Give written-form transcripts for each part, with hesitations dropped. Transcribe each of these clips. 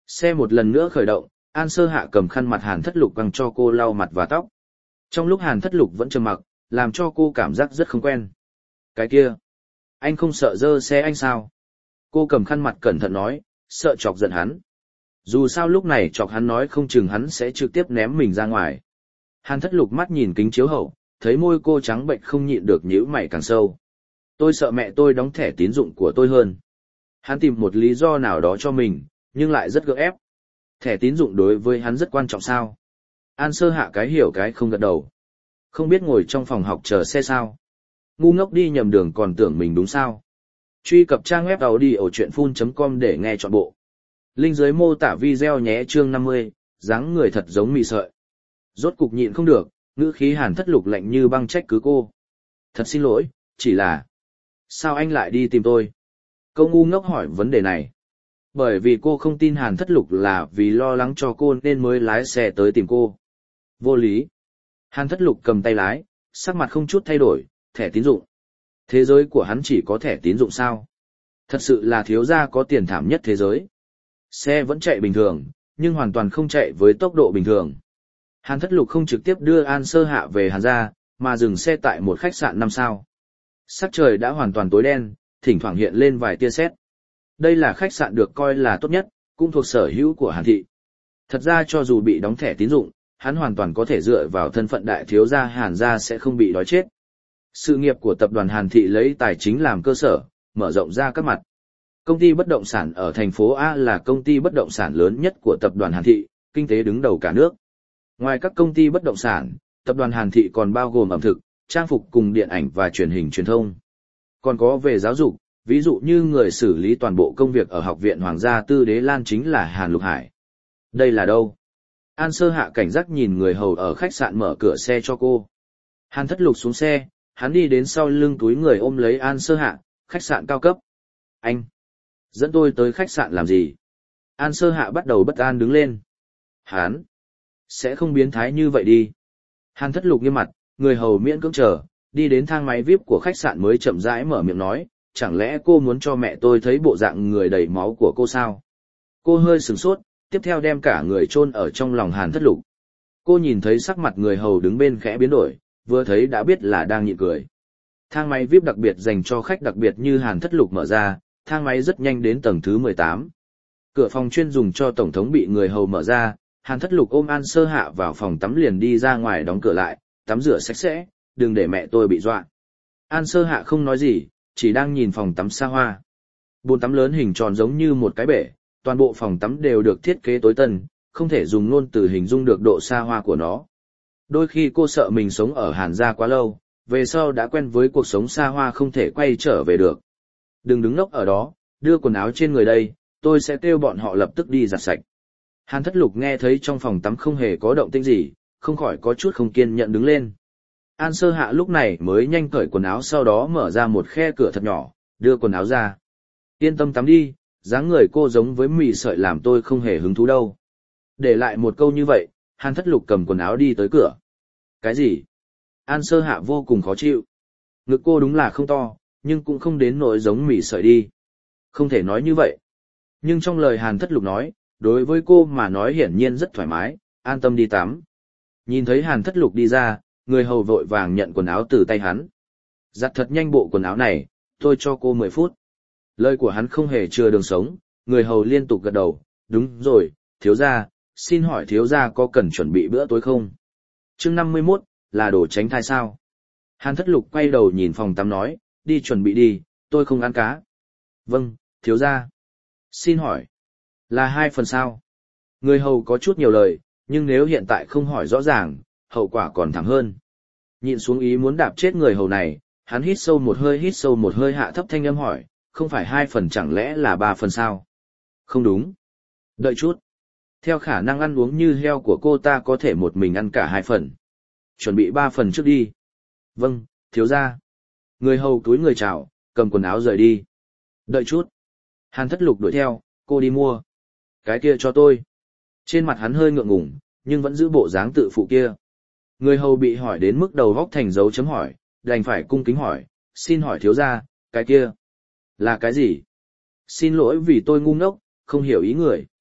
Xe một lần nữa khởi động, An Sơ Hạ cầm khăn mặt Hàn Thất Lục quăng cho cô lau mặt và tóc. Trong lúc Hàn Thất Lục vẫn trầm mặc, làm cho cô cảm giác rất không quen. Cái kia, anh không sợ dơ xe anh sao? Cô cầm khăn mặt cẩn thận nói, sợ chọc giận hắn. Dù sao lúc này chọc hắn nói không chừng hắn sẽ trực tiếp ném mình ra ngoài. Hàn Thất Lục mắt nhìn kính chiếu hậu, thấy môi cô trắng bệnh không nhịn được nhíu mày càng sâu. Tôi sợ mẹ tôi đóng thẻ tín dụng của tôi hơn. Hắn tìm một lý do nào đó cho mình, nhưng lại rất gượng ép. Thẻ tín dụng đối với hắn rất quan trọng sao? An Sơ Hạ cái hiểu cái không gật đầu. Không biết ngồi trong phòng học chờ xe sao? Ngu ngốc đi nhầm đường còn tưởng mình đúng sao? Truy cập trang web audiochuyenphun.com để nghe trọn bộ. Link dưới mô tả video nhé. Chương 50, dáng người thật giống mì sợi. Rốt cục nhịn không được, ngữ khí Hàn Thất Lục lạnh như băng trách cứ cô. Thật xin lỗi, chỉ là... Sao anh lại đi tìm tôi? Câu ngu ngốc hỏi vấn đề này. Bởi vì cô không tin Hàn Thất Lục là vì lo lắng cho cô nên mới lái xe tới tìm cô. Vô lý. Hàn Thất Lục cầm tay lái, sắc mặt không chút thay đổi, thẻ tín dụng. Thế giới của hắn chỉ có thẻ tín dụng sao? Thật sự là thiếu gia có tiền thảm nhất thế giới. Xe vẫn chạy bình thường, nhưng hoàn toàn không chạy với tốc độ bình thường. Hàn Thất Lục không trực tiếp đưa An Sơ Hạ về Hàn gia, mà dừng xe tại một khách sạn 5 sao. Sắc trời đã hoàn toàn tối đen, thỉnh thoảng hiện lên vài tia sét. Đây là khách sạn được coi là tốt nhất, cũng thuộc sở hữu của Hàn thị. Thật ra cho dù bị đóng thẻ tín dụng, hắn hoàn toàn có thể dựa vào thân phận đại thiếu gia Hàn gia sẽ không bị đói chết. Sự nghiệp của tập đoàn Hàn thị lấy tài chính làm cơ sở, mở rộng ra các mặt. Công ty bất động sản ở thành phố A là công ty bất động sản lớn nhất của tập đoàn Hàn thị, kinh tế đứng đầu cả nước. Ngoài các công ty bất động sản, tập đoàn Hàn thị còn bao gồm ẩm thực, trang phục cùng điện ảnh và truyền hình truyền thông. Còn có về giáo dục, ví dụ như người xử lý toàn bộ công việc ở Học viện Hoàng gia Tư Đế Lan chính là Hàn Lục Hải. Đây là đâu? An Sơ Hạ cảnh giác nhìn người hầu ở khách sạn mở cửa xe cho cô. Hàn Thất Lục xuống xe, hắn đi đến sau lưng túi người ôm lấy An Sơ Hạ, khách sạn cao cấp. Anh! Dẫn tôi tới khách sạn làm gì? An Sơ Hạ bắt đầu bất an đứng lên. Hắn! Sẽ không biến thái như vậy đi. Hàn Thất Lục nghiêm mặt, người hầu miễn cưỡng chờ, đi đến thang máy VIP của khách sạn mới chậm rãi mở miệng nói, chẳng lẽ cô muốn cho mẹ tôi thấy bộ dạng người đầy máu của cô sao? Cô hơi sửng sốt, tiếp theo đem cả người chôn ở trong lòng Hàn Thất Lục. Cô nhìn thấy sắc mặt người hầu đứng bên khẽ biến đổi, vừa thấy đã biết là đang nhịn cười. Thang máy VIP đặc biệt dành cho khách đặc biệt như Hàn Thất Lục mở ra, thang máy rất nhanh đến tầng thứ 18. Cửa phòng chuyên dùng cho tổng thống bị người hầu mở ra, Hàn Thất Lục ôm An Sơ Hạ vào phòng tắm liền đi ra ngoài đóng cửa lại, tắm rửa sạch sẽ, đừng để mẹ tôi bị dọa. An Sơ Hạ không nói gì, chỉ đang nhìn phòng tắm xa hoa. Bồn tắm lớn hình tròn giống như một cái bể, toàn bộ phòng tắm đều được thiết kế tối tân, không thể dùng ngôn từ hình dung được độ xa hoa của nó. Đôi khi cô sợ mình sống ở Hàn gia quá lâu, về sau đã quen với cuộc sống xa hoa không thể quay trở về được. Đừng đứng ngốc ở đó, đưa quần áo trên người đây, tôi sẽ kêu bọn họ lập tức đi giặt sạch. Hàn Thất Lục nghe thấy trong phòng tắm không hề có động tĩnh gì, không khỏi có chút không kiên nhẫn đứng lên. An Sơ Hạ lúc này mới nhanh cởi quần áo sau đó mở ra một khe cửa thật nhỏ, đưa quần áo ra. Yên tâm tắm đi, dáng người cô giống với mì sợi làm tôi không hề hứng thú đâu. Để lại một câu như vậy, Hàn Thất Lục cầm quần áo đi tới cửa. Cái gì? An Sơ Hạ vô cùng khó chịu. Ngực cô đúng là không to, nhưng cũng không đến nỗi giống mì sợi đi. Không thể nói như vậy. Nhưng trong lời Hàn Thất Lục nói, đối với cô mà nói hiển nhiên rất thoải mái, an tâm đi tắm. Nhìn thấy Hàn Thất Lục đi ra, người hầu vội vàng nhận quần áo từ tay hắn. Giặt thật nhanh bộ quần áo này, tôi cho cô 10 phút. Lời của hắn không hề chừa đường sống, người hầu liên tục gật đầu, đúng rồi, thiếu gia, xin hỏi thiếu gia có cần chuẩn bị bữa tối không? Chương 51, là đồ tránh thai sao? Hàn Thất Lục quay đầu nhìn phòng tắm nói, đi chuẩn bị đi, tôi không ăn cá. Vâng, thiếu gia. Xin hỏi, là 2 phần sao? Người hầu có chút nhiều lời, nhưng nếu hiện tại không hỏi rõ ràng, hậu quả còn thảm hơn. Nhịn xuống ý muốn đạp chết người hầu này, hắn hít sâu một hơi hạ thấp thanh âm hỏi, không phải 2 phần chẳng lẽ là 3 phần sao? Không đúng. Đợi chút. Theo khả năng ăn uống như heo của cô ta có thể một mình ăn cả 2 phần. Chuẩn bị 3 phần trước đi. Vâng, thiếu gia. Người hầu túi người chào, cầm quần áo rời đi. Đợi chút. Hàn Thất Lục đuổi theo, cô đi mua. Cái kia cho tôi. Trên mặt hắn hơi ngượng ngùng, nhưng vẫn giữ bộ dáng tự phụ kia. Người hầu bị hỏi đến mức đầu góc thành dấu chấm hỏi, đành phải cung kính hỏi, xin hỏi thiếu gia, cái kia là cái gì? Xin lỗi vì tôi ngu ngốc, không hiểu ý người.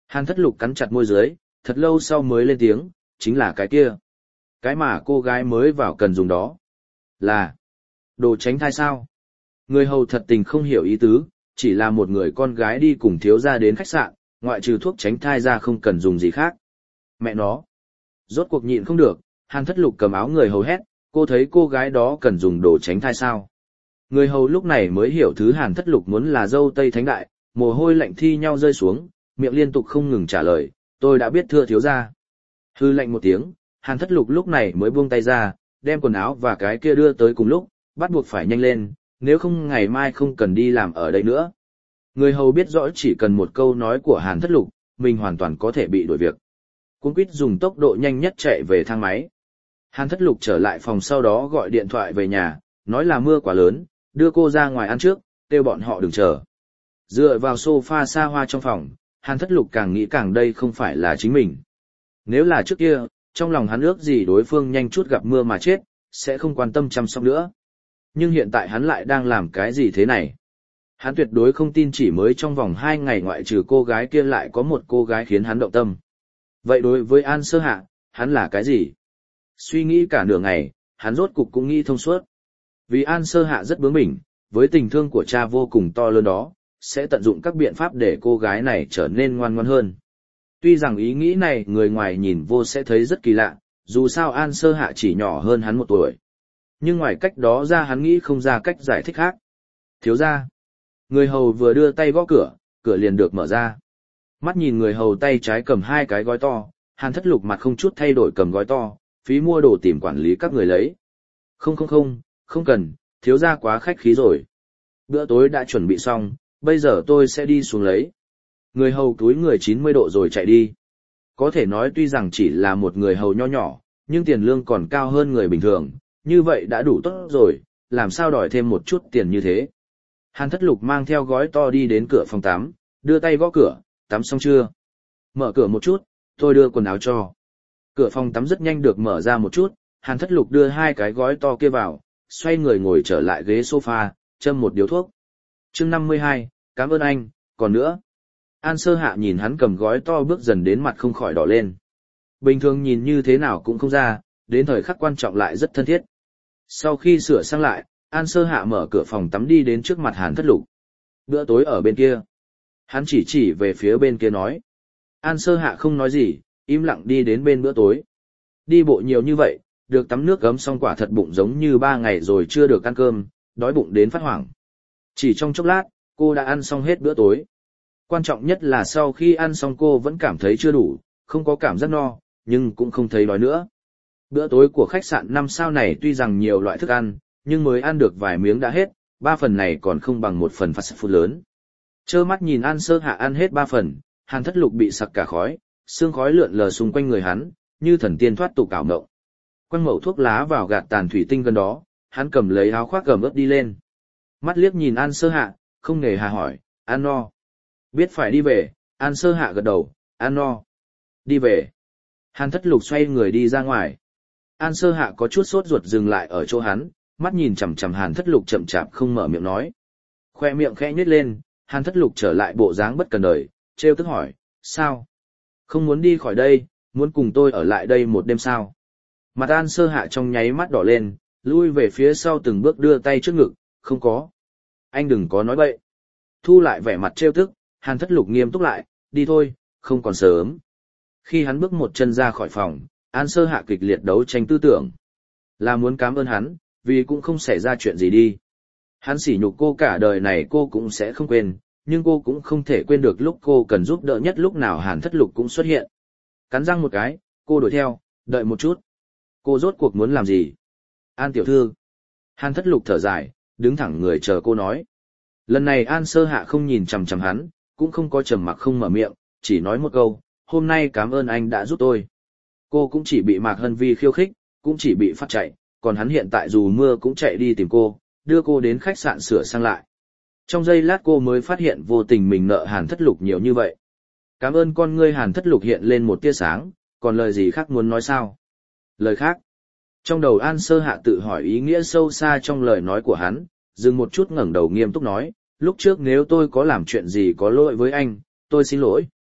Hàn Thất Lục cắn chặt môi dưới, thật lâu sau mới lên tiếng, chính là cái kia. Cái mà cô gái mới vào cần dùng đó. Là đồ tránh thai sao? Người hầu thật tình không hiểu ý tứ, chỉ là một người con gái đi cùng thiếu gia đến khách sạn, ngoại trừ thuốc tránh thai ra không cần dùng gì khác. Mẹ nó. Rốt cuộc nhịn không được, Hàn Thất Lục cầm áo người hầu hét, cô thấy cô gái đó cần dùng đồ tránh thai sao? Người hầu lúc này mới hiểu thứ Hàn Thất Lục muốn là dâu tây thánh đại, mồ hôi lạnh thi nhau rơi xuống, miệng liên tục không ngừng trả lời, tôi đã biết thưa thiếu gia. Hư lạnh một tiếng, Hàn Thất Lục lúc này mới buông tay ra, đem quần áo và cái kia đưa tới cùng lúc, bắt buộc phải nhanh lên, nếu không ngày mai không cần đi làm ở đây nữa. Người hầu biết rõ chỉ cần một câu nói của Hàn Thất Lục, mình hoàn toàn có thể bị đuổi việc. Cuống quýt dùng tốc độ nhanh nhất chạy về thang máy. Hàn Thất Lục trở lại phòng sau đó gọi điện thoại về nhà, nói là mưa quá lớn, đưa cô ra ngoài ăn trước, kêu bọn họ đừng chờ. Dựa vào sofa xa hoa trong phòng, Hàn Thất Lục càng nghĩ càng đây không phải là chính mình. Nếu là trước kia, trong lòng hắn ước gì đối phương nhanh chút gặp mưa mà chết, sẽ không quan tâm chăm sóc nữa. Nhưng hiện tại hắn lại đang làm cái gì thế này? Hắn tuyệt đối không tin chỉ mới trong vòng 2 ngày ngoại trừ cô gái kia lại có một cô gái khiến hắn động tâm. Vậy đối với An Sơ Hạ, hắn là cái gì? Suy nghĩ cả nửa ngày, hắn rốt cục cũng nghĩ thông suốt. Vì An Sơ Hạ rất bướng bỉnh, với tình thương của cha vô cùng to lớn đó, sẽ tận dụng các biện pháp để cô gái này trở nên ngoan ngoãn hơn. Tuy rằng ý nghĩ này người ngoài nhìn vô sẽ thấy rất kỳ lạ, dù sao An Sơ Hạ chỉ nhỏ hơn hắn 1 tuổi. Nhưng ngoài cách đó ra hắn nghĩ không ra cách giải thích khác. Thiếu gia. Người hầu vừa đưa tay gõ cửa, cửa liền được mở ra. Mắt nhìn người hầu tay trái cầm 2 cái gói to, Hàn Thất Lục mặt không chút thay đổi cầm gói to, phí mua đồ tìm quản lý các người lấy. Không cần, thiếu gia quá khách khí rồi. Bữa tối đã chuẩn bị xong, bây giờ tôi sẽ đi xuống lấy. Người hầu túi người 90 độ rồi chạy đi. Có thể nói tuy rằng chỉ là một người hầu nho nhỏ, nhưng tiền lương còn cao hơn người bình thường, như vậy đã đủ tốt rồi, làm sao đòi thêm một chút tiền như thế. Hàn Thất Lục mang theo gói to đi đến cửa phòng tắm, đưa tay gõ cửa, tắm xong chưa? Mở cửa một chút, tôi đưa quần áo cho. Cửa phòng tắm rất nhanh được mở ra một chút, Hàn Thất Lục đưa 2 cái gói to kia vào, xoay người ngồi trở lại ghế sofa, châm một điếu thuốc. Chương 52, cảm ơn anh, còn nữa. An Sơ Hạ nhìn hắn cầm gói to bước dần đến mặt không khỏi đỏ lên. Bình thường nhìn như thế nào cũng không ra, đến thời khắc quan trọng lại rất thân thiết. Sau khi sửa sang lại, An Sơ Hạ mở cửa phòng tắm đi đến trước mặt Hàn Thất Lục. Bữa tối ở bên kia. Hắn chỉ về phía bên kia nói. An Sơ Hạ không nói gì, im lặng đi đến bên bữa tối. Đi bộ nhiều như vậy, được tắm nước gấm xong quả thật bụng giống như 3 ngày rồi chưa được ăn cơm, đói bụng đến phát hoảng. Chỉ trong chốc lát, cô đã ăn xong hết bữa tối. Quan trọng nhất là sau khi ăn xong cô vẫn cảm thấy chưa đủ, không có cảm giác no, nhưng cũng không thấy đói nữa. Bữa tối của khách sạn 5 sao này tuy rằng nhiều loại thức ăn, nhưng mới ăn được vài miếng đã hết, 3 phần này còn không bằng 1 phần fast food lớn. Trơ mắt nhìn An Sơ Hạ ăn hết 3 phần, Hàn Thất Lục bị sặc cả khói, sương khói lượn lờ xung quanh người hắn, như thần tiên thoát tục ảo mộng. Quăng mẩu thuốc lá vào gạt tàn thủy tinh gần đó, hắn cầm lấy áo khoác gầm ướt đi lên. Mắt liếc nhìn An Sơ Hạ, không nề hà hỏi, ăn no. Biết phải đi về, An Sơ Hạ gật đầu, ăn no. Đi về. Hàn Thất Lục xoay người đi ra ngoài. An Sơ Hạ có chút sốt ruột dừng lại ở chỗ hắn, mắt nhìn chằm chằm Hàn Thất Lục chậm chạp không mở miệng nói. Khoe miệng khẽ nhếch lên, Hàn Thất Lục trở lại bộ dáng bất cần đời, trêu tức hỏi, sao? Không muốn đi khỏi đây, muốn cùng tôi ở lại đây một đêm sao? Mặt An Sơ Hạ trong nháy mắt đỏ lên, lui về phía sau từng bước đưa tay trước ngực, không có. Anh đừng có nói bậy. Thu lại vẻ mặt trêu tức, Hàn Thất Lục nghiêm túc lại, đi thôi, không còn sớm. Khi hắn bước một chân ra khỏi phòng, An Sơ Hạ kịch liệt đấu tranh tư tưởng. Là muốn cảm ơn hắn, vì cũng không xảy ra chuyện gì đi. Hắn sỉ nhục cô cả đời này cô cũng sẽ không quên, nhưng cô cũng không thể quên được lúc cô cần giúp đỡ nhất lúc nào Hàn Thất Lục cũng xuất hiện. Cắn răng một cái, cô đuổi theo, đợi một chút. Cô rốt cuộc muốn làm gì? An tiểu thư. Hàn Thất Lục thở dài, đứng thẳng người chờ cô nói. Lần này An Sơ Hạ không nhìn chằm chằm hắn, cũng không có trầm mặc không mở miệng, chỉ nói một câu, hôm nay cảm ơn anh đã giúp tôi. Cô cũng chỉ bị Mạc Hân Vi khiêu khích, cũng chỉ bị phát chạy, còn hắn hiện tại dù mưa cũng chạy đi tìm cô, đưa cô đến khách sạn sửa sang lại. Trong giây lát cô mới phát hiện vô tình mình nợ Hàn Thất Lục nhiều như vậy. Cảm ơn con ngươi Hàn Thất Lục hiện lên một tia sáng, còn lời gì khác muốn nói sao? Lời khác. Trong đầu An Sơ Hạ tự hỏi ý nghĩa sâu xa trong lời nói của hắn, dừng một chút ngẩng đầu nghiêm túc nói, lúc trước nếu tôi có làm chuyện gì có lỗi với anh, tôi xin lỗi.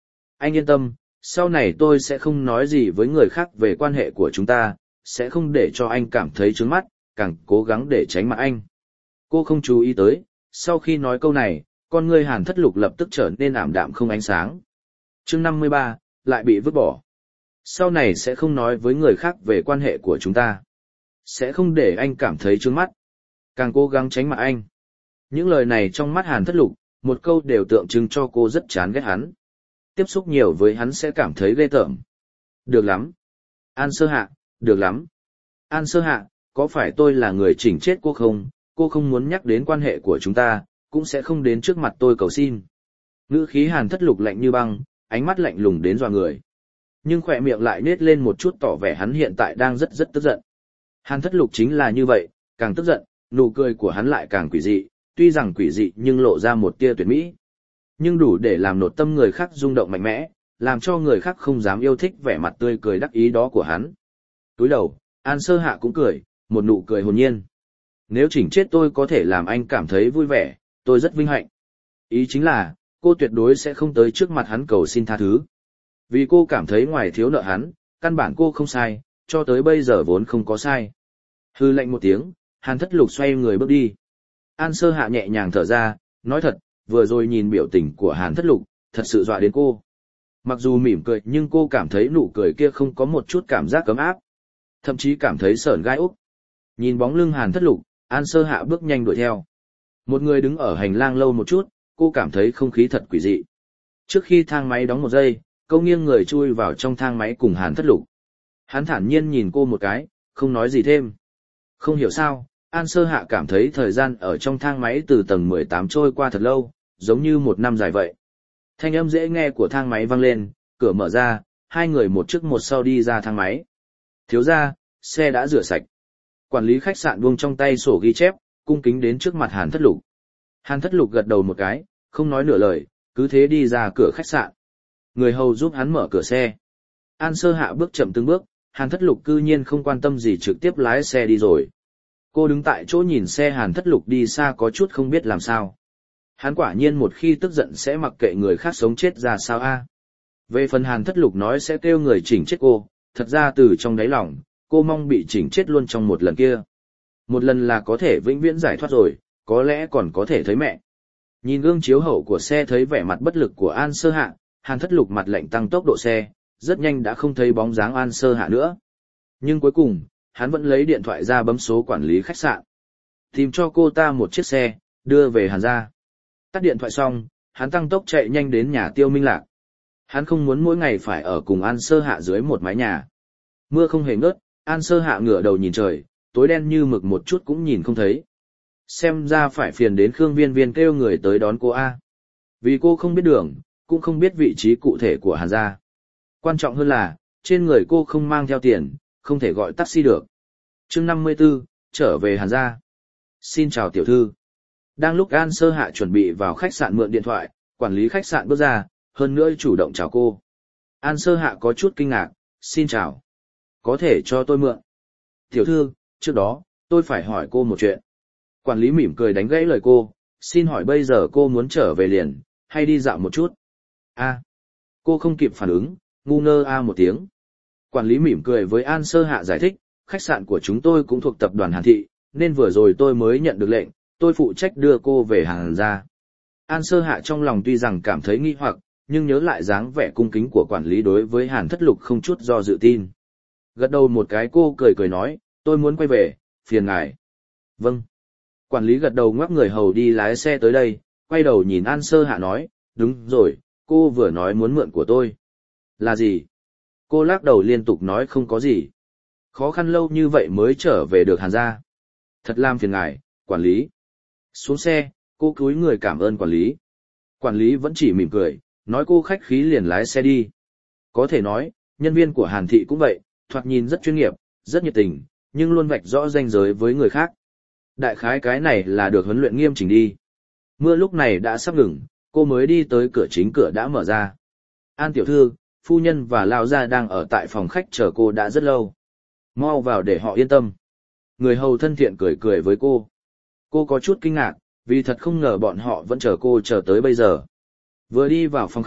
Anh yên tâm, sau này tôi sẽ không nói gì với người khác về quan hệ của chúng ta, sẽ không để cho anh cảm thấy trướng mắt, càng cố gắng để tránh mặt anh. Cô không chú ý tới, sau khi nói câu này, con ngươi Hàn Thất Lục lập tức trở nên ảm đạm không ánh sáng. Chương 53, lại bị vứt bỏ. Sau này sẽ không nói với người khác về quan hệ của chúng ta. Sẽ không để anh cảm thấy trướng mắt, càng cố gắng tránh mặt anh. Những lời này trong mắt Hàn Thất Lục, một câu đều tượng trưng cho cô rất chán ghét hắn. Tiếp xúc nhiều với hắn sẽ cảm thấy ghê tởm. Được lắm. An Sơ Hạ, được lắm. An Sơ Hạ, có phải tôi là người chỉnh chết cô không? Cô không muốn nhắc đến quan hệ của chúng ta, cũng sẽ không đến trước mặt tôi cầu xin. Ngữ khí Hàn Thất Lục lạnh như băng, ánh mắt lạnh lùng đến dọa người. Nhưng khỏe miệng lại nết lên một chút tỏ vẻ hắn hiện tại đang rất tức giận. Hàn Thất Lục chính là như vậy, càng tức giận, nụ cười của hắn lại càng quỷ dị, tuy rằng quỷ dị nhưng lộ ra một tia tuyệt mỹ. Nhưng đủ để làm nột tâm người khác rung động mạnh mẽ, làm cho người khác không dám yêu thích vẻ mặt tươi cười đắc ý đó của hắn. Túi đầu, An Sơ Hạ cũng cười, một nụ cười hồn nhiên. Nếu chỉnh chết tôi có thể làm anh cảm thấy vui vẻ, tôi rất vinh hạnh. Ý chính là, cô tuyệt đối sẽ không tới trước mặt hắn cầu xin tha thứ. Vì cô cảm thấy ngoài thiếu nợ hắn, căn bản cô không sai, cho tới bây giờ vốn không có sai. Hư lạnh một tiếng, Hàn Thất Lục xoay người bước đi. An Sơ Hạ nhẹ nhàng thở ra, nói thật, vừa rồi nhìn biểu tình của Hàn Thất Lục, thật sự dọa đến cô. Mặc dù mỉm cười nhưng cô cảm thấy nụ cười kia không có một chút cảm giác cấm áp. Thậm chí cảm thấy sởn gai ốc. Nhìn bóng lưng Hàn Thất Lục, An Sơ Hạ bước nhanh đuổi theo. Một người đứng ở hành lang lâu một chút, cô cảm thấy không khí thật quỷ dị. Trước khi thang máy đóng một giây, cô nghiêng người chui vào trong thang máy cùng Hàn Thất Lục. Hắn thản nhiên nhìn cô một cái, không nói gì thêm. Không hiểu sao, An Sơ Hạ cảm thấy thời gian ở trong thang máy từ tầng 18 trôi qua thật lâu, giống như một năm dài vậy. Thanh âm dễ nghe của thang máy vang lên, cửa mở ra, hai người một trước một sau đi ra thang máy. Thiếu gia, xe đã rửa sạch. Quản lý khách sạn buông trong tay sổ ghi chép, cung kính đến trước mặt Hàn Thất Lục. Hàn Thất Lục gật đầu một cái, không nói nửa lời, cứ thế đi ra cửa khách sạn. Người hầu giúp hắn mở cửa xe. An Sơ Hạ bước chậm từng bước, Hàn Thất Lục cư nhiên không quan tâm gì trực tiếp lái xe đi rồi. Cô đứng tại chỗ nhìn xe Hàn Thất Lục đi xa có chút không biết làm sao. Hắn quả nhiên một khi tức giận sẽ mặc kệ người khác sống chết ra sao a. Về phần Hàn Thất Lục nói sẽ kêu người chỉnh chết cô, thật ra từ trong đáy lòng, cô mong bị chỉnh chết luôn trong một lần kia. Một lần là có thể vĩnh viễn giải thoát rồi, có lẽ còn có thể thấy mẹ. Nhìn gương chiếu hậu của xe thấy vẻ mặt bất lực của An Sơ Hạ, Hàn Thất Lục mặt lạnh tăng tốc độ xe, rất nhanh đã không thấy bóng dáng An Sơ Hạ nữa. Nhưng cuối cùng, hắn vẫn lấy điện thoại ra bấm số quản lý khách sạn. Tìm cho cô ta một chiếc xe, đưa về Hàn gia. Tắt điện thoại xong, hắn tăng tốc chạy nhanh đến nhà Tiêu Minh Lạc. Hắn không muốn mỗi ngày phải ở cùng An Sơ Hạ dưới một mái nhà. Mưa không hề ngớt, An Sơ Hạ ngửa đầu nhìn trời, tối đen như mực một chút cũng nhìn không thấy. Xem ra phải phiền đến Khương Viên Viên kêu người tới đón cô A. Vì cô không biết đường, cũng không biết vị trí cụ thể của Hàn gia. Quan trọng hơn là, trên người cô không mang theo tiền, không thể gọi taxi được. Chương 54, trở về Hàn gia. Xin chào tiểu thư. Đang lúc An Sơ Hạ chuẩn bị vào khách sạn mượn điện thoại, quản lý khách sạn bước ra, hơn nữa chủ động chào cô. An Sơ Hạ có chút kinh ngạc, xin chào. Có thể cho tôi mượn. Tiểu thư, trước đó, tôi phải hỏi cô một chuyện. Quản lý mỉm cười đánh gãy lời cô, xin hỏi bây giờ cô muốn trở về liền, hay đi dạo một chút? Cô không kịp phản ứng, ngu ngơ một tiếng. Quản lý mỉm cười với An Sơ Hạ giải thích, khách sạn của chúng tôi cũng thuộc tập đoàn Hàn Thị, nên vừa rồi tôi mới nhận được lệnh, tôi phụ trách đưa cô về Hàn gia. An Sơ Hạ trong lòng tuy rằng cảm thấy nghi hoặc, nhưng nhớ lại dáng vẻ cung kính của quản lý đối với Hàn Thất Lục không chút do dự tin. Gật đầu một cái cô cười cười nói, tôi muốn quay về, phiền ngài. Vâng. Quản lý gật đầu ngoắc người hầu đi lái xe tới đây, quay đầu nhìn An Sơ Hạ nói, đúng rồi, cô vừa nói muốn mượn của tôi. Là gì? Cô lắc đầu liên tục nói không có gì. Khó khăn lâu như vậy mới trở về được Hàn gia. Thật làm phiền ngài, quản lý. Xuống xe, cô cúi người cảm ơn quản lý. Quản lý vẫn chỉ mỉm cười, nói cô khách khí liền lái xe đi. Có thể nói, nhân viên của Hàn Thị cũng vậy, thoạt nhìn rất chuyên nghiệp, rất nhiệt tình, nhưng luôn vạch rõ ranh giới với người khác. Đại khái cái này là được huấn luyện nghiêm chỉnh đi. Mưa lúc này đã sắp ngừng, cô mới đi tới cửa chính cửa đã mở ra. An tiểu thư, phu nhân và lão gia đang ở tại phòng khách chờ cô đã rất lâu. Mau vào để họ yên tâm. Người hầu thân thiện cười cười với cô. Cô có chút kinh ngạc, vì thật không ngờ bọn họ vẫn chờ cô chờ tới bây giờ. Vừa đi vào phòng khách,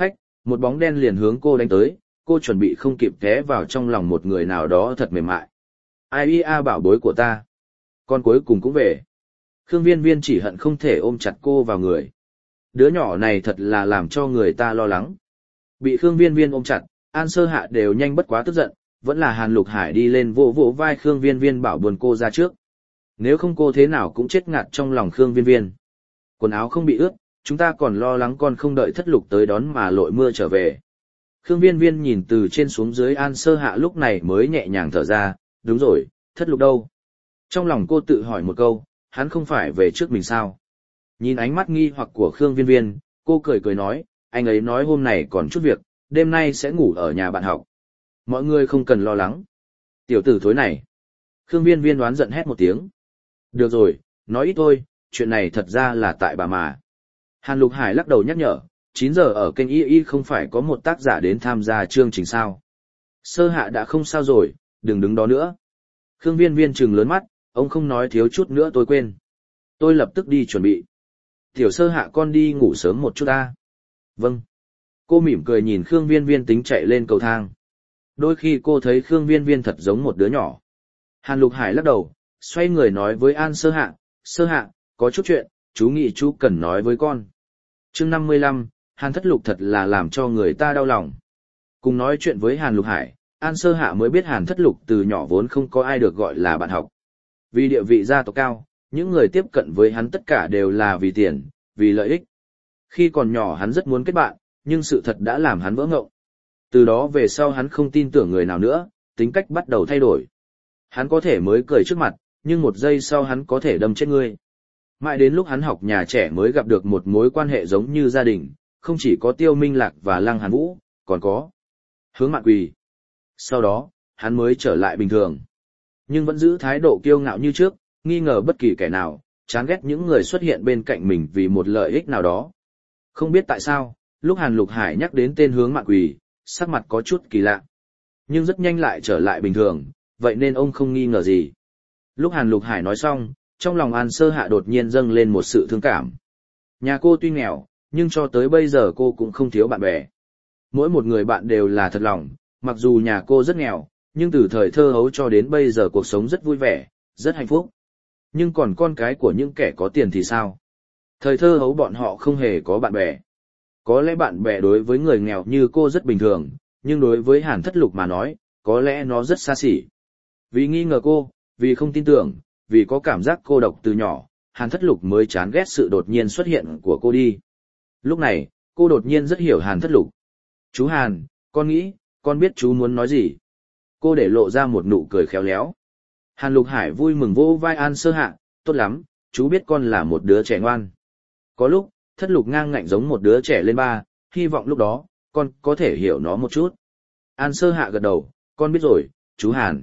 Một bóng đen liền hướng cô đánh tới, cô chuẩn bị không kịp té vào trong lòng một người nào đó thật mềm mại. Ai a bảo bối của ta. Con cuối cùng cũng về. Khương Viên Viên chỉ hận không thể ôm chặt cô vào người. Đứa nhỏ này thật là làm cho người ta lo lắng. Bị Khương Viên Viên ôm chặt, An Sơ Hạ đều nhanh bất quá tức giận, vẫn là Hàn Lục Hải đi lên vỗ vỗ vai Khương Viên Viên bảo buồn cô ra trước. Nếu không cô thế nào cũng chết ngạt trong lòng Khương Viên Viên. Quần áo không bị ướt, chúng ta còn lo lắng con không đợi Thất Lục tới đón mà lội mưa trở về. Khương Viên Viên nhìn từ trên xuống dưới An Sơ Hạ lúc này mới nhẹ nhàng thở ra, đúng rồi, Thất Lục đâu? Trong lòng cô tự hỏi một câu, hắn không phải về trước mình sao? Nhìn ánh mắt nghi hoặc của Khương Viên Viên, cô cười cười nói, anh ấy nói hôm nay còn chút việc, đêm nay sẽ ngủ ở nhà bạn học. Mọi người không cần lo lắng. Tiểu tử thối này. Khương Viên Viên đoán giận hét một tiếng. Được rồi, nói ít thôi, chuyện này thật ra là tại bà mà. Hàn Lục Hải lắc đầu nhắc nhở, 9 giờ ở kênh Y không phải có một tác giả đến tham gia chương trình sao. Sơ Hạ đã không sao rồi, đừng đứng đó nữa. Khương Viên Viên trừng lớn mắt, ông không nói thiếu chút nữa tôi quên. Tôi lập tức đi chuẩn bị. Tiểu Sơ Hạ con đi ngủ sớm một chút ta. Vâng. Cô mỉm cười nhìn Khương Viên Viên tính chạy lên cầu thang. Đôi khi cô thấy Khương Viên Viên thật giống một đứa nhỏ. Hàn Lục Hải lắc đầu, xoay người nói với An Sơ Hạ, có chút chuyện, chú nghĩ chú cần nói với con. Chương 55, Hàn Thất Lục thật là làm cho người ta đau lòng. Cùng nói chuyện với Hàn Lục Hải, An Sơ Hạ mới biết Hàn Thất Lục từ nhỏ vốn không có ai được gọi là bạn học. Vì địa vị gia tộc cao, những người tiếp cận với hắn tất cả đều là vì tiền, vì lợi ích. Khi còn nhỏ hắn rất muốn kết bạn, nhưng sự thật đã làm hắn vỡ ngộng. Từ đó về sau hắn không tin tưởng người nào nữa, tính cách bắt đầu thay đổi. Hắn có thể mới cười trước mặt, nhưng một giây sau hắn có thể đâm chết ngươi. Mãi đến lúc hắn học nhà trẻ mới gặp được một mối quan hệ giống như gia đình, không chỉ có Tiêu Minh Lạc và Lăng Hàn Vũ, còn có Hướng Mạn Quỳ. Sau đó, hắn mới trở lại bình thường. Nhưng vẫn giữ thái độ kiêu ngạo như trước, nghi ngờ bất kỳ kẻ nào, chán ghét những người xuất hiện bên cạnh mình vì một lợi ích nào đó. Không biết tại sao, lúc Hàn Lục Hải nhắc đến tên Hướng Mạn Quỳ, sắc mặt có chút kỳ lạ. Nhưng rất nhanh lại trở lại bình thường, vậy nên ông không nghi ngờ gì. Lúc Hàn Lục Hải nói xong, trong lòng An Sơ Hạ đột nhiên dâng lên một sự thương cảm. Nhà cô tuy nghèo, nhưng cho tới bây giờ cô cũng không thiếu bạn bè. Mỗi một người bạn đều là thật lòng, mặc dù nhà cô rất nghèo, nhưng từ thời thơ hấu cho đến bây giờ cuộc sống rất vui vẻ, rất hạnh phúc. Nhưng còn con cái của những kẻ có tiền thì sao? Thời thơ hấu bọn họ không hề có bạn bè. Có lẽ bạn bè đối với người nghèo như cô rất bình thường, nhưng đối với Hàn Thất Lục mà nói, có lẽ nó rất xa xỉ. Vì nghi ngờ cô, vì không tin tưởng, vì có cảm giác cô độc từ nhỏ, Hàn Thất Lục mới chán ghét sự đột nhiên xuất hiện của cô đi. Lúc này, cô đột nhiên rất hiểu Hàn Thất Lục. Chú Hàn, con nghĩ, con biết chú muốn nói gì. Cô để lộ ra một nụ cười khéo léo. Hàn Lục Hải vui mừng vỗ vai An Sơ Hạ, tốt lắm, chú biết con là một đứa trẻ ngoan. Có lúc, Thất Lục ngang ngạnh giống một đứa trẻ lên ba, hy vọng lúc đó, con có thể hiểu nó một chút. An Sơ Hạ gật đầu, con biết rồi, chú Hàn.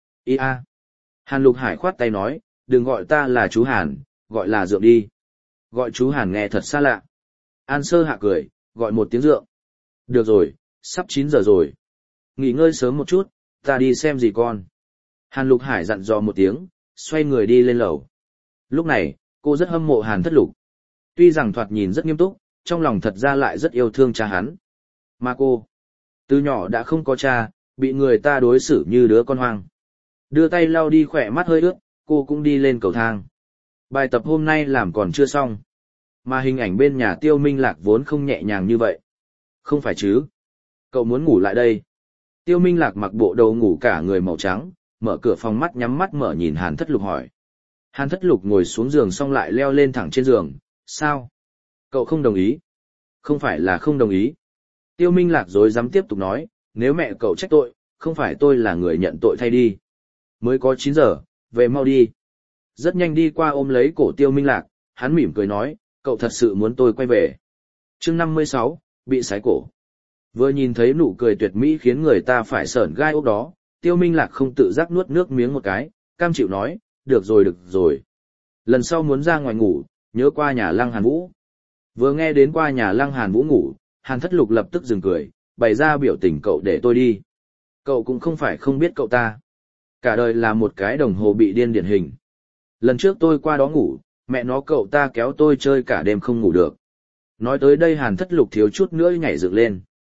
A. Hàn Lục Hải khoát tay nói, đừng gọi ta là chú Hàn, gọi là Dượng đi. Gọi chú Hàn nghe thật xa lạ. An Sơ Hạ cười, gọi một tiếng Dượng. Được rồi, sắp 9 giờ rồi. Nghỉ ngơi sớm một chút, ta đi xem gì con. Hàn Lục Hải dặn dò một tiếng, xoay người đi lên lầu. Lúc này, cô rất hâm mộ Hàn Thất Lục. Tuy rằng thoạt nhìn rất nghiêm túc, trong lòng thật ra lại rất yêu thương cha hắn. Mà cô, từ nhỏ đã không có cha, bị người ta đối xử như đứa con hoang. Đưa tay lau đi khỏe mắt hơi ướt, cô cũng đi lên cầu thang. Bài tập hôm nay làm còn chưa xong. Mà hình ảnh bên nhà Tiêu Minh Lạc vốn không nhẹ nhàng như vậy. Không phải chứ? Cậu muốn ngủ lại đây. Tiêu Minh Lạc mặc bộ đồ ngủ cả người màu trắng, mở cửa phòng mắt nhắm mắt mở nhìn Hàn Thất Lục hỏi. Hàn Thất Lục ngồi xuống giường xong lại leo lên thẳng trên giường. Sao? Cậu không đồng ý? Không phải là không đồng ý. Tiêu Minh Lạc rồi dám tiếp tục nói, nếu mẹ cậu trách tội, không phải tôi là người nhận tội thay đi. Mới có 9 giờ, về mau đi. Rất nhanh đi qua ôm lấy cổ Tiêu Minh Lạc, hắn mỉm cười nói, cậu thật sự muốn tôi quay về. Chương 56, bị sái cổ. Vừa nhìn thấy nụ cười tuyệt mỹ khiến người ta phải sởn gai ốc đó, Tiêu Minh Lạc không tự giác nuốt nước miếng một cái, cam chịu nói, được rồi. Lần sau muốn ra ngoài ngủ, nhớ qua nhà Lăng Hàn Vũ. Vừa nghe đến qua nhà Lăng Hàn Vũ ngủ, Hàn Thất Lục lập tức dừng cười, bày ra biểu tình cậu để tôi đi. Cậu cũng không phải không biết cậu ta. Cả đời là một cái đồng hồ bị điên điển hình. Lần trước tôi qua đó ngủ, mẹ nó cậu ta kéo tôi chơi cả đêm không ngủ được. Nói tới đây Hàn Thất Lục thiếu chút nữa nhảy dựng lên.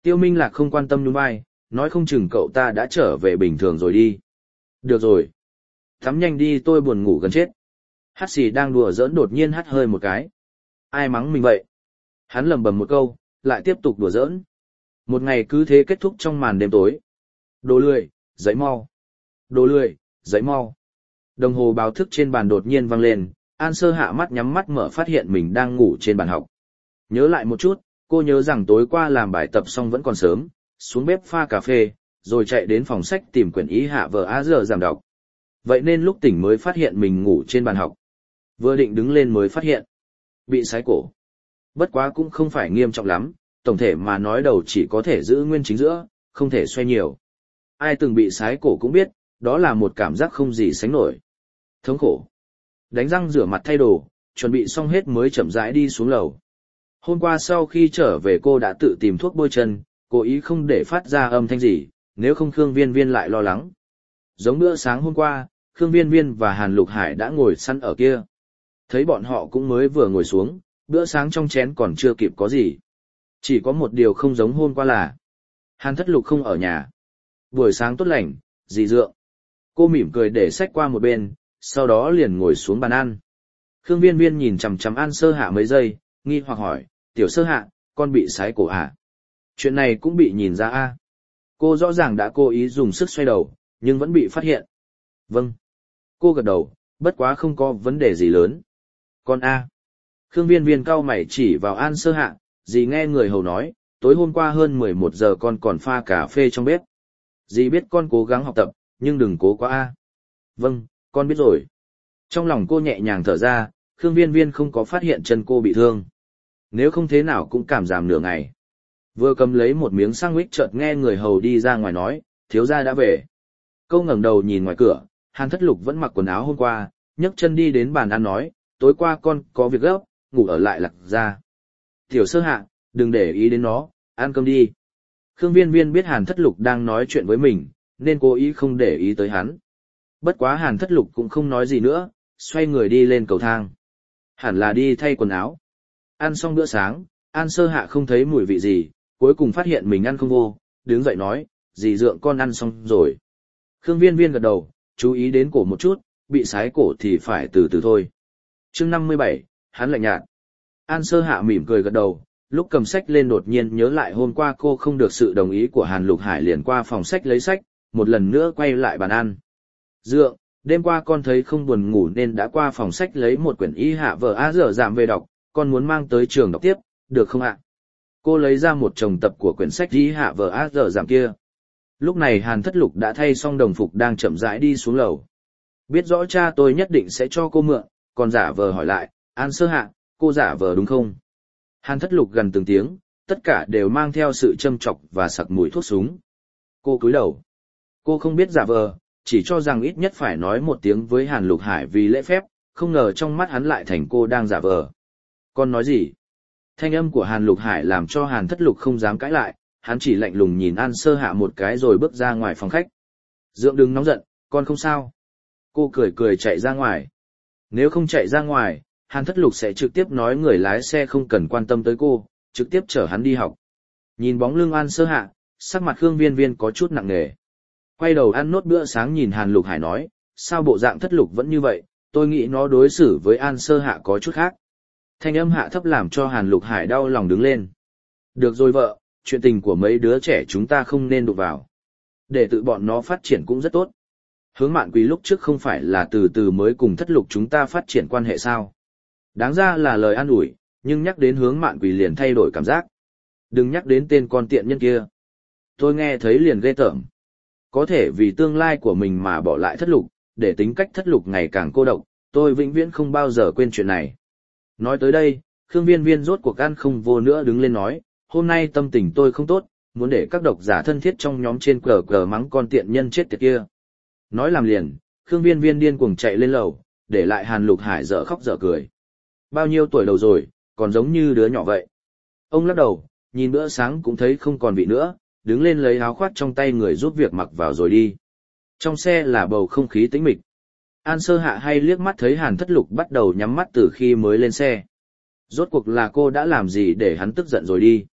Tiêu Minh Lạc không quan tâm nhún vai, nói không chừng cậu ta đã trở về bình thường rồi đi. Được rồi. Tắm nhanh đi, tôi buồn ngủ gần chết. Hát xì đang đùa giỡn đột nhiên hắt hơi một cái. Ai mắng mình vậy? Hắn lẩm bẩm một câu, lại tiếp tục đùa giỡn. Một ngày cứ thế kết thúc trong màn đêm tối. Đồ lười, dậy mau. Đồ lười, dậy mau. Đồng hồ báo thức trên bàn đột nhiên vang lên, An Sơ Hạ mắt nhắm mắt mở phát hiện mình đang ngủ trên bàn học. Nhớ lại một chút, cô nhớ rằng tối qua làm bài tập xong vẫn còn sớm, xuống bếp pha cà phê, rồi chạy đến phòng sách tìm quyển ý hạ vở A giờ giảm đọc. Vậy nên lúc tỉnh mới phát hiện mình ngủ trên bàn học. Vừa định đứng lên mới phát hiện. Bị sái cổ. Bất quá cũng không phải nghiêm trọng lắm, tổng thể mà nói đầu chỉ có thể giữ nguyên chính giữa, không thể xoay nhiều. Ai từng bị sái cổ cũng biết, đó là một cảm giác không gì sánh nổi. Thống khổ. Đánh răng rửa mặt thay đồ, chuẩn bị xong hết mới chậm rãi đi xuống lầu. Hôm qua sau khi trở về cô đã tự tìm thuốc bôi chân, cố ý không để phát ra âm thanh gì, nếu không Khương Viên Viên lại lo lắng. Giống bữa sáng hôm qua, Khương Viên Viên và Hàn Lục Hải đã ngồi sẵn ở kia. Thấy bọn họ cũng mới vừa ngồi xuống, bữa sáng trong chén còn chưa kịp có gì. Chỉ có một điều không giống hôm qua là Hàn Thất Lục không ở nhà. Buổi sáng tốt lành, dị dượng. Cô mỉm cười để xách qua một bên, sau đó liền ngồi xuống bàn ăn. Khương Viên Viên nhìn chằm chằm An Sơ Hạ mấy giây, nghi hoặc hỏi, tiểu Sơ Hạ, con bị sái cổ à? Chuyện này cũng bị nhìn ra a. Cô rõ ràng đã cố ý dùng sức xoay đầu, nhưng vẫn bị phát hiện. Vâng. Cô gật đầu, bất quá không có vấn đề gì lớn. Con a. Khương Viên Viên cau mày chỉ vào An Sơ Hạ, dì nghe người hầu nói, tối hôm qua hơn 11 giờ con còn pha cà phê trong bếp. Dì biết con cố gắng học tập, nhưng đừng cố quá a. Vâng, con biết rồi. Trong lòng cô nhẹ nhàng thở ra, Khương Viên Viên không có phát hiện chân cô bị thương. Nếu không thế nào cũng cảm giảm nửa ngày. Vừa cầm lấy một miếng sandwich chợt nghe người hầu đi ra ngoài nói, thiếu gia đã về. Câu ngẩng đầu nhìn ngoài cửa, Hàn Thất Lục vẫn mặc quần áo hôm qua, nhấc chân đi đến bàn ăn nói, tối qua con có việc gấp, ngủ ở lại Lạc gia. Tiểu Sơ Hạ, đừng để ý đến nó, ăn cơm đi. Khương Viên Viên biết Hàn Thất Lục đang nói chuyện với mình, nên cố ý không để ý tới hắn. Bất quá Hàn Thất Lục cũng không nói gì nữa, xoay người đi lên cầu thang. Hẳn là đi thay quần áo. Ăn xong bữa sáng, An Sơ Hạ không thấy mùi vị gì, cuối cùng phát hiện mình ăn không vô, đứng dậy nói, dì dượng con ăn xong rồi. Khương Viên Viên gật đầu, chú ý đến cổ một chút, bị sái cổ thì phải từ từ thôi. Chương 57, hắn lạnh nhạt. An Sơ Hạ mỉm cười gật đầu, lúc cầm sách lên đột nhiên nhớ lại hôm qua cô không được sự đồng ý của Hàn Lục Hải liền qua phòng sách lấy sách, một lần nữa quay lại bàn ăn. Dượng, đêm qua con thấy không buồn ngủ nên đã qua phòng sách lấy một quyển y hạ vở A dở giảm về đọc, con muốn mang tới trường đọc tiếp, được không ạ? Cô lấy ra một chồng tập của quyển sách y hạ vở A dở giảm kia. Lúc này Hàn Thất Lục đã thay xong đồng phục đang chậm rãi đi xuống lầu. Biết rõ cha tôi nhất định sẽ cho cô mượn, còn giả vờ hỏi lại, An Sơ Hạ, cô giả vờ đúng không? Hàn Thất Lục gần từng tiếng, tất cả đều mang theo sự châm chọc và sặc mùi thuốc súng. Cô cúi đầu. Cô không biết giả vờ, chỉ cho rằng ít nhất phải nói một tiếng với Hàn Lục Hải vì lễ phép, không ngờ trong mắt hắn lại thành cô đang giả vờ. Con nói gì? Thanh âm của Hàn Lục Hải làm cho Hàn Thất Lục không dám cãi lại, hắn chỉ lạnh lùng nhìn An Sơ Hạ một cái rồi bước ra ngoài phòng khách. Dượng đừng nóng giận, con không sao. Cô cười cười chạy ra ngoài. Nếu không chạy ra ngoài, Hàn Thất Lục sẽ trực tiếp nói người lái xe không cần quan tâm tới cô, trực tiếp chở hắn đi học. Nhìn bóng lưng An Sơ Hạ, sắc mặt Khương Viên Viên có chút nặng nề. Quay đầu ăn nốt bữa sáng nhìn Hàn Lục Hải nói, sao bộ dạng Thất Lục vẫn như vậy, tôi nghĩ nó đối xử với An Sơ Hạ có chút khác. Thanh âm hạ thấp làm cho Hàn Lục Hải đau lòng đứng lên. Được rồi vợ, chuyện tình của mấy đứa trẻ chúng ta không nên đụng vào. Để tự bọn nó phát triển cũng rất tốt. Hướng Mạn Quý lúc trước không phải là từ từ mới cùng Thất Lục chúng ta phát triển quan hệ sao. Đáng ra là lời an ủi, nhưng nhắc đến Hướng Mạn Quý liền thay đổi cảm giác. Đừng nhắc đến tên con tiện nhân kia. Tôi nghe thấy liền ghê tởm. Có thể vì tương lai của mình mà bỏ lại Thất Lục, để tính cách Thất Lục ngày càng cô độc, tôi vĩnh viễn không bao giờ quên chuyện này. Nói tới đây, Khương Viên Viên rốt cuộc ăn không vô nữa đứng lên nói, hôm nay tâm tình tôi không tốt, muốn để các độc giả thân thiết trong nhóm trên cờ mắng con tiện nhân chết tiệt kia. Nói làm liền, Khương Viên Viên điên cuồng chạy lên lầu, để lại Hàn Lục Hải dở khóc dở cười. Bao nhiêu tuổi đầu rồi, còn giống như đứa nhỏ vậy. Ông lắc đầu, nhìn bữa sáng cũng thấy không còn vị nữa, đứng lên lấy áo khoác trong tay người giúp việc mặc vào rồi đi. Trong xe là bầu không khí tĩnh mịch. An Sơ Hạ hay liếc mắt thấy Hàn Thất Lục bắt đầu nhắm mắt từ khi mới lên xe. Rốt cuộc là cô đã làm gì để hắn tức giận rồi đi.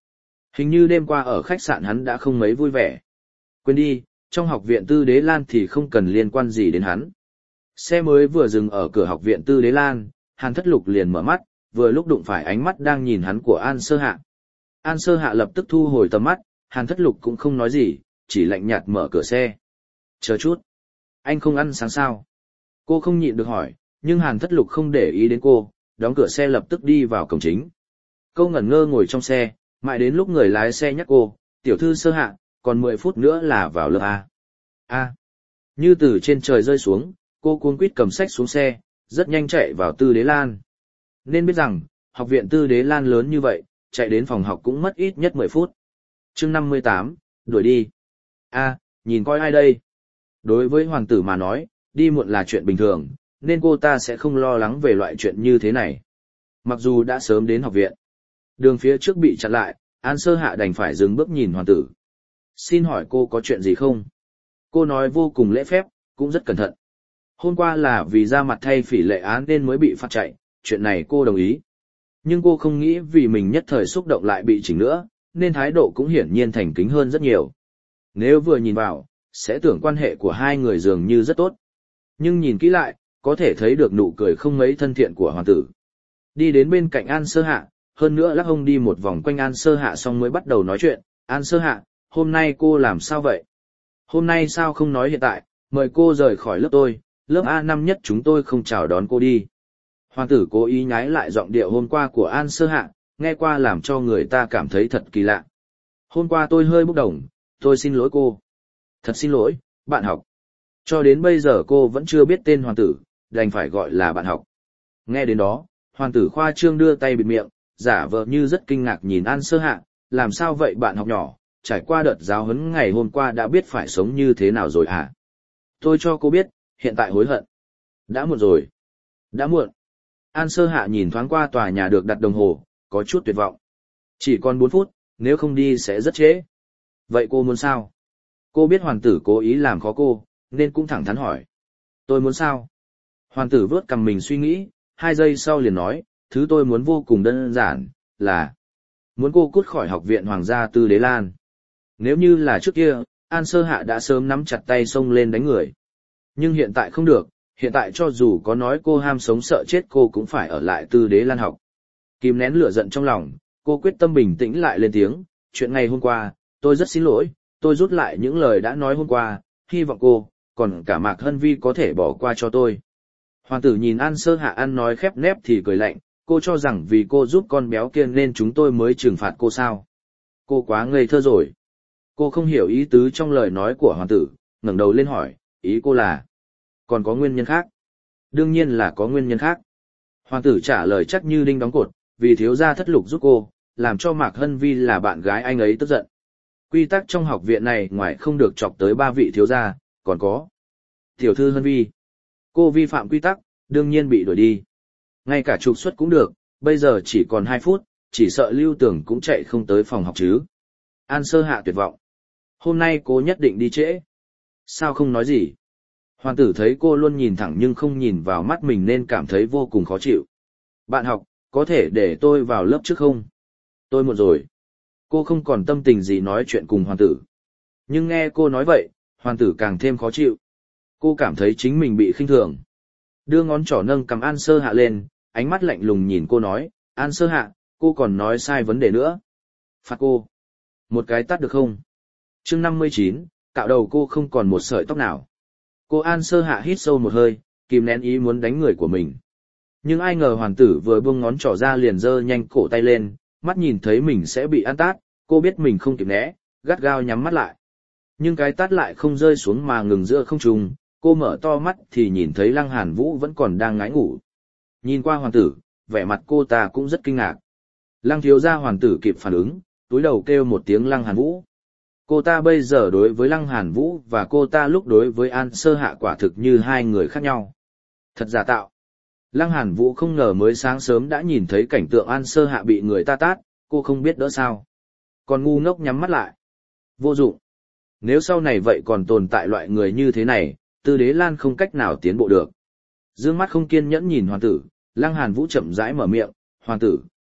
Hình như đêm qua ở khách sạn hắn đã không mấy vui vẻ. Quên đi, trong học viện Tư Đế Lan thì không cần liên quan gì đến hắn. Xe mới vừa dừng ở cửa học viện Tư Đế Lan, Hàn Thất Lục liền mở mắt, vừa lúc đụng phải ánh mắt đang nhìn hắn của An Sơ Hạ. An Sơ Hạ lập tức thu hồi tầm mắt, Hàn Thất Lục cũng không nói gì, chỉ lạnh nhạt mở cửa xe. Chờ chút, anh không ăn sáng sao? Cô không nhịn được hỏi, nhưng Hàn Thất Lục không để ý đến cô, đóng cửa xe lập tức đi vào cổng chính. Cô ngẩn ngơ ngồi trong xe, mãi đến lúc người lái xe nhắc cô, tiểu thư Sơ Hạ, còn 10 phút nữa là vào lớp A. A. Như từ trên trời rơi xuống, cô cuống quýt cầm sách xuống xe, rất nhanh chạy vào Tư Đế Lan. Nên biết rằng, học viện Tư Đế Lan lớn như vậy, chạy đến phòng học cũng mất ít nhất 10 phút. Chương 58, đuổi đi. A, nhìn coi ai đây? Đối với hoàng tử mà nói, đi muộn là chuyện bình thường, nên cô ta sẽ không lo lắng về loại chuyện như thế này. Mặc dù đã sớm đến học viện, đường phía trước bị chặn lại, An Sơ Hạ đành phải dừng bước nhìn hoàng tử. Xin hỏi cô có chuyện gì không? Cô nói vô cùng lễ phép, cũng rất cẩn thận. Hôm qua là vì ra mặt thay Phỉ Lệ Á nên mới bị phạt chạy, chuyện này cô đồng ý. Nhưng cô không nghĩ vì mình nhất thời xúc động lại bị chỉnh nữa, nên thái độ cũng hiển nhiên thành kính hơn rất nhiều. Nếu vừa nhìn vào, sẽ tưởng quan hệ của hai người dường như rất tốt. Nhưng nhìn kỹ lại, có thể thấy được nụ cười không mấy thân thiện của hoàng tử. Đi đến bên cạnh An Sơ Hạ, hơn nữa lắc hông đi một vòng quanh An Sơ Hạ xong mới bắt đầu nói chuyện. An Sơ Hạ, hôm nay cô làm sao vậy? Hôm nay sao không nói hiện tại, mời cô rời khỏi lớp tôi, lớp A5 nhất chúng tôi không chào đón cô đi. Hoàng tử cố ý nhái lại giọng điệu hôm qua của An Sơ Hạ, nghe qua làm cho người ta cảm thấy thật kỳ lạ. Hôm qua tôi hơi bốc đồng, tôi xin lỗi cô. Thật xin lỗi, bạn học. Cho đến bây giờ cô vẫn chưa biết tên hoàng tử, đành phải gọi là bạn học. Nghe đến đó, hoàng tử khoa trương đưa tay bịt miệng, giả vờ như rất kinh ngạc nhìn An Sơ Hạ, làm sao vậy bạn học nhỏ, trải qua đợt giáo huấn ngày hôm qua đã biết phải sống như thế nào rồi hả? Tôi cho cô biết, hiện tại hối hận. Đã muộn rồi. Đã muộn. An Sơ Hạ nhìn thoáng qua tòa nhà được đặt đồng hồ, có chút tuyệt vọng. Chỉ còn 4 phút, nếu không đi sẽ rất trễ. Vậy cô muốn sao? Cô biết hoàng tử cố ý làm khó cô, nên cũng thẳng thắn hỏi. Tôi muốn sao? Hoàng tử vớt cằm mình suy nghĩ, 2 giây sau liền nói, thứ tôi muốn vô cùng đơn giản, là muốn cô cút khỏi học viện Hoàng gia Tư Đế Lan. Nếu như là trước kia, An Sơ Hạ đã sớm nắm chặt tay xông lên đánh người. Nhưng hiện tại không được, hiện tại cho dù có nói cô ham sống sợ chết cô cũng phải ở lại Tư Đế Lan học. Kìm nén lửa giận trong lòng, cô quyết tâm bình tĩnh lại lên tiếng, chuyện ngày hôm qua, tôi rất xin lỗi, tôi rút lại những lời đã nói hôm qua, hy vọng cô, còn cả Mạc Hân Vi có thể bỏ qua cho tôi. Hoàng tử nhìn An Sơ Hạ ăn nói khép nép thì cười lạnh, cô cho rằng vì cô giúp con béo kia nên chúng tôi mới trừng phạt cô sao? Cô quá ngây thơ rồi. Cô không hiểu ý tứ trong lời nói của hoàng tử, ngẩng đầu lên hỏi, ý cô là, còn có nguyên nhân khác? Đương nhiên là có nguyên nhân khác. Hoàng tử trả lời chắc như đinh đóng cột, vì thiếu gia Thất Lục giúp cô, làm cho Mạc Hân Vi là bạn gái anh ấy tức giận. Quy tắc trong học viện này ngoài không được chọc tới 3 vị thiếu gia, còn có tiểu thư Hân Vi. Cô vi phạm quy tắc, đương nhiên bị đuổi đi. Ngay cả trục xuất cũng được, bây giờ chỉ còn 2 phút, chỉ sợ Lưu Tưởng cũng chạy không tới phòng học chứ. An Sơ Hạ tuyệt vọng. Hôm nay cô nhất định đi trễ. Sao không nói gì? Hoàng tử thấy cô luôn nhìn thẳng nhưng không nhìn vào mắt mình nên cảm thấy vô cùng khó chịu. Bạn học, có thể để tôi vào lớp trước không? Tôi muộn rồi. Cô không còn tâm tình gì nói chuyện cùng hoàng tử. Nhưng nghe cô nói vậy, hoàng tử càng thêm khó chịu. Cô cảm thấy chính mình bị khinh thường. Đưa ngón trỏ nâng cầm An Sơ Hạ lên, ánh mắt lạnh lùng nhìn cô nói, An Sơ Hạ, cô còn nói sai vấn đề nữa. Phạt cô. Một cái tát được không? Chương 59, cạo đầu cô không còn một sợi tóc nào. Cô An Sơ Hạ hít sâu một hơi, kìm nén ý muốn đánh người của mình. Nhưng ai ngờ hoàng tử vừa buông ngón trỏ ra liền giơ nhanh cổ tay lên, mắt nhìn thấy mình sẽ bị ăn tát, cô biết mình không kịp né, gắt gao nhắm mắt lại. Nhưng cái tát lại không rơi xuống mà ngừng giữa không trung, cô mở to mắt thì nhìn thấy Lăng Hàn Vũ vẫn còn đang ngái ngủ. Nhìn qua hoàng tử, vẻ mặt cô ta cũng rất kinh ngạc. Lăng thiếu gia hoàng tử kịp phản ứng, túi đầu kêu một tiếng Lăng Hàn Vũ. Cô ta bây giờ đối với Lăng Hàn Vũ và cô ta lúc đối với An Sơ Hạ quả thực như hai người khác nhau. Thật giả tạo. Lăng Hàn Vũ không ngờ mới sáng sớm đã nhìn thấy cảnh tượng An Sơ Hạ bị người ta tát, cô không biết đỡ sao. Còn ngu ngốc nhắm mắt lại. Vô dụng. Nếu sau này vậy còn tồn tại loại người như thế này, Tư Đế Lan không cách nào tiến bộ được. Dương mắt không kiên nhẫn nhìn hoàng tử, Lăng Hàn Vũ chậm rãi mở miệng, hoàng tử,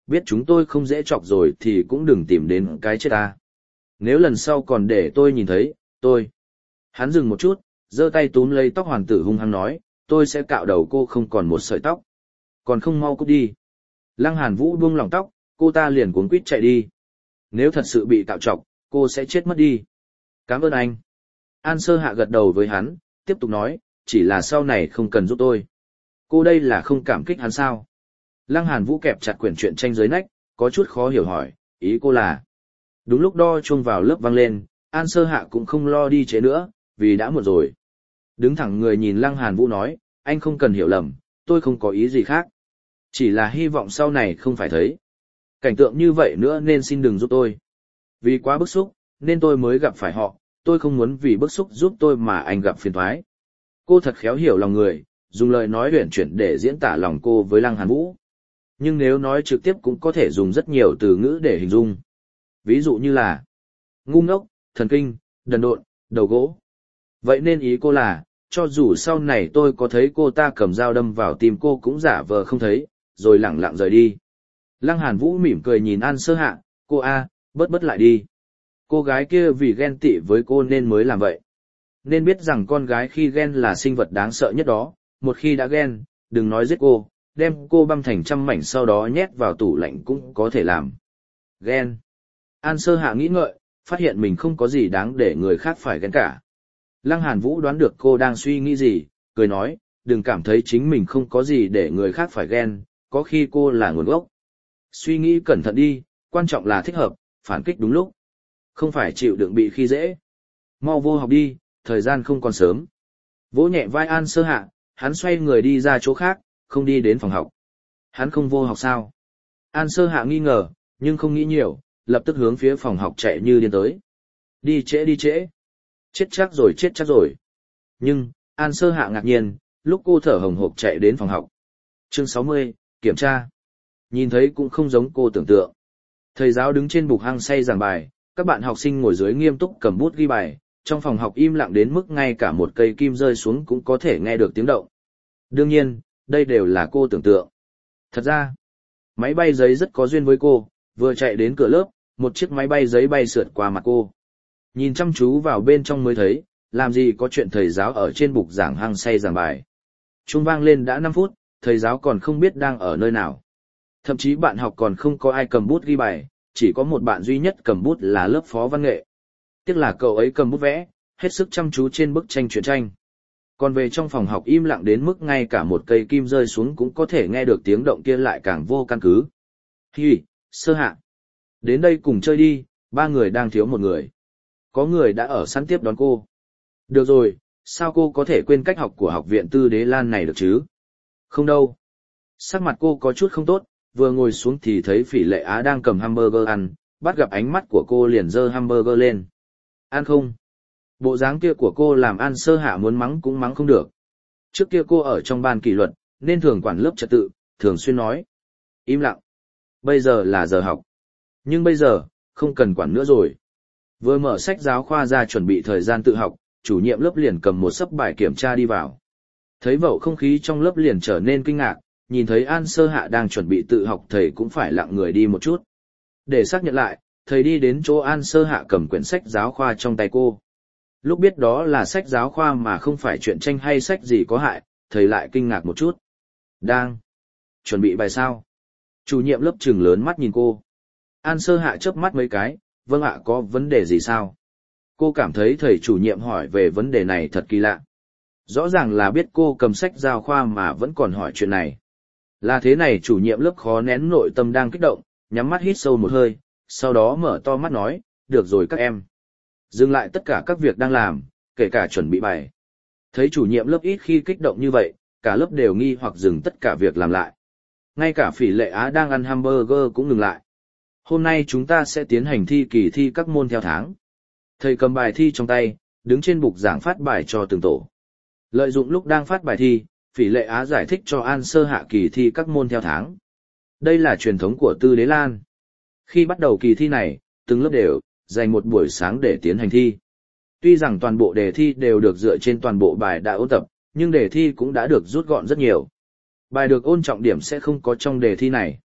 biết chúng tôi không dễ chọc rồi thì cũng đừng tìm đến cái chết ta. Nếu lần sau còn để tôi nhìn thấy, tôi... Hắn dừng một chút, giơ tay túm lấy tóc hoàng tử hung hăng nói, tôi sẽ cạo đầu cô không còn một sợi tóc. Còn không mau cút đi. Lăng Hàn Vũ buông lỏng tóc, cô ta liền cuống quýt chạy đi. Nếu thật sự bị cạo trọc, cô sẽ chết mất đi. Cảm ơn anh. An Sơ Hạ gật đầu với hắn, tiếp tục nói, chỉ là sau này không cần giúp tôi. Cô đây là không cảm kích hắn sao? Lăng Hàn Vũ kẹp chặt quyển truyện tranh dưới nách, có chút khó hiểu hỏi, ý cô là... Đúng lúc đo chuông vào lớp vang lên, An Sơ Hạ cũng không lo đi trễ nữa, vì đã muộn rồi. Đứng thẳng người nhìn Lăng Hàn Vũ nói, anh không cần hiểu lầm, tôi không có ý gì khác. Chỉ là hy vọng sau này không phải thấy cảnh tượng như vậy nữa nên xin đừng giúp tôi. Vì quá bức xúc, nên tôi mới gặp phải họ, tôi không muốn vì bức xúc giúp tôi mà anh gặp phiền toái. Cô thật khéo hiểu lòng người, dùng lời nói uyển chuyển để diễn tả lòng cô với Lăng Hàn Vũ. Nhưng nếu nói trực tiếp cũng có thể dùng rất nhiều từ ngữ để hình dung. Ví dụ như là ngu ngốc, thần kinh, đần độn, đầu gỗ. Vậy nên ý cô là, cho dù sau này tôi có thấy cô ta cầm dao đâm vào tim cô cũng giả vờ không thấy, rồi lẳng lặng rời đi. Lăng Hàn Vũ mỉm cười nhìn An Sơ Hạ, cô A, bớt lại đi. Cô gái kia vì ghen tị với cô nên mới làm vậy. Nên biết rằng con gái khi ghen là sinh vật đáng sợ nhất đó, một khi đã ghen, đừng nói giết cô, đem cô băm thành trăm mảnh sau đó nhét vào tủ lạnh cũng có thể làm. Ghen. An Sơ Hạ nghĩ ngợi, phát hiện mình không có gì đáng để người khác phải ghen cả. Lăng Hàn Vũ đoán được cô đang suy nghĩ gì, cười nói, đừng cảm thấy chính mình không có gì để người khác phải ghen, có khi cô là nguồn gốc. Suy nghĩ cẩn thận đi, quan trọng là thích hợp, phản kích đúng lúc. Không phải chịu đựng bị khi dễ. Mau vô học đi, thời gian không còn sớm. Vỗ nhẹ vai An Sơ Hạ, hắn xoay người đi ra chỗ khác, không đi đến phòng học. Hắn không vô học sao? An Sơ Hạ nghi ngờ, nhưng không nghĩ nhiều, lập tức hướng phía phòng học chạy như điên tới. Đi trễ. Chết chắc rồi. Nhưng, An Sơ Hạ ngạc nhiên, lúc cô thở hồng hộc chạy đến phòng học. Chương 60, kiểm tra. Nhìn thấy cũng không giống cô tưởng tượng. Thầy giáo đứng trên bục hăng say giảng bài, các bạn học sinh ngồi dưới nghiêm túc cầm bút ghi bài, trong phòng học im lặng đến mức ngay cả một cây kim rơi xuống cũng có thể nghe được tiếng động. Đương nhiên, đây đều là cô tưởng tượng. Thật ra, máy bay giấy rất có duyên với cô, vừa chạy đến cửa lớp, một chiếc máy bay giấy bay sượt qua mặt cô. Nhìn chăm chú vào bên trong mới thấy, làm gì có chuyện thầy giáo ở trên bục giảng hăng say giảng bài. Chuông vang lên đã 5 phút, thầy giáo còn không biết đang ở nơi nào. Thậm chí bạn học còn không có ai cầm bút ghi bài, chỉ có một bạn duy nhất cầm bút là lớp phó văn nghệ. Tiếc là cậu ấy cầm bút vẽ, hết sức chăm chú trên bức tranh truyện tranh. Còn về trong phòng học im lặng đến mức ngay cả một cây kim rơi xuống cũng có thể nghe được tiếng động kia lại càng vô căn cứ. Hi, Sơ Hạ. Đến đây cùng chơi đi, 3 người đang thiếu một người. Có người đã ở sẵn tiếp đón cô. Được rồi, sao cô có thể quên cách học của học viện Tư Đế Lan này được chứ? Không đâu. Sắc mặt cô có chút không tốt, vừa ngồi xuống thì thấy Phỉ Lệ Á đang cầm hamburger ăn, bắt gặp ánh mắt của cô liền giơ hamburger lên. Ăn không? Bộ dáng kia của cô làm An Sơ Hạ muốn mắng cũng mắng không được. Trước kia cô ở trong ban kỷ luật, nên thường quản lớp trật tự, thường xuyên nói. Im lặng. Bây giờ là giờ học. Nhưng bây giờ, không cần quản nữa rồi. Vừa mở sách giáo khoa ra chuẩn bị thời gian tự học, chủ nhiệm lớp liền cầm một xấp bài kiểm tra đi vào. Thấy bầu không khí trong lớp liền trở nên kinh ngạc, nhìn thấy An Sơ Hạ đang chuẩn bị tự học thầy cũng phải lặng người đi một chút. Để xác nhận lại, thầy đi đến chỗ An Sơ Hạ cầm quyển sách giáo khoa trong tay cô. Lúc biết đó là sách giáo khoa mà không phải truyện tranh hay sách gì có hại, thầy lại kinh ngạc một chút. Đang chuẩn bị bài sao? Chủ nhiệm lớp trừng lớn mắt nhìn cô. An Sơ Hạ chớp mắt mấy cái, vâng ạ, có vấn đề gì sao? Cô cảm thấy thầy chủ nhiệm hỏi về vấn đề này thật kỳ lạ. Rõ ràng là biết cô cầm sách giáo khoa mà vẫn còn hỏi chuyện này. Là thế này, chủ nhiệm lớp khó nén nội tâm đang kích động, nhắm mắt hít sâu một hơi, sau đó mở to mắt nói, được rồi các em. Dừng lại tất cả các việc đang làm, kể cả chuẩn bị bài. Thấy chủ nhiệm lớp ít khi kích động như vậy, cả lớp đều nghi hoặc dừng tất cả việc làm lại. Ngay cả Phỉ Lệ Á đang ăn hamburger cũng ngừng lại. Hôm nay chúng ta sẽ tiến hành thi kỳ thi các môn theo tháng. Thầy cầm bài thi trong tay, đứng trên bục giảng phát bài cho từng tổ. Lợi dụng lúc đang phát bài thi, Phỉ Lệ Á giải thích cho An Sơ Hạ kỳ thi các môn theo tháng. Đây là truyền thống của Tư Đế Lan. Khi bắt đầu kỳ thi này, từng lớp đều dành một buổi sáng để tiến hành thi. Tuy rằng toàn bộ đề thi đều được dựa trên toàn bộ bài đã ôn tập, nhưng đề thi cũng đã được rút gọn rất nhiều. Bài được ôn trọng điểm sẽ không có trong đề thi này.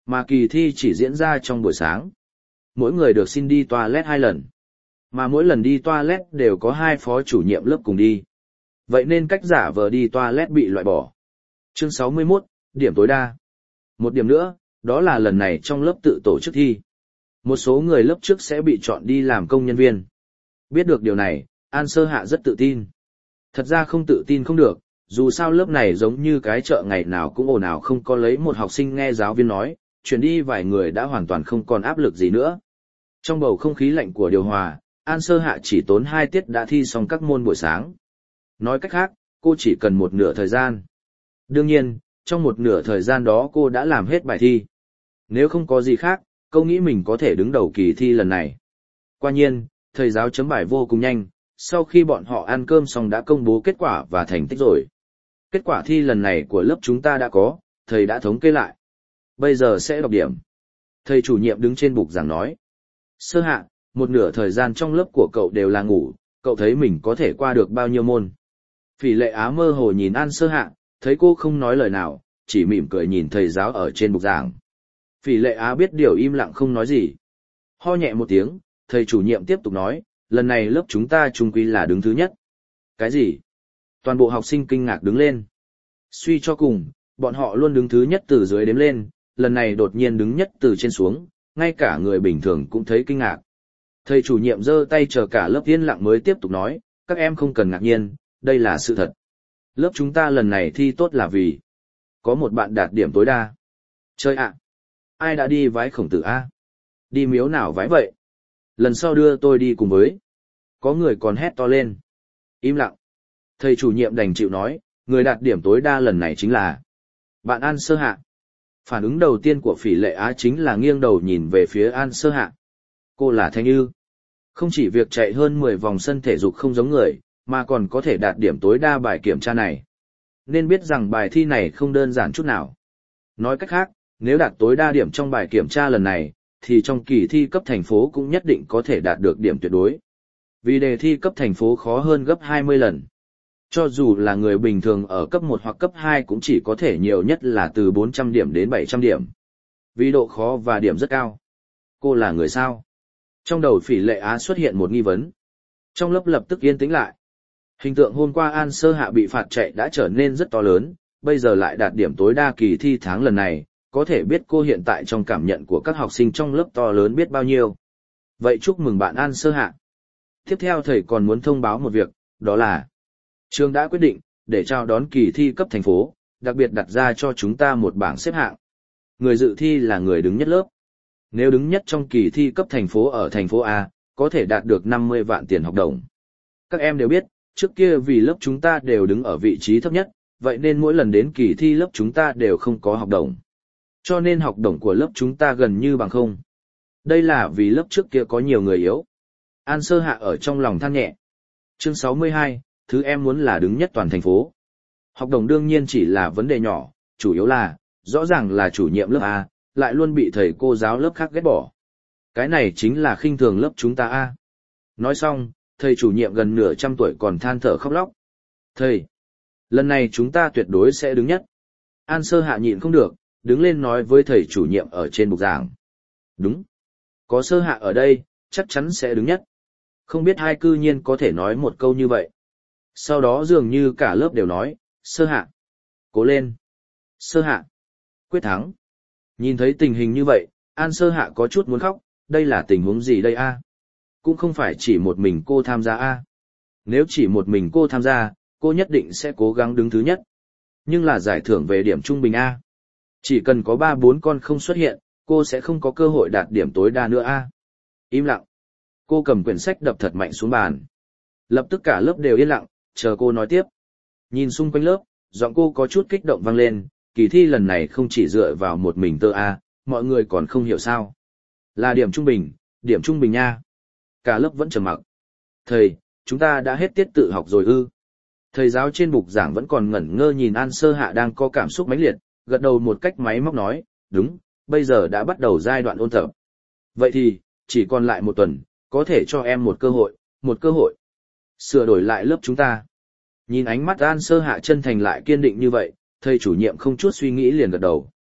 Mà kỳ thi chỉ diễn ra trong buổi sáng. Mỗi người được xin đi toilet 2 lần. Mà mỗi lần đi toilet đều có 2 phó chủ nhiệm lớp cùng đi. Vậy nên cách giả vờ đi toilet bị loại bỏ. Chương 61, điểm tối đa. Một điểm nữa, đó là lần này trong lớp tự tổ chức thi. Một số người lớp trước sẽ bị chọn đi làm công nhân viên. Biết được điều này, An Sơ Hạ rất tự tin. Thật ra không tự tin không được, dù sao lớp này giống như cái chợ ngày nào cũng ồn ào không có lấy một học sinh nghe giáo viên nói, chuyển đi vài người đã hoàn toàn không còn áp lực gì nữa. Trong bầu không khí lạnh của điều hòa, An Sơ Hạ chỉ tốn 2 tiết đã thi xong các môn buổi sáng. Nói cách khác, cô chỉ cần một nửa thời gian. Đương nhiên, trong một nửa thời gian đó cô đã làm hết bài thi. Nếu không có gì khác, cô nghĩ mình có thể đứng đầu kỳ thi lần này. Quả nhiên, thầy giáo chấm bài vô cùng nhanh, sau khi bọn họ ăn cơm xong đã công bố kết quả và thành tích rồi. Kết quả thi lần này của lớp chúng ta đã có, thầy đã thống kê lại. Bây giờ sẽ đọc điểm. Thầy chủ nhiệm đứng trên bục giảng nói. Sơ Hạ, một nửa thời gian trong lớp của cậu đều là ngủ, cậu thấy mình có thể qua được bao nhiêu môn? Phỉ Lệ Á mơ hồ nhìn An Sơ Hạ, thấy cô không nói lời nào, chỉ mỉm cười nhìn thầy giáo ở trên bục giảng. Phỉ Lệ Á biết điều im lặng không nói gì. Ho nhẹ một tiếng, thầy chủ nhiệm tiếp tục nói, lần này lớp chúng ta chung quy là đứng thứ nhất. Cái gì? Toàn bộ học sinh kinh ngạc đứng lên. Suy cho cùng, bọn họ luôn đứng thứ nhất từ dưới đếm lên, lần này đột nhiên đứng nhất từ trên xuống, ngay cả người bình thường cũng thấy kinh ngạc. Thầy chủ nhiệm giơ tay chờ cả lớp yên lặng mới tiếp tục nói, các em không cần ngạc nhiên, đây là sự thật. Lớp chúng ta lần này thi tốt là vì có một bạn đạt điểm tối đa. Chơi ạ! Ai đã đi vái Khổng Tử a? Đi miếu nào vái vậy? Lần sau đưa tôi đi cùng với. Có người còn hét to lên. Im lặng. Thầy chủ nhiệm đành chịu nói, người đạt điểm tối đa lần này chính là bạn An Sơ Hạ. Phản ứng đầu tiên của Phỉ Lệ Á chính là nghiêng đầu nhìn về phía An Sơ Hạ. Cô là Thanh Như. Không chỉ việc chạy hơn 10 vòng sân thể dục không giống người, mà còn có thể đạt điểm tối đa bài kiểm tra này. Nên biết rằng bài thi này không đơn giản chút nào. Nói cách khác, nếu đạt tối đa điểm trong bài kiểm tra lần này, thì trong kỳ thi cấp thành phố cũng nhất định có thể đạt được điểm tuyệt đối. Vì đề thi cấp thành phố khó hơn gấp 20 lần. Cho dù là người bình thường ở cấp 1 hoặc cấp 2 cũng chỉ có thể nhiều nhất là từ 400 điểm đến 700 điểm. Vì độ khó và điểm rất cao. Cô là người sao? Trong đầu Phỉ Lệ Á xuất hiện một nghi vấn. Trong lớp lập tức yên tĩnh lại. Hình tượng hôm qua An Sơ Hạ bị phạt chạy đã trở nên rất to lớn, bây giờ lại đạt điểm tối đa kỳ thi tháng lần này, có thể biết cô hiện tại trong cảm nhận của các học sinh trong lớp to lớn biết bao nhiêu. Vậy chúc mừng bạn An Sơ Hạ. Tiếp theo thầy còn muốn thông báo một việc, đó là trường đã quyết định, để chào đón kỳ thi cấp thành phố, đặc biệt đặt ra cho chúng ta một bảng xếp hạng. Người dự thi là người đứng nhất lớp. Nếu đứng nhất trong kỳ thi cấp thành phố ở thành phố A, có thể đạt được 50 vạn tiền học đồng. Các em đều biết, trước kia vì lớp chúng ta đều đứng ở vị trí thấp nhất, vậy nên mỗi lần đến kỳ thi lớp chúng ta đều không có học đồng. Cho nên học đồng của lớp chúng ta gần như bằng không. Đây là vì lớp trước kia có nhiều người yếu. An Sơ Hạ ở trong lòng than nhẹ. Chương 62, thứ em muốn là đứng nhất toàn thành phố. Học đồng đương nhiên chỉ là vấn đề nhỏ, chủ yếu là, rõ ràng là chủ nhiệm lớp A, lại luôn bị thầy cô giáo lớp khác ghét bỏ. Cái này chính là khinh thường lớp chúng ta A. Nói xong, thầy chủ nhiệm gần nửa trăm tuổi còn than thở khóc lóc. Thầy, lần này chúng ta tuyệt đối sẽ đứng nhất. An Sơ Hạ nhịn không được, đứng lên nói với thầy chủ nhiệm ở trên bục giảng. Đúng. Có Sơ Hạ ở đây, chắc chắn sẽ đứng nhất. Không biết hai cư nhiên có thể nói một câu như vậy. Sau đó dường như cả lớp đều nói, Sơ Hạ. Cố lên. Sơ Hạ. Quyết thắng. Nhìn thấy tình hình như vậy, An Sơ Hạ có chút muốn khóc, đây là tình huống gì đây a? Cũng không phải chỉ một mình cô tham gia a. Nếu chỉ một mình cô tham gia, cô nhất định sẽ cố gắng đứng thứ nhất. Nhưng là giải thưởng về điểm trung bình a. Chỉ cần có 3-4 con không xuất hiện, cô sẽ không có cơ hội đạt điểm tối đa nữa a. Im lặng. Cô cầm quyển sách đập thật mạnh xuống bàn. Lập tức cả lớp đều yên lặng, chờ cô nói tiếp. Nhìn xung quanh lớp, giọng cô có chút kích động vang lên, kỳ thi lần này không chỉ dựa vào một mình tơ a, mọi người còn không hiểu sao. Là điểm trung bình nha. Cả lớp vẫn trầm mặc. Thầy, chúng ta đã hết tiết tự học rồi ư? Thầy giáo trên bục giảng vẫn còn ngẩn ngơ nhìn An Sơ Hạ đang có cảm xúc mãnh liệt, gật đầu một cách máy móc nói, đúng, bây giờ đã bắt đầu giai đoạn ôn tập. Vậy thì, chỉ còn lại một tuần, có thể cho em một cơ hội. Sửa đổi lại lớp chúng ta. Nhìn ánh mắt An Sơ Hạ chân thành lại kiên định như vậy, thầy chủ nhiệm không chút suy nghĩ liền gật đầu.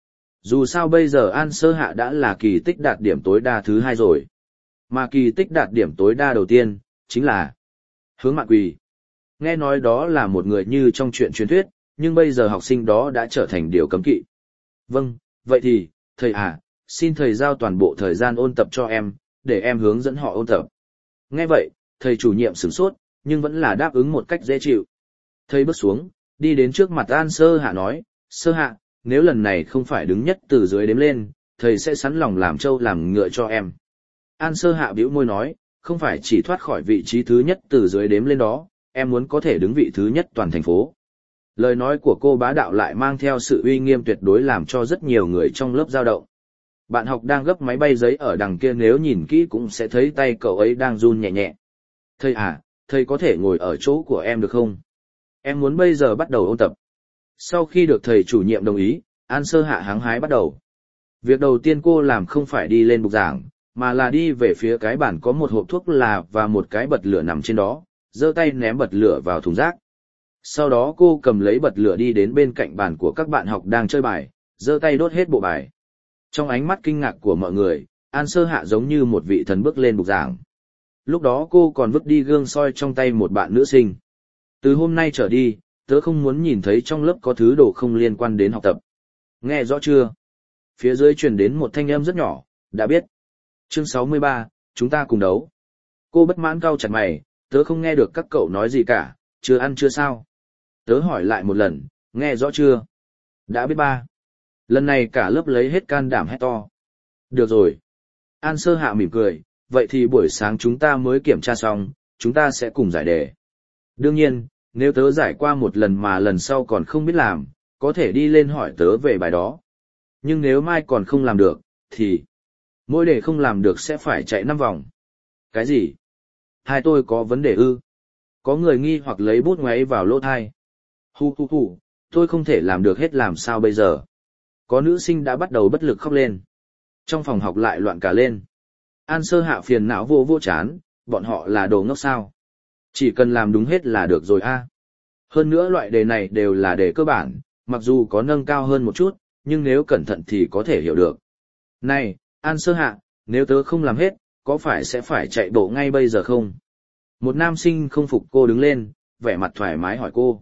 Dù sao bây giờ An Sơ Hạ đã là kỳ tích đạt điểm tối đa thứ 2 rồi. Mà kỳ tích đạt điểm tối đa đầu tiên, chính là Hướng Mạn Quỳ. Nghe nói đó là một người như trong chuyện truyền thuyết, nhưng bây giờ học sinh đó đã trở thành điều cấm kỵ. Vâng, vậy thì, thầy à, xin thầy giao toàn bộ thời gian ôn tập cho em, để em hướng dẫn họ ôn tập. Nghe vậy, thầy chủ nhiệm sửng sốt, nhưng vẫn là đáp ứng một cách dễ chịu. Thầy bước xuống, đi đến trước mặt An Sơ Hạ nói, Sơ Hạ, nếu lần này không phải đứng nhất từ dưới đếm lên, thầy sẽ sẵn lòng làm trâu làm ngựa cho em. An Sơ Hạ bĩu môi nói, không phải chỉ thoát khỏi vị trí thứ nhất từ dưới đếm lên đó, em muốn có thể đứng vị thứ nhất toàn thành phố. Lời nói của cô bá đạo lại mang theo sự uy nghiêm tuyệt đối làm cho rất nhiều người trong lớp dao động. Bạn học đang gấp máy bay giấy ở đằng kia nếu nhìn kỹ cũng sẽ thấy tay cậu ấy đang run nhẹ nhẹ. Thầy à, thầy có thể ngồi ở chỗ của em được không? Em muốn bây giờ bắt đầu ôn tập. Sau khi được thầy chủ nhiệm đồng ý, An Sơ Hạ hăng hái bắt đầu. Việc đầu tiên cô làm không phải đi lên bục giảng, mà là đi về phía cái bàn có một hộp thuốc là và một cái bật lửa nằm trên đó, giơ tay ném bật lửa vào thùng rác. Sau đó cô cầm lấy bật lửa đi đến bên cạnh bàn của các bạn học đang chơi bài, giơ tay đốt hết bộ bài. Trong ánh mắt kinh ngạc của mọi người, An Sơ Hạ giống như một vị thần bước lên bục giảng. Lúc đó cô còn vứt đi gương soi trong tay một bạn nữ sinh. Từ hôm nay trở đi, tớ không muốn nhìn thấy trong lớp có thứ đồ không liên quan đến học tập. Nghe rõ chưa? Phía dưới truyền đến một thanh âm rất nhỏ, đã biết. Chương 63, chúng ta cùng đấu. Cô bất mãn cau chặt mày, tớ không nghe được các cậu nói gì cả, chưa ăn chưa sao? Tớ hỏi lại một lần, nghe rõ chưa? Đã biết ba. Lần này cả lớp lấy hết can đảm hét to. Được rồi. An Sơ Hạ mỉm cười, vậy thì buổi sáng chúng ta mới kiểm tra xong, chúng ta sẽ cùng giải đề. Đương nhiên, nếu tớ giải qua một lần mà lần sau còn không biết làm, có thể đi lên hỏi tớ về bài đó. Nhưng nếu mai còn không làm được, thì mỗi đề không làm được sẽ phải chạy 5 vòng. Cái gì? Hai tôi có vấn đề ư? Có người nghi hoặc lấy bút ngoáy vào lỗ thai. Hu, tôi không thể làm được hết làm sao bây giờ? Có nữ sinh đã bắt đầu bất lực khóc lên. Trong phòng học lại loạn cả lên. An Sơ Hạ phiền não vô chán, bọn họ là đồ ngốc sao? Chỉ cần làm đúng hết là được rồi a. Hơn nữa loại đề này đều là đề cơ bản, mặc dù có nâng cao hơn một chút, nhưng nếu cẩn thận thì có thể hiểu được. Này, An Sơ Hạ, nếu tớ không làm hết, có phải sẽ phải chạy bộ ngay bây giờ không? Một nam sinh không phục cô đứng lên, vẻ mặt thoải mái hỏi cô.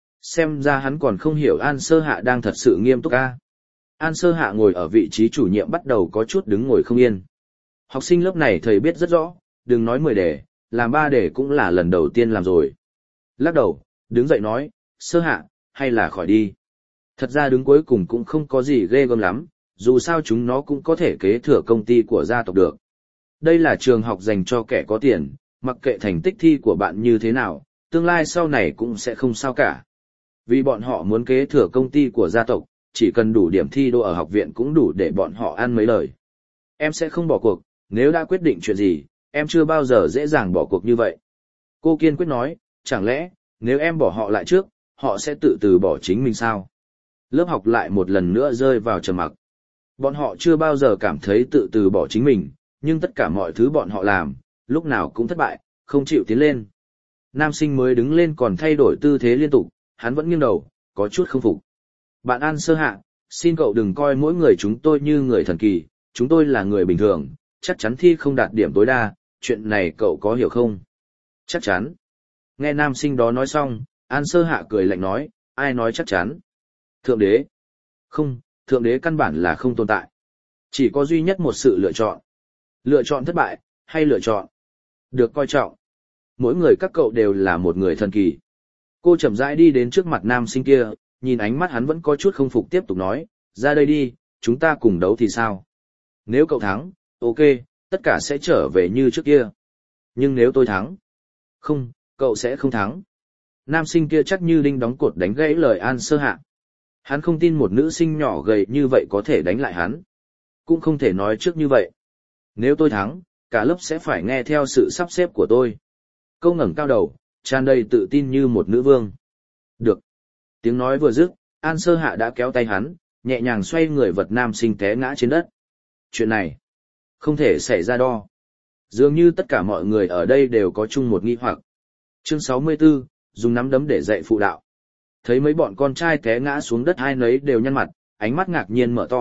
Xem ra hắn còn không hiểu An Sơ Hạ đang thật sự nghiêm túc a. An Sơ Hạ ngồi ở vị trí chủ nhiệm bắt đầu có chút đứng ngồi không yên. Học sinh lớp này thầy biết rất rõ, đừng nói 10 đề, làm 3 đề cũng là lần đầu tiên làm rồi. Lắc đầu, đứng dậy nói, Sơ Hạ, hay là khỏi đi. Thật ra đứng cuối cùng cũng không có gì ghê gớm lắm, dù sao chúng nó cũng có thể kế thừa công ty của gia tộc được. Đây là trường học dành cho kẻ có tiền, mặc kệ thành tích thi của bạn như thế nào, tương lai sau này cũng sẽ không sao cả. Vì bọn họ muốn kế thừa công ty của gia tộc, chỉ cần đủ điểm thi đỗ ở học viện cũng đủ để bọn họ ăn mấy lời. Em sẽ không bỏ cuộc, nếu đã quyết định chuyện gì, em chưa bao giờ dễ dàng bỏ cuộc như vậy. Cô kiên quyết nói, chẳng lẽ, nếu em bỏ họ lại trước, họ sẽ tự từ bỏ chính mình sao? Lớp học lại một lần nữa rơi vào trầm mặc. Bọn họ chưa bao giờ cảm thấy tự từ bỏ chính mình, nhưng tất cả mọi thứ bọn họ làm, lúc nào cũng thất bại, không chịu tiến lên. Nam sinh mới đứng lên còn thay đổi tư thế liên tục, hắn vẫn nghiêng đầu, có chút không phục. Bạn An Sơ Hạ, xin cậu đừng coi mỗi người chúng tôi như người thần kỳ, chúng tôi là người bình thường, chắc chắn thi không đạt điểm tối đa, chuyện này cậu có hiểu không? Chắc chắn. Nghe nam sinh đó nói xong, An Sơ Hạ cười lạnh nói, ai nói chắc chắn? Thượng đế. Không, thượng đế căn bản là không tồn tại. Chỉ có duy nhất một sự lựa chọn. Lựa chọn thất bại, hay lựa chọn được coi trọng. Mỗi người các cậu đều là một người thần kỳ. Cô chậm rãi đi đến trước mặt nam sinh kia, nhìn ánh mắt hắn vẫn có chút không phục tiếp tục nói, ra đây đi, chúng ta cùng đấu thì sao? Nếu cậu thắng, ok, tất cả sẽ trở về như trước kia. Nhưng nếu tôi thắng? Không, cậu sẽ không thắng. Nam sinh kia chắc như đinh đóng cột đánh gãy lời An Sơ Hạ. Hắn không tin một nữ sinh nhỏ gầy như vậy có thể đánh lại hắn. Cũng không thể nói trước như vậy. Nếu tôi thắng, cả lớp sẽ phải nghe theo sự sắp xếp của tôi. Câu ngẩng cao đầu, tràn đầy tự tin như một nữ vương. Được. Tiếng nói vừa dứt, An Sơ Hạ đã kéo tay hắn, nhẹ nhàng xoay người vật nam sinh té ngã trên đất. Chuyện này không thể xảy ra đo. Dường như tất cả mọi người ở đây đều có chung một nghi hoặc. Chương 64, dùng nắm đấm để dạy phụ đạo. Thấy mấy bọn con trai té ngã xuống đất hai nấy đều nhăn mặt, ánh mắt ngạc nhiên mở to,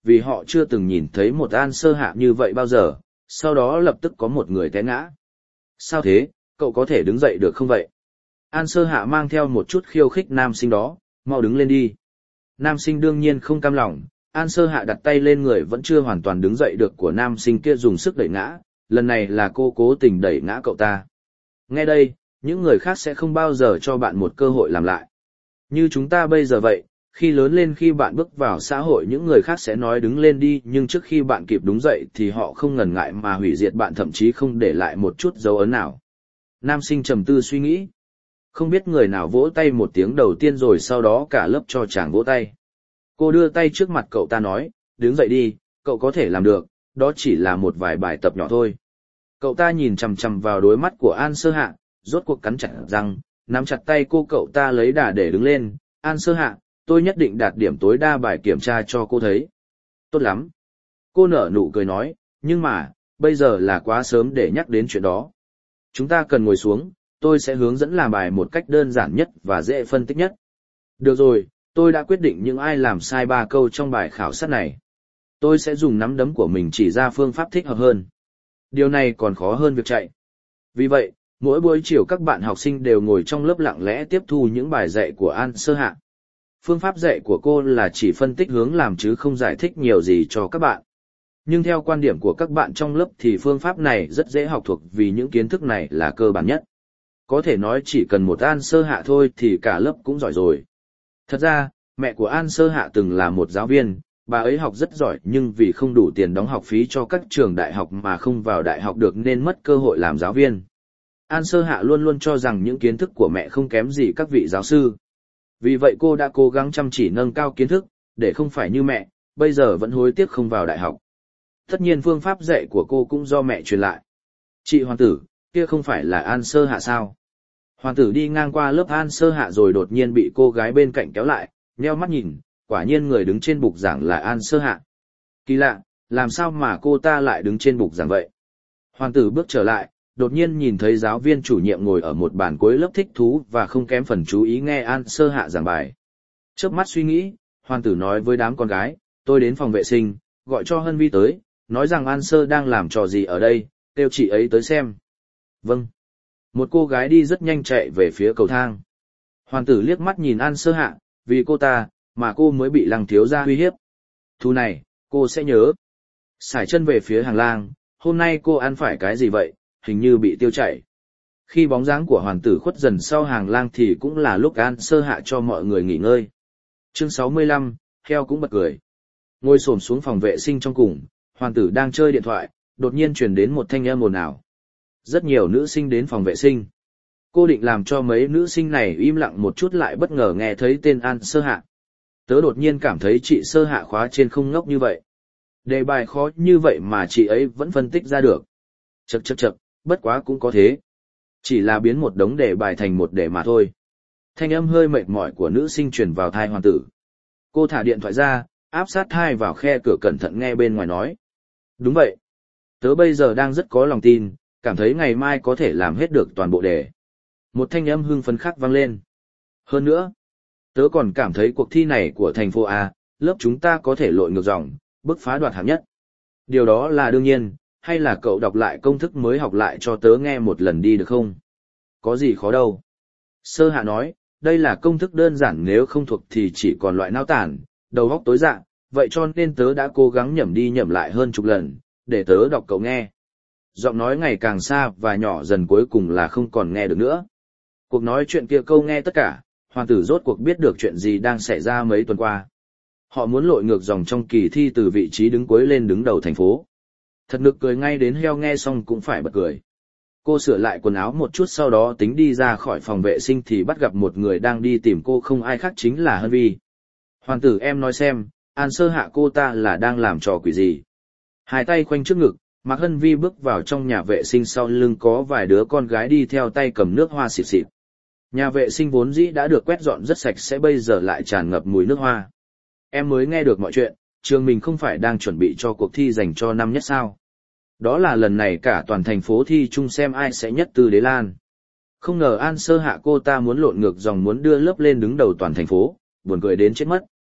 vì họ chưa từng nhìn thấy một An Sơ Hạ như vậy bao giờ, sau đó lập tức có một người té ngã. Sao thế, cậu có thể đứng dậy được không vậy? An Sơ Hạ mang theo một chút khiêu khích nam sinh đó, mau đứng lên đi. Nam sinh đương nhiên không cam lòng, An Sơ Hạ đặt tay lên người vẫn chưa hoàn toàn đứng dậy được của nam sinh kia dùng sức đẩy ngã, lần này là cô cố tình đẩy ngã cậu ta. Nghe đây, những người khác sẽ không bao giờ cho bạn một cơ hội làm lại. Như chúng ta bây giờ vậy, khi lớn lên khi bạn bước vào xã hội những người khác sẽ nói đứng lên đi nhưng trước khi bạn kịp đứng dậy thì họ không ngần ngại mà hủy diệt bạn thậm chí không để lại một chút dấu ấn nào. Nam sinh trầm tư suy nghĩ. Không biết người nào vỗ tay một tiếng đầu tiên rồi sau đó cả lớp cho chàng vỗ tay. Cô đưa tay trước mặt cậu ta nói, đứng dậy đi, cậu có thể làm được, đó chỉ là một vài bài tập nhỏ thôi. Cậu ta nhìn chằm chằm vào đôi mắt của An Sơ Hạ, rốt cuộc cắn chặt răng, nắm chặt tay cô cậu ta lấy đà để đứng lên. An Sơ Hạ, tôi nhất định đạt điểm tối đa bài kiểm tra cho cô thấy. Tốt lắm. Cô nở nụ cười nói, nhưng mà, bây giờ là quá sớm để nhắc đến chuyện đó. Chúng ta cần ngồi xuống, tôi sẽ hướng dẫn làm bài một cách đơn giản nhất và dễ phân tích nhất. Được rồi, tôi đã quyết định những ai làm sai 3 câu trong bài khảo sát này. Tôi sẽ dùng nắm đấm của mình chỉ ra phương pháp thích hợp hơn. Điều này còn khó hơn việc chạy. Vì vậy, mỗi buổi chiều các bạn học sinh đều ngồi trong lớp lặng lẽ tiếp thu những bài dạy của An Sơ Hạ. Phương pháp dạy của cô là chỉ phân tích hướng làm chứ không giải thích nhiều gì cho các bạn. Nhưng theo quan điểm của các bạn trong lớp thì phương pháp này rất dễ học thuộc vì những kiến thức này là cơ bản nhất. Có thể nói chỉ cần một An Sơ Hạ thôi thì cả lớp cũng giỏi rồi. Thật ra, mẹ của An Sơ Hạ từng là một giáo viên, bà ấy học rất giỏi nhưng vì không đủ tiền đóng học phí cho các trường đại học mà không vào đại học được nên mất cơ hội làm giáo viên. An Sơ Hạ luôn luôn cho rằng những kiến thức của mẹ không kém gì các vị giáo sư. Vì vậy cô đã cố gắng chăm chỉ nâng cao kiến thức, để không phải như mẹ, bây giờ vẫn hối tiếc không vào đại học. Tất nhiên phương pháp dạy của cô cũng do mẹ truyền lại. Chị Hoàng tử, kia không phải là An Sơ Hạ sao? Hoàng tử đi ngang qua lớp An Sơ Hạ rồi đột nhiên bị cô gái bên cạnh kéo lại, nheo mắt nhìn, quả nhiên người đứng trên bục giảng là An Sơ Hạ. Kỳ lạ, làm sao mà cô ta lại đứng trên bục giảng vậy? Hoàng tử bước trở lại, đột nhiên nhìn thấy giáo viên chủ nhiệm ngồi ở một bàn cuối lớp thích thú và không kém phần chú ý nghe An Sơ Hạ giảng bài. Chớp mắt suy nghĩ, hoàng tử nói với đám con gái, tôi đến phòng vệ sinh, gọi cho Hân Vi tới, nói rằng An Sơ đang làm trò gì ở đây, kêu chị ấy tới xem. Vâng. Một cô gái đi rất nhanh chạy về phía cầu thang. Hoàng tử liếc mắt nhìn An Sơ Hạ, vì cô ta, mà cô mới bị Lăng thiếu gia uy hiếp. Thu này, cô sẽ nhớ. Sải chân về phía hàng lang, hôm nay cô ăn phải cái gì vậy, hình như bị tiêu chảy. Khi bóng dáng của hoàng tử khuất dần sau hàng lang thì cũng là lúc An Sơ Hạ cho mọi người nghỉ ngơi. Chương 65, heo cũng bật cười. Ngồi xổm xuống phòng vệ sinh trong cùng, hoàng tử đang chơi điện thoại, đột nhiên truyền đến một thanh âm ồn ào. Rất nhiều nữ sinh đến phòng vệ sinh. Cô định làm cho mấy nữ sinh này im lặng một chút lại bất ngờ nghe thấy tên An Sơ Hạ. Tớ đột nhiên cảm thấy chị Sơ Hạ khóa trên không ngốc như vậy. Đề bài khó như vậy mà chị ấy vẫn phân tích ra được. Chậc, bất quá cũng có thế. Chỉ là biến một đống đề bài thành một đề mà thôi. Thanh âm hơi mệt mỏi của nữ sinh truyền vào tai hoàng tử. Cô thả điện thoại ra, áp sát tai vào khe cửa cẩn thận nghe bên ngoài nói. Đúng vậy. Tớ bây giờ đang rất có lòng tin, cảm thấy ngày mai có thể làm hết được toàn bộ đề. Một thanh âm hưng phấn khác vang lên. Hơn nữa, tớ còn cảm thấy cuộc thi này của thành phố A, lớp chúng ta có thể lội ngược dòng, bứt phá đoạt hạng nhất. Điều đó là đương nhiên, hay là cậu đọc lại công thức mới học lại cho tớ nghe một lần đi được không? Có gì khó đâu. Sơ Hạ nói, đây là công thức đơn giản nếu không thuộc thì chỉ còn loại nao tản, đầu óc tối dạ, vậy cho nên tớ đã cố gắng nhẩm đi nhẩm lại hơn chục lần, để tớ đọc cậu nghe. Giọng nói ngày càng xa và nhỏ dần cuối cùng là không còn nghe được nữa. Cuộc nói chuyện kia câu nghe tất cả, hoàng tử rốt cuộc biết được chuyện gì đang xảy ra mấy tuần qua. Họ muốn lội ngược dòng trong kỳ thi từ vị trí đứng cuối lên đứng đầu thành phố. Thật nực cười ngay đến heo nghe xong cũng phải bật cười. Cô sửa lại quần áo một chút sau đó tính đi ra khỏi phòng vệ sinh thì bắt gặp một người đang đi tìm cô không ai khác chính là Hân Vi. Hoàng tử em nói xem, An Sơ Hạ cô ta là đang làm trò quỷ gì? Hai tay khoanh trước ngực, Mạc Hân Vi bước vào trong nhà vệ sinh sau lưng có vài đứa con gái đi theo tay cầm nước hoa xịt xịt. Nhà vệ sinh vốn dĩ đã được quét dọn rất sạch sẽ bây giờ lại tràn ngập mùi nước hoa. Em mới nghe được mọi chuyện, trường mình không phải đang chuẩn bị cho cuộc thi dành cho năm nhất sao? Đó là lần này cả toàn thành phố thi chung xem ai sẽ nhất Tư Đế Lan. Không ngờ An Sơ Hạ cô ta muốn lộn ngược dòng muốn đưa lớp lên đứng đầu toàn thành phố, buồn cười đến chết mất.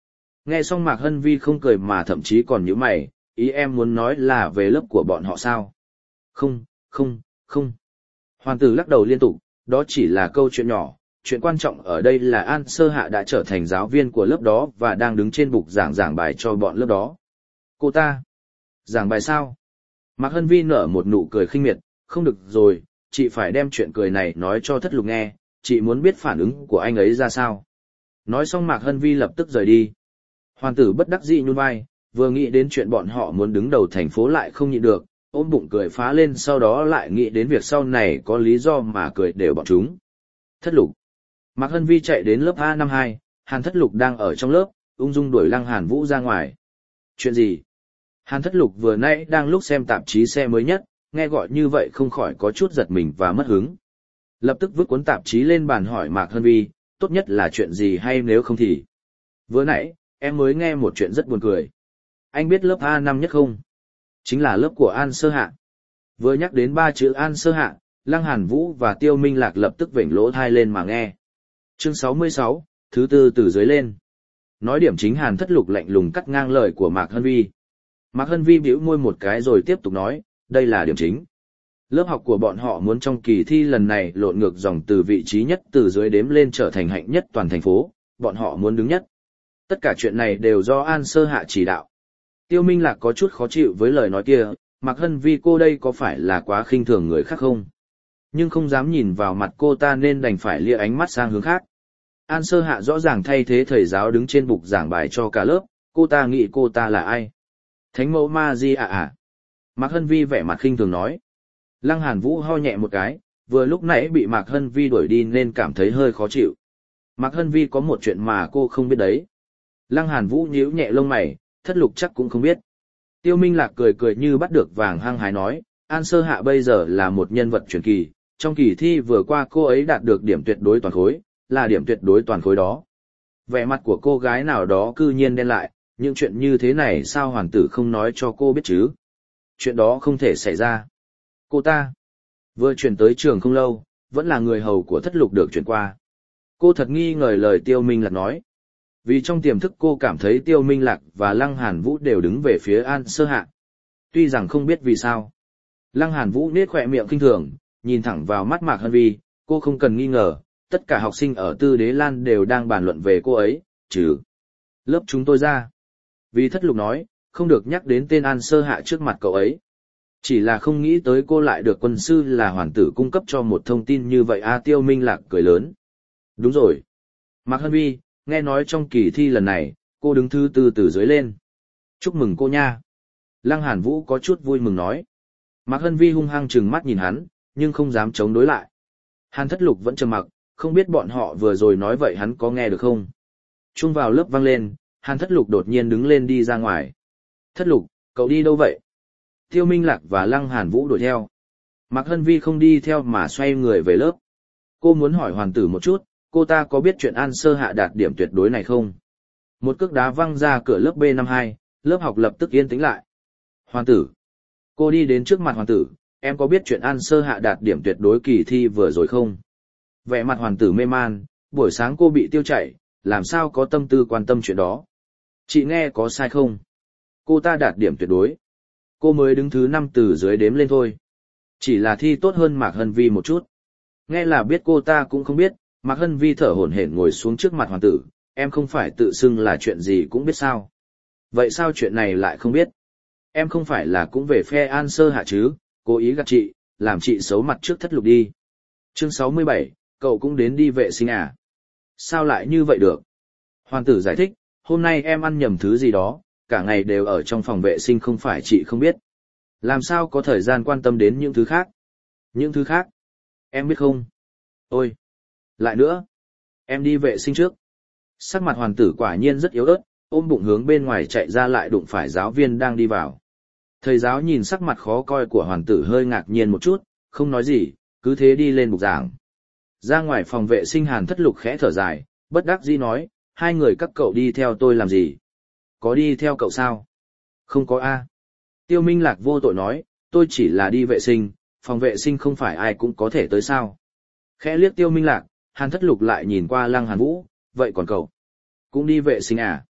Nghe xong Mạc Hân Vi không cười mà thậm chí còn nhíu mày, ý em muốn nói là về lớp của bọn họ sao? Không, không, không. Hoàn tử lắc đầu liên tục, đó chỉ là câu chuyện nhỏ, chuyện quan trọng ở đây là An Sơ Hạ đã trở thành giáo viên của lớp đó và đang đứng trên bục giảng bài cho bọn lớp đó. Cô ta? Giảng bài sao? Mạc Hân Vi nở một nụ cười khinh miệt, không được rồi, chị phải đem chuyện cười này nói cho Thất Lục nghe, chị muốn biết phản ứng của anh ấy ra sao. Nói xong Mạc Hân Vi lập tức rời đi. Hoàn tử bất đắc dĩ nhún vai, vừa nghĩ đến chuyện bọn họ muốn đứng đầu thành phố lại không nhịn được, ôm bụng cười phá lên, sau đó lại nghĩ đến việc sau này có lý do mà cười đều bọn chúng. Thất Lục. Mạc Hân Vi chạy đến lớp A52, Hàn Thất Lục đang ở trong lớp, ung dung đuổi Lăng Hàn Vũ ra ngoài. Chuyện gì? Hàn Thất Lục vừa nãy đang lúc xem tạp chí xe mới nhất, nghe gọi như vậy không khỏi có chút giật mình và mất hứng. Lập tức vứt cuốn tạp chí lên bàn hỏi Mạc Hân Vi, tốt nhất là chuyện gì hay nếu không thì. Vừa nãy, em mới nghe một chuyện rất buồn cười. Anh biết lớp A5 nhất không? Chính là lớp của An Sơ Hạ. Vừa nhắc đến ba chữ An Sơ Hạ, Lăng Hàn Vũ và Tiêu Minh Lạc lập tức vểnh lỗ tai lên mà nghe. Chương 66, thứ tư từ dưới lên. Nói điểm chính. Hàn Thất Lục lạnh lùng cắt ngang lời của Mạc Hân Vi. Mạc Hân Vi bĩu môi một cái rồi tiếp tục nói, đây là điểm chính. Lớp học của bọn họ muốn trong kỳ thi lần này lộn ngược dòng từ vị trí nhất từ dưới đếm lên trở thành hạnh nhất toàn thành phố, bọn họ muốn đứng nhất. Tất cả chuyện này đều do An Sơ Hạ chỉ đạo. Tiêu Minh Lạc có chút khó chịu với lời nói kia, Mạc Hân Vi cô đây có phải là quá khinh thường người khác không? Nhưng không dám nhìn vào mặt cô ta nên đành phải lia ánh mắt sang hướng khác. An Sơ Hạ rõ ràng thay thế thầy giáo đứng trên bục giảng bài cho cả lớp, cô ta nghĩ cô ta là ai? Thánh mẫu Ma Di à? Mạc Hân Vi vẻ mặt khinh thường nói. Lăng Hàn Vũ ho nhẹ một cái, vừa lúc nãy bị Mạc Hân Vi đuổi đi nên cảm thấy hơi khó chịu. Mạc Hân Vi có một chuyện mà cô không biết đấy. Lăng Hàn Vũ nhíu nhẹ lông mày, Thất Lục chắc cũng không biết. Tiêu Minh Lạc cười cười như bắt được vàng hăng hái nói, An Sơ Hạ bây giờ là một nhân vật truyền kỳ, trong kỳ thi vừa qua cô ấy đạt được điểm tuyệt đối toàn khối, là điểm tuyệt đối toàn khối đó. Vẻ mặt của cô gái nào đó cư nhiên đen lại, những chuyện như thế này sao hoàn tử không nói cho cô biết chứ? Chuyện đó không thể xảy ra. Cô ta vừa chuyển tới trường không lâu, vẫn là người hầu của Thất Lục được chuyển qua. Cô thật nghi ngờ lời Tiêu Minh Lạc nói. Vì trong tiềm thức cô cảm thấy Tiêu Minh Lạc và Lăng Hàn Vũ đều đứng về phía An Sơ Hạ. Tuy rằng không biết vì sao. Lăng Hàn Vũ nết khỏe miệng khinh thường, nhìn thẳng vào mắt Mạc Hân Vi, cô không cần nghi ngờ, tất cả học sinh ở Tư Đế Lan đều đang bàn luận về cô ấy, trừ lớp chúng tôi ra. Vì Thất Lục nói, không được nhắc đến tên An Sơ Hạ trước mặt cậu ấy. Chỉ là không nghĩ tới cô lại được quân sư là hoàn tử cung cấp cho một thông tin như vậy. Tiêu Minh Lạc cười lớn. Đúng rồi. Mạc Hân Vi, nghe nói trong kỳ thi lần này, cô đứng thứ tư từ dưới lên. Chúc mừng cô nha. Lăng Hàn Vũ có chút vui mừng nói. Mạc Hân Vi hung hăng trừng mắt nhìn hắn, nhưng không dám chống đối lại. Hàn Thất Lục vẫn trầm mặc, không biết bọn họ vừa rồi nói vậy hắn có nghe được không. Chuông vào lớp vang lên, Hàn Thất Lục đột nhiên đứng lên đi ra ngoài. Thất Lục, cậu đi đâu vậy? Tiêu Minh Lạc và Lăng Hàn Vũ đuổi theo. Mạc Hân Vi không đi theo mà xoay người về lớp. Cô muốn hỏi hoàn tử một chút, cô ta có biết chuyện An Sơ Hạ đạt điểm tuyệt đối này không? Một cước đá văng ra cửa lớp B52, lớp học lập tức yên tĩnh lại. Hoàn tử. Cô đi đến trước mặt hoàn tử, em có biết chuyện An Sơ Hạ đạt điểm tuyệt đối kỳ thi vừa rồi không? Vẻ mặt hoàn tử mê man, buổi sáng cô bị tiêu chảy, làm sao có tâm tư quan tâm chuyện đó? Chị nghe có sai không? Cô ta đạt điểm tuyệt đối. Cô mới đứng thứ 5 từ dưới đếm lên thôi. Chỉ là thi tốt hơn Mạc Hân Vi một chút. Nghe là biết cô ta cũng không biết, Mạc Hân Vi thở hổn hển ngồi xuống trước mặt hoàn tử, em không phải tự xưng là chuyện gì cũng biết sao? Vậy sao chuyện này lại không biết? Em không phải là cũng về phe An Sơ Hạ chứ, cố ý gạt chị, làm chị xấu mặt trước Thất Lục đi. Chương 67, cậu cũng đến đi vệ sinh à? Sao lại như vậy được? Hoàn tử giải thích, hôm nay em ăn nhầm thứ gì đó, cả ngày đều ở trong phòng vệ sinh không phải chị không biết. Làm sao có thời gian quan tâm đến những thứ khác? Những thứ khác? Em biết không? Ôi! Lại nữa! Em đi vệ sinh trước. Sắc mặt hoàn tử quả nhiên rất yếu ớt, ôm bụng hướng bên ngoài chạy ra lại đụng phải giáo viên đang đi vào. Thầy giáo nhìn sắc mặt khó coi của hoàn tử hơi ngạc nhiên một chút, không nói gì, cứ thế đi lên bục giảng. Ra ngoài phòng vệ sinh Hàn Thất Lục khẽ thở dài, bất đắc dĩ nói, hai người các cậu đi theo tôi làm gì? Có đi theo cậu sao? Không có a. Tiêu Minh Lạc vô tội nói, tôi chỉ là đi vệ sinh, phòng vệ sinh không phải ai cũng có thể tới sao. Khẽ liếc Tiêu Minh Lạc, Hàn Thất Lục lại nhìn qua Lăng Hàn Vũ, vậy còn cậu? Cũng đi vệ sinh à?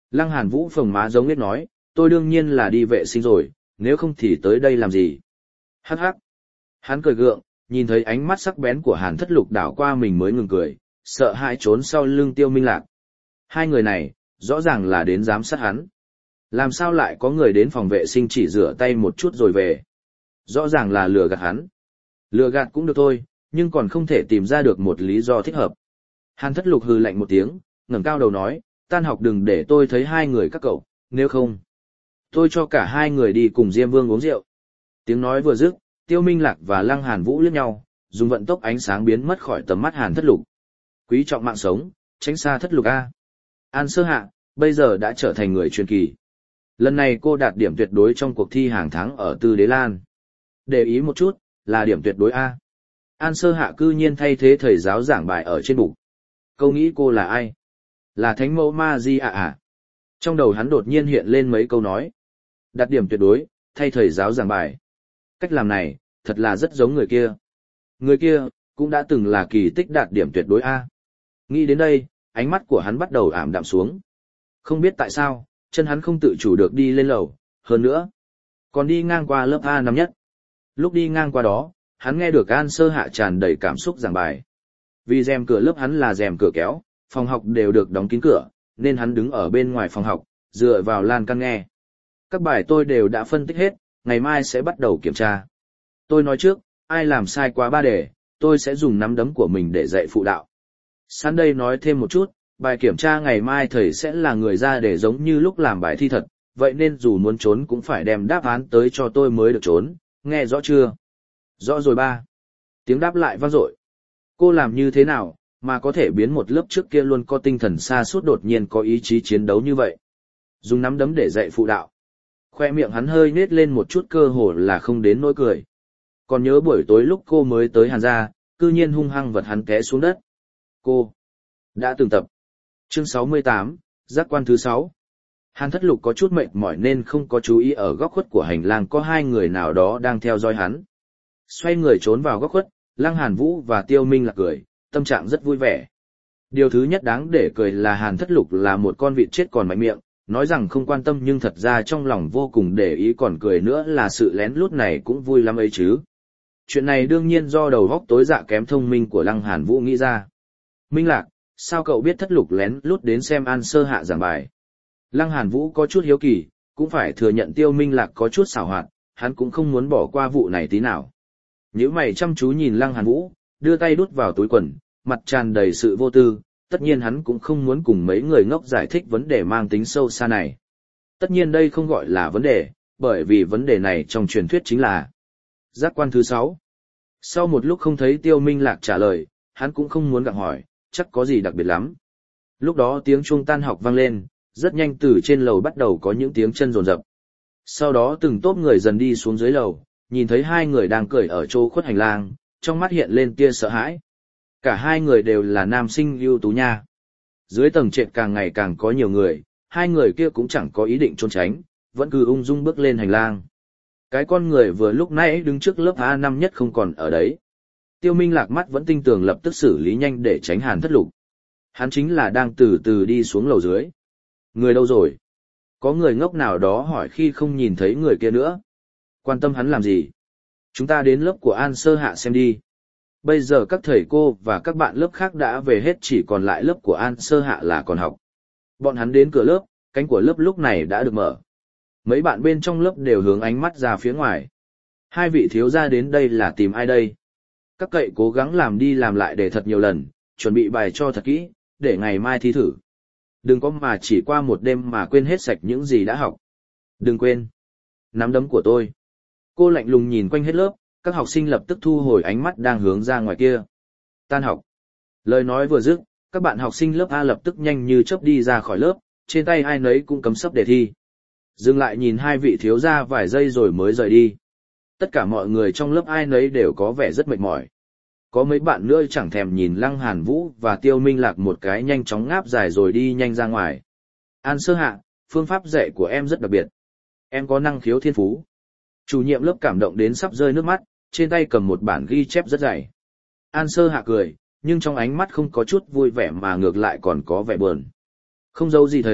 Lăng Hàn Vũ phồng má giống nết nói, tôi đương nhiên là đi vệ sinh rồi, nếu không thì tới đây làm gì. Hắc hắc. Hắn cười gượng, nhìn thấy ánh mắt sắc bén của Hàn Thất Lục đảo qua mình mới ngừng cười, sợ hãi trốn sau lưng Tiêu Minh Lạc. Hai người này, rõ ràng là đến giám sát hắn. Làm sao lại có người đến phòng vệ sinh chỉ rửa tay một chút rồi về? Rõ ràng là lừa gạt hắn. Lừa gạt cũng được thôi, nhưng còn không thể tìm ra được một lý do thích hợp. Hàn Thất Lục hừ lạnh một tiếng, ngẩng cao đầu nói, tan học đừng để tôi thấy hai người các cậu, nếu không, tôi cho cả hai người đi cùng Diêm Vương uống rượu. Tiếng nói vừa dứt, Tiêu Minh Lạc và Lăng Hàn Vũ liếc nhau, dùng vận tốc ánh sáng biến mất khỏi tầm mắt Hàn Thất Lục. Quý trọng mạng sống, tránh xa Thất Lục a. An Sơ Hạ, bây giờ đã trở thành người truyền kỳ. Lần này cô đạt điểm tuyệt đối trong cuộc thi hàng tháng ở Tư Đế Lan. Để ý một chút, là điểm tuyệt đối A. An Sơ Hạ cư nhiên thay thế thầy giáo giảng bài ở trên bục. Câu nghĩ cô là ai? Là Thánh Mẫu Ma Di à? Trong đầu hắn đột nhiên hiện lên mấy câu nói. Đạt điểm tuyệt đối, thay thầy giáo giảng bài. Cách làm này, thật là rất giống người kia. Người kia, cũng đã từng là kỳ tích đạt điểm tuyệt đối A. Nghĩ đến đây, ánh mắt của hắn bắt đầu ảm đạm xuống. Không biết tại sao, chân hắn không tự chủ được đi lên lầu, hơn nữa. Còn đi ngang qua lớp A năm nhất. Lúc đi ngang qua đó, hắn nghe được An Sơ Hạ tràn đầy cảm xúc giảng bài. Vì rèm cửa lớp hắn là rèm cửa kéo, phòng học đều được đóng kín cửa, nên hắn đứng ở bên ngoài phòng học, dựa vào lan can nghe. Các bài tôi đều đã phân tích hết, ngày mai sẽ bắt đầu kiểm tra. Tôi nói trước, ai làm sai quá 3 đề, tôi sẽ dùng nắm đấm của mình để dạy phụ đạo. Sẵn đây nói thêm một chút, bài kiểm tra ngày mai thầy sẽ là người ra để giống như lúc làm bài thi thật, vậy nên dù muốn trốn cũng phải đem đáp án tới cho tôi mới được trốn, nghe rõ chưa? Rõ rồi ba. Tiếng đáp lại vang dội. Cô làm như thế nào, mà có thể biến một lớp trước kia luôn có tinh thần sa sút đột nhiên có ý chí chiến đấu như vậy? Dùng nắm đấm để dạy phụ đạo. Khoe miệng hắn hơi nết lên một chút cơ hồ là không đến nỗi cười. Còn nhớ buổi tối lúc cô mới tới Hàn gia, cư nhiên hung hăng vật hắn té xuống đất. Cô đã từng tập. Chương 68, giác quan thứ 6. Hàn Thất Lục có chút mệt mỏi nên không có chú ý ở góc khuất của hành lang có hai người nào đó đang theo dõi hắn. Xoay người trốn vào góc khuất, Lăng Hàn Vũ và Tiêu Minh Lạc cười, tâm trạng rất vui vẻ. Điều thứ nhất đáng để cười là Hàn Thất Lục là một con vịt chết còn mạnh miệng, nói rằng không quan tâm nhưng thật ra trong lòng vô cùng để ý, còn cười nữa là sự lén lút này cũng vui lắm ấy chứ. Chuyện này đương nhiên do đầu óc tối dạ kém thông minh của Lăng Hàn Vũ nghĩ ra. Minh Lạc, sao cậu biết Thất Lục lén lút đến xem An Sơ Hạ giảng bài? Lăng Hàn Vũ có chút hiếu kỳ, cũng phải thừa nhận Tiêu Minh Lạc có chút xảo hoạt, hắn cũng không muốn bỏ qua vụ này tí nào. Nhíu mày chăm chú nhìn Lăng Hàn Vũ, đưa tay đút vào túi quần, mặt tràn đầy sự vô tư, tất nhiên hắn cũng không muốn cùng mấy người ngốc giải thích vấn đề mang tính sâu xa này. Tất nhiên đây không gọi là vấn đề, bởi vì vấn đề này trong truyền thuyết chính là giác quan thứ 6. Sau một lúc không thấy Tiêu Minh Lạc trả lời, hắn cũng không muốn gặng hỏi, chắc có gì đặc biệt lắm. Lúc đó tiếng chuông tan học vang lên, rất nhanh từ trên lầu bắt đầu có những tiếng chân rồn rập. Sau đó từng tốp người dần đi xuống dưới lầu, nhìn thấy hai người đang cười ở chỗ khuất hành lang, trong mắt hiện lên tia sợ hãi. Cả hai người đều là nam sinh ưu tú nha. Dưới tầng trệt càng ngày càng có nhiều người, hai người kia cũng chẳng có ý định trốn tránh, vẫn cứ ung dung bước lên hành lang. Cái con người vừa lúc nãy đứng trước lớp A năm nhất không còn ở đấy. Tiêu Minh Lạc mắt vẫn tinh tường lập tức xử lý nhanh để tránh Hàn Thất Lục. Hắn chính là đang từ từ đi xuống lầu dưới. Người đâu rồi? Có người ngốc nào đó hỏi khi không nhìn thấy người kia nữa. Quan tâm hắn làm gì? Chúng ta đến lớp của An Sơ Hạ xem đi. Bây giờ các thầy cô và các bạn lớp khác đã về hết, chỉ còn lại lớp của An Sơ Hạ là còn học. Bọn hắn đến cửa lớp, cánh của lớp lúc này đã được mở. Mấy bạn bên trong lớp đều hướng ánh mắt ra phía ngoài. Hai vị thiếu gia đến đây là tìm ai đây? Các cậy cố gắng làm đi làm lại để thật nhiều lần, chuẩn bị bài cho thật kỹ, để ngày mai thi thử. Đừng có mà chỉ qua một đêm mà quên hết sạch những gì đã học. Đừng quên. Nắm đấm của tôi. Cô lạnh lùng nhìn quanh hết lớp, các học sinh lập tức thu hồi ánh mắt đang hướng ra ngoài kia. Tan học. Lời nói vừa dứt, các bạn học sinh lớp A lập tức nhanh như chớp đi ra khỏi lớp, trên tay ai nấy cũng cắm sấp đề thi. Dừng lại nhìn hai vị thiếu gia vài giây rồi mới rời đi. Tất cả mọi người trong lớp ai nấy đều có vẻ rất mệt mỏi. Có mấy bạn nữa chẳng thèm nhìn Lăng Hàn Vũ và Tiêu Minh Lạc một cái, nhanh chóng ngáp dài rồi đi nhanh ra ngoài. An Sơ Hạ, phương pháp dạy của em rất đặc biệt. Em có năng khiếu thiên phú. Chủ nhiệm lớp cảm động đến sắp rơi nước mắt, trên tay cầm một bản ghi chép rất dày. An Sơ Hạ cười, nhưng trong ánh mắt không có chút vui vẻ mà ngược lại còn có vẻ buồn. Không giấu gì thầy,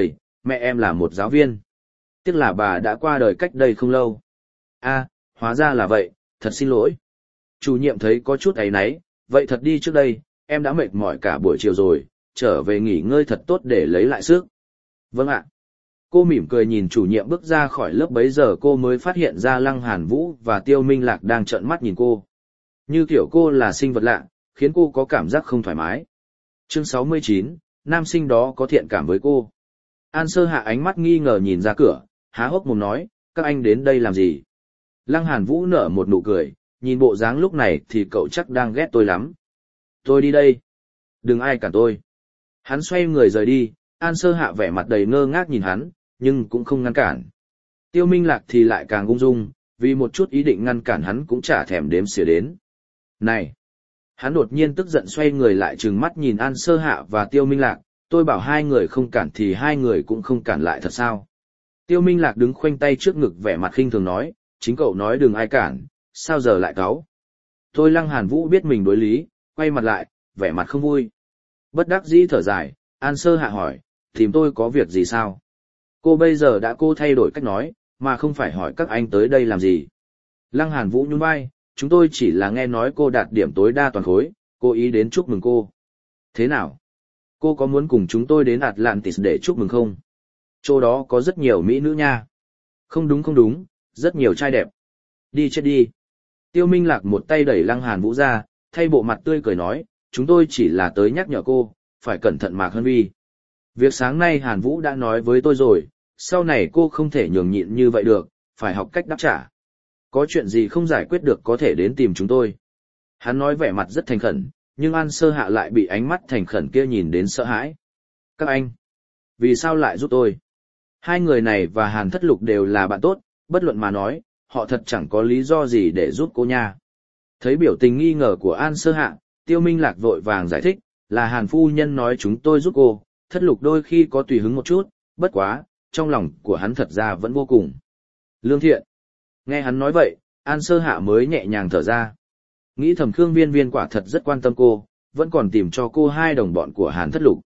Mẹ em là một giáo viên. Tiếc là bà đã qua đời cách đây không lâu. A, hóa ra là vậy, thật xin lỗi. Chủ nhiệm thấy có chút áy náy, vậy thật đi trước đây, em đã mệt mỏi cả buổi chiều rồi, trở về nghỉ ngơi thật tốt để lấy lại sức. Vâng ạ. Cô mỉm cười nhìn chủ nhiệm bước ra khỏi lớp, bấy giờ cô mới phát hiện ra Lăng Hàn Vũ và Tiêu Minh Lạc đang trợn mắt nhìn cô. Như kiểu cô là sinh vật lạ, khiến cô có cảm giác không thoải mái. Chương 69, nam sinh đó có thiện cảm với cô. An Sơ Hạ ánh mắt nghi ngờ nhìn ra cửa, há hốc mồm nói, các anh đến đây làm gì? Lăng Hàn Vũ nở một nụ cười, nhìn bộ dáng lúc này thì cậu chắc đang ghét tôi lắm. Tôi đi đây. Đừng ai cản tôi. Hắn xoay người rời đi, An Sơ Hạ vẻ mặt đầy ngơ ngác nhìn hắn, nhưng cũng không ngăn cản. Tiêu Minh Lạc thì lại càng ung dung, vì một chút ý định ngăn cản hắn cũng chả thèm đếm xỉa đến. Này! Hắn đột nhiên tức giận xoay người lại trừng mắt nhìn An Sơ Hạ và Tiêu Minh Lạc, tôi bảo hai người không cản thì hai người cũng không cản lại thật sao? Tiêu Minh Lạc đứng khoanh tay trước ngực vẻ mặt khinh thường nói, chính cậu nói đừng ai cản, sao giờ lại cáu? Tôi Lăng Hàn Vũ biết mình đối lý, quay mặt lại, vẻ mặt không vui. Bất đắc dĩ thở dài, An Sơ Hạ hỏi, tìm tôi có việc gì sao? Cô bây giờ đã thay đổi cách nói, mà không phải hỏi các anh tới đây làm gì. Lăng Hàn Vũ nhún vai, chúng tôi chỉ là nghe nói cô đạt điểm tối đa toàn khối, cố ý đến chúc mừng cô. Thế nào? Cô có muốn cùng chúng tôi đến Atlantis để chúc mừng không? Chỗ đó có rất nhiều mỹ nữ nha. Không đúng, rất nhiều trai đẹp. Đi chết đi. Tiêu Minh Lạc một tay đẩy Lăng Hàn Vũ ra, thay bộ mặt tươi cười nói, chúng tôi chỉ là tới nhắc nhở cô, phải cẩn thận Mạc Hân Vi. Việc sáng nay Hàn Vũ đã nói với tôi rồi, sau này cô không thể nhường nhịn như vậy được, phải học cách đáp trả. Có chuyện gì không giải quyết được có thể đến tìm chúng tôi. Hắn nói vẻ mặt rất thành khẩn, nhưng An Sơ Hạ lại bị ánh mắt thành khẩn kia nhìn đến sợ hãi. Các anh, vì sao lại giúp tôi? Hai người này và Hàn Thất Lục đều là bạn tốt, bất luận mà nói, họ thật chẳng có lý do gì để giúp cô nha. Thấy biểu tình nghi ngờ của An Sơ Hạ, Tiêu Minh Lạc vội vàng giải thích, là Hàn phu nhân nói chúng tôi giúp cô, Thất Lục đôi khi có tùy hứng một chút, bất quá, trong lòng của hắn thật ra vẫn vô cùng lương thiện. Nghe hắn nói vậy, An Sơ Hạ mới nhẹ nhàng thở ra. Nghĩ thầm Khương Viên Viên quả thật rất quan tâm cô, vẫn còn tìm cho cô hai đồng bọn của Hàn Thất Lục.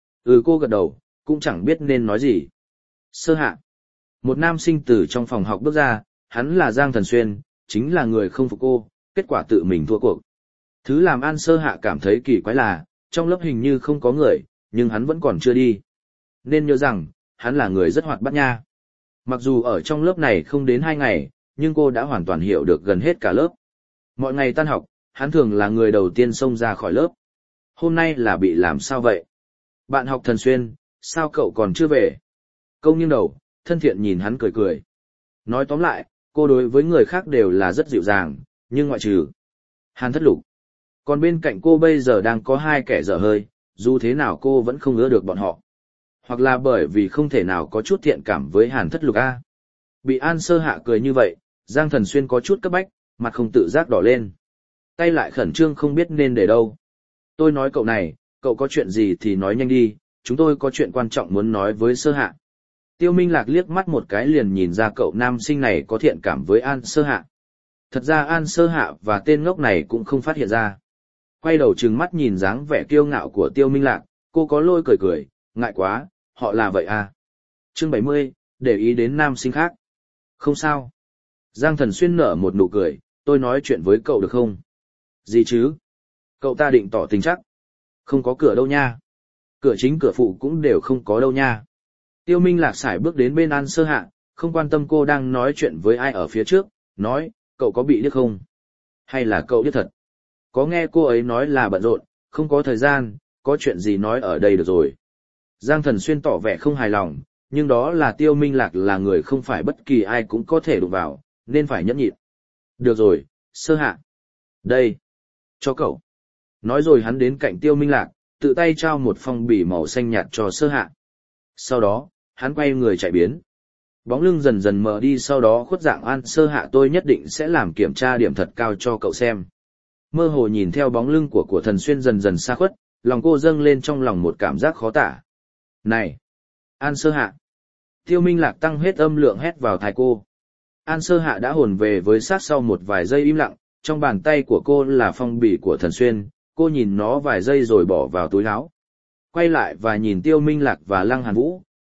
Cô gật đầu, cũng chẳng biết nên nói gì. Sơ Hạ. Một nam sinh từ trong phòng học bước ra, hắn là Giang Thần Xuyên, chính là người không phục cô, kết quả tự mình thua cuộc. Thứ làm An Sơ Hạ cảm thấy kỳ quái là, trong lớp hình như không có người, nhưng hắn vẫn còn chưa đi. Nên nhớ rằng, hắn là người rất hoạt bát nha. Mặc dù ở trong lớp này không đến 2 ngày, nhưng cô đã hoàn toàn hiểu được gần hết cả lớp. Mọi ngày tan học, hắn thường là người đầu tiên xông ra khỏi lớp. Hôm nay là bị làm sao vậy? Bạn học Thần Xuyên, sao cậu còn chưa về? Câu nghiêng đầu, thân thiện nhìn hắn cười cười. Nói tóm lại, cô đối với người khác đều là rất dịu dàng, nhưng ngoại trừ Hàn Thất Lục. Còn bên cạnh cô bây giờ đang có 2 kẻ dở hơi, dù thế nào cô vẫn không ưa được bọn họ. Hoặc là bởi vì không thể nào có chút thiện cảm với Hàn Thất Lục a. Bị An Sơ Hạ cười như vậy, Giang Thần Xuyên có chút cấp bách, mặt không tự giác đỏ lên. Tay lại khẩn trương không biết nên để đâu. Tôi nói cậu này, cậu có chuyện gì thì nói nhanh đi, chúng tôi có chuyện quan trọng muốn nói với Sơ Hạ. Tiêu Minh Lạc liếc mắt một cái liền nhìn ra cậu nam sinh này có thiện cảm với An Sơ Hạ. Thật ra An Sơ Hạ và tên ngốc này cũng không phát hiện ra. Quay đầu trừng mắt nhìn dáng vẻ kiêu ngạo của Tiêu Minh Lạc, cô có lôi cười cười, ngại quá, họ là vậy à. Chương 70, để ý đến nam sinh khác. Không sao. Giang Thần Xuyên nở một nụ cười, tôi nói chuyện với cậu được không? Gì chứ? Cậu ta định tỏ tình chắc. Không có cửa đâu nha. Cửa chính cửa phụ cũng đều không có đâu nha. Tiêu Minh Lạc sải bước đến bên An Sơ Hạ, không quan tâm cô đang nói chuyện với ai ở phía trước, nói, cậu có bị điếc không? Hay là cậu điếc thật? Có nghe cô ấy nói là bận rộn, không có thời gian, có chuyện gì nói ở đây được rồi. Giang Thần Xuyên tỏ vẻ không hài lòng, nhưng đó là Tiêu Minh Lạc là người không phải bất kỳ ai cũng có thể đụng vào, nên phải nhẫn nhịn. Được rồi, Sơ Hạ. Đây. Cho cậu. Nói rồi hắn đến cạnh Tiêu Minh Lạc, tự tay trao một phong bì màu xanh nhạt cho Sơ Hạ. Sau đó, hắn quay người chạy biến. Bóng lưng dần dần mờ đi, sau đó khuất dạng An Sơ Hạ, tôi nhất định sẽ làm kiểm tra điểm thật cao cho cậu xem. Mơ hồ nhìn theo bóng lưng của Thần Xuyên dần dần xa khuất, lòng cô dâng lên trong lòng một cảm giác khó tả. Này! An Sơ Hạ! Tiêu Minh Lạc tăng hết âm lượng hét vào tai cô. An Sơ Hạ đã hồn về với xác sau một vài giây im lặng, trong bàn tay của cô là phong bì của Thần Xuyên, cô nhìn nó vài giây rồi bỏ vào túi áo. Quay lại và nhìn Tiêu Minh Lạc và Lăng Hàn Vũ,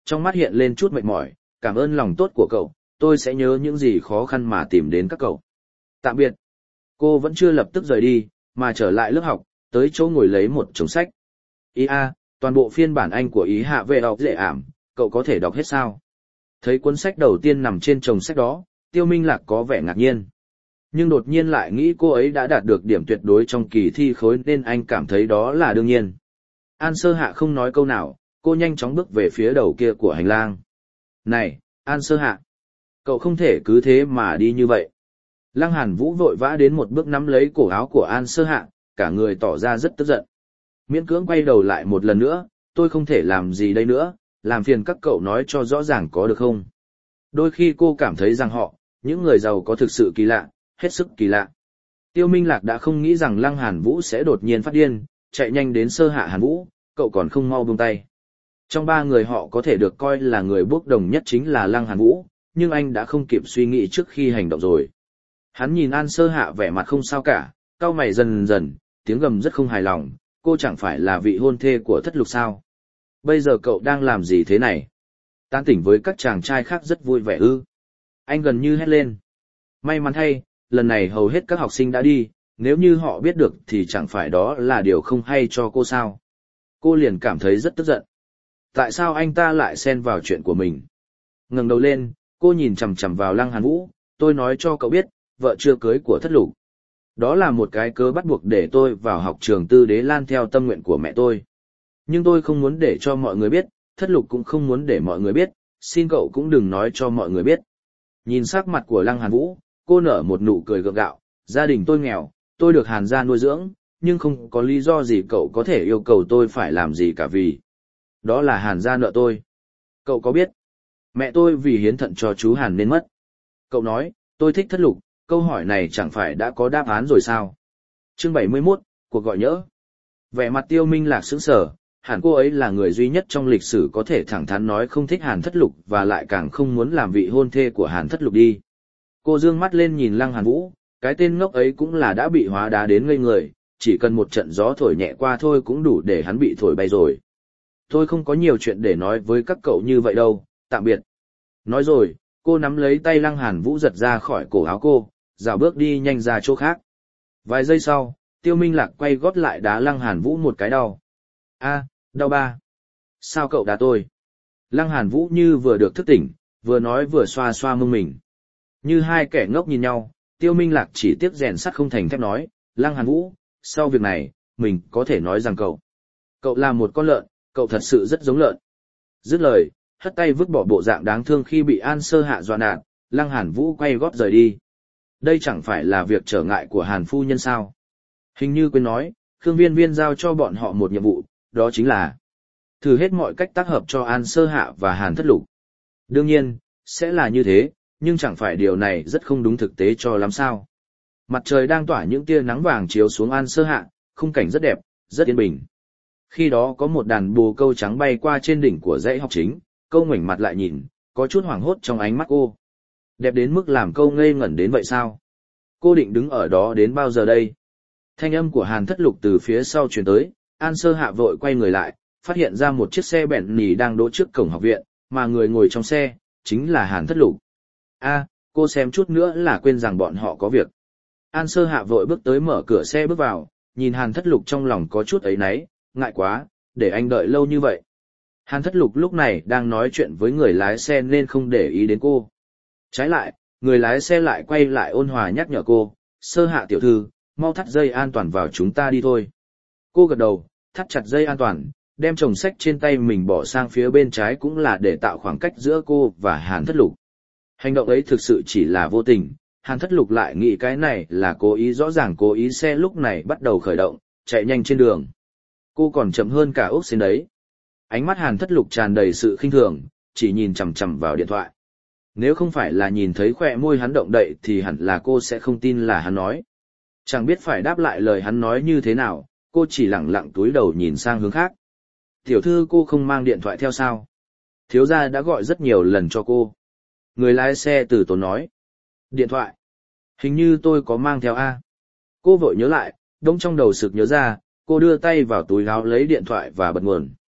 trong mắt hiện lên chút mệt mỏi, cảm ơn lòng tốt của cậu, tôi sẽ nhớ những gì khó khăn mà tìm đến các cậu. Tạm biệt. Cô vẫn chưa lập tức rời đi, mà trở lại lớp học, tới chỗ ngồi lấy một chồng sách. Ý a, toàn bộ phiên bản Anh của ý hạ về đọc dễ ảm, cậu có thể đọc hết sao? Thấy cuốn sách đầu tiên nằm trên chồng sách đó, Tiêu Minh Lạc có vẻ ngạc nhiên. Nhưng đột nhiên lại nghĩ cô ấy đã đạt được điểm tuyệt đối trong kỳ thi khối nên anh cảm thấy đó là đương nhiên. An Sơ Hạ không nói câu nào, cô nhanh chóng bước về phía đầu kia của hành lang. Này, An Sơ Hạ, cậu không thể cứ thế mà đi như vậy. Lăng Hàn Vũ vội vã đến một bước nắm lấy cổ áo của An Sơ Hạ, cả người tỏ ra rất tức giận. Miễn cưỡng quay đầu lại một lần nữa, tôi không thể làm gì đây nữa, làm phiền các cậu nói cho rõ ràng có được không? Đôi khi cô cảm thấy rằng họ, những người giàu có thực sự kỳ lạ, hết sức kỳ lạ. Tiêu Minh Lạc đã không nghĩ rằng Lăng Hàn Vũ sẽ đột nhiên phát điên, chạy nhanh đến Sơ Hạ Hàn Vũ, cậu còn không mau buông tay. Trong ba người họ có thể được coi là người bốc đồng nhất chính là Lăng Hàn Vũ, nhưng anh đã không kịp suy nghĩ trước khi hành động rồi. Hắn nhìn An Sơ Hạ vẻ mặt không sao cả, cau mày dần dần, tiếng gầm rất không hài lòng, cô chẳng phải là vị hôn thê của Thất Lục sao? Bây giờ cậu đang làm gì thế này? Tán tỉnh với các chàng trai khác rất vui vẻ ư? Anh gần như hét lên. May mắn thay, lần này hầu hết các học sinh đã đi, nếu như họ biết được thì chẳng phải đó là điều không hay cho cô sao? Cô liền cảm thấy rất tức giận. Tại sao anh ta lại xen vào chuyện của mình? Ngẩng đầu lên, cô nhìn chằm chằm vào Lăng Hàn Vũ, tôi nói cho cậu biết, vợ chưa cưới của Thất Lục. Đó là một cái cớ bắt buộc để tôi vào học trường Tư Đế Lan theo tâm nguyện của mẹ tôi. Nhưng tôi không muốn để cho mọi người biết, Thất Lục cũng không muốn để mọi người biết, xin cậu cũng đừng nói cho mọi người biết. Nhìn sắc mặt của Lăng Hàn Vũ, cô nở một nụ cười gượng gạo, gia đình tôi nghèo, tôi được Hàn gia nuôi dưỡng, nhưng không có lý do gì cậu có thể yêu cầu tôi phải làm gì cả vì. Đó là Hàn gia nợ tôi. Cậu có biết, mẹ tôi vì hiến thận cho chú Hàn nên mất. Cậu nói, tôi thích Thất Lục, câu hỏi này chẳng phải đã có đáp án rồi sao? Chương 71, cuộc gọi nhỡ. Vẻ mặt Tiêu Minh Lạc sững sờ, hẳn cô ấy là người duy nhất trong lịch sử có thể thẳng thắn nói không thích Hàn Thất Lục và lại càng không muốn làm vị hôn thê của Hàn Thất Lục đi. Cô dương mắt lên nhìn Lăng Hàn Vũ, cái tên ngốc ấy cũng là đã bị hóa đá đến ngây người, chỉ cần một trận gió thổi nhẹ qua thôi cũng đủ để hắn bị thổi bay rồi. Tôi không có nhiều chuyện để nói với các cậu như vậy đâu, tạm biệt. Nói rồi, cô nắm lấy tay Lăng Hàn Vũ giật ra khỏi cổ áo cô, dạo bước đi nhanh ra chỗ khác. Vài giây sau, Tiêu Minh Lạc quay gót lại đá Lăng Hàn Vũ một cái đau. A, đau ba. Sao cậu đá tôi? Lăng Hàn Vũ như vừa được thức tỉnh, vừa nói vừa xoa xoa mông mình. Như hai kẻ ngốc nhìn nhau, Tiêu Minh Lạc chỉ tiếc rèn sắt không thành thép nói, Lăng Hàn Vũ, sau việc này, mình có thể nói rằng cậu là một con lợn, cậu thật sự rất giống lợn. Dứt lời, hất tay vứt bỏ bộ dạng đáng thương khi bị An Sơ Hạ dọa nạt, Lăng Hàn Vũ quay gót rời đi. Đây chẳng phải là việc trở ngại của Hàn phu nhân sao? Hình như quên nói, Khương Viên Viên giao cho bọn họ một nhiệm vụ, đó chính là thử hết mọi cách tác hợp cho An Sơ Hạ và Hàn Thất Lục. Đương nhiên, sẽ là như thế, nhưng chẳng phải điều này rất không đúng thực tế cho lắm sao. Mặt trời đang tỏa những tia nắng vàng chiếu xuống An Sơ Hạ, khung cảnh rất đẹp, rất yên bình. Khi đó có một đàn bồ câu trắng bay qua trên đỉnh của dãy học chính, câu ngoảnh mặt lại nhìn, có chút hoảng hốt trong ánh mắt cô. Đẹp đến mức làm câu ngây ngẩn đến vậy sao? Cô định đứng ở đó đến bao giờ đây? Thanh âm của Hàn Thất Lục từ phía sau truyền tới, An Sơ Hạ vội quay người lại, phát hiện ra một chiếc xe bẹn nỉ đang đỗ trước cổng học viện, mà người ngồi trong xe, chính là Hàn Thất Lục. A, cô xem chút nữa là quên rằng bọn họ có việc. An Sơ Hạ vội bước tới mở cửa xe bước vào, nhìn Hàn Thất Lục trong lòng có chút áy náy, ngại quá, để anh đợi lâu như vậy. Hàn Thất Lục lúc này đang nói chuyện với người lái xe nên không để ý đến cô. Trái lại, người lái xe lại quay lại ôn hòa nhắc nhở cô, Sơ Hạ tiểu thư, mau thắt dây an toàn vào chúng ta đi thôi. Cô gật đầu, thắt chặt dây an toàn, đem chồng sách trên tay mình bỏ sang phía bên trái cũng là để tạo khoảng cách giữa cô và Hàn Thất Lục. Hành động ấy thực sự chỉ là vô tình, Hàn Thất Lục lại nghĩ cái này là cố ý, rõ ràng cố ý. Xe lúc này bắt đầu khởi động, chạy nhanh trên đường. Cô còn chậm hơn cả ốc xên đấy. Ánh mắt Hàn Thất Lục tràn đầy sự khinh thường, chỉ nhìn chằm chằm vào điện thoại. Nếu không phải là nhìn thấy khóe môi hắn động đậy thì hẳn là cô sẽ không tin là hắn nói. Chẳng biết phải đáp lại lời hắn nói như thế nào, cô chỉ lẳng lặng túi đầu nhìn sang hướng khác. Tiểu thư, cô không mang điện thoại theo sao? Thiếu gia đã gọi rất nhiều lần cho cô. Người lái xe từ tốn nói. Điện thoại? Hình như tôi có mang theo a. Cô vội nhớ lại, đông trong đầu sực nhớ ra, cô đưa tay vào túi áo lấy điện thoại và bật nguồn.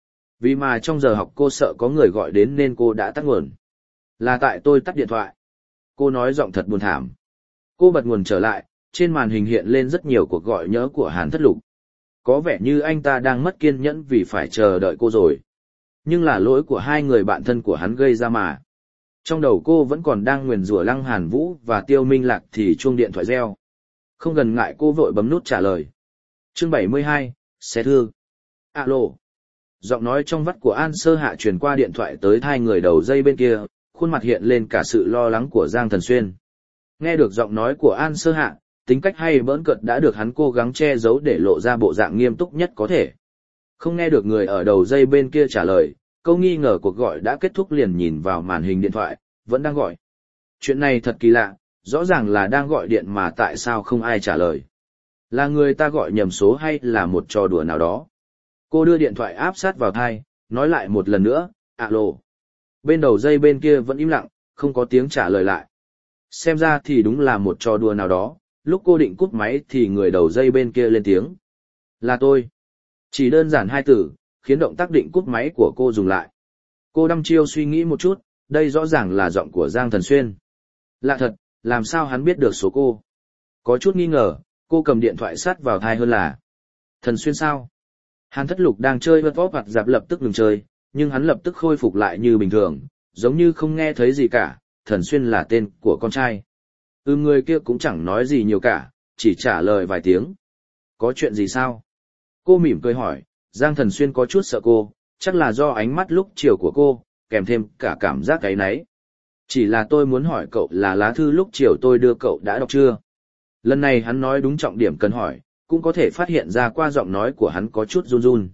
Vì mà trong giờ học cô sợ có người gọi đến nên cô đã tắt nguồn. Là tại tôi tắt điện thoại. Cô nói giọng thật buồn thảm. Cô bật nguồn trở lại, trên màn hình hiện lên rất nhiều cuộc gọi nhớ của Hàn Thất Lục. Có vẻ như anh ta đang mất kiên nhẫn vì phải chờ đợi cô rồi. Nhưng là lỗi của hai người bạn thân của hắn gây ra mà. Trong đầu cô vẫn còn đang nguyền rủa Lăng Hàn Vũ và Tiêu Minh Lạc thì chuông điện thoại reo. Không gần ngại cô vội bấm nút trả lời. Chương 72, xe thư. Alo. Giọng nói trong vắt của An Sơ Hạ truyền qua điện thoại tới hai người đầu dây bên kia, khuôn mặt hiện lên cả sự lo lắng của Giang Thần Xuyên. Nghe được giọng nói của An Sơ Hạ, tính cách hay bỡn cợt đã được hắn cố gắng che giấu để lộ ra bộ dạng nghiêm túc nhất có thể. Không nghe được người ở đầu dây bên kia trả lời, câu nghi ngờ cuộc gọi đã kết thúc liền nhìn vào màn hình điện thoại, vẫn đang gọi. Chuyện này thật kỳ lạ, rõ ràng là đang gọi điện mà tại sao không ai trả lời. Là người ta gọi nhầm số hay là một trò đùa nào đó. Cô đưa điện thoại áp sát vào tai, nói lại một lần nữa, alo. Bên đầu dây bên kia vẫn im lặng, không có tiếng trả lời lại. Xem ra thì đúng là một trò đùa nào đó, lúc cô định cúp máy thì người đầu dây bên kia lên tiếng. Là tôi. Chỉ đơn giản hai từ, khiến động tác định cúp máy của cô dừng lại. Cô đăm chiêu suy nghĩ một chút, đây rõ ràng là giọng của Giang Thần Xuyên. Lạ thật, làm sao hắn biết được số cô? Có chút nghi ngờ, cô cầm điện thoại sát vào tai hơn là. Thần Xuyên sao? Hàn Thất Lục đang chơi vớt vóp hoặc dạp lập tức ngừng chơi, nhưng hắn lập tức khôi phục lại như bình thường, giống như không nghe thấy gì cả. Thần Xuyên là tên của con trai. Người kia cũng chẳng nói gì nhiều cả, chỉ trả lời vài tiếng. Có chuyện gì sao? Cô mỉm cười hỏi, Giang Thần Xuyên có chút sợ cô, chắc là do ánh mắt lúc chiều của cô, kèm thêm cả cảm giác áy náy. Chỉ là tôi muốn hỏi cậu là lá thư lúc chiều tôi đưa cậu đã đọc chưa? Lần này hắn nói đúng trọng điểm cần hỏi, cũng có thể phát hiện ra qua giọng nói của hắn có chút run run.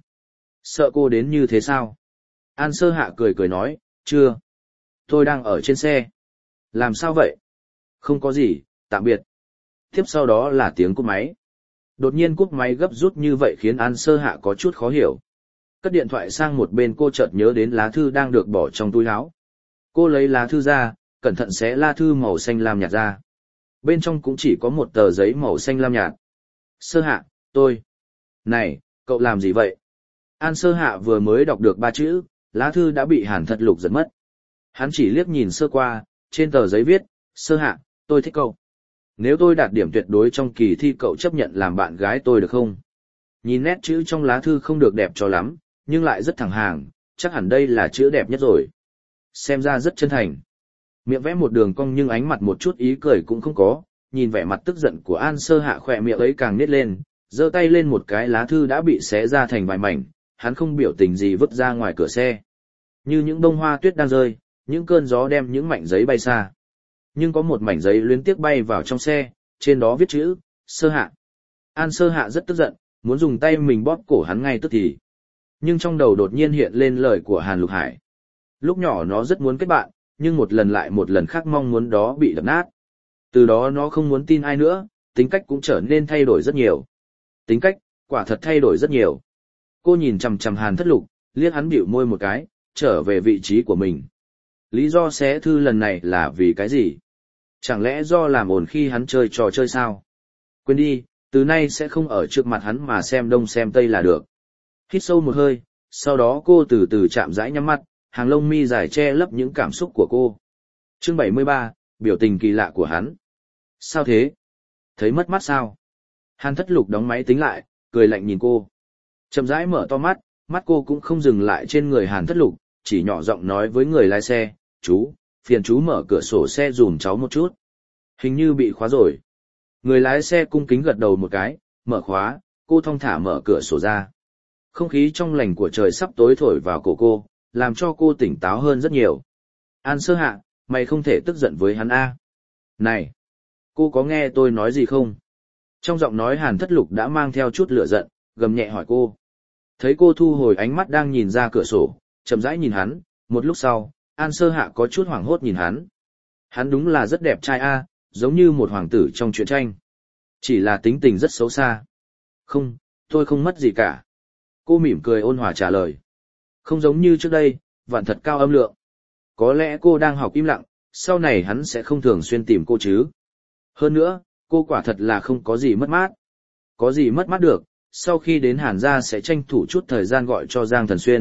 Sợ cô đến như thế sao? An Sơ Hạ cười cười nói, chưa. Tôi đang ở trên xe. Làm sao vậy? Không có gì, tạm biệt. Tiếp sau đó là tiếng cúp máy. Đột nhiên cúp máy gấp rút như vậy khiến An Sơ Hạ có chút khó hiểu. Cất điện thoại sang một bên, cô chợt nhớ đến lá thư đang được bỏ trong túi áo. Cô lấy lá thư ra, cẩn thận xé lá thư màu xanh lam nhạt ra. Bên trong cũng chỉ có một tờ giấy màu xanh lam nhạt. Sơ Hạ, tôi. Này, cậu làm gì vậy? An Sơ Hạ vừa mới đọc được 3 chữ, lá thư đã bị Hàn Thất Lục giật mất. Hắn chỉ liếc nhìn sơ qua, trên tờ giấy viết, Sơ Hạ, tôi thích cậu. Nếu tôi đạt điểm tuyệt đối trong kỳ thi cậu chấp nhận làm bạn gái tôi được không? Nhìn nét chữ trong lá thư không được đẹp cho lắm, nhưng lại rất thẳng hàng, chắc hẳn đây là chữ đẹp nhất rồi. Xem ra rất chân thành. Miệng vẽ một đường cong nhưng ánh mặt một chút ý cười cũng không có, nhìn vẻ mặt tức giận của An Sơ Hạ khỏe miệng ấy càng nít lên, giơ tay lên một cái lá thư đã bị xé ra thành vài mảnh, hắn không biểu tình gì vứt ra ngoài cửa xe. Như những bông hoa tuyết đang rơi, những cơn gió đem những mảnh giấy bay xa. Nhưng có một mảnh giấy luyến tiếc bay vào trong xe, trên đó viết chữ, Sơ Hạ. An Sơ Hạ rất tức giận, muốn dùng tay mình bóp cổ hắn ngay tức thì. Nhưng trong đầu đột nhiên hiện lên lời của Hàn Lục Hải. Lúc nhỏ nó rất muốn kết bạn, nhưng một lần lại một lần khác mong muốn đó bị đập nát. Từ đó nó không muốn tin ai nữa, tính cách cũng trở nên thay đổi rất nhiều. Tính cách, quả thật thay đổi rất nhiều. Cô nhìn chằm chằm Hàn Thất Lục, liếc hắn bĩu môi một cái, trở về vị trí của mình. Lý do xé thư lần này là vì cái gì? Chẳng lẽ do làm ồn khi hắn chơi trò chơi sao? Quên đi, từ nay sẽ không ở trước mặt hắn mà xem đông xem tây là được. Hít sâu một hơi, sau đó cô từ từ chạm rãi nhắm mắt, hàng lông mi dài che lấp những cảm xúc của cô. Chương 73, biểu tình kỳ lạ của hắn. Sao thế? Thấy mất mắt sao? Hàn Thất Lục đóng máy tính lại, cười lạnh nhìn cô. Chậm rãi mở to mắt, mắt cô cũng không dừng lại trên người Hàn Thất Lục, chỉ nhỏ giọng nói với người lái xe, chú, phiền chú mở cửa sổ xe dùm cháu một chút. Hình như bị khóa rồi. Người lái xe cung kính gật đầu một cái, mở khóa, cô thong thả mở cửa sổ ra. Không khí trong lành của trời sắp tối thổi vào cổ cô, làm cho cô tỉnh táo hơn rất nhiều. An Sơ Hạ, mày không thể tức giận với hắn a. Này, cô có nghe tôi nói gì không? Trong giọng nói Hàn Thất Lục đã mang theo chút lửa giận, gầm nhẹ hỏi cô. Thấy cô thu hồi ánh mắt đang nhìn ra cửa sổ, chậm rãi nhìn hắn, một lúc sau, An Sơ Hạ có chút hoảng hốt nhìn hắn. Hắn đúng là rất đẹp trai a, giống như một hoàng tử trong truyện tranh. Chỉ là tính tình rất xấu xa. Không, tôi không mất gì cả. Cô mỉm cười ôn hòa trả lời. Không giống như trước đây, vạn thật cao âm lượng. Có lẽ cô đang học im lặng, sau này hắn sẽ không thường xuyên tìm cô chứ. Hơn nữa, cô quả thật là không có gì mất mát. Có gì mất mát được, sau khi đến Hàn gia sẽ tranh thủ chút thời gian gọi cho Giang Thần Xuyên,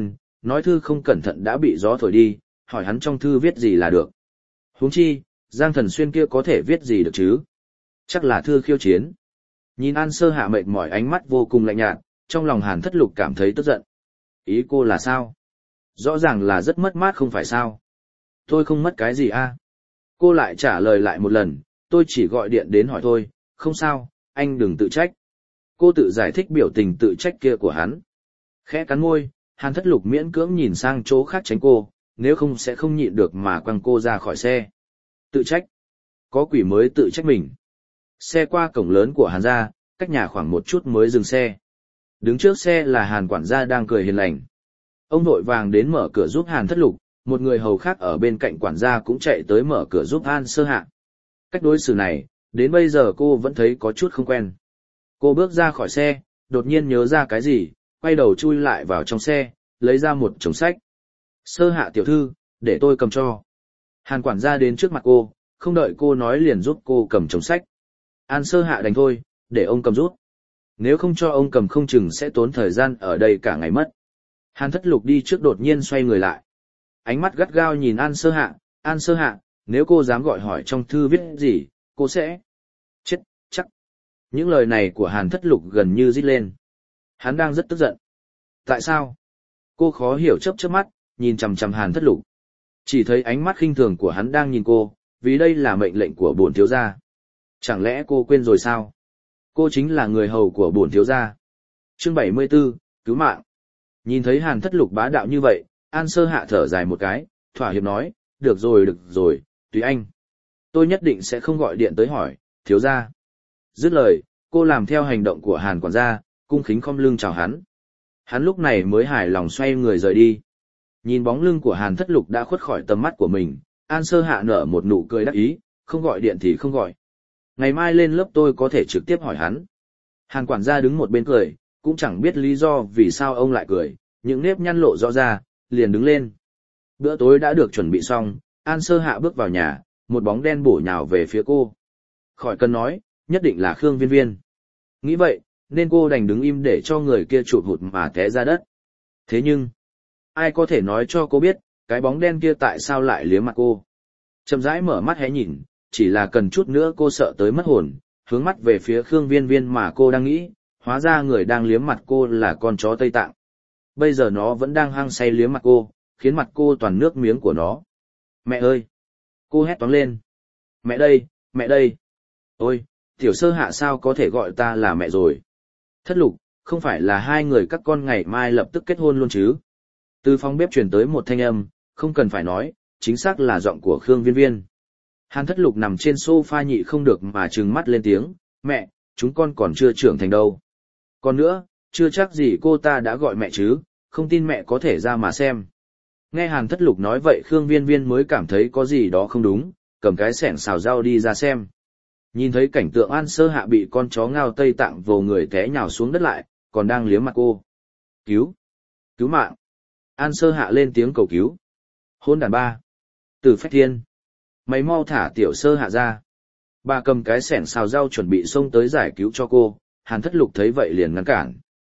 nói thư không cẩn thận đã bị gió thổi đi, hỏi hắn trong thư viết gì là được. Huống chi, Giang Thần Xuyên kia có thể viết gì được chứ? Chắc là thư khiêu chiến. Nhìn An Sơ Hạ mệt mỏi, ánh mắt vô cùng lạnh nhạt, trong lòng Hàn Thất Lục cảm thấy tức giận. Ý cô là sao? Rõ ràng là rất mất mát không phải sao? Tôi không mất cái gì a? Cô lại trả lời lại một lần, tôi chỉ gọi điện đến hỏi thôi, không sao, anh đừng tự trách. Cô tự giải thích biểu tình tự trách kia của hắn. Khẽ cắn môi, Hàn Thất Lục miễn cưỡng nhìn sang chỗ khác tránh cô, nếu không sẽ không nhịn được mà quăng cô ra khỏi xe. Tự trách? Có quỷ mới tự trách mình. Xe qua cổng lớn của Hàn gia, cách nhà khoảng một chút mới dừng xe. Đứng trước xe là Hàn quản gia đang cười hiền lành. Ông vội vàng đến mở cửa giúp Hàn Thất Lục, một người hầu khác ở bên cạnh quản gia cũng chạy tới mở cửa giúp An Sơ Hạ. Cách đối xử này, đến bây giờ cô vẫn thấy có chút không quen. Cô bước ra khỏi xe, đột nhiên nhớ ra cái gì, quay đầu chui lại vào trong xe, lấy ra một chồng sách. Sơ Hạ tiểu thư, để tôi cầm cho. Hàn quản gia đến trước mặt cô, không đợi cô nói liền giúp cô cầm chồng sách. An Sơ Hạ đành thôi, để ông cầm giúp. Nếu không cho ông cầm không chừng sẽ tốn thời gian ở đây cả ngày mất. Hàn Thất Lục đi trước đột nhiên xoay người lại. Ánh mắt gắt gao nhìn An Sơ Hạ, nếu cô dám gọi hỏi trong thư viết gì, cô sẽ chết, chắc. Những lời này của Hàn Thất Lục gần như rít lên. Hắn đang rất tức giận. Tại sao? Cô khó hiểu chớp chớp mắt, nhìn chằm chằm Hàn Thất Lục. Chỉ thấy ánh mắt khinh thường của hắn đang nhìn cô, vì đây là mệnh lệnh của bổn thiếu gia. Chẳng lẽ cô quên rồi sao? Cô chính là người hầu của bổn thiếu gia. Chương 74, cứu mạng. Nhìn thấy Hàn Thất Lục bá đạo như vậy, An Sơ Hạ thở dài một cái, thỏa hiệp nói, được rồi, tùy anh. Tôi nhất định sẽ không gọi điện tới hỏi, thiếu gia. Dứt lời, cô làm theo hành động của Hàn quản gia, cung kính khom lưng chào hắn. Hắn lúc này mới hài lòng xoay người rời đi. Nhìn bóng lưng của Hàn Thất Lục đã khuất khỏi tầm mắt của mình, An Sơ Hạ nở một nụ cười đắc ý, không gọi điện thì không gọi. Ngày mai lên lớp tôi có thể trực tiếp hỏi hắn. Hàn quản gia đứng một bên cười, cũng chẳng biết lý do vì sao ông lại cười, những nếp nhăn lộ rõ ra, liền đứng lên. Bữa tối đã được chuẩn bị xong, An Sơ Hạ bước vào nhà, một bóng đen bổ nhào về phía cô. Khỏi cần nói, nhất định là Khương Viên Viên. Nghĩ vậy, nên cô đành đứng im để cho người kia chụp hụt mà té ra đất. Thế nhưng, ai có thể nói cho cô biết, cái bóng đen kia tại sao lại liếm mặt cô? Chậm rãi mở mắt hé nhìn, chỉ là cần chút nữa cô sợ tới mất hồn, hướng mắt về phía Khương Viên Viên mà cô đang nghĩ, hóa ra người đang liếm mặt cô là con chó Tây Tạng. Bây giờ nó vẫn đang hăng say liếm mặt cô, khiến mặt cô toàn nước miếng của nó. Mẹ ơi! Cô hét toáng lên. Mẹ đây, mẹ đây! Ôi, tiểu Sơ Hạ sao có thể gọi ta là mẹ rồi? Thất Lục, không phải là hai người các con ngày mai lập tức kết hôn luôn chứ? Từ phòng bếp truyền tới một thanh âm, không cần phải nói, chính xác là giọng của Khương Viên Viên. Hàn Thất Lục nằm trên sofa nhị không được mà trừng mắt lên tiếng, mẹ, chúng con còn chưa trưởng thành đâu. Còn nữa, chưa chắc gì cô ta đã gọi mẹ chứ, không tin mẹ có thể ra mà xem. Nghe Hàn Thất Lục nói vậy Khương Viên Viên mới cảm thấy có gì đó không đúng, cầm cái xẻng xào rau đi ra xem. Nhìn thấy cảnh tượng An Sơ Hạ bị con chó ngao Tây Tạng vồ người té nhào xuống đất lại, còn đang liếm mặt cô. Cứu! Cứu mạng! An Sơ Hạ lên tiếng cầu cứu. Hôn đàn ba! Từ Phách Thiên! Mày mau thả tiểu Sơ Hạ ra! Bà cầm cái xẻng xào rau chuẩn bị xông tới giải cứu cho cô, Hàn Thất Lục thấy vậy liền ngăn cản.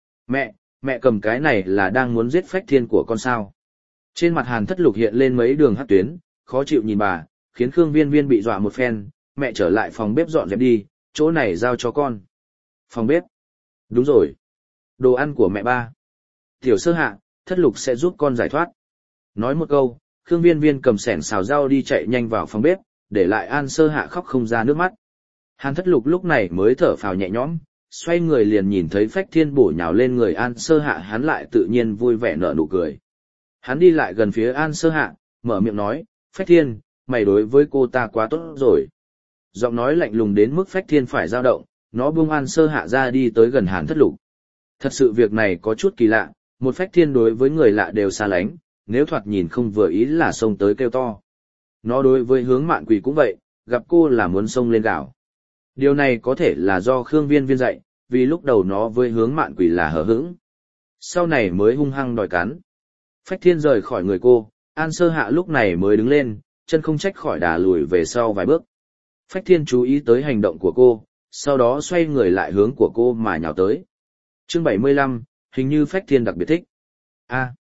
Mẹ cầm cái này là đang muốn giết Phách Thiên của con sao? Trên mặt Hàn Thất Lục hiện lên mấy đường hắc tuyến, khó chịu nhìn bà, khiến Khương Viên Viên bị dọa một phen, mẹ trở lại phòng bếp dọn dẹp đi, chỗ này giao cho con. Phòng bếp? Đúng rồi. Đồ ăn của mẹ ba. Tiểu Sơ Hạ, Thất Lục sẽ giúp con giải thoát. Nói một câu, Khương Viên Viên cầm xẻng xào rau đi chạy nhanh vào phòng bếp, để lại An Sơ Hạ khóc không ra nước mắt. Hàn Thất Lục lúc này mới thở phào nhẹ nhõm, xoay người liền nhìn thấy Phách Thiên bổ nhào lên người An Sơ Hạ, hắn lại tự nhiên vui vẻ nở nụ cười. Hắn đi lại gần phía An Sơ Hạ, mở miệng nói, Phách Thiên, mày đối với cô ta quá tốt rồi. Giọng nói lạnh lùng đến mức Phách Thiên phải dao động, nó buông An Sơ Hạ ra đi tới gần Hàn Thất Lục. Thật sự việc này có chút kỳ lạ, một Phách Thiên đối với người lạ đều xa lánh, nếu thoạt nhìn không vừa ý là xông tới kêu to. Nó đối với Hướng Mạn Quỳ cũng vậy, gặp cô là muốn xông lên gào. Điều này có thể là do Khương Viên Viên dạy, vì lúc đầu nó với Hướng Mạn Quỳ là hờ hững. Sau này mới hung hăng đòi cắn. Phách Thiên rời khỏi người cô, An Sơ Hạ lúc này mới đứng lên, chân không trách khỏi đà lùi về sau vài bước. Phách Thiên chú ý tới hành động của cô, sau đó xoay người lại hướng của cô mà nhào tới. Chương 75, hình như Phách Thiên đặc biệt thích.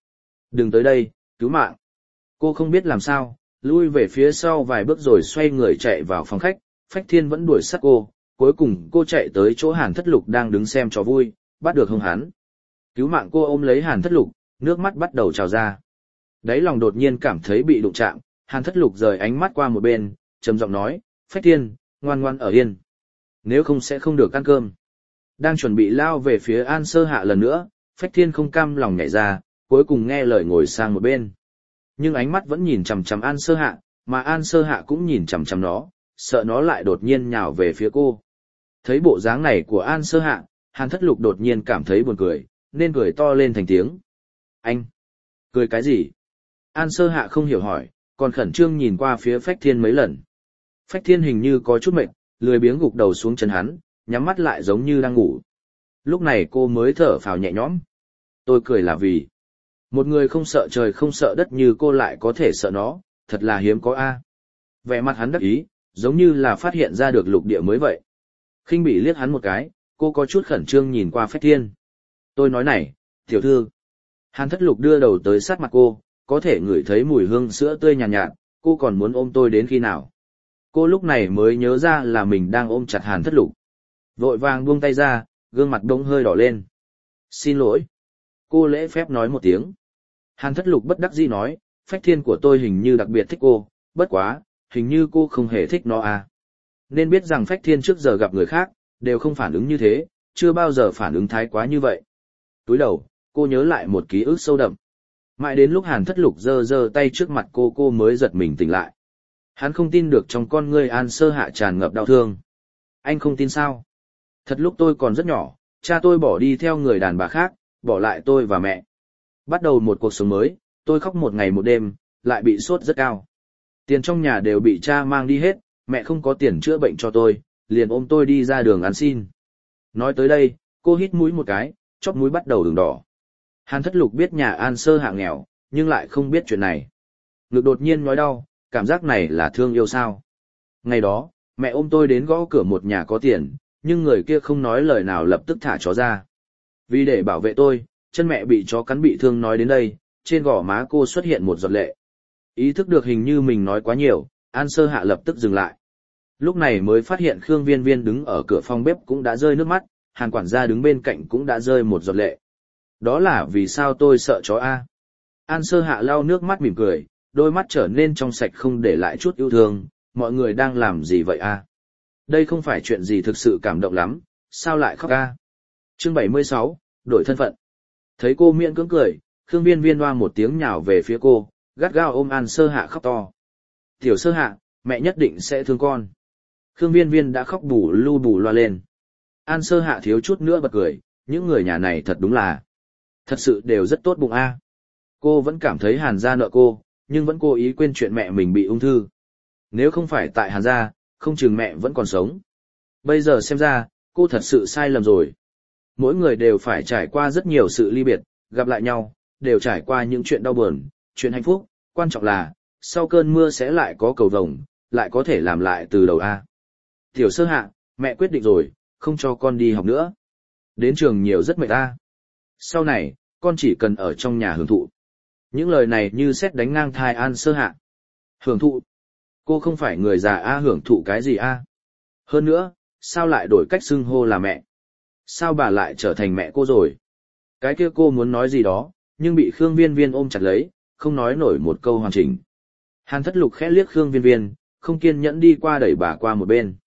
Đừng tới đây, cứu mạng. Cô không biết làm sao, lui về phía sau vài bước rồi xoay người chạy vào phòng khách, Phách Thiên vẫn đuổi sát cô, cuối cùng cô chạy tới chỗ Hàn Thất Lục đang đứng xem trò vui, bắt được hông hắn. Cứu mạng, cô ôm lấy Hàn Thất Lục, nước mắt bắt đầu trào ra. Đáy lòng đột nhiên cảm thấy bị đụng chạm, Hàn Thất Lục rời ánh mắt qua một bên, trầm giọng nói, Phách Thiên, ngoan ngoan ở yên. Nếu không sẽ không được ăn cơm. Đang chuẩn bị lao về phía An Sơ Hạ lần nữa, Phách Thiên không cam lòng nhảy ra, cuối cùng nghe lời ngồi sang một bên. Nhưng ánh mắt vẫn nhìn chằm chằm An Sơ Hạ, mà An Sơ Hạ cũng nhìn chằm chằm nó, sợ nó lại đột nhiên nhào về phía cô. Thấy bộ dáng này của An Sơ Hạ, Hàn Thất Lục đột nhiên cảm thấy buồn cười, nên cười to lên thành tiếng. Anh! Cười cái gì? An Sơ Hạ không hiểu hỏi, còn khẩn trương nhìn qua phía Phách Thiên mấy lần. Phách Thiên hình như có chút mệt, lười biếng gục đầu xuống chân hắn, nhắm mắt lại giống như đang ngủ. Lúc này cô mới thở phào nhẹ nhõm. Tôi cười là vì một người không sợ trời không sợ đất như cô lại có thể sợ nó, thật là hiếm có a. Vẻ mặt hắn đắc ý, giống như là phát hiện ra được lục địa mới vậy. Khinh bỉ liếc hắn một cái, cô có chút khẩn trương nhìn qua Phách Thiên. Tôi nói này, tiểu thư. Hàn Thất Lục đưa đầu tới sát mặt cô, có thể ngửi thấy mùi hương sữa tươi nhàn nhạt, cô còn muốn ôm tôi đến khi nào? Cô lúc này mới nhớ ra là mình đang ôm chặt Hàn Thất Lục. Vội vàng buông tay ra, gương mặt bỗng hơi đỏ lên. Xin lỗi. Cô lễ phép nói một tiếng. Hàn Thất Lục bất đắc dĩ nói, Phách Thiên của tôi hình như đặc biệt thích cô, bất quá, hình như cô không hề thích nó à. Nên biết rằng Phách Thiên trước giờ gặp người khác, đều không phản ứng như thế, chưa bao giờ phản ứng thái quá như vậy. Túi đầu, cô nhớ lại một ký ức sâu đậm. Mãi đến lúc Hàn Thất Lục giơ giơ tay trước mặt cô mới giật mình tỉnh lại. Hắn không tin được trong con ngươi An Sơ Hạ tràn ngập đau thương. Anh không tin sao? Thật lúc tôi còn rất nhỏ, cha tôi bỏ đi theo người đàn bà khác, bỏ lại tôi và mẹ. Bắt đầu một cuộc sống mới, tôi khóc một ngày một đêm, lại bị sốt rất cao. Tiền trong nhà đều bị cha mang đi hết, mẹ không có tiền chữa bệnh cho tôi, liền ôm tôi đi ra đường ăn xin. Nói tới đây, cô hít mũi một cái, chóp mũi bắt đầu ửng đỏ. Hàn Thất Lục biết nhà An Sơ Hạ nghèo, nhưng lại không biết chuyện này. Ngực đột nhiên nhói đau, cảm giác này là thương yêu sao. Ngày đó, mẹ ôm tôi đến gõ cửa một nhà có tiền, nhưng người kia không nói lời nào lập tức thả chó ra. Vì để bảo vệ tôi, chân mẹ bị chó cắn bị thương nói đến đây, trên gò má cô xuất hiện một giọt lệ. Ý thức được hình như mình nói quá nhiều, An Sơ Hạ lập tức dừng lại. Lúc này mới phát hiện Khương Viên Viên đứng ở cửa phòng bếp cũng đã rơi nước mắt, Hàn quản gia đứng bên cạnh cũng đã rơi một giọt lệ. Đó là vì sao tôi sợ chó a? An Sơ Hạ lau nước mắt mỉm cười, đôi mắt trở nên trong sạch không để lại chút yêu thương, mọi người đang làm gì vậy a? Đây không phải chuyện gì thực sự cảm động lắm, sao lại khóc a? Chương 76, đổi thân phận. Thấy cô miễn cưỡng cười, Khương Viên Viên hoa một tiếng nhào về phía cô, gắt gao ôm An Sơ Hạ khóc to. Tiểu Sơ Hạ, mẹ nhất định sẽ thương con. Khương Viên Viên đã khóc bù lu bù loa lên. An Sơ Hạ thiếu chút nữa bật cười, những người nhà này thật đúng là, thật sự đều rất tốt bụng a. Cô vẫn cảm thấy Hàn gia nợ cô, nhưng vẫn cố ý quên chuyện mẹ mình bị ung thư. Nếu không phải tại Hàn gia, không chừng mẹ vẫn còn sống. Bây giờ xem ra, cô thật sự sai lầm rồi. Mỗi người đều phải trải qua rất nhiều sự ly biệt, gặp lại nhau, đều trải qua những chuyện đau buồn, chuyện hạnh phúc, quan trọng là, sau cơn mưa sẽ lại có cầu vồng, lại có thể làm lại từ đầu a. Tiểu Sơ Hạ, mẹ quyết định rồi, không cho con đi học nữa. Đến trường nhiều rất mệt a. Sau này, con chỉ cần ở trong nhà hưởng thụ. Những lời này như sét đánh ngang tai An Sơ Hạ. Hưởng thụ? Cô không phải người già a, hưởng thụ cái gì a? Hơn nữa, sao lại đổi cách xưng hô là mẹ? Sao bà lại trở thành mẹ cô rồi? Cái kia cô muốn nói gì đó, nhưng bị Khương Viên Viên ôm chặt lấy, không nói nổi một câu hoàn chỉnh. Hàn Thất Lục khẽ liếc Khương Viên Viên, không kiên nhẫn đi qua đẩy bà qua một bên.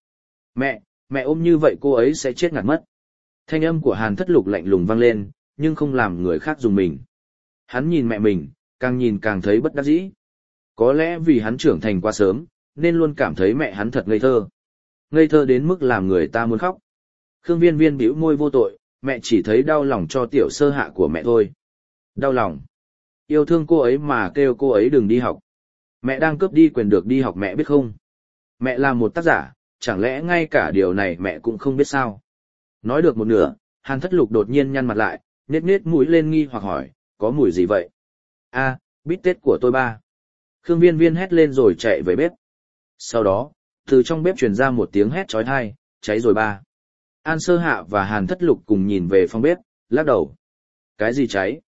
Mẹ ôm như vậy cô ấy sẽ chết ngạt mất. Thanh âm của Hàn Thất Lục lạnh lùng vang lên, nhưng không làm người khác dùng mình. Hắn nhìn mẹ mình, càng nhìn càng thấy bất đắc dĩ. Có lẽ vì hắn trưởng thành quá sớm, nên luôn cảm thấy mẹ hắn thật ngây thơ. Ngây thơ đến mức làm người ta muốn khóc. Khương Viên Viên bĩu môi vô tội, mẹ chỉ thấy đau lòng cho Tiểu Sơ Hạ của mẹ thôi. Đau lòng. Yêu thương cô ấy mà kêu cô ấy đừng đi học. Mẹ đang cướp đi quyền được đi học mẹ biết không? Mẹ là một tác giả, chẳng lẽ ngay cả điều này mẹ cũng không biết sao? Nói được một nửa, Hàn Thất Lục đột nhiên nhăn mặt lại, nết nết mũi lên nghi hoặc hỏi, có mùi gì vậy? A, bít tết của tôi ba. Khương Viên Viên hét lên rồi chạy về bếp. Sau đó, từ trong bếp truyền ra một tiếng hét chói tai, cháy rồi ba. An Sơ Hạ và Hàn Thất Lục cùng nhìn về phòng bếp, lắc đầu. Cái gì cháy?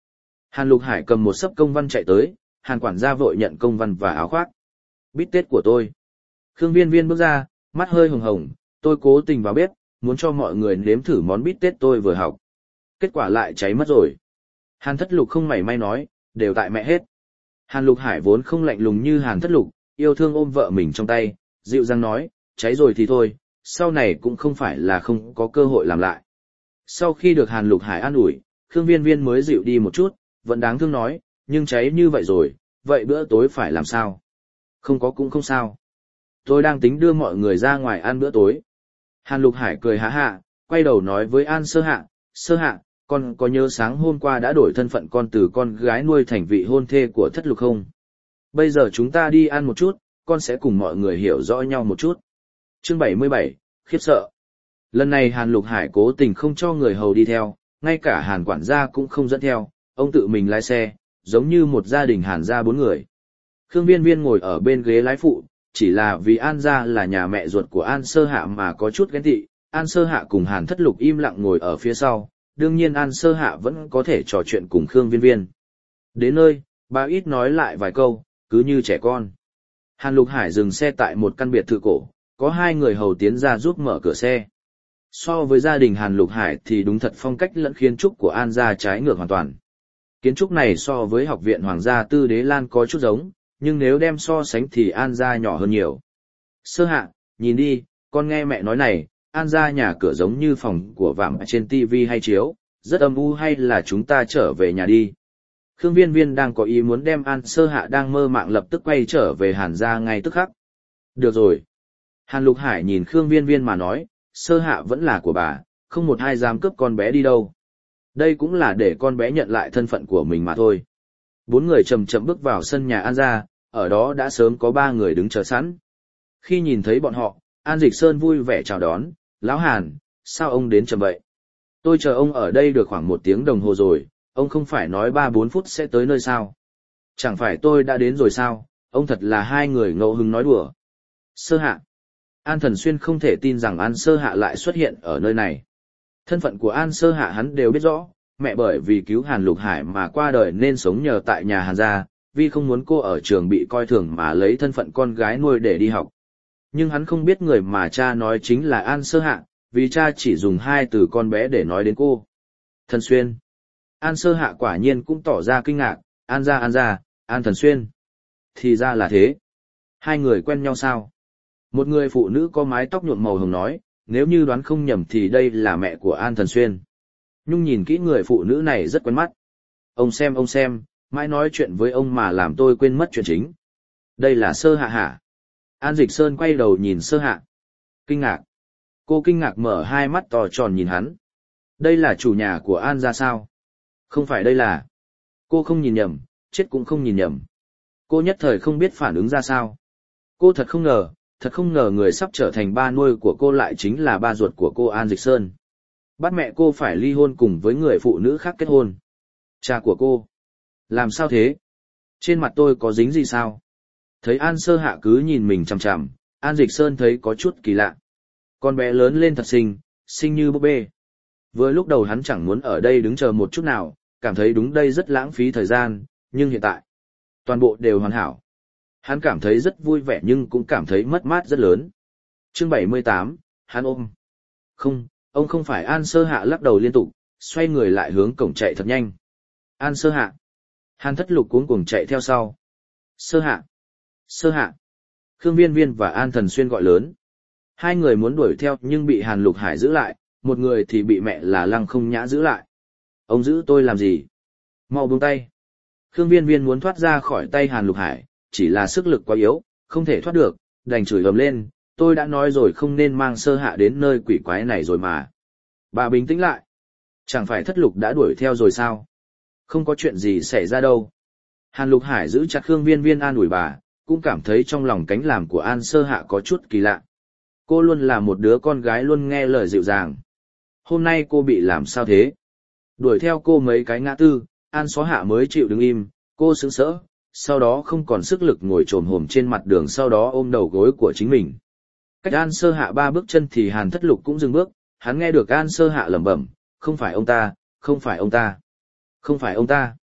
Hàn Lục Hải cầm một xấp công văn chạy tới, Hàn quản gia vội nhận công văn và áo khoác. Bít tết của tôi. Khương Viên Viên bước ra, mắt hơi hồng hồng, tôi cố tình vào bếp, muốn cho mọi người nếm thử món bít tết tôi vừa học. Kết quả lại cháy mất rồi. Hàn Thất Lục không mảy may nói, đều tại mẹ hết. Hàn Lục Hải vốn không lạnh lùng như Hàn Thất Lục, yêu thương ôm vợ mình trong tay, dịu dàng nói, cháy rồi thì thôi, sau này cũng không phải là không có cơ hội làm lại. Sau khi được Hàn Lục Hải an ủi, Khương Viên Viên mới dịu đi một chút, vẫn đáng thương nói, nhưng cháy như vậy rồi, vậy bữa tối phải làm sao? Không có cũng không sao. Tôi đang tính đưa mọi người ra ngoài ăn bữa tối. Hàn Lục Hải cười há hạ, quay đầu nói với An Sơ Hạ, con có nhớ sáng hôm qua đã đổi thân phận con từ con gái nuôi thành vị hôn thê của Thất Lục không? Bây giờ chúng ta đi ăn một chút, con sẽ cùng mọi người hiểu rõ nhau một chút. Chương 77, khiếp sợ. Lần này Hàn Lục Hải cố tình không cho người hầu đi theo, ngay cả Hàn quản gia cũng không dẫn theo, ông tự mình lái xe, giống như một gia đình Hàn gia 4 người. Khương Viên Viên ngồi ở bên ghế lái phụ, chỉ là vì An gia là nhà mẹ ruột của An Sơ Hạ mà có chút ghen tị, An Sơ Hạ cùng Hàn Thất Lục im lặng ngồi ở phía sau, đương nhiên An Sơ Hạ vẫn có thể trò chuyện cùng Khương Viên Viên. Đến nơi, bà ít nói lại vài câu, cứ như trẻ con. Hàn Lục Hải dừng xe tại một căn biệt thự cổ, có 2 người hầu tiến ra giúp mở cửa xe. So với gia đình Hàn Lục Hải thì đúng thật phong cách lẫn kiến trúc của An gia trái ngược hoàn toàn. Kiến trúc này so với học viện Hoàng gia Tư Đế Lan có chút giống, nhưng nếu đem so sánh thì An gia nhỏ hơn nhiều. Sơ Hạ, nhìn đi, con nghe mẹ nói này, An gia nhà cửa giống như phòng của vạm trên TV hay chiếu, rất âm u, hay là chúng ta trở về nhà đi. Khương Viên Viên đang có ý muốn đem An Sơ Hạ đang mơ màng lập tức quay trở về Hàn gia ngay tức khắc. Được rồi. Hàn Lục Hải nhìn Khương Viên Viên mà nói, Sơ Hạ vẫn là của bà, không một ai dám cướp con bé đi đâu. Đây cũng là để con bé nhận lại thân phận của mình mà thôi. 4 người chậm chậm bước vào sân nhà An gia, ở đó đã sớm có 3 người đứng chờ sẵn. Khi nhìn thấy bọn họ, An Dịch Sơn vui vẻ chào đón, Lão Hàn, sao ông đến chậm vậy? Tôi chờ ông ở đây được khoảng 1 tiếng đồng hồ rồi, ông không phải nói 3-4 phút sẽ tới nơi sao? Chẳng phải tôi đã đến rồi sao? Ông thật là 2 người ngẫu hứng nói đùa. Sơ Hạ. An Thần Xuyên không thể tin rằng An Sơ Hạ lại xuất hiện ở nơi này. Thân phận của An Sơ Hạ hắn đều biết rõ, mẹ bởi vì cứu Hàn Lục Hải mà qua đời nên sống nhờ tại nhà Hàn gia, vì không muốn cô ở trường bị coi thường mà lấy thân phận con gái nuôi để đi học. Nhưng hắn không biết người mà cha nói chính là An Sơ Hạ, vì cha chỉ dùng 2 từ con bé để nói đến cô. Thần Xuyên. An Sơ Hạ quả nhiên cũng tỏ ra kinh ngạc, An gia, An Thần Xuyên. Thì ra là thế. 2 người quen nhau sao? Một người phụ nữ có mái tóc nhuộm màu hồng nói, nếu như đoán không nhầm thì đây là mẹ của An Thần Xuyên. Nhung nhìn kỹ người phụ nữ này rất quen mắt. Ông xem, mãi nói chuyện với ông mà làm tôi quên mất chuyện chính. Đây là Sơ Hạ hả? An Dịch Sơn quay đầu nhìn Sơ Hạ. Kinh ngạc. Cô kinh ngạc mở 2 mắt to tròn nhìn hắn. Đây là chủ nhà của An gia sao? Không phải đây là... Cô không nhìn nhầm, chết cũng không nhìn nhầm. Cô nhất thời không biết phản ứng ra sao. Cô thật không ngờ người sắp trở thành ba nuôi của cô lại chính là ba ruột của cô An Dịch Sơn. Bắt mẹ cô phải ly hôn cùng với người phụ nữ khác kết hôn. Cha của cô. Làm sao thế? Trên mặt tôi có dính gì sao? Thấy An Sơ Hạ cứ nhìn mình chằm chằm, An Dịch Sơn thấy có chút kỳ lạ. Con bé lớn lên thật xinh như búp bê. Vừa lúc đầu hắn chẳng muốn ở đây đứng chờ một chút nào, cảm thấy đúng đây rất lãng phí thời gian, nhưng hiện tại, toàn bộ đều hoàn hảo. Hắn cảm thấy rất vui vẻ nhưng cũng cảm thấy mất mát rất lớn. Chương 78, hắn ôm. Không, ông không phải. An Sơ Hạ lắc đầu liên tục, xoay người lại hướng cổng chạy thật nhanh. An Sơ Hạ. Hàn Thất Lục cuống cuồng chạy theo sau. Sơ Hạ. Khương Viên Viên và An Thần Xuyên gọi lớn. 2 người muốn đuổi theo nhưng bị Hàn Lục Hải giữ lại, một người thì bị mẹ là Lăng Không Nhã giữ lại. Ông giữ tôi làm gì? Mau buông tay. Khương Viên Viên muốn thoát ra khỏi tay Hàn Lục Hải, chỉ là sức lực quá yếu, không thể thoát được, đành chửi ầm lên, tôi đã nói rồi không nên mang Sơ Hạ đến nơi quỷ quái này rồi mà. Bà bình tĩnh lại. Chẳng phải Thất Lục đã đuổi theo rồi sao? Không có chuyện gì xảy ra đâu. Hàn Lục Hải giữ chặt Khương Viên Viên an ủi bà, cũng cảm thấy trong lòng cánh làm của An Sơ Hạ có chút kỳ lạ. Cô luôn là một đứa con gái luôn nghe lời dịu dàng. Hôm nay cô bị làm sao thế? Đuổi theo cô mấy cái ngã tư, An Xó Hạ mới chịu đứng im, cô sững sỡ, sau đó không còn sức lực ngồi chồm hổm trên mặt đường, sau đó ôm đầu gối của chính mình. Cách An Sơ Hạ 3 bước chân thì Hàn Thất Lục cũng dừng bước, hắn nghe được An Sơ Hạ lẩm bẩm, không phải ông ta.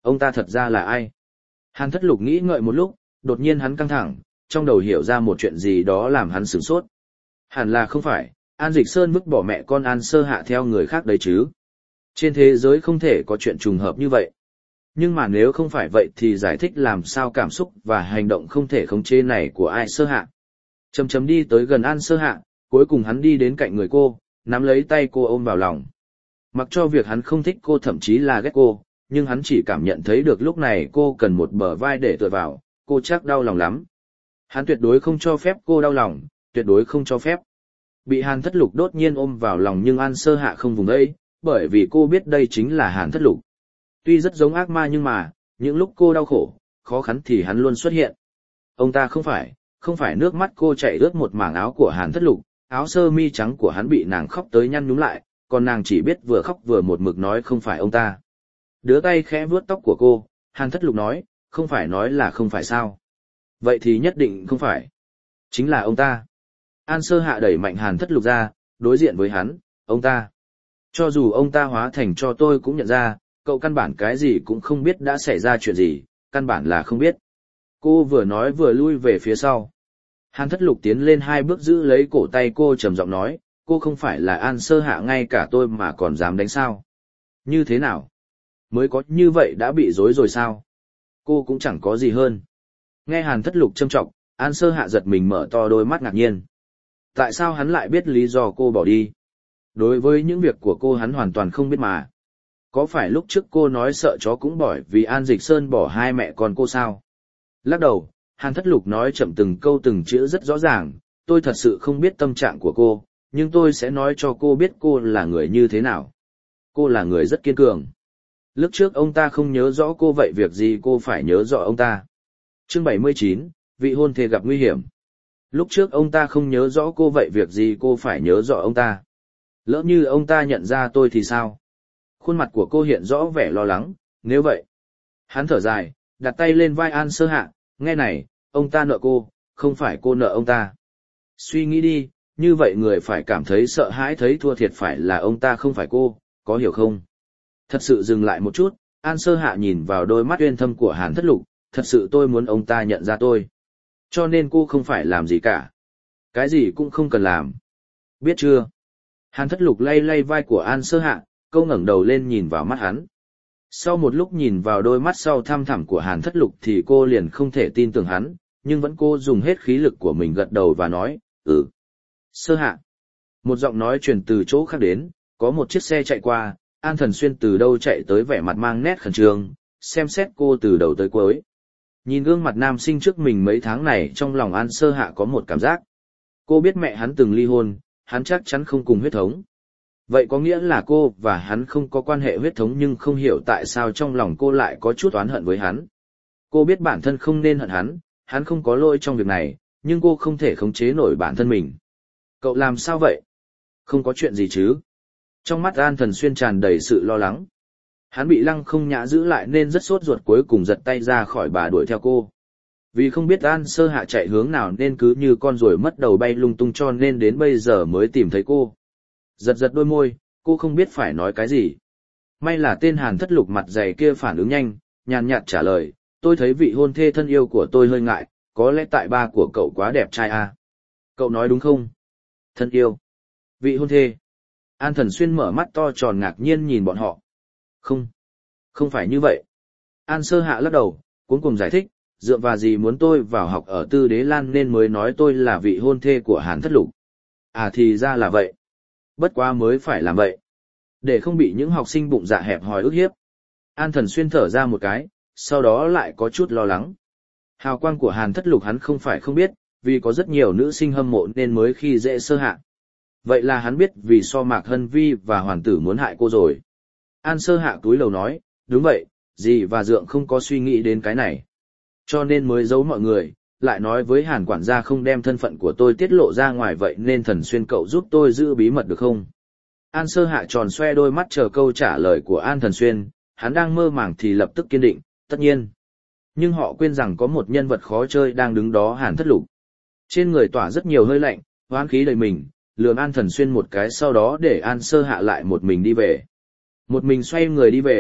Ông ta thật ra là ai? Hàn Thất Lục nghĩ ngợi một lúc, đột nhiên hắn căng thẳng, trong đầu hiểu ra một chuyện gì đó làm hắn sửng sốt. Hẳn là không phải, An Dịch Sơn vứt bỏ mẹ con An Sơ Hạ theo người khác đấy chứ. Trên thế giới không thể có chuyện trùng hợp như vậy. Nhưng mà nếu không phải vậy thì giải thích làm sao cảm xúc và hành động không thể khống chế này của Ai Sơ Hạ. Chầm chầm đi tới gần An Sơ Hạ, cuối cùng hắn đi đến cạnh người cô, nắm lấy tay cô ôm vào lòng. Mặc cho việc hắn không thích cô thậm chí là ghét cô, nhưng hắn chỉ cảm nhận thấy được lúc này cô cần một bờ vai để tựa vào, cô chắc đau lòng lắm. Hắn tuyệt đối không cho phép cô đau lòng, tuyệt đối không cho phép. Bị Hàn Thất Lục đột nhiên ôm vào lòng nhưng An Sơ Hạ không vùng ấy, bởi vì cô biết đây chính là Hàn Thất Lục. Tuy rất giống ác ma nhưng mà, những lúc cô đau khổ, khó khăn thì hắn luôn xuất hiện. Ông ta không phải nước mắt cô chảy ướt một mảng áo của Hàn Thất Lục, áo sơ mi trắng của hắn bị nàng khóc tới nhăn nhúm lại, còn nàng chỉ biết vừa khóc vừa một mực nói không phải ông ta. Đứa tay khẽ vuốt tóc của cô, Hàn Thất Lục nói, không phải nói là không phải sao. Vậy thì nhất định không phải. Chính là ông ta. An Sơ Hạ đẩy mạnh Hàn Thất Lục ra, đối diện với hắn, ông ta. Cho dù ông ta hóa thành cho tôi cũng nhận ra, cậu căn bản cái gì cũng không biết đã xảy ra chuyện gì, căn bản là không biết. Cô vừa nói vừa lui về phía sau. Hàn Thất Lục tiến lên 2 bước giữ lấy cổ tay cô trầm giọng nói, cô không phải là An Sơ Hạ ngay cả tôi mà còn dám đánh sao. Như thế nào? Mới có như vậy đã bị dối rồi sao? Cô cũng chẳng có gì hơn. Nghe Hàn Thất Lục châm trọng, An Sơ Hạ giật mình mở to đôi mắt ngạc nhiên. Tại sao hắn lại biết lý do cô bỏ đi? Đối với những việc của cô hắn hoàn toàn không biết mà. Có phải lúc trước cô nói sợ chó cũng bỏ vì An Dịch Sơn bỏ 2 mẹ con cô sao? Lắc đầu, Hàn Thất Lục nói chậm từng câu từng chữ rất rõ ràng, tôi thật sự không biết tâm trạng của cô, nhưng tôi sẽ nói cho cô biết cô là người như thế nào. Cô là người rất kiên cường. Lúc trước ông ta không nhớ rõ cô vậy việc gì cô phải nhớ rõ ông ta. Chương 79, vị hôn thê gặp nguy hiểm. Lúc trước ông ta không nhớ rõ cô vậy việc gì cô phải nhớ rõ ông ta. Lỡ như ông ta nhận ra tôi thì sao? Khuôn mặt của cô hiện rõ vẻ lo lắng, nếu vậy. Hắn thở dài, đặt tay lên vai An Sơ Hạ, nghe này, ông ta nợ cô, không phải cô nợ ông ta. Suy nghĩ đi, như vậy người phải cảm thấy sợ hãi thấy thua thiệt phải là ông ta không phải cô, có hiểu không? Thật sự dừng lại một chút, An Sơ Hạ nhìn vào đôi mắt uyên thâm của Hàn Thất Lục, thật sự tôi muốn ông ta nhận ra tôi. Cho nên cô không phải làm gì cả. Cái gì cũng không cần làm. Biết chưa? Hàn Thất Lục lay lay vai của An Sơ Hạ, câu ngẩng đầu lên nhìn vào mắt hắn. Sau một lúc nhìn vào đôi mắt sau thăm thẳm của Hàn Thất Lục thì cô liền không thể tin tưởng hắn, nhưng vẫn cô dùng hết khí lực của mình gật đầu và nói, Sơ Hạ. Một giọng nói truyền từ chỗ khác đến, có một chiếc xe chạy qua, An Thần Xuyên từ đâu chạy tới vẻ mặt mang nét khẩn trương, xem xét cô từ đầu tới cuối. Nhìn gương mặt nam sinh trước mình mấy tháng này trong lòng An Sơ Hạ có một cảm giác. Cô biết mẹ hắn từng ly hôn, hắn chắc chắn không cùng huyết thống. Vậy có nghĩa là cô và hắn không có quan hệ huyết thống nhưng không hiểu tại sao trong lòng cô lại có chút oán hận với hắn. Cô biết bản thân không nên hận hắn không có lỗi trong việc này, nhưng cô không thể khống chế nổi bản thân mình. Cậu làm sao vậy? Không có chuyện gì chứ? Trong mắt An Thần Xuyên tràn đầy sự lo lắng. Hắn bị Lăng Không Nhã giữ lại nên rất sốt ruột cuối cùng giật tay ra khỏi bà đuổi theo cô. Vì không biết An Sơ Hạ chạy hướng nào nên cứ như con ruồi mất đầu bay lung tung cho nên đến bây giờ mới tìm thấy cô. Giật giật đôi môi, cô không biết phải nói cái gì. May là tên Hàn Thất Lục mặt dày kia phản ứng nhanh, nhàn nhạt trả lời, tôi thấy vị hôn thê thân yêu của tôi hơi ngại, có lẽ tại ba của cậu quá đẹp trai à. Cậu nói đúng không? Thân yêu. Vị hôn thê. An Thần Xuyên mở mắt to tròn ngạc nhiên nhìn bọn họ. Không phải như vậy. An Sơ Hạ lắc đầu, cuối cùng giải thích, dựa vào gì muốn tôi vào học ở Tư Đế Lan nên mới nói tôi là vị hôn thê của Hàn Thất Lục. À thì ra là vậy. Bất quá mới phải làm vậy. Để không bị những học sinh bụng dạ hẹp hòi ức hiếp. An Thần Xuyên thở ra một cái, sau đó lại có chút lo lắng. Hào quang của Hàn Thất Lục hắn không phải không biết, vì có rất nhiều nữ sinh hâm mộ nên mới khi dễ Sơ Hạ. Vậy là hắn biết vì so Mạc Hân Vi và Hoàn Tử muốn hại cô rồi. An Sơ Hạ túi lầu nói, đúng vậy, dì và Dượng không có suy nghĩ đến cái này. Cho nên mới giấu mọi người, lại nói với Hàn quản gia không đem thân phận của tôi tiết lộ ra ngoài vậy nên Thần Xuyên cậu giúp tôi giữ bí mật được không? An Sơ Hạ tròn xoe đôi mắt chờ câu trả lời của An Thần Xuyên, hắn đang mơ màng thì lập tức kiên định, tất nhiên. Nhưng họ quên rằng có một nhân vật khó chơi đang đứng đó Hàn Thất Lục. Trên người tỏa rất nhiều hơi lạnh, hoán khí đầy mình, lườm An Thần Xuyên một cái sau đó để An Sơ Hạ lại một mình đi về. Một mình xoay người đi về,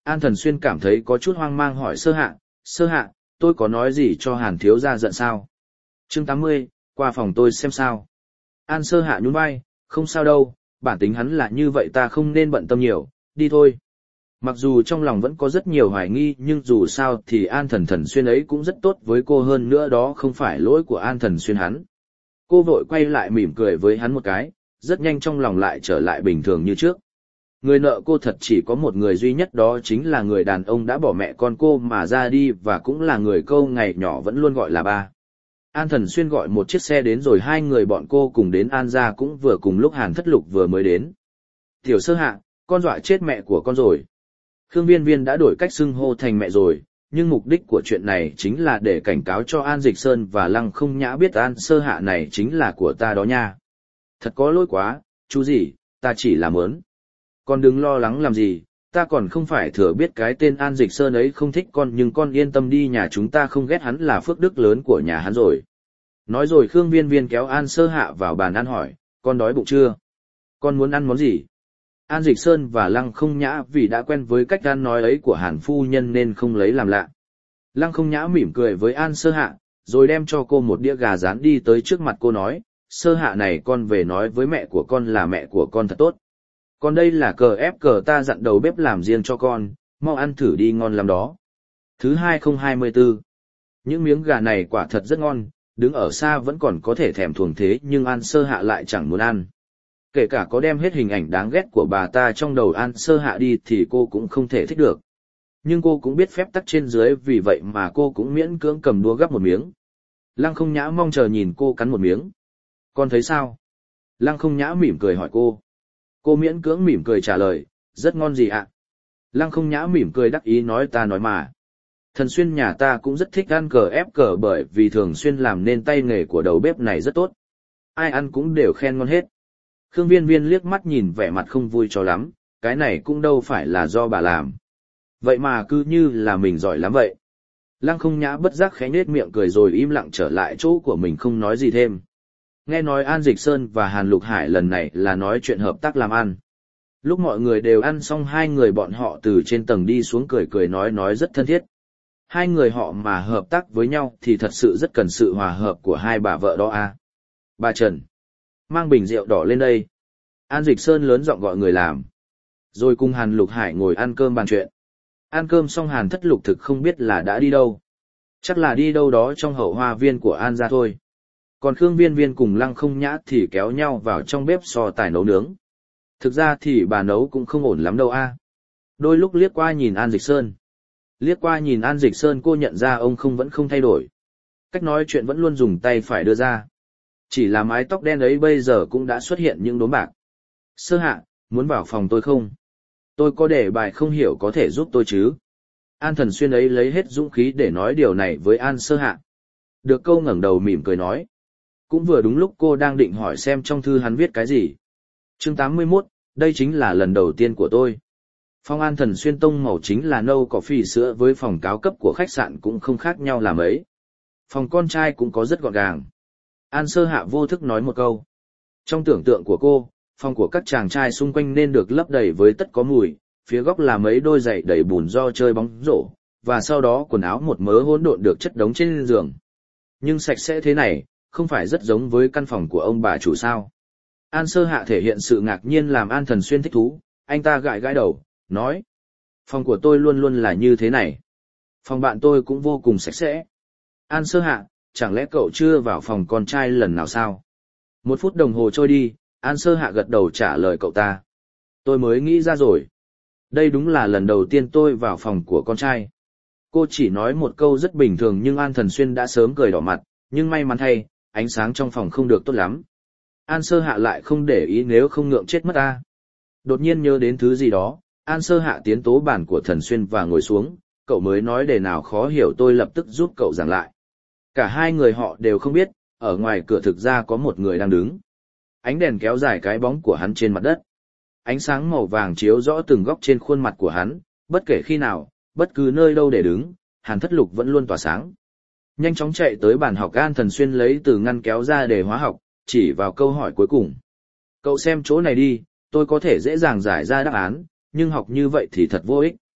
An Thần Xuyên cảm thấy có chút hoang mang hỏi sơ hạ, tôi có nói gì cho Hàn thiếu gia giận sao? Chương 80, qua phòng tôi xem sao. An sơ hạ nhún vai, không sao đâu, bản tính hắn là như vậy ta không nên bận tâm nhiều, đi thôi. Mặc dù trong lòng vẫn có rất nhiều hoài nghi nhưng dù sao thì An Thần Xuyên ấy cũng rất tốt với cô hơn nữa đó không phải lỗi của An Thần Xuyên hắn. Cô vội quay lại mỉm cười với hắn một cái, rất nhanh trong lòng lại trở lại bình thường như trước. Người nợ cô thật chỉ có một người duy nhất đó chính là người đàn ông đã bỏ mẹ con cô mà ra đi và cũng là người cô ngày nhỏ vẫn luôn gọi là ba. An Thần Xuyên gọi một chiếc xe đến rồi hai người bọn cô cùng đến An gia cũng vừa cùng lúc Hàn Thất Lục vừa mới đến. Tiểu sơ hạ, con dọa chết mẹ của con rồi. Khương Viên Viên đã đổi cách xưng hô thành mẹ rồi, nhưng mục đích của chuyện này chính là để cảnh cáo cho An Dịch Sơn và Lăng Không Nhã biết An sơ hạ này chính là của ta đó nha. Thật có lỗi quá, chú gì, ta chỉ là mớn. Con đừng lo lắng làm gì, ta còn không phải thừa biết cái tên An Dịch Sơn ấy không thích con nhưng con yên tâm đi nhà chúng ta không ghét hắn là phước đức lớn của nhà hắn rồi. Nói rồi Khương Viên Viên kéo An sơ hạ vào bàn ăn hỏi, con đói bụng chưa? Con muốn ăn món gì? An Dịch Sơn và Lăng Không Nhã vì đã quen với cách ăn nói ấy của Hàn phu nhân nên không lấy làm lạ. Lăng Không Nhã mỉm cười với An sơ hạ, rồi đem cho cô một đĩa gà rán đi tới trước mặt cô nói, sơ hạ này con về nói với mẹ của con là mẹ của con thật tốt. Còn đây là cờ ép cờ ta dặn đầu bếp làm riêng cho con, mau ăn thử đi ngon lắm đó. Thứ 2024. Những miếng gà này quả thật rất ngon, đứng ở xa vẫn còn có thể thèm thuồng thế nhưng An sơ hạ lại chẳng muốn ăn. Kể cả có đem hết hình ảnh đáng ghét của bà ta trong đầu An sơ hạ đi thì cô cũng không thể thích được. Nhưng cô cũng biết phép tắc trên dưới vì vậy mà cô cũng miễn cưỡng cầm đũa gắp một miếng. Lăng Không Nhã mong chờ nhìn cô cắn một miếng. Con thấy sao? Lăng Không Nhã mỉm cười hỏi cô. Cô miễn cưỡng mỉm cười trả lời, rất ngon gì ạ? Lăng Không Nhã mỉm cười đắc ý nói ta nói mà. Thần Xuyên nhà ta cũng rất thích ăn cờ ép cờ bởi vì thường xuyên làm nên tay nghề của đầu bếp này rất tốt. Ai ăn cũng đều khen ngon hết. Khương Viên Viên liếc mắt nhìn vẻ mặt không vui cho lắm, cái này cũng đâu phải là do bà làm. Vậy mà cứ như là mình giỏi lắm vậy. Lăng Không Nhã bất giác khẽ nhếch miệng cười rồi im lặng trở lại chỗ của mình không nói gì thêm. Nghe nói An Dịch Sơn và Hàn Lục Hải lần này là nói chuyện hợp tác làm ăn. Lúc mọi người đều ăn xong hai người bọn họ từ trên tầng đi xuống cười cười nói rất thân thiết. Hai người họ mà hợp tác với nhau thì thật sự rất cần sự hòa hợp của hai bà vợ đó à. Bà Trần, mang bình rượu đỏ lên đây. An Dịch Sơn lớn giọng gọi người làm. Rồi cùng Hàn Lục Hải ngồi ăn cơm bàn chuyện. Ăn cơm xong Hàn Thất Lục thực không biết là đã đi đâu. Chắc là đi đâu đó trong hậu hoa viên của An gia thôi. Còn Khương Viên Viên cùng Lăng Không Nhã thì kéo nhau vào trong bếp so tài nấu nướng. Thực ra thì bà nấu cũng không ổn lắm đâu a. Đôi lúc liếc qua nhìn An Dịch Sơn. Liếc qua nhìn An Dịch Sơn cô nhận ra ông vẫn không thay đổi. Cách nói chuyện vẫn luôn dùng tay phải đưa ra. Chỉ là mái tóc đen ấy bây giờ cũng đã xuất hiện những đốm bạc. Sơ hạ, muốn vào phòng tôi không? Tôi có để bài không hiểu có thể giúp tôi chứ? An Thần Xuyên ấy lấy hết dũng khí để nói điều này với An sơ hạ. Được câu ngẩng đầu mỉm cười nói. Cũng vừa đúng lúc cô đang định hỏi xem trong thư hắn viết cái gì. Chương 81, đây chính là lần đầu tiên của tôi. Phòng An Thần Xuyên tông màu chính là nâu cỏ phì sữa với phòng cao cấp của khách sạn cũng không khác nhau là mấy. Phòng con trai cũng có rất gọn gàng. An sơ hạ vô thức nói một câu. Trong tưởng tượng của cô, phòng của các chàng trai xung quanh nên được lấp đầy với tất có mùi, phía góc là mấy đôi giày đầy bùn do chơi bóng rổ, và sau đó quần áo một mớ hỗn độn được chất đống trên giường. Nhưng sạch sẽ thế này, không phải rất giống với căn phòng của ông bà chủ sao? An sơ hạ thể hiện sự ngạc nhiên làm An Thần Xuyên thích thú, anh ta gãi gãi đầu, nói. Phòng của tôi luôn luôn là như thế này. Phòng bạn tôi cũng vô cùng sạch sẽ. An sơ hạ, chẳng lẽ cậu chưa vào phòng con trai lần nào sao? 1 phút đồng hồ trôi đi, An sơ hạ gật đầu trả lời cậu ta. Tôi mới nghĩ ra rồi. Đây đúng là lần đầu tiên tôi vào phòng của con trai. Cô chỉ nói một câu rất bình thường nhưng An Thần Xuyên đã sớm cười đỏ mặt, nhưng may mắn thay, ánh sáng trong phòng không được tốt lắm. An sơ hạ lại không để ý nếu không ngượng chết mất ta. Đột nhiên nhớ đến thứ gì đó, An sơ hạ tiến tố bàn của Thần Xuyên và ngồi xuống, cậu mới nói đề nào khó hiểu tôi lập tức giúp cậu giảng lại. Cả hai người họ đều không biết, ở ngoài cửa thực ra có một người đang đứng. Ánh đèn kéo dài cái bóng của hắn trên mặt đất. Ánh sáng màu vàng chiếu rõ từng góc trên khuôn mặt của hắn, bất kể khi nào, bất cứ nơi đâu để đứng, Hàn Thất Lục vẫn luôn tỏa sáng. Nhanh chóng chạy tới bàn học An Thần Xuyên lấy từ ngăn kéo ra đề hóa học, chỉ vào câu hỏi cuối cùng. Cậu xem chỗ này đi, tôi có thể dễ dàng giải ra đáp án, nhưng học như vậy thì thật vô ích.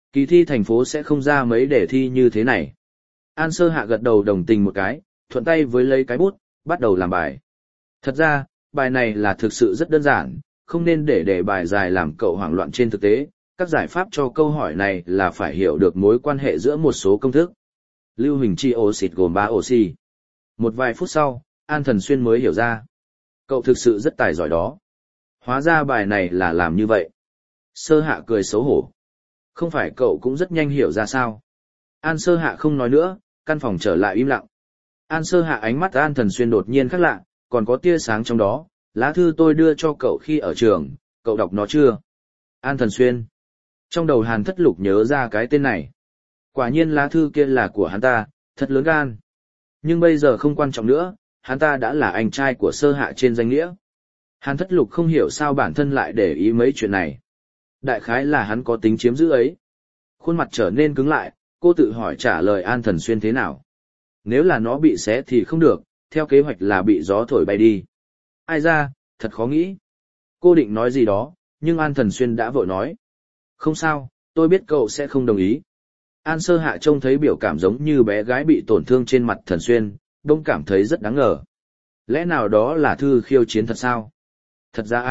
Kỳ thi thành phố sẽ không ra mấy đề thi như thế này. An Sơ Hạ gật đầu đồng tình một cái, thuận tay với lấy cái bút, bắt đầu làm bài. Thật ra, bài này là thực sự rất đơn giản, không nên để đề bài dài làm cậu hoảng loạn trên thực tế. Các giải pháp cho câu hỏi này là phải hiểu được mối quan hệ giữa một số công thức. Lưu huỳnh chi oxit gồm 3 oxy. Một vài phút sau, An Thần Xuyên mới hiểu ra. Cậu thực sự rất tài giỏi đó. Hóa ra bài này là làm như vậy. Sơ Hạ cười xấu hổ. Không phải cậu cũng rất nhanh hiểu ra sao? An Sơ Hạ không nói nữa, căn phòng trở lại im lặng. An Sơ Hạ ánh mắt An Thần Xuyên đột nhiên khác lạ, còn có tia sáng trong đó. Lá thư tôi đưa cho cậu khi ở trường, cậu đọc nó chưa? An Thần Xuyên. Trong đầu Hàn Thất Lục nhớ ra cái tên này. Quả nhiên lá thư kia là của hắn ta, thật lớn gan. Nhưng bây giờ không quan trọng nữa, hắn ta đã là anh trai của Sơ Hạ trên danh nghĩa. Hàn Thất Lục không hiểu sao bản thân lại để ý mấy chuyện này. Đại khái là hắn có tính chiếm giữ ấy. Khuôn mặt trở nên cứng lại, cô tự hỏi trả lời An Thần Xuyên thế nào. Nếu là nó bị xé thì không được, theo kế hoạch là bị gió thổi bay đi. Ai ra, thật khó nghĩ. Cô định nói gì đó, nhưng An Thần Xuyên đã vội nói. Không sao, tôi biết cậu sẽ không đồng ý. An Sơ Hạ trông thấy biểu cảm giống như bé gái bị tổn thương trên mặt Thần Xuyên, đông cảm thấy rất đáng ngờ. Lẽ nào đó là thư khiêu chiến thật sao? Thật ra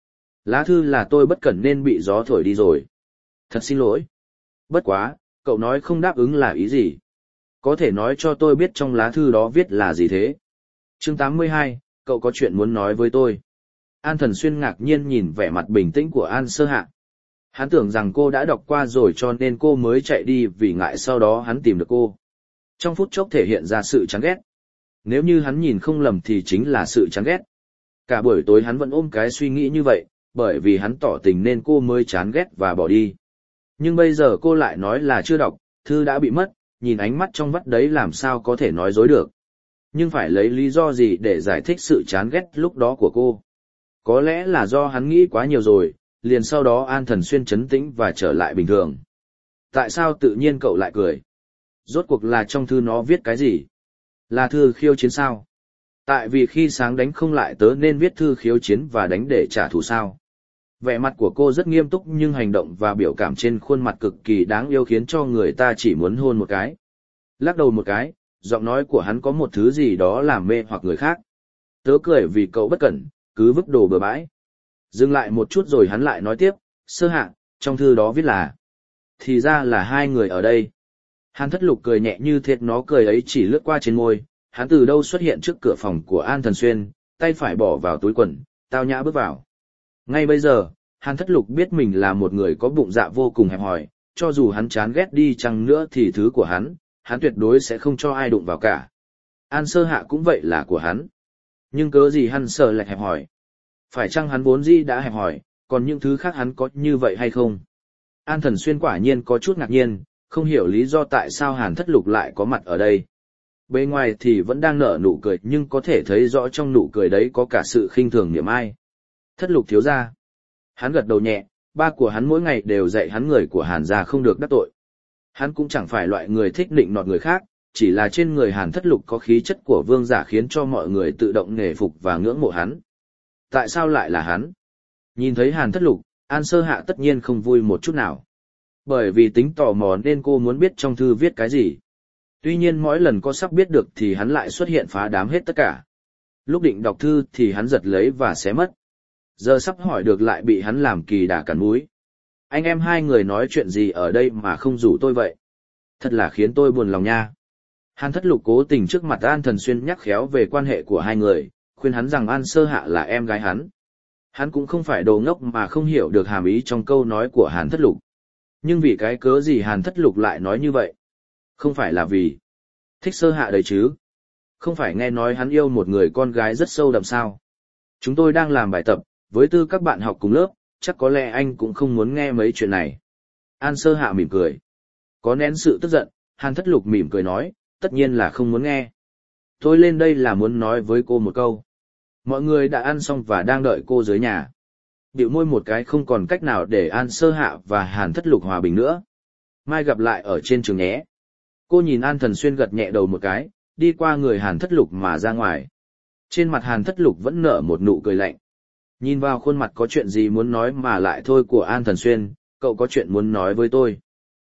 lá thư là tôi bất cẩn nên bị gió thổi đi rồi. Thật xin lỗi. Bất quá, cậu nói không đáp ứng là ý gì? Có thể nói cho tôi biết trong lá thư đó viết là gì thế? Chương 82, cậu có chuyện muốn nói với tôi. An Thần Xuyên ngạc nhiên nhìn vẻ mặt bình tĩnh của An Sơ Hạ. Hắn tưởng rằng cô đã đọc qua rồi cho nên cô mới chạy đi vì ngại sau đó hắn tìm được cô. Trong phút chốc thể hiện ra sự chán ghét. Nếu như hắn nhìn không lầm thì chính là sự chán ghét. Cả buổi tối hắn vẫn ôm cái suy nghĩ như vậy, bởi vì hắn tỏ tình nên cô mới chán ghét và bỏ đi. Nhưng bây giờ cô lại nói là chưa đọc, thư đã bị mất, nhìn ánh mắt trong vắt đấy làm sao có thể nói dối được. Nhưng phải lấy lý do gì để giải thích sự chán ghét lúc đó của cô? Có lẽ là do hắn nghĩ quá nhiều rồi, liền sau đó An Thần Xuyên trấn tĩnh và trở lại bình thường. Tại sao tự nhiên cậu lại cười? Rốt cuộc là trong thư nó viết cái gì? Là thư khiêu chiến sao? Tại vì khi sáng đánh không lại tớ nên viết thư khiêu chiến và đánh để trả thù sao? Vẻ mặt của cô rất nghiêm túc nhưng hành động và biểu cảm trên khuôn mặt cực kỳ đáng yêu khiến cho người ta chỉ muốn hôn một cái. Lắc đầu một cái, giọng nói của hắn có một thứ gì đó làm mê hoặc người khác. Tớ cười vì cậu bất cẩn, cứ vứt đồ bừa bãi. Dừng lại một chút rồi hắn lại nói tiếp, Sơ Hạ, trong thư đó viết là. Thì ra là hai người ở đây. Hàn Thất Lục cười nhẹ như thiệt, nó cười ấy chỉ lướt qua trên môi, hắn từ đâu xuất hiện trước cửa phòng của An Thần Xuyên, tay phải bỏ vào túi quần, tao nhã bước vào. Ngay bây giờ, Hàn Thất Lục biết mình là một người có bụng dạ vô cùng hẹp hòi, cho dù hắn chán ghét đi chăng nữa thì thứ của hắn tuyệt đối sẽ không cho ai đụng vào cả. An Sơ Hạ cũng vậy là của hắn. Nhưng cớ gì hắn sợ lại hẹp hòi? Phải chăng hắn vốn dĩ đã hẹp hòi, còn những thứ khác hắn có như vậy hay không? An Thần Xuyên quả nhiên có chút ngạc nhiên, không hiểu lý do tại sao Hàn Thất Lục lại có mặt ở đây. Bề ngoài thì vẫn đang nở nụ cười nhưng có thể thấy rõ trong nụ cười đấy có cả sự khinh thường niệm ai. Thất Lục thiếu gia. Hắn gật đầu nhẹ, ba của hắn mỗi ngày đều dạy hắn người của Hàn gia không được đắc tội. Hắn cũng chẳng phải loại người thích nịnh nọt người khác, chỉ là trên người Hàn Thất Lục có khí chất của vương giả khiến cho mọi người tự động nể phục và ngưỡng mộ hắn. Tại sao lại là hắn? Nhìn thấy Hàn Thất Lục, An Sơ Hạ tất nhiên không vui một chút nào. Bởi vì tính tò mò nên cô muốn biết trong thư viết cái gì. Tuy nhiên mỗi lần có sắp biết được thì hắn lại xuất hiện phá đám hết tất cả. Lúc định đọc thư thì hắn giật lấy và xé mất. Giờ sắp hỏi được lại bị hắn làm kỳ đà cắn múi. Anh em hai người nói chuyện gì ở đây mà không rủ tôi vậy? Thật là khiến tôi buồn lòng nha. Hàn Thất Lục cố tình trước mặt An Thần Xuyên nhắc khéo về quan hệ của hai người, khuyên hắn rằng An Sơ Hạ là em gái hắn. Hắn cũng không phải đồ ngốc mà không hiểu được hàm ý trong câu nói của Hàn Thất Lục. Nhưng vì cái cớ gì Hàn Thất Lục lại nói như vậy? Không phải là vì thích Sơ Hạ đấy chứ? Không phải nghe nói hắn yêu một người con gái rất sâu đậm sao? Chúng tôi đang làm bài tập, với tư các bạn học cùng lớp, chắc có lẽ anh cũng không muốn nghe mấy chuyện này. An Sơ Hạ mỉm cười. Có nén sự tức giận, Hàn Thất Lục mỉm cười nói, tất nhiên là không muốn nghe. Tôi lên đây là muốn nói với cô một câu. Mọi người đã ăn xong và đang đợi cô dưới nhà. Bĩu môi một cái không còn cách nào để An Sơ Hạ và Hàn Thất Lục hòa bình nữa. Mai gặp lại ở trên trường nhé. Cô nhìn An Thần Xuyên gật nhẹ đầu một cái, đi qua người Hàn Thất Lục mà ra ngoài. Trên mặt Hàn Thất Lục vẫn nở một nụ cười lạnh. Nhìn vào khuôn mặt có chuyện gì muốn nói mà lại thôi của An Thần Xuyên, cậu có chuyện muốn nói với tôi.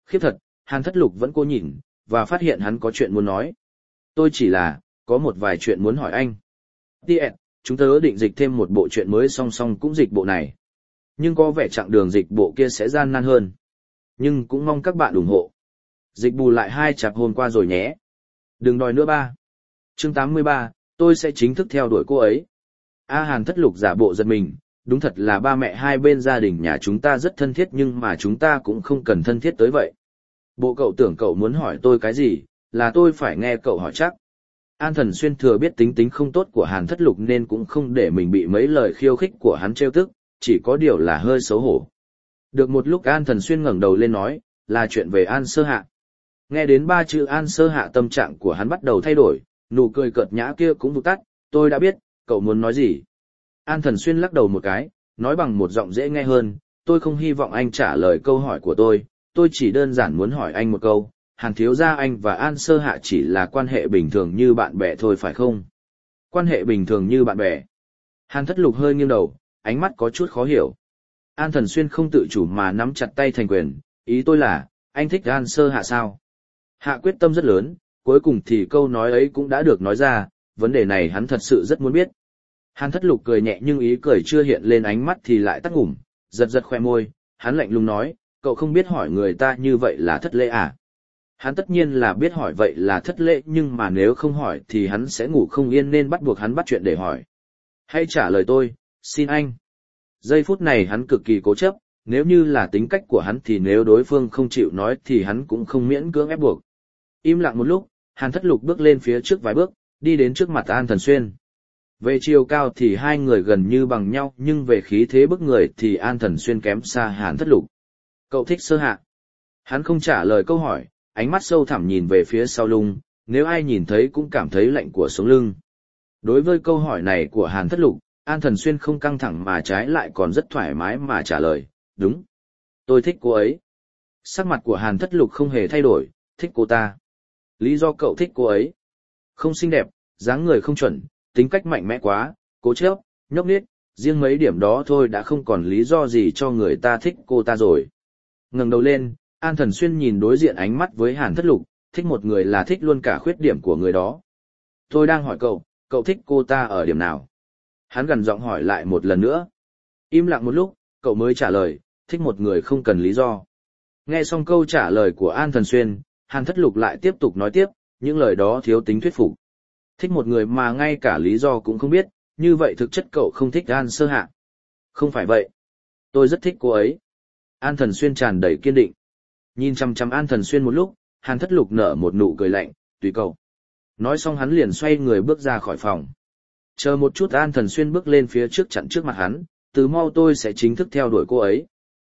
Khiếp thật, Hàn Thất Lục vẫn cố nhìn, và phát hiện hắn có chuyện muốn nói. Tôi chỉ là, có một vài chuyện muốn hỏi anh. Tiện, chúng tớ định dịch thêm một bộ truyện mới song song cũng dịch bộ này. Nhưng có vẻ chặng đường dịch bộ kia sẽ gian nan hơn. Nhưng cũng mong các bạn ủng hộ. Dịch bù lại 2 chapter hôm qua rồi nhé. Đừng đòi nữa ba. Chương 83, tôi sẽ chính thức theo đuổi cô ấy. Hàn Thất Lục giả bộ giật mình, đúng thật là ba mẹ hai bên gia đình nhà chúng ta rất thân thiết nhưng mà chúng ta cũng không cần thân thiết tới vậy. Bộ cậu tưởng cậu muốn hỏi tôi cái gì, là tôi phải nghe cậu hỏi chắc. An Thần Xuyên thừa biết tính tính không tốt của Hàn Thất Lục nên cũng không để mình bị mấy lời khiêu khích của hắn trêu tức, chỉ có điều là hơi xấu hổ. Được một lúc An Thần Xuyên ngẩng đầu lên nói, là chuyện về An Sơ Hạ. Nghe đến 3 chữ An Sơ Hạ tâm trạng của hắn bắt đầu thay đổi, nụ cười cợt nhã kia cũng vụt tắt, tôi đã biết, cậu muốn nói gì. An Thần Xuyên lắc đầu một cái, nói bằng một giọng dễ nghe hơn, tôi không hy vọng anh trả lời câu hỏi của tôi chỉ đơn giản muốn hỏi anh một câu, Hàn thiếu gia anh và An Sơ Hạ chỉ là quan hệ bình thường như bạn bè thôi phải không? Quan hệ bình thường như bạn bè. Hàn Thất Lục hơi nghiêng đầu, ánh mắt có chút khó hiểu. An Thần Xuyên không tự chủ mà nắm chặt tay thành quyền, ý tôi là, anh thích An Sơ Hạ sao? Hạ quyết tâm rất lớn, cuối cùng thì câu nói ấy cũng đã được nói ra, vấn đề này hắn thật sự rất muốn biết. Hàn Thất Lục cười nhẹ nhưng ý cười chưa hiện lên ánh mắt thì lại tắt ngủm, giật giật khoe môi, hắn lạnh lùng nói, cậu không biết hỏi người ta như vậy là thất lễ à? Hắn tất nhiên là biết hỏi vậy là thất lễ nhưng mà nếu không hỏi thì hắn sẽ ngủ không yên nên bắt buộc hắn bắt chuyện để hỏi. Hãy trả lời tôi, xin anh. Giây phút này hắn cực kỳ cố chấp, nếu như là tính cách của hắn thì nếu đối phương không chịu nói thì hắn cũng không miễn cưỡng ép buộc. Im lặng một lúc, Hàn Thất Lục bước lên phía trước vài bước, đi đến trước mặt An Thần Xuyên. Về chiều cao thì hai người gần như bằng nhau nhưng về khí thế bức người thì An Thần Xuyên kém xa Hàn Thất Lục. Cậu thích Sơ Hạ? Hắn không trả lời câu hỏi, ánh mắt sâu thẳm nhìn về phía sau lưng, nếu ai nhìn thấy cũng cảm thấy lạnh của sống lưng. Đối với câu hỏi này của Hàn Thất Lục, An Thần Xuyên không căng thẳng mà trái lại còn rất thoải mái mà trả lời, đúng. Tôi thích cô ấy. Sắc mặt của Hàn Thất Lục không hề thay đổi, thích cô ta. Lý do cậu thích cô ấy? Không xinh đẹp, dáng người không chuẩn, tính cách mạnh mẽ quá, cố chấp, nhốc nhếch, riêng mấy điểm đó thôi đã không còn lý do gì cho người ta thích cô ta rồi. Ngẩng đầu lên, An Thần Xuyên nhìn đối diện ánh mắt với Hàn Thất Lục, thích một người là thích luôn cả khuyết điểm của người đó. Tôi đang hỏi cậu thích cô ta ở điểm nào? Hắn gần giọng hỏi lại một lần nữa. Im lặng một lúc, cậu mới trả lời, thích một người không cần lý do. Nghe xong câu trả lời của An Thần Xuyên, Hàn Thất Lục lại tiếp tục nói tiếp, những lời đó thiếu tính thuyết phục. Thích một người mà ngay cả lý do cũng không biết, như vậy thực chất cậu không thích An Sơ Hạ. Không phải vậy. Tôi rất thích cô ấy. An Thần Xuyên tràn đầy kiên định. Nhìn chăm chăm An Thần Xuyên một lúc, Hàn Thất Lục nở một nụ cười lạnh, tùy cậu. Nói xong hắn liền xoay người bước ra khỏi phòng. Chờ một chút An Thần Xuyên bước lên phía trước chặn trước mặt hắn, từ mau tôi sẽ chính thức theo đuổi cô ấy.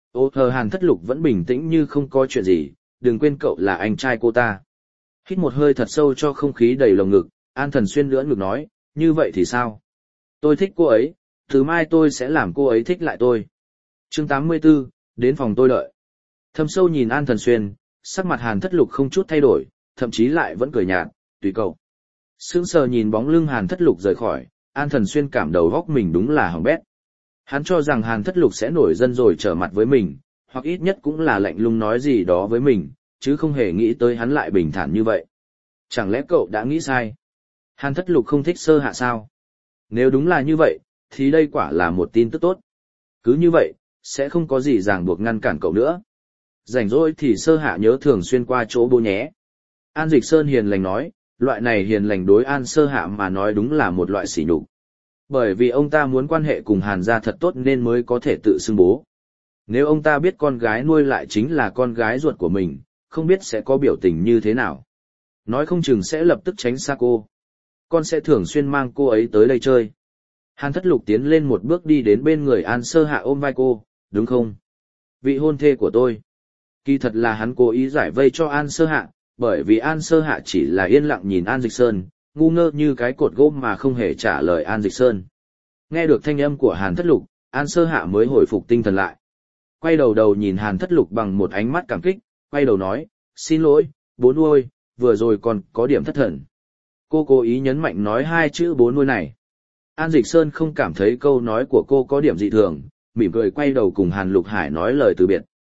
Hàn Thất Lục vẫn bình tĩnh như không có chuyện gì, đừng quên cậu là anh trai cô ta. Hít một hơi thật sâu cho không khí đầy lồng ngực, An Thần Xuyên lưỡng ngực nói, như vậy thì sao? Tôi thích cô ấy, từ mai tôi sẽ làm cô ấy thích lại tôi. Chương 84, đến phòng tôi đợi. Thâm sâu nhìn An Thần Xuyên, sắc mặt Hàn Thất Lục không chút thay đổi, thậm chí lại vẫn cười nhạt, tùy cậu. Sững sờ nhìn bóng lưng Hàn Thất Lục rời khỏi, An Thần Xuyên cảm đầu góc mình đúng là hỏng bét. Hắn cho rằng Hàn Thất Lục sẽ nổi dân rồi trở mặt với mình, hoặc ít nhất cũng là lạnh lùng nói gì đó với mình, chứ không hề nghĩ tới hắn lại bình thản như vậy. Chẳng lẽ cậu đã nghĩ sai? Hàn Thất Lục không thích Sơ Hạ sao? Nếu đúng là như vậy, thì đây quả là một tin tức tốt. Cứ như vậy, sẽ không có gì ràng buộc ngăn cản cậu nữa. Rảnh rỗi thì Sơ Hạ nhớ thường xuyên qua chỗ bố nhé. An Dịch Sơn hiền lành nói, loại này hiền lành đối An Sơ Hạ mà nói đúng là một loại sỉ nhục. Bởi vì ông ta muốn quan hệ cùng Hàn gia thật tốt nên mới có thể tự xưng bố. Nếu ông ta biết con gái nuôi lại chính là con gái ruột của mình, không biết sẽ có biểu tình như thế nào. Nói không chừng sẽ lập tức tránh xa cô. Con sẽ thường xuyên mang cô ấy tới đây chơi. Hàn Thất Lục tiến lên một bước đi đến bên người An Sơ Hạ ôm vai cô, đúng không? Vị hôn thê của tôi. Kỳ thật là hắn cố ý giải vây cho An Sơ Hạ, bởi vì An Sơ Hạ chỉ là yên lặng nhìn An Dịch Sơn, ngu ngơ như cái cột gỗ mà không hề trả lời An Dịch Sơn. Nghe được thanh âm của Hàn Thất Lục, An Sơ Hạ mới hồi phục tinh thần lại. Quay đầu nhìn Hàn Thất Lục bằng một ánh mắt cảm kích, quay đầu nói, xin lỗi, bố nuôi, vừa rồi còn có điểm thất thần. Cô cố ý nhấn mạnh nói 2 chữ bố nuôi này. An Dịch Sơn không cảm thấy câu nói của cô có điểm dị thường, mỉm cười quay đầu cùng Hàn Lục Hải nói lời từ biệt.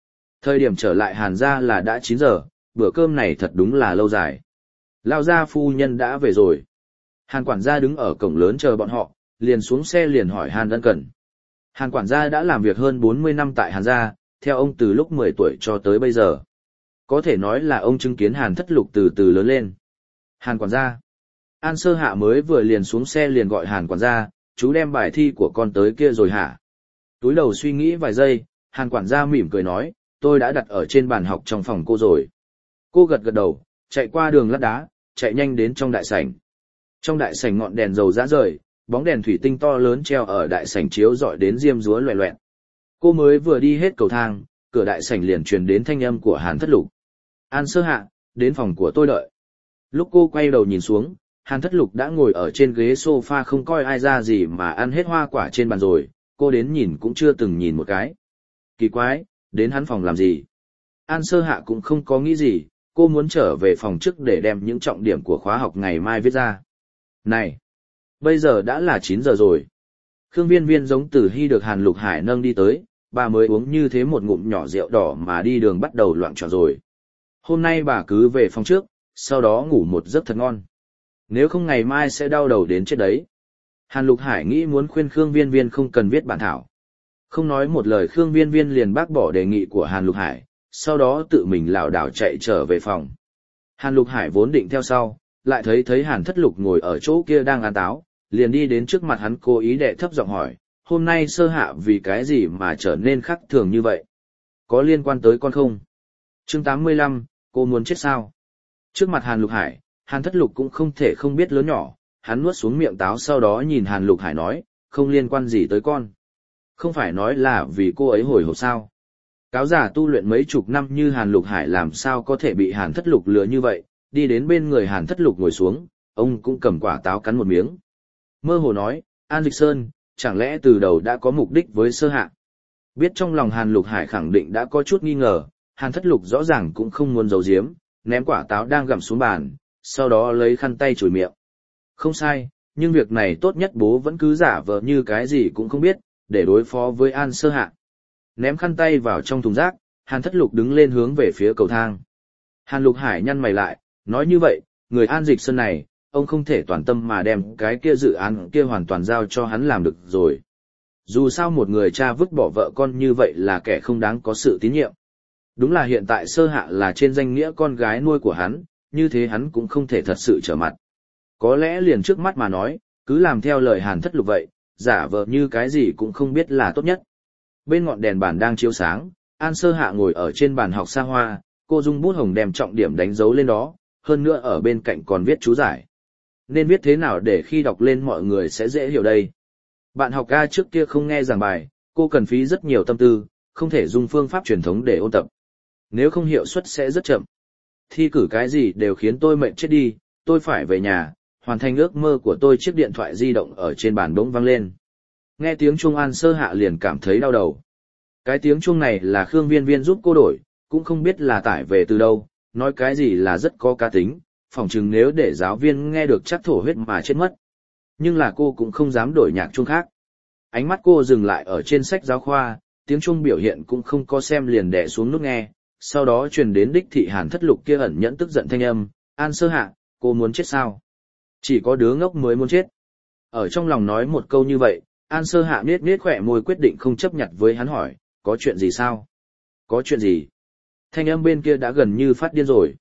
Thời điểm trở lại Hàn gia là đã 9 giờ, bữa cơm này thật đúng là lâu dài. Lao gia phu nhân đã về rồi. Hàn quản gia đứng ở cổng lớn chờ bọn họ, liền xuống xe liền hỏi Hàn ân cần. Hàn quản gia đã làm việc hơn 40 năm tại Hàn gia, theo ông từ lúc 10 tuổi cho tới bây giờ. Có thể nói là ông chứng kiến Hàn Thất Lục từ từ lớn lên. Hàn quản gia. An Sơ Hạ mới vừa liền xuống xe liền gọi Hàn quản gia, chú đem bài thi của con tới kia rồi hả? Túi đầu suy nghĩ vài giây, Hàn quản gia mỉm cười nói, tôi đã đặt ở trên bàn học trong phòng cô rồi. Cô gật gật đầu, chạy qua đường lát đá, chạy nhanh đến trong đại sảnh. Trong đại sảnh ngọn đèn dầu rã rời, bóng đèn thủy tinh to lớn treo ở đại sảnh chiếu rọi đến diêm dúa loè loẹt. Cô mới vừa đi hết cầu thang, cửa đại sảnh liền truyền đến thanh âm của Hàn Thất Lục. An Sơ Hạ, đến phòng của tôi đợi. Lúc cô quay đầu nhìn xuống, Hàn Thất Lục đã ngồi ở trên ghế sofa không coi ai ra gì mà ăn hết hoa quả trên bàn rồi, cô đến nhìn cũng chưa từng nhìn một cái. Kỳ quái, đến hắn phòng làm gì? An Sơ Hạ cũng không có nghĩ gì, cô muốn trở về phòng trước để đem những trọng điểm của khóa học ngày mai viết ra. Này, bây giờ đã là 9 giờ rồi. Khương Viên Viên giống Tử Hy được Hàn Lục Hải nâng đi tới, bà mới uống như thế một ngụm nhỏ rượu đỏ mà đi đường bắt đầu loạng tròn rồi. Hôm nay bà cứ về phòng trước, sau đó ngủ một giấc thật ngon. Nếu không ngày mai sẽ đau đầu đến chết đấy. Hàn Lục Hải nghĩ muốn khuyên Khương Viên Viên không cần viết bản thảo. Không nói một lời Khương Viên Viên liền bác bỏ đề nghị của Hàn Lục Hải, sau đó tự mình lảo đảo chạy trở về phòng. Hàn Lục Hải vốn định theo sau, lại thấy Hàn Thất Lục ngồi ở chỗ kia đang ăn táo, liền đi đến trước mặt hắn cố ý đệ thấp giọng hỏi, hôm nay Sơ Hạ vì cái gì mà trở nên khác thường như vậy? Có liên quan tới con không? Chương 85, cô muốn chết sao? Trước mặt Hàn Lục Hải, Hàn Thất Lục cũng không thể không biết lớn nhỏ, hắn nuốt xuống miệng táo sau đó nhìn Hàn Lục Hải nói, không liên quan gì tới con. Không phải nói là vì cô ấy hồi hộp sao? Cáo giả tu luyện mấy chục năm như Hàn Lục Hải làm sao có thể bị Hàn Thất Lục lừa như vậy, đi đến bên người Hàn Thất Lục ngồi xuống, ông cũng cầm quả táo cắn một miếng. Mơ hồ nói, An Dịch Sơn, chẳng lẽ từ đầu đã có mục đích với Sơ Hạ? Biết trong lòng Hàn Lục Hải khẳng định đã có chút nghi ngờ, Hàn Thất Lục rõ ràng cũng không muốn giấu giếm, ném quả táo đang gặm xuống bàn, sau đó lấy khăn tay chùi miệng. Không sai, nhưng việc này tốt nhất bố vẫn cứ giả vờ như cái gì cũng không biết, để đối phó với An Sơ Hạ. Ném khăn tay vào trong thùng rác, Hàn Thất Lục đứng lên hướng về phía cầu thang. Hàn Lục Hải nhăn mày lại, nói như vậy, người An Dịch Sơn này, ông không thể toàn tâm mà đem cái kia dự án kia hoàn toàn giao cho hắn làm được rồi. Dù sao một người cha vứt bỏ vợ con như vậy là kẻ không đáng có sự tín nhiệm. Đúng là hiện tại Sơ Hạ là trên danh nghĩa con gái nuôi của hắn, như thế hắn cũng không thể thật sự trở mặt. Có lẽ liền trước mắt mà nói, cứ làm theo lời Hàn Thất Lục vậy, giả vờ như cái gì cũng không biết là tốt nhất. Bên ngọn đèn bàn đang chiếu sáng, An Sơ Hạ ngồi ở trên bàn học xa hoa, cô dùng bút hồng đem trọng điểm đánh dấu lên đó, hơn nữa ở bên cạnh còn viết chú giải. Nên viết thế nào để khi đọc lên mọi người sẽ dễ hiểu đây? Bạn học A trước kia không nghe giảng bài, cô cần phí rất nhiều tâm tư, không thể dùng phương pháp truyền thống để ôn tập. Nếu không hiệu suất sẽ rất chậm. Thi cử cái gì đều khiến tôi mệt chết đi, tôi phải về nhà, hoàn thành ước mơ của tôi. Chiếc điện thoại di động ở trên bàn bỗng vang lên. Nghe tiếng chuông An Sơ Hạ liền cảm thấy đau đầu. Cái tiếng chuông này là Khương Viên Viên giúp cô đổi, cũng không biết là tải về từ đâu, nói cái gì là rất có cá tính, phỏng chừng nếu để giáo viên nghe được chắc thổ huyết mà chết mất. Nhưng là cô cũng không dám đổi nhạc chuông khác. Ánh mắt cô dừng lại ở trên sách giáo khoa, tiếng chuông biểu hiện cũng không có xem liền đè xuống nút nghe, sau đó truyền đến đích thị Hàn Thất Lục kia ẩn nhẫn tức giận thanh âm, An Sơ Hạ, cô muốn chết sao? Chỉ có đứa ngốc mới muốn chết. Ở trong lòng nói một câu như vậy, An Sơ Hạ nết nết khỏe môi quyết định không chấp nhặt với hắn hỏi, có chuyện gì sao? Có chuyện gì? Thanh âm bên kia đã gần như phát điên rồi.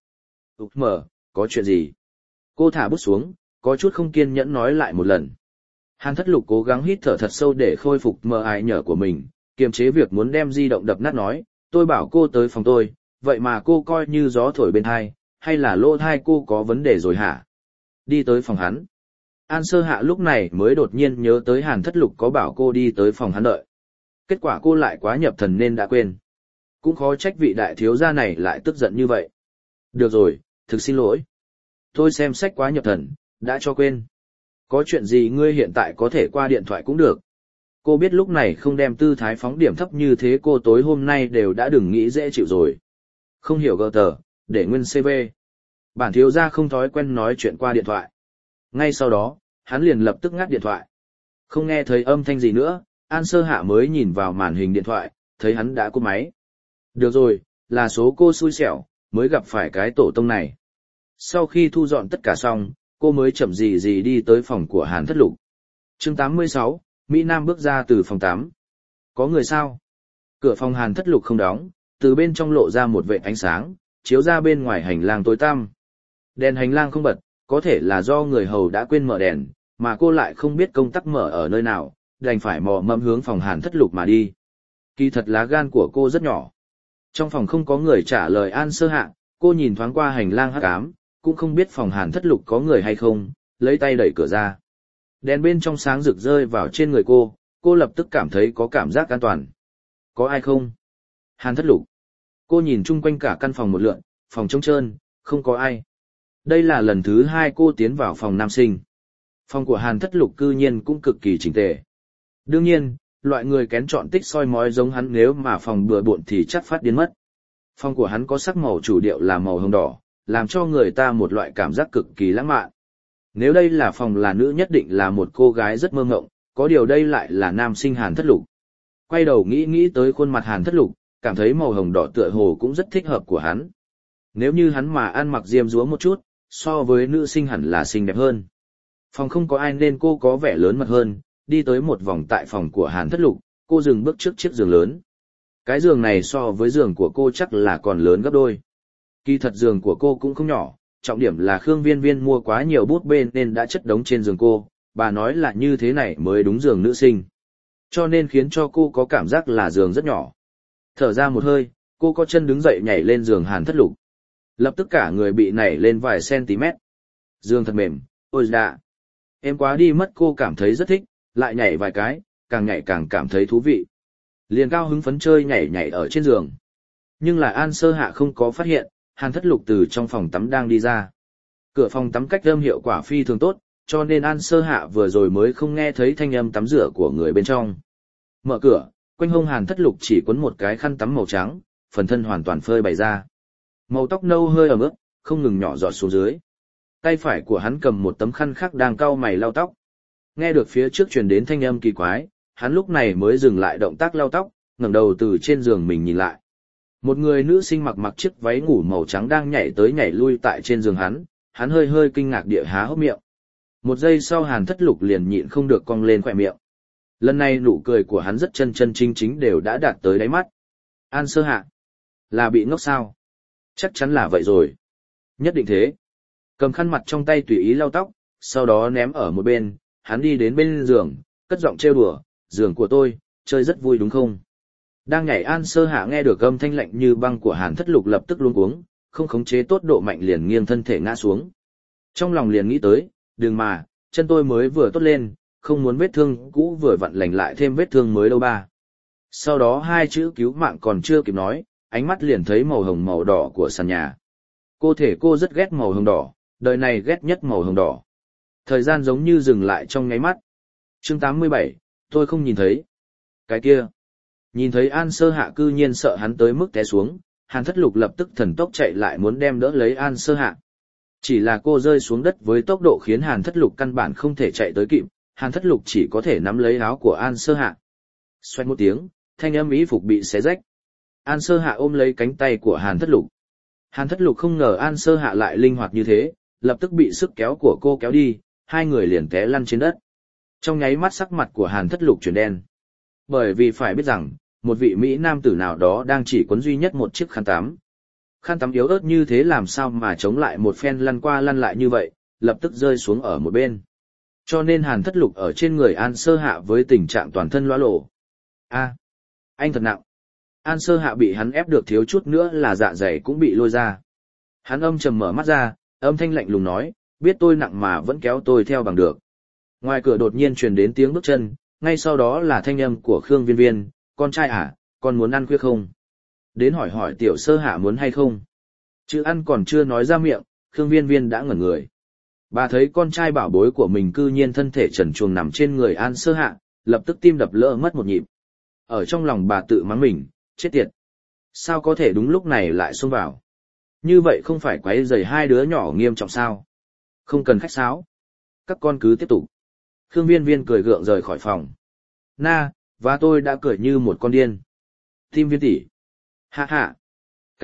Mở, có chuyện gì? Cô thả bút xuống, có chút không kiên nhẫn nói lại một lần. Hàn Thất Lục cố gắng hít thở thật sâu để khôi phục mờ ải nhở của mình, kiềm chế việc muốn đem di động đập nát nói, tôi bảo cô tới phòng tôi, vậy mà cô coi như gió thổi bên tai, hay là lỗ tai cô có vấn đề rồi hả? Đi tới phòng hắn. An Sơ Hạ lúc này mới đột nhiên nhớ tới Hàn Thất Lục có bảo cô đi tới phòng hắn đợi. Kết quả cô lại quá nhập thần nên đã quên. Cũng khó trách vị đại thiếu gia này lại tức giận như vậy. Được rồi, thực xin lỗi. Tôi xem sách quá nhập thần, đã cho quên. Có chuyện gì ngươi hiện tại có thể qua điện thoại cũng được. Cô biết lúc này không đem tư thái phóng điểm thấp như thế cô tối hôm nay đều đã đừng nghĩ dễ chịu rồi. Không hiểu gờ tờ, để nguyên CV. Bản thiếu gia không thói quen nói chuyện qua điện thoại. Ngay sau đó, hắn liền lập tức ngắt điện thoại. Không nghe thấy âm thanh gì nữa, An Sơ Hạ mới nhìn vào màn hình điện thoại, thấy hắn đã cúp máy. Được rồi, là số cô xui xẻo, mới gặp phải cái tổ tông này. Sau khi thu dọn tất cả xong, cô mới chậm gì gì đi tới phòng của Hàn Thất Lục. Chương 86, Mỹ Nam bước ra từ phòng 8. Có người sao? Cửa phòng Hàn Thất Lục không đóng, từ bên trong lộ ra một vệt ánh sáng, chiếu ra bên ngoài hành lang tối tăm. Đèn hành lang không bật, có thể là do người hầu đã quên mở đèn, mà cô lại không biết công tắc mở ở nơi nào, đành phải mò mẫm hướng phòng Hàn Thất Lục mà đi. Kỳ thật lá gan của cô rất nhỏ. Trong phòng không có người trả lời An Sơ Hạ, cô nhìn thoáng qua hành lang hắc ám, cũng không biết phòng Hàn Thất Lục có người hay không, lấy tay đẩy cửa ra. Đèn bên trong sáng rực rơi vào trên người cô lập tức cảm thấy có cảm giác an toàn. Có ai không? Hàn Thất Lục. Cô nhìn chung quanh cả căn phòng một lượn, phòng trống trơn, không có ai. Đây là lần thứ 2 cô tiến vào phòng nam sinh. Phòng của Hàn Thất Lục cư nhiên cũng cực kỳ chỉnh tề. Đương nhiên, loại người kén chọn tích soi mói giống hắn nếu mà phòng bừa bộn thì chắc phát điên mất. Phòng của hắn có sắc màu chủ điệu là màu hồng đỏ, làm cho người ta một loại cảm giác cực kỳ lãng mạn. Nếu đây là phòng là nữ nhất định là một cô gái rất mơ ngộng, có điều đây lại là nam sinh Hàn Thất Lục. Quay đầu nghĩ tới khuôn mặt Hàn Thất Lục, cảm thấy màu hồng đỏ tựa hồ cũng rất thích hợp của hắn. Nếu như hắn mà ăn mặc diêm dúa một chút, so với nữ sinh hẳn là xinh đẹp hơn. Phòng không có ai nên cô có vẻ lớn mật hơn, đi tới một vòng tại phòng của Hàn Thất Lục, cô dừng bước trước chiếc giường lớn. Cái giường này so với giường của cô chắc là còn lớn gấp đôi. Kỳ thật giường của cô cũng không nhỏ, trọng điểm là Khương Viên Viên mua quá nhiều bút bê nên đã chất đống trên giường cô, bà nói là như thế này mới đúng giường nữ sinh. Cho nên khiến cho cô có cảm giác là giường rất nhỏ. Thở ra một hơi, cô có chân đứng dậy nhảy lên giường Hàn Thất Lục. Lập tức cả người bị nảy lên vài cm. Giường thật mềm, ôi dạ. Em quá đi mất, cô cảm thấy rất thích, lại nhảy vài cái, càng nhảy càng cảm thấy thú vị. Liền cao hứng phấn chơi nhảy ở trên giường. Nhưng là An Sơ Hạ không có phát hiện, Hàn Thất Lục từ trong phòng tắm đang đi ra. Cửa phòng tắm cách âm hiệu quả phi thường tốt, cho nên An Sơ Hạ vừa rồi mới không nghe thấy thanh âm tắm rửa của người bên trong. Mở cửa, quanh hông Hàn Thất Lục chỉ quấn một cái khăn tắm màu trắng, phần thân hoàn toàn phơi bày ra. Màu tóc nâu hơi ẩm ướt, không ngừng nhỏ giọt xuống dưới. Tay phải của hắn cầm một tấm khăn khác đang cau mày lau tóc. Nghe được phía trước truyền đến thanh âm kỳ quái, hắn lúc này mới dừng lại động tác lau tóc, ngẩng đầu từ trên giường mình nhìn lại. Một người nữ sinh mặc chiếc váy ngủ màu trắng đang nhảy tới nhảy lui tại trên giường hắn hơi kinh ngạc địa há hốc miệng. Một giây sau Hàn Thất Lục liền nhịn không được cong lên khỏe miệng. Lần này nụ cười của hắn rất chân chính đều đã đạt tới đáy mắt. An Sơ Hạ, là bị ngốc sao? Chắc chắn là vậy rồi. Nhất định thế. Cầm khăn mặt trong tay tùy ý lau tóc, sau đó ném ở một bên, hắn đi đến bên giường, cất giọng trêu đùa, giường của tôi, chơi rất vui đúng không? Đang nhảy An Sơ Hạ nghe được âm thanh lạnh như băng của Hàn Thất Lục lập tức luống cuống, không khống chế tốt độ mạnh liền nghiêng thân thể ngã xuống. Trong lòng liền nghĩ tới, đừng mà, chân tôi mới vừa tốt lên, không muốn vết thương cũ vừa vặn lành lại thêm vết thương mới đâu ba. Sau đó 2 chữ cứu mạng còn chưa kịp nói, ánh mắt liền thấy màu hồng màu đỏ của sàn nhà. Cô rất ghét màu hồng đỏ, đời này ghét nhất màu hồng đỏ. Thời gian giống như dừng lại trong nháy mắt. Chương 87, tôi không nhìn thấy. Cái kia. Nhìn thấy An Sơ Hạ cư nhiên sợ hắn tới mức té xuống, Hàn Thất Lục lập tức thần tốc chạy lại muốn đem đỡ lấy An Sơ Hạ. Chỉ là cô rơi xuống đất với tốc độ khiến Hàn Thất Lục căn bản không thể chạy tới kịp, Hàn Thất Lục chỉ có thể nắm lấy áo của An Sơ Hạ. Xoẹt một tiếng, thanh âm y phục bị xé rách. An Sơ Hạ ôm lấy cánh tay của Hàn Thất Lục. Hàn Thất Lục không ngờ An Sơ Hạ lại linh hoạt như thế, lập tức bị sức kéo của cô kéo đi, hai người liền té lăn trên đất. Trong nháy mắt sắc mặt của Hàn Thất Lục chuyển đen. Bởi vì phải biết rằng, một vị Mỹ nam tử nào đó đang chỉ quấn duy nhất một chiếc khăn tắm. Khăn tắm yếu ớt như thế làm sao mà chống lại một phen lăn qua lăn lại như vậy, lập tức rơi xuống ở một bên. Cho nên Hàn Thất Lục ở trên người An Sơ Hạ với tình trạng toàn thân lóa lổ. Anh thật nặng. An Sơ Hạ bị hắn ép được thiếu chút nữa là dạ dày cũng bị lôi ra. Hắn âm trầm mở mắt ra, âm thanh lạnh lùng nói, biết tôi nặng mà vẫn kéo tôi theo bằng được. Ngoài cửa đột nhiên truyền đến tiếng bước chân, ngay sau đó là thanh âm của Khương Viên Viên, con trai à, con muốn ăn khuya không? Đến hỏi tiểu Sơ Hạ muốn hay không? Chữ ăn còn chưa nói ra miệng, Khương Viên Viên đã ngẩn người. Bà thấy con trai bảo bối của mình cư nhiên thân thể trần truồng nằm trên người An Sơ Hạ, lập tức tim đập lỡ mất một nhịp. Ở trong lòng bà tự mắng mình, chết tiệt. Sao có thể đúng lúc này lại xông vào? Như vậy không phải quấy rầy hai đứa nhỏ nghiêm trọng sao? Không cần khách sáo. Các con cứ tiếp tục. Khương Viên Viên cười gượng rời khỏi phòng. Và tôi đã cười như một con điên. Tim Viên tỷ. Hạ hạ.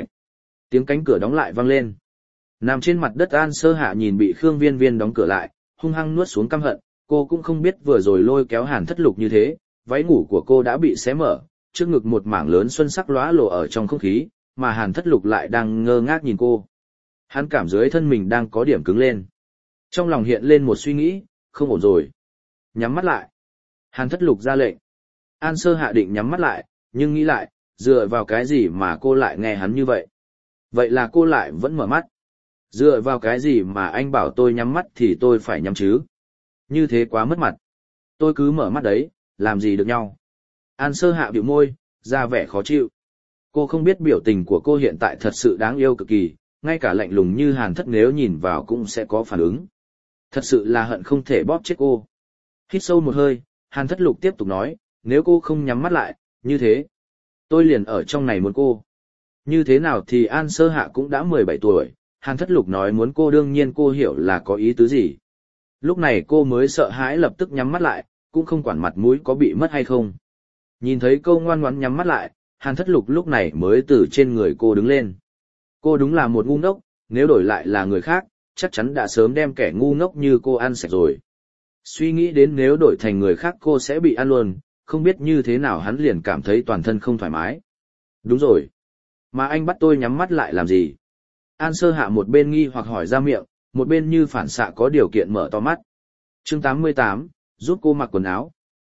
Tiếng cánh cửa đóng lại vang lên. Nằm trên mặt đất An Sơ Hạ nhìn bị Khương Viên Viên đóng cửa lại, hung hăng nuốt xuống căm hận, cô cũng không biết vừa rồi lôi kéo Hàn Thất Lục như thế, váy ngủ của cô đã bị xé mở, trước ngực một mảng lớn xuân sắc lóa lộ ở trong không khí, mà Hàn Thất Lục lại đang ngơ ngác nhìn cô. Hắn cảm dưới thân mình đang có điểm cứng lên. Trong lòng hiện lên một suy nghĩ, không ổn rồi. Nhắm mắt lại. Hàn Thất Lục ra lệnh. An Sơ Hạ định nhắm mắt lại, nhưng nghĩ lại, dựa vào cái gì mà cô lại nghe hắn như vậy? Vậy là cô lại vẫn mở mắt. Dựa vào cái gì mà anh bảo tôi nhắm mắt thì tôi phải nhắm chứ? Như thế quá mất mặt. Tôi cứ mở mắt đấy, làm gì được nhau? An Sơ Hạ bĩu môi, ra vẻ khó chịu. Cô không biết biểu tình của cô hiện tại thật sự đáng yêu cực kỳ, ngay cả lạnh lùng như Hàn Thất nếu nhìn vào cũng sẽ có phản ứng. Thật sự là hận không thể bóp chết cô. Hít sâu một hơi, Hàn Thất Lục tiếp tục nói, nếu cô không nhắm mắt lại, như thế, tôi liền ở trong này muốn cô. Như thế nào thì An Sơ Hạ cũng đã 17 tuổi, Hàn Thất Lục nói muốn cô đương nhiên cô hiểu là có ý tứ gì. Lúc này cô mới sợ hãi lập tức nhắm mắt lại, cũng không quản mặt mũi có bị mất hay không. Nhìn thấy cô ngoan ngoãn nhắm mắt lại, Hàn Thất Lục lúc này mới từ trên người cô đứng lên. Cô đúng là một ngu ngốc, nếu đổi lại là người khác, chắc chắn đã sớm đem kẻ ngu ngốc như cô ăn sạch rồi. Suy nghĩ đến nếu đổi thành người khác cô sẽ bị ăn luôn, không biết như thế nào hắn liền cảm thấy toàn thân không thoải mái. Đúng rồi. Mà anh bắt tôi nhắm mắt lại làm gì? An Sơ Hạ một bên nghi hoặc hỏi ra miệng, một bên như phản xạ có điều kiện mở to mắt. Chương 88, giúp cô mặc quần áo.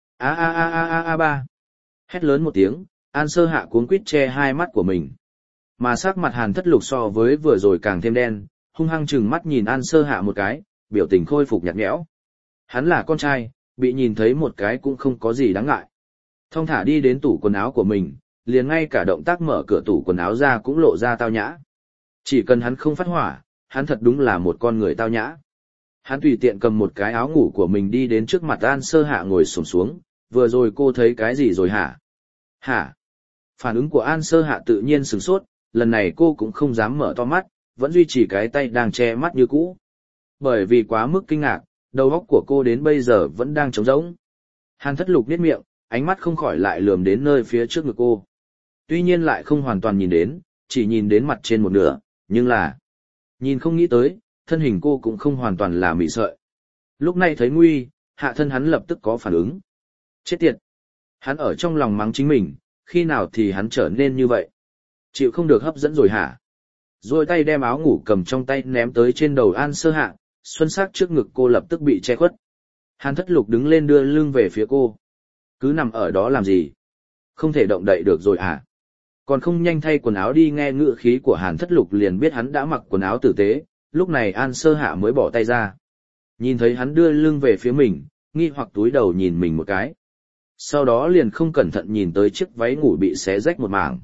Ba. Hét lớn một tiếng, An Sơ Hạ cuống quýt che hai mắt của mình. Mà sắc mặt Hàn Thất Lục so với vừa rồi càng thêm đen, hung hăng trừng mắt nhìn An Sơ Hạ một cái, biểu tình khôi phục nhạt nhẽo. Hắn là con trai, bị nhìn thấy một cái cũng không có gì đáng ngại. Thong thả đi đến tủ quần áo của mình, liền ngay cả động tác mở cửa tủ quần áo ra cũng lộ ra tao nhã. Chỉ cần hắn không phát hỏa, hắn thật đúng là một con người tao nhã. Hắn tùy tiện cầm một cái áo ngủ của mình đi đến trước mặt An Sơ Hạ ngồi xổm xuống, vừa rồi cô thấy cái gì rồi hả? Hả? Phản ứng của An Sơ Hạ tự nhiên sửng sốt, lần này cô cũng không dám mở to mắt, vẫn duy trì cái tay đang che mắt như cũ. Bởi vì quá mức kinh ngạc, đầu óc của cô đến bây giờ vẫn đang trống rỗng. Hàn Thất Lục nhếch miệng, ánh mắt không khỏi lại lườm đến nơi phía trước ngực cô. Tuy nhiên lại không hoàn toàn nhìn đến, chỉ nhìn đến mặt trên một nửa, nhưng là nhìn không nghĩ tới, thân hình cô cũng không hoàn toàn là mị sợi. Lúc này thấy nguy, hạ thân hắn lập tức có phản ứng. Chết tiệt! Hắn ở trong lòng mắng chính mình, khi nào thì hắn trở nên như vậy? Chịu không được hấp dẫn rồi hả? Rồi tay đem áo ngủ cầm trong tay ném tới trên đầu An Sơ Hạ, xuân sắc trước ngực cô lập tức bị che khuất. Hàn Thất Lục đứng lên đưa lưng về phía cô. Cứ nằm ở đó làm gì? Không thể động đậy được rồi à? Còn không nhanh thay quần áo đi. Nghe ngữ khí của Hàn Thất Lục liền biết hắn đã mặc quần áo tử tế, lúc này An Sơ Hạ mới bỏ tay ra. Nhìn thấy hắn đưa lưng về phía mình, nghi hoặc túi đầu nhìn mình một cái. Sau đó liền không cẩn thận nhìn tới chiếc váy ngủ bị xé rách một mảng.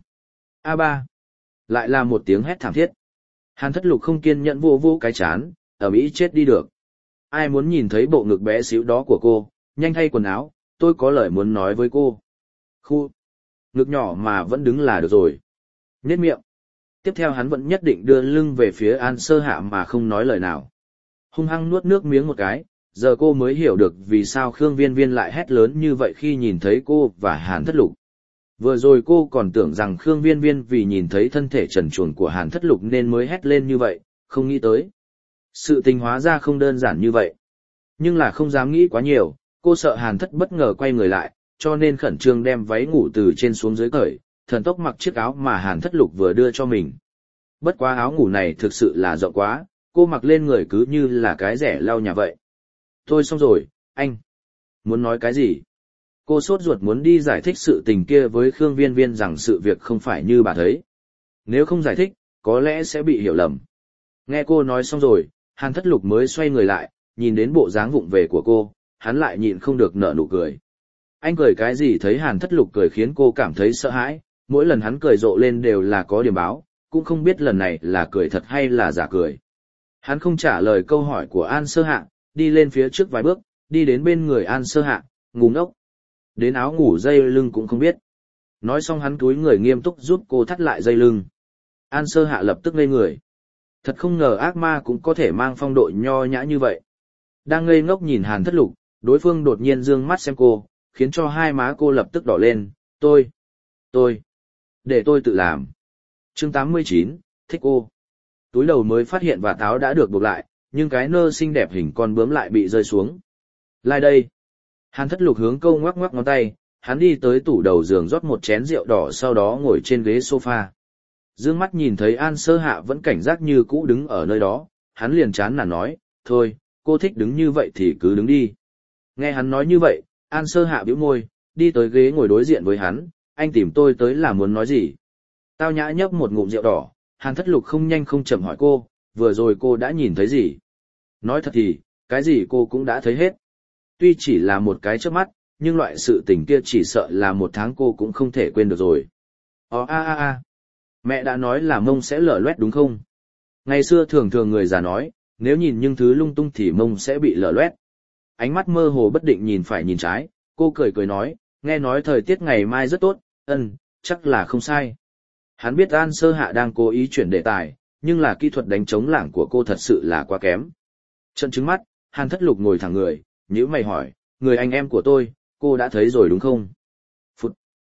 Ba. Lại là một tiếng hét thảm thiết. Hàn Thất Lục không kiên nhẫn vô vô cái chán, ở Mỹ chết đi được. Ai muốn nhìn thấy bộ ngực bé xíu đó của cô, nhanh thay quần áo, tôi có lời muốn nói với cô. Khu. Ngực nhỏ mà vẫn đứng là được rồi. Nhếch miệng. Tiếp theo hắn vẫn nhất định đưa lưng về phía An Sơ Hạ mà không nói lời nào. Hung hăng nuốt nước miếng một cái, giờ cô mới hiểu được vì sao Khương Viên Viên lại hét lớn như vậy khi nhìn thấy cô và Hàn Thất Lục. Vừa rồi cô còn tưởng rằng Khương Viên Viên vì nhìn thấy thân thể trần truồng của Hàn Thất Lục nên mới hét lên như vậy, không nghĩ tới. Sự tình hóa ra không đơn giản như vậy. Nhưng là không dám nghĩ quá nhiều, cô sợ Hàn Thất bất ngờ quay người lại, cho nên khẩn trương đem váy ngủ từ trên xuống dưới cởi, thần tốc mặc chiếc áo mà Hàn Thất Lục vừa đưa cho mình. Bất quá áo ngủ này thực sự là rộng quá, cô mặc lên người cứ như là cái rẻ lau nhà vậy. Thôi xong rồi, anh. Muốn nói cái gì? Cô sốt ruột muốn đi giải thích sự tình kia với Khương Viên Viên rằng sự việc không phải như bà thấy. Nếu không giải thích, có lẽ sẽ bị hiểu lầm. Nghe cô nói xong rồi, Hàn Thất Lục mới xoay người lại, nhìn đến bộ dáng vụng về của cô, hắn lại nhịn không được nở nụ cười. Anh cười cái gì? Thấy Hàn Thất Lục cười khiến cô cảm thấy sợ hãi, mỗi lần hắn cười rộ lên đều là có điểm báo, cũng không biết lần này là cười thật hay là giả cười. Hắn không trả lời câu hỏi của An Sơ Hạ, đi lên phía trước vài bước, đi đến bên người An Sơ Hạ, ngu ngốc. Đến áo ngủ dây lưng cũng không biết. Nói xong hắn cúi người nghiêm túc giúp cô thắt lại dây lưng. An Sơ Hạ lập tức ngây người. Thật không ngờ ác ma cũng có thể mang phong độ nho nhã như vậy. Đang ngây ngốc nhìn Hàn Thất Lục, đối phương đột nhiên dương mắt xem cô, khiến cho hai má cô lập tức đỏ lên. Tôi. Để tôi tự làm. Chương 89, thích cô. Túi đầu mới phát hiện và táo đã được buộc lại, nhưng cái nơ xinh đẹp hình con bướm lại bị rơi xuống. Lại đây. Hàn Thất Lục hướng câu ngoắc ngoắc ngón tay, hắn đi tới tủ đầu giường rót một chén rượu đỏ sau đó ngồi trên ghế sofa. Dương mắt nhìn thấy An Sơ Hạ vẫn cảnh giác như cũ đứng ở nơi đó, hắn liền chán nản nói, thôi, cô thích đứng như vậy thì cứ đứng đi. Nghe hắn nói như vậy, An Sơ Hạ bĩu môi, đi tới ghế ngồi đối diện với hắn, anh tìm tôi tới là muốn nói gì? Tao nhã nhấp một ngụm rượu đỏ, Hàn Thất Lục không nhanh không chậm hỏi cô, vừa rồi cô đã nhìn thấy gì? Nói thật thì, cái gì cô cũng đã thấy hết. Tuy chỉ là một cái chớp mắt, nhưng loại sự tình kia chỉ sợ là một tháng cô cũng không thể quên được rồi. Mẹ đã nói là mông sẽ lở loét đúng không? Ngày xưa thường thường người già nói, nếu nhìn những thứ lung tung thì mông sẽ bị lở loét. Ánh mắt mơ hồ bất định nhìn phải nhìn trái, cô cười cười nói, nghe nói thời tiết ngày mai rất tốt, chắc là không sai. Hắn biết An Sơ Hạ đang cố ý chuyển đề tài, nhưng là kỹ thuật đánh trống lảng của cô thật sự là quá kém. Trận trứng mắt, Hàn Thất Lục ngồi thẳng người, nhíu mày hỏi, người anh em của tôi, cô đã thấy rồi đúng không? Phụt.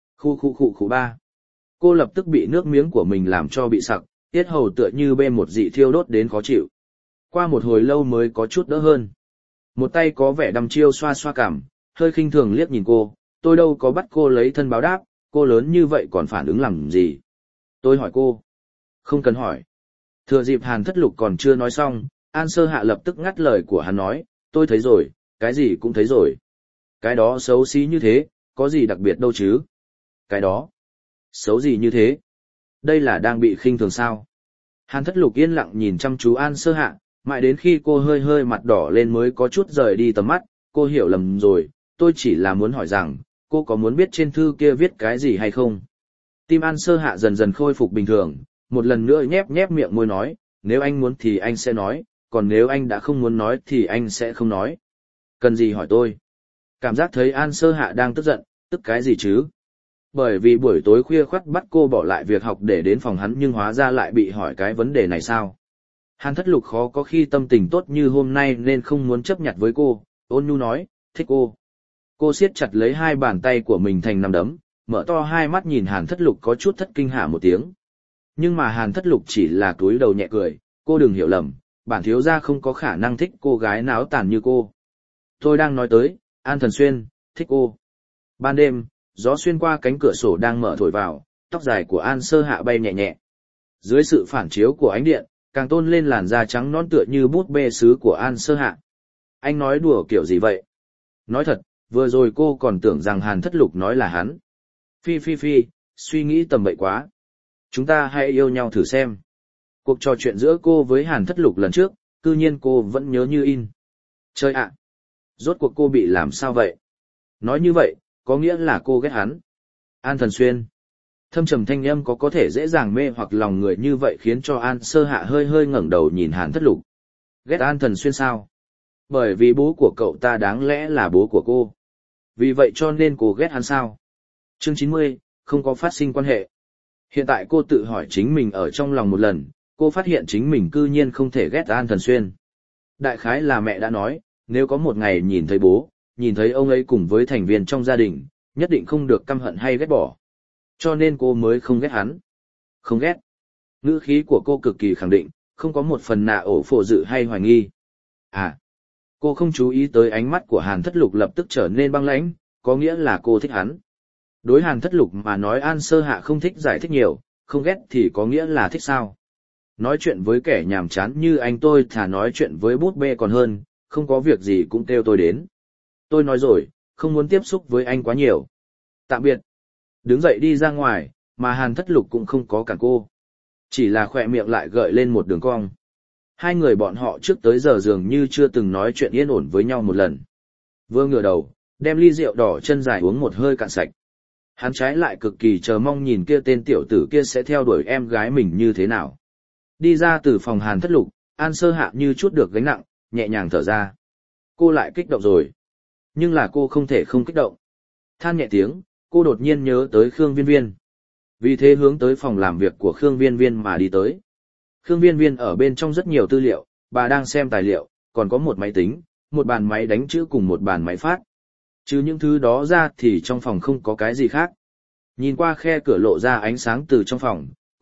Khu ba. Cô lập tức bị nước miếng của mình làm cho bị sặc, tiết hầu tựa như bê một dị thiêu đốt đến khó chịu. Qua một hồi lâu mới có chút đỡ hơn. Một tay có vẻ đăm chiêu xoa xoa cằm, hơi khinh thường liếc nhìn cô, tôi đâu có bắt cô lấy thân báo đáp, cô lớn như vậy còn phản ứng làm gì? Tôi hỏi cô. Không cần hỏi. Thừa dịp Hàn Thất Lục còn chưa nói xong, An Sơ Hạ lập tức ngắt lời của hắn nói, tôi thấy rồi, cái gì cũng thấy rồi. Cái đó xấu xí như thế, có gì đặc biệt đâu chứ? Cái đó, xấu gì như thế? Đây là đang bị khinh thường sao? Hàn Thất Lục yên lặng nhìn chăm chú An Sơ Hạ, mãi đến khi cô hơi hơi mặt đỏ lên mới có chút rời đi tầm mắt, cô hiểu lầm rồi, tôi chỉ là muốn hỏi rằng, cô có muốn biết trên thư kia viết cái gì hay không? Tim An Sơ Hạ dần dần khôi phục bình thường, một lần nữa nhép nhép miệng môi nói, nếu anh muốn thì anh sẽ nói, còn nếu anh đã không muốn nói thì anh sẽ không nói. Cần gì hỏi tôi? Cảm giác thấy An Sơ Hạ đang tức giận, tức cái gì chứ? Bởi vì buổi tối khuya khoắt bắt cô bỏ lại việc học để đến phòng hắn nhưng hóa ra lại bị hỏi cái vấn đề này sao? Hàn Thất Lục khó có khi tâm tình tốt như hôm nay nên không muốn chấp nhặt với cô, ôn nhu nói, thích cô. Cô siết chặt lấy hai bàn tay của mình thành nắm đấm, mở to hai mắt nhìn Hàn Thất Lục có chút thất kinh hả một tiếng. Nhưng mà Hàn Thất Lục chỉ là cúi đầu nhẹ cười, cô đừng hiểu lầm, bản thiếu gia không có khả năng thích cô gái náo tàn như cô. Tôi đang nói tới, An Thần Xuyên, thích cô. Ban đêm, gió xuyên qua cánh cửa sổ đang mở thổi vào, tóc dài của An Sơ Hạ bay nhẹ nhẹ. Dưới sự phản chiếu của ánh điện, càng tôn lên làn da trắng nõn tựa như bút bê sứ của An Sơ Hạ. Anh nói đùa kiểu gì vậy? Nói thật, vừa rồi cô còn tưởng rằng Hàn Thất Lục nói là hắn. Phi, suy nghĩ tầm bậy quá. Chúng ta hãy yêu nhau thử xem. Cuộc trò chuyện giữa cô với Hàn Thất Lục lần trước, cư nhiên cô vẫn nhớ như in. Trời ạ! Rốt cuộc cô bị làm sao vậy? Nói như vậy, có nghĩa là cô ghét hắn. An Thần Xuyên. Thâm trầm thanh âm có thể dễ dàng mê hoặc lòng người như vậy khiến cho An Sơ Hạ hơi hơi ngẩng đầu nhìn Hàn Thất Lục. Ghét An Thần Xuyên sao? Bởi vì bố của cậu ta đáng lẽ là bố của cô. Vì vậy cho nên cô ghét hắn sao? Chương 90, không có phát sinh quan hệ. Hiện tại cô tự hỏi chính mình ở trong lòng một lần, cô phát hiện chính mình cư nhiên không thể ghét An Thần Xuyên. Đại khái là mẹ đã nói, nếu có một ngày nhìn thấy bố, nhìn thấy ông ấy cùng với thành viên trong gia đình, nhất định không được căm hận hay ghét bỏ. Cho nên cô mới không ghét hắn. Không ghét. Ngữ khí của cô cực kỳ khẳng định, không có một phần nạ ổ phổ dự hay hoài nghi. À, cô không chú ý tới ánh mắt của Hàn Thất Lục lập tức trở nên băng lãnh, có nghĩa là cô thích hắn. Đối Hàn Thất Lục mà nói An Sơ Hạ không thích giải thích nhiều, không ghét thì có nghĩa là thích sao. Nói chuyện với kẻ nhàm chán như anh tôi thà nói chuyện với bút bê còn hơn, không có việc gì cũng kêu tôi đến. Tôi nói rồi, không muốn tiếp xúc với anh quá nhiều. Tạm biệt. Đứng dậy đi ra ngoài, mà Hàn Thất Lục cũng không có cản cô. Chỉ là khỏe miệng lại gợi lên một đường cong. Hai người bọn họ trước tới giờ dường như chưa từng nói chuyện yên ổn với nhau một lần. Vừa ngửa đầu, đem ly rượu đỏ chân dài uống một hơi cạn sạch. Hắn trái lại cực kỳ chờ mong nhìn kia tên tiểu tử kia sẽ theo đuổi em gái mình như thế nào. Đi ra từ phòng Hàn Thất Lục, An Sơ Hạ như chút được gánh nặng, nhẹ nhàng thở ra. Cô lại kích động rồi. Nhưng là cô không thể không kích động. Than nhẹ tiếng, cô đột nhiên nhớ tới Khương Viên Viên. Vì thế hướng tới phòng làm việc của Khương Viên Viên mà đi tới. Khương Viên Viên ở bên trong rất nhiều tư liệu, bà đang xem tài liệu, còn có một máy tính, một bàn máy đánh chữ cùng một bàn máy phát. Chứ những thứ đó ra thì trong phòng không có cái gì khác. Nhìn qua khe cửa lộ ra ánh sáng từ trong phòng,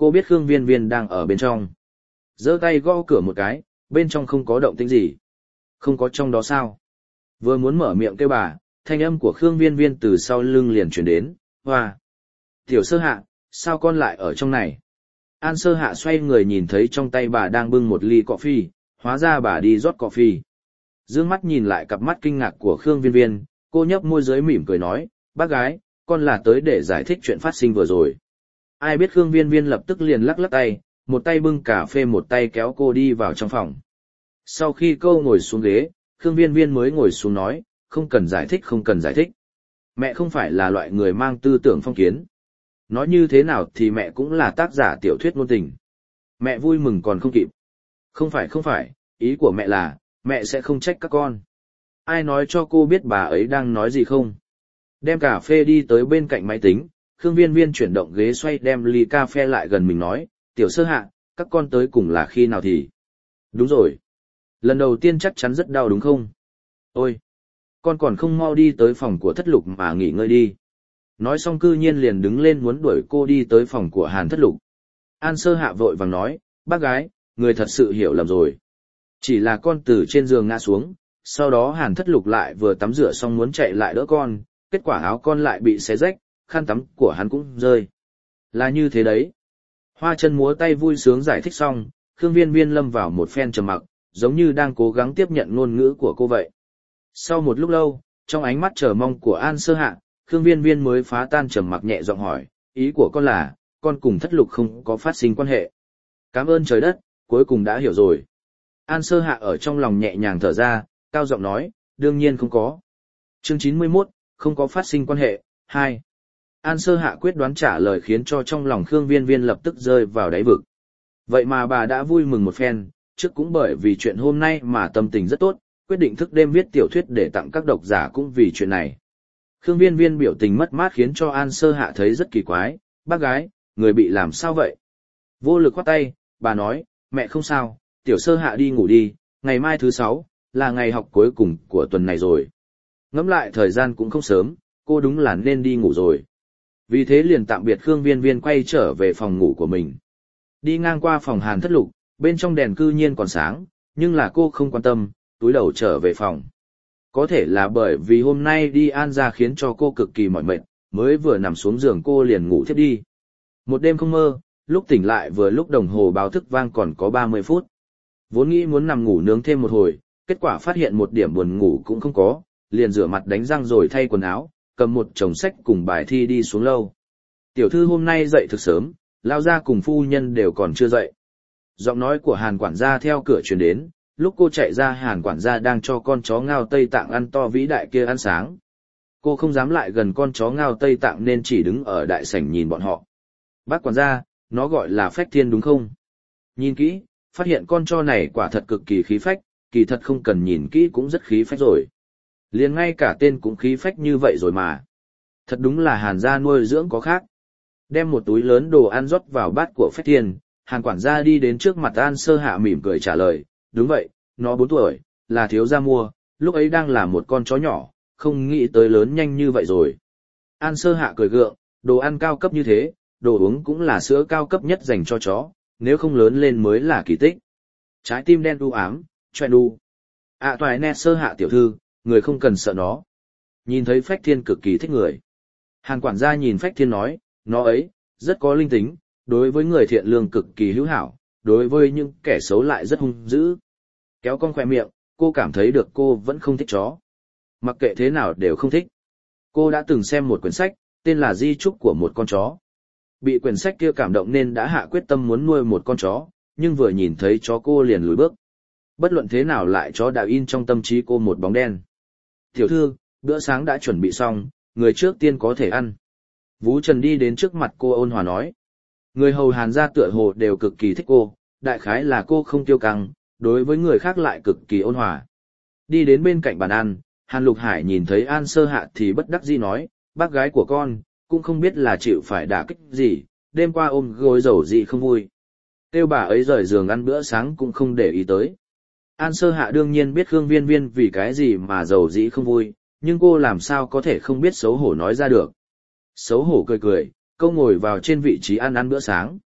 cô biết Khương Viên Viên đang ở bên trong. Giơ tay gõ cửa một cái, bên trong không có động tĩnh gì. Không có trong đó sao? Vừa muốn mở miệng kêu bà, thanh âm của Khương Viên Viên từ sau lưng liền chuyển đến, hoa. Tiểu Sơ Hạ, sao con lại ở trong này? An Sơ Hạ xoay người nhìn thấy trong tay bà đang bưng một ly coffee, hóa ra bà đi rót coffee. Dương mắt nhìn lại cặp mắt kinh ngạc của Khương Viên Viên, cô nhấp môi dưới mỉm cười nói, bác gái, con là tới để giải thích chuyện phát sinh vừa rồi. Ai biết Khương Viên Viên lập tức liền lắc lắc tay, một tay bưng cà phê một tay kéo cô đi vào trong phòng. Sau khi cô ngồi xuống ghế, Khương Viên Viên mới ngồi xuống nói, không cần giải thích không cần giải thích. Mẹ không phải là loại người mang tư tưởng phong kiến. Nói như thế nào thì mẹ cũng là tác giả tiểu thuyết ngôn tình. Mẹ vui mừng còn không kịp. Không phải, ý của mẹ là, mẹ sẽ không trách các con. Ai nói cho cô biết bà ấy đang nói gì không? Đem cà phê đi tới bên cạnh máy tính, Khương Viên Viên chuyển động ghế xoay đem ly cà phê lại gần mình nói, Tiểu Sơ Hạ, các con tới cùng là khi nào thì? Đúng rồi. Lần đầu tiên chắc chắn rất đau đúng không? Ôi! Con còn không mau đi tới phòng của Thất Lục mà nghỉ ngơi đi. Nói xong cư nhiên liền đứng lên muốn đuổi cô đi tới phòng của Hàn Thất Lục. An Sơ Hạ vội vàng nói, bác gái, người thật sự hiểu lầm rồi. Chỉ là con từ trên giường ngã xuống, sau đó Hàn Thất Lục lại vừa tắm rửa xong muốn chạy lại đỡ con, kết quả áo con lại bị xé rách, khăn tắm của hắn cũng rơi. Là như thế đấy. Hoa chân múa tay vui sướng giải thích xong, Khương Viên Viên lâm vào một phen trầm mặc, giống như đang cố gắng tiếp nhận ngôn ngữ của cô vậy. Sau một lúc lâu, trong ánh mắt chờ mong của An Sơ Hạ, Khương Viên Viên mới phá tan trầm mặc nhẹ giọng hỏi, ý của con là, con cùng Thất Lục không có phát sinh quan hệ. Cảm ơn trời đất, cuối cùng đã hiểu rồi. An Sơ Hạ ở trong lòng nhẹ nhàng thở ra, cao giọng nói, đương nhiên không có. Chương 91, không có phát sinh quan hệ, 2. An Sơ Hạ quyết đoán trả lời khiến cho trong lòng Khương Viên Viên lập tức rơi vào đáy vực. Vậy mà bà đã vui mừng một phen, trước cũng bởi vì chuyện hôm nay mà tâm tình rất tốt, quyết định thức đêm viết tiểu thuyết để tặng các độc giả cũng vì chuyện này. Khương Viên Viên biểu tình mất mát khiến cho An Sơ Hạ thấy rất kỳ quái, bác gái, người bị làm sao vậy? Vô lực khoát tay, bà nói, mẹ không sao, Tiểu Sơ Hạ đi ngủ đi, ngày mai thứ 6, là ngày học cuối cùng của tuần này rồi. Ngẫm lại thời gian cũng không sớm, cô đúng là nên đi ngủ rồi. Vì thế liền tạm biệt Khương Viên Viên quay trở về phòng ngủ của mình. Đi ngang qua phòng Hàn Thất Lục, bên trong đèn cư nhiên còn sáng, nhưng là cô không quan tâm, túi đầu trở về phòng. Có thể là bởi vì hôm nay đi An ra khiến cho cô cực kỳ mỏi mệt, mới vừa nằm xuống giường cô liền ngủ thiếp đi. Một đêm không mơ, lúc tỉnh lại vừa lúc đồng hồ báo thức vang còn có 30 phút. Vốn nghĩ muốn nằm ngủ nướng thêm một hồi, kết quả phát hiện một điểm buồn ngủ cũng không có, liền rửa mặt đánh răng rồi thay quần áo, cầm một chồng sách cùng bài thi đi xuống lâu. Tiểu thư hôm nay dậy thực sớm, lao ra cùng phu nhân đều còn chưa dậy. Giọng nói của Hàn quản gia theo cửa truyền đến, lúc cô chạy ra Hàn quản gia đang cho con chó ngao Tây Tạng ăn to vĩ đại kia ăn sáng. Cô không dám lại gần con chó ngao Tây Tạng nên chỉ đứng ở đại sảnh nhìn bọn họ. Bác quản gia, nó gọi là Phách Thiên đúng không? Nhìn kỹ, phát hiện con chó này quả thật cực kỳ khí phách, kỳ thật không cần nhìn kỹ cũng rất khí phách rồi. Liền ngay cả tên cũng khí phách như vậy rồi mà. Thật đúng là Hàn gia nuôi dưỡng có khác. Đem một túi lớn đồ ăn rót vào bát của Phách Thiên, Hàn quản gia đi đến trước mặt An Sơ Hạ mỉm cười trả lời, đúng vậy, nó 4 tuổi, là thiếu gia mua, lúc ấy đang là một con chó nhỏ, không nghĩ tới lớn nhanh như vậy rồi. An Sơ Hạ cười gượng, đồ ăn cao cấp như thế, đồ uống cũng là sữa cao cấp nhất dành cho chó, nếu không lớn lên mới là kỳ tích. Trái tim đen u ám, choẹn đu. Toài nét Sơ Hạ tiểu thư, người không cần sợ nó. Nhìn thấy Phách Thiên cực kỳ thích người. Hàn quản gia nhìn Phách Thiên nói, nó ấy, rất có linh tính, đối với người thiện lương cực kỳ hữu hảo, đối với những kẻ xấu lại rất hung dữ. Kéo con khỏe miệng, cô cảm thấy được cô vẫn không thích chó. Mặc kệ thế nào đều không thích. Cô đã từng xem một quyển sách, tên là Di Chúc của một con chó. Bị quyển sách kia cảm động nên đã hạ quyết tâm muốn nuôi một con chó, nhưng vừa nhìn thấy chó cô liền lùi bước. Bất luận thế nào lại chó đã in trong tâm trí cô một bóng đen. Tiểu thư, bữa sáng đã chuẩn bị xong, người trước tiên có thể ăn. Vũ Trần đi đến trước mặt cô ôn hòa nói. Người hầu Hàn gia tựa hồ đều cực kỳ thích cô, đại khái là cô không tiêu căng, đối với người khác lại cực kỳ ôn hòa. Đi đến bên cạnh bàn ăn, Hàn Lục Hải nhìn thấy An Sơ Hạ thì bất đắc dĩ nói, bác gái của con, cũng không biết là chịu phải đả kích gì, đêm qua ôm gối dầu gì không vui. Kêu bà ấy rời giường ăn bữa sáng cũng không để ý tới. An Sơ Hạ đương nhiên biết Khương Viên Viên vì cái gì mà dầu dĩ không vui, nhưng cô làm sao có thể không biết xấu hổ nói ra được. Xấu hổ cười cười, cô ngồi vào trên vị trí ăn bữa sáng.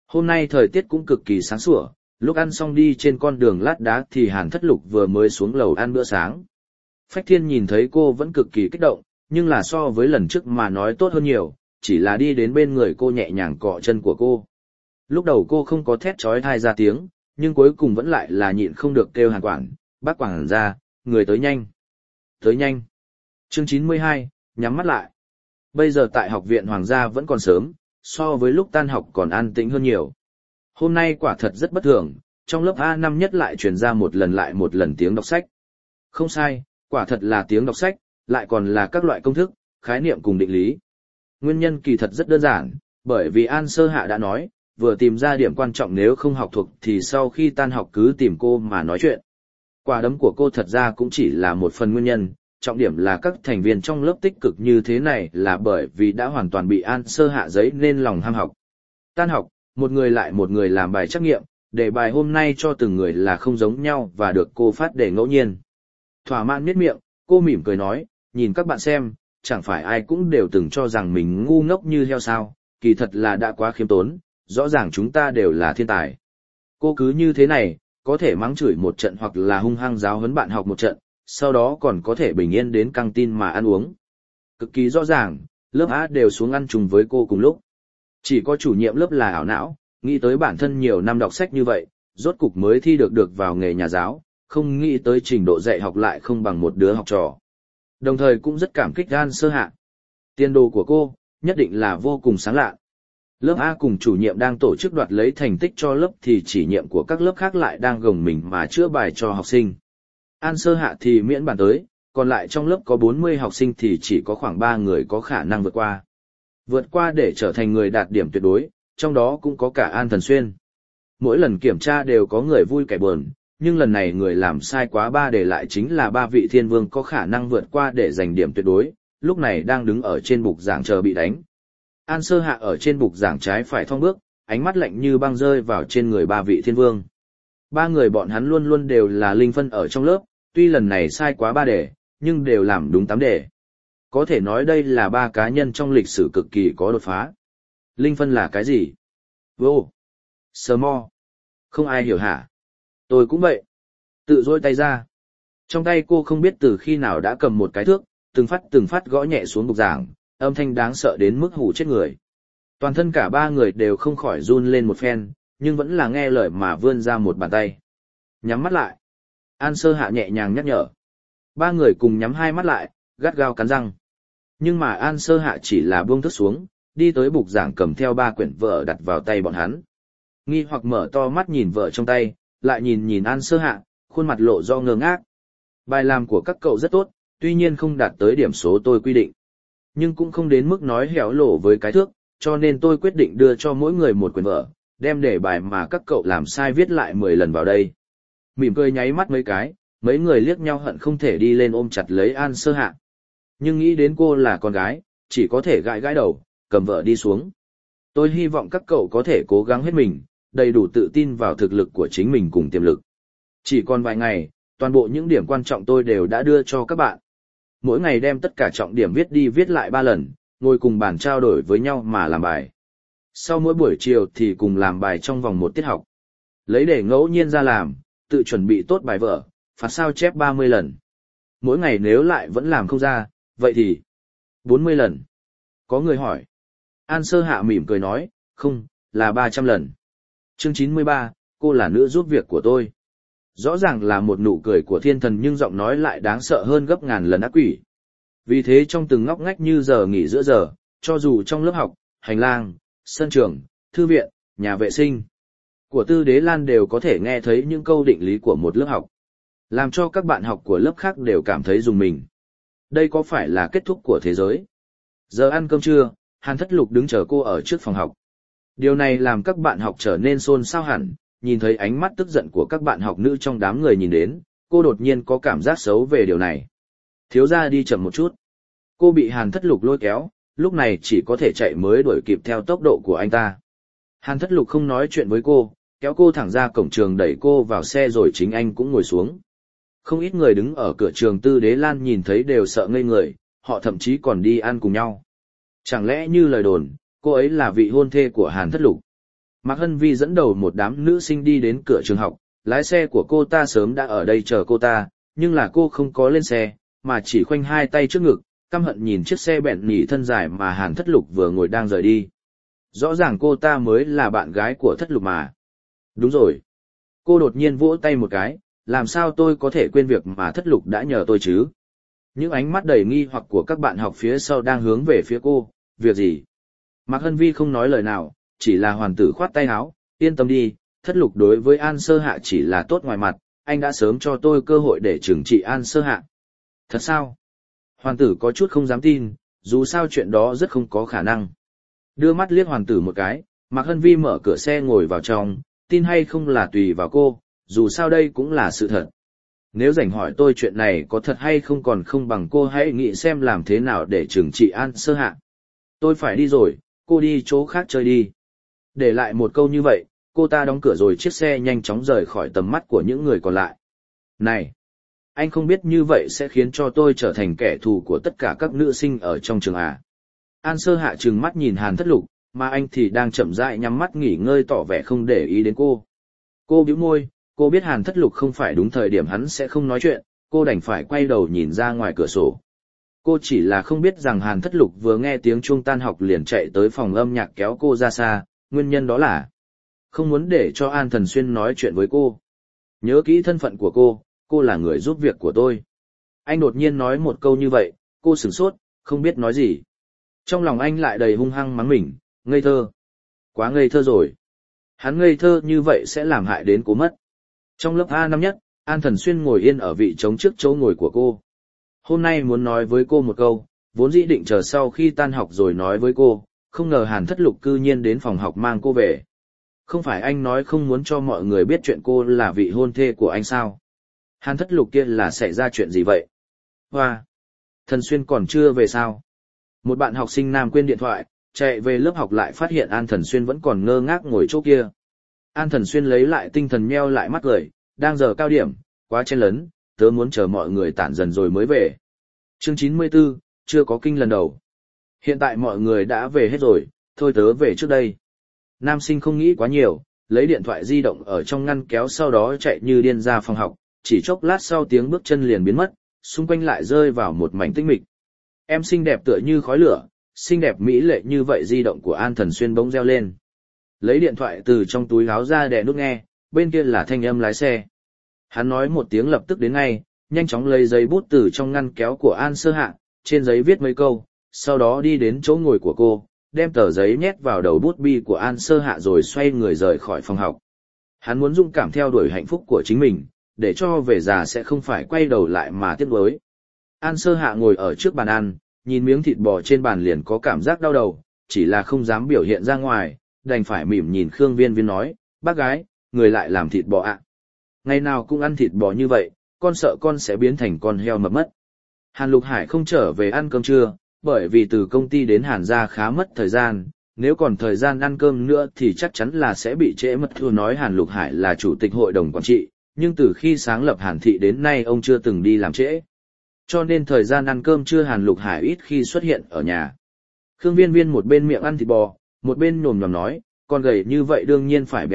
Hôm nay thời tiết cũng cực kỳ sáng sủa, lúc ăn xong đi trên con đường lát đá thì Hàn Thất Lục vừa mới xuống lầu ăn bữa sáng. Phách Thiên nhìn thấy cô vẫn cực kỳ kích động, nhưng là so với lần trước mà nói tốt hơn nhiều, chỉ là đi đến bên người cô nhẹ nhàng cọ chân của cô. Lúc đầu cô không có thét chói tai ra tiếng, nhưng cuối cùng vẫn lại là nhịn không được kêu Hàn quản, bác quản ra, người tới nhanh. Tới nhanh. Chương 92, nhắm mắt lại. Bây giờ tại học viện Hoàng gia vẫn còn sớm, so với lúc tan học còn an tĩnh hơn nhiều. Hôm nay quả thật rất bất thường, trong lớp A5 nhất lại truyền ra một lần lại một lần tiếng đọc sách. Không sai, quả thật là tiếng đọc sách, lại còn là các loại công thức, khái niệm cùng định lý. Nguyên nhân kỳ thật rất đơn giản, bởi vì An Sơ Hạ đã nói, vừa tìm ra điểm quan trọng nếu không học thuộc thì sau khi tan học cứ tìm cô mà nói chuyện. Quả đấm của cô thật ra cũng chỉ là một phần nguyên nhân, trọng điểm là các thành viên trong lớp tích cực như thế này là bởi vì đã hoàn toàn bị An Sơ Hạ giấy nên lòng ham học. Tan học, một người lại một người làm bài trắc nghiệm, đề bài hôm nay cho từng người là không giống nhau và được cô phát để ngẫu nhiên. Thỏa mãn miết miệng, cô mỉm cười nói, nhìn các bạn xem, chẳng phải ai cũng đều từng cho rằng mình ngu ngốc như heo sao, kỳ thật là đã quá khiêm tốn, rõ ràng chúng ta đều là thiên tài. Cô cứ như thế này, có thể mắng chửi một trận hoặc là hung hăng giáo huấn bạn học một trận, sau đó còn có thể bình yên đến căng tin mà ăn uống. Cực kỳ rõ ràng, lớp A đều xuống ăn chung với cô cùng lúc. Chỉ có chủ nhiệm lớp là ảo não, nghĩ tới bản thân nhiều năm đọc sách như vậy, rốt cục mới thi được vào nghề nhà giáo, không nghĩ tới trình độ dạy học lại không bằng một đứa học trò. Đồng thời cũng rất cảm kích An Sơ Hạ. Tiền đồ của cô, nhất định là vô cùng sáng lạ. Lớp A cùng chủ nhiệm đang tổ chức đoạt lấy thành tích cho lớp thì chỉ nhiệm của các lớp khác lại đang gồng mình mà chữa bài cho học sinh. An Sơ Hạ thì miễn bàn tới, còn lại trong lớp có 40 học sinh thì chỉ có khoảng 3 người có khả năng vượt qua. Vượt qua để trở thành người đạt điểm tuyệt đối, trong đó cũng có cả An Thần Xuyên. Mỗi lần kiểm tra đều có người vui kẻ buồn, nhưng lần này người làm sai quá 3 đề lại chính là 3 vị thiên vương có khả năng vượt qua để giành điểm tuyệt đối, lúc này đang đứng ở trên bục giảng chờ bị đánh. An Sơ Hạ ở trên bục giảng trái phải thong bước, ánh mắt lạnh như băng rơi vào trên người 3 vị thiên vương. 3 người bọn hắn luôn luôn đều là linh phân ở trong lớp, tuy lần này sai quá 3 đề, nhưng đều làm đúng 8 đề. Có thể nói đây là 3 cá nhân trong lịch sử cực kỳ có đột phá. Linh phân là cái gì? Vô. Sờ mo. Không ai hiểu hả? Tôi cũng vậy. Tự rôi tay ra. Trong tay cô không biết từ khi nào đã cầm một cái thước, từng phát gõ nhẹ xuống bục giảng, âm thanh đáng sợ đến mức hù chết người. Toàn thân cả 3 người đều không khỏi run lên một phen, nhưng vẫn là nghe lời mà vươn ra một bàn tay. Nhắm mắt lại. An Sơ Hạ nhẹ nhàng nhắc nhở. 3 người cùng nhắm hai mắt lại, gắt gao cắn răng. Nhưng mà An Sơ Hạ chỉ là buông thức xuống, đi tới bục giảng cầm theo 3 quyển vở đặt vào tay bọn hắn. Nghi hoặc mở to mắt nhìn vợ trong tay, lại nhìn An Sơ Hạ, khuôn mặt lộ do ngơ ngác. Bài làm của các cậu rất tốt, tuy nhiên không đạt tới điểm số tôi quy định. Nhưng cũng không đến mức nói hẻo lổ với cái thước, cho nên tôi quyết định đưa cho mỗi người một quyển vở, đem để bài mà các cậu làm sai viết lại 10 lần vào đây. Mỉm cười nháy mắt mấy cái, mấy người liếc nhau hận không thể đi lên ôm chặt lấy An Sơ Hạ. Nhưng nghĩ đến cô là con gái, chỉ có thể gãi đầu, cầm vợ đi xuống. Tôi hy vọng các cậu có thể cố gắng hết mình, đầy đủ tự tin vào thực lực của chính mình cùng tiềm lực. Chỉ còn vài ngày, toàn bộ những điểm quan trọng tôi đều đã đưa cho các bạn. Mỗi ngày đem tất cả trọng điểm viết đi viết lại 3 lần, ngồi cùng bàn trao đổi với nhau mà làm bài. Sau mỗi buổi chiều thì cùng làm bài trong vòng 1 tiết học. Lấy để ngẫu nhiên ra làm, tự chuẩn bị tốt bài vở, phạt sao chép 30 lần. Mỗi ngày nếu lại vẫn làm không ra, vậy thì 40 lần. Có người hỏi. An Sơ Hạ mỉm cười nói, không, là 300 lần. Chương 93, cô là nữ giúp việc của tôi. Rõ ràng là một nụ cười của thiên thần nhưng giọng nói lại đáng sợ hơn gấp ngàn lần ác quỷ. Vì thế trong từng ngóc ngách như giờ nghỉ giữa giờ, cho dù trong lớp học, hành lang, sân trường, thư viện, nhà vệ sinh của Tư Đế Lan đều có thể nghe thấy những câu định lý của một lớp học. Làm cho các bạn học của lớp khác đều cảm thấy rùng mình. Đây có phải là kết thúc của thế giới? Giờ ăn cơm trưa, Hàn Thất Lục đứng chờ cô ở trước phòng học. Điều này làm các bạn học trở nên xôn xao hẳn, nhìn thấy ánh mắt tức giận của các bạn học nữ trong đám người nhìn đến, cô đột nhiên có cảm giác xấu về điều này. Thiếu gia đi chậm một chút. Cô bị Hàn Thất Lục lôi kéo, lúc này chỉ có thể chạy mới đuổi kịp theo tốc độ của anh ta. Hàn Thất Lục không nói chuyện với cô, kéo cô thẳng ra cổng trường đẩy cô vào xe rồi chính anh cũng ngồi xuống. Không ít người đứng ở cửa trường Tư Đế Lan nhìn thấy đều sợ ngây người, họ thậm chí còn đi ăn cùng nhau. Chẳng lẽ như lời đồn, cô ấy là vị hôn thê của Hàn Thất Lục? Mạc Hân Vi dẫn đầu một đám nữ sinh đi đến cửa trường học, lái xe của cô ta sớm đã ở đây chờ cô ta, nhưng là cô không có lên xe, mà chỉ khoanh hai tay trước ngực, căm hận nhìn chiếc xe bẹn nỉ thân dài mà Hàn Thất Lục vừa ngồi đang rời đi. Rõ ràng cô ta mới là bạn gái của Thất Lục mà. Đúng rồi. Cô đột nhiên vỗ tay một cái, làm sao tôi có thể quên việc mà Thất Lục đã nhờ tôi chứ? Những ánh mắt đầy nghi hoặc của các bạn học phía sau đang hướng về phía cô, việc gì? Mạc Hân Vi không nói lời nào, chỉ là hoàn tử khoát tay áo, yên tâm đi, Thất Lục đối với An Sơ Hạ chỉ là tốt ngoài mặt, anh đã sớm cho tôi cơ hội để trừng trị An Sơ Hạ. Thật sao? Hoàn tử có chút không dám tin, dù sao chuyện đó rất không có khả năng. Đưa mắt liếc hoàn tử một cái, Mạc Hân Vi mở cửa xe ngồi vào trong, tin hay không là tùy vào cô, dù sao đây cũng là sự thật. Nếu rảnh hỏi tôi chuyện này có thật hay không còn không bằng cô hãy nghĩ xem làm thế nào để trừng trị An Sơ Hạ. Tôi phải đi rồi, cô đi chỗ khác chơi đi. Để lại một câu như vậy, cô ta đóng cửa rồi chiếc xe nhanh chóng rời khỏi tầm mắt của những người còn lại. Này! Anh không biết như vậy sẽ khiến cho tôi trở thành kẻ thù của tất cả các nữ sinh ở trong trường à. An Sơ Hạ trừng mắt nhìn Hàn Thất Lục, mà anh thì đang chậm rãi nhắm mắt nghỉ ngơi tỏ vẻ không để ý đến cô. Cô bĩu môi, cô biết Hàn Thất Lục không phải đúng thời điểm hắn sẽ không nói chuyện, cô đành phải quay đầu nhìn ra ngoài cửa sổ. Cô chỉ là không biết rằng Hàn Thất Lục vừa nghe tiếng chuông tan học liền chạy tới phòng âm nhạc kéo cô ra xa, nguyên nhân đó là không muốn để cho An Thần Xuyên nói chuyện với cô. Nhớ kỹ thân phận của cô là người giúp việc của tôi. Anh đột nhiên nói một câu như vậy, cô sửng sốt, không biết nói gì. Trong lòng anh lại đầy hung hăng mắng mình, ngây thơ. Quá ngây thơ rồi. Hắn ngây thơ như vậy sẽ làm hại đến cô mất. Trong lớp A năm nhất, An Thần Xuyên ngồi yên ở vị trống trước chỗ ngồi của cô. Hôm nay muốn nói với cô một câu, vốn dĩ định chờ sau khi tan học rồi nói với cô, không ngờ Hàn Thất Lục cư nhiên đến phòng học mang cô về. Không phải anh nói không muốn cho mọi người biết chuyện cô là vị hôn thê của anh sao? Hàn Thất Lục kia là xảy ra chuyện gì vậy? Hoa! Thần Xuyên còn chưa về sao? Một bạn học sinh nam quên điện thoại, chạy về lớp học lại phát hiện An Thần Xuyên vẫn còn ngơ ngác ngồi chỗ kia. An Thần Xuyên lấy lại tinh thần nheo lại mắt cười, đang giờ cao điểm, quá chen lấn, tớ muốn chờ mọi người tản dần rồi mới về. Chương 94, chưa có kinh lần đầu. Hiện tại mọi người đã về hết rồi, thôi tớ về trước đây. Nam sinh không nghĩ quá nhiều, lấy điện thoại di động ở trong ngăn kéo sau đó chạy như điên ra phòng học, chỉ chốc lát sau tiếng bước chân liền biến mất, xung quanh lại rơi vào một mảnh tĩnh mịch. Em xinh đẹp tựa như khói lửa, xinh đẹp mỹ lệ như vậy di động của An Thần Xuyên bỗng reo lên. Lấy điện thoại từ trong túi áo ra đè nút nghe, bên kia là thanh âm lái xe. Hắn nói một tiếng lập tức đến ngay, nhanh chóng lấy giấy bút từ trong ngăn kéo của An Sơ Hạ, trên giấy viết mấy câu, sau đó đi đến chỗ ngồi của cô, đem tờ giấy nhét vào đầu bút bi của An Sơ Hạ rồi xoay người rời khỏi phòng học. Hắn muốn dũng cảm theo đuổi hạnh phúc của chính mình, để cho về già sẽ không phải quay đầu lại mà tiếc nuối. An Sơ Hạ ngồi ở trước bàn ăn, nhìn miếng thịt bò trên bàn liền có cảm giác đau đầu, chỉ là không dám biểu hiện ra ngoài, đành phải mỉm nhìn Khương Viên Viên nói, bác gái, người lại làm thịt bò ạ. Ngày nào cũng ăn thịt bò như vậy, con sợ con sẽ biến thành con heo mập mất. Hàn Lục Hải không trở về ăn cơm trưa, bởi vì từ công ty đến Hàn gia khá mất thời gian, nếu còn thời gian ăn cơm nữa thì chắc chắn là sẽ bị trễ mất. Thưa nói Hàn Lục Hải là chủ tịch hội đồng quản trị, nhưng từ khi sáng lập Hàn thị đến nay ông chưa từng đi làm trễ. Cho nên thời gian ăn cơm trưa Hàn Lục Hải ít khi xuất hiện ở nhà. Khương Viên Viên một bên miệng ăn thịt bò, một bên nhồm nhòm nói, con gầy như vậy đương nhiên phải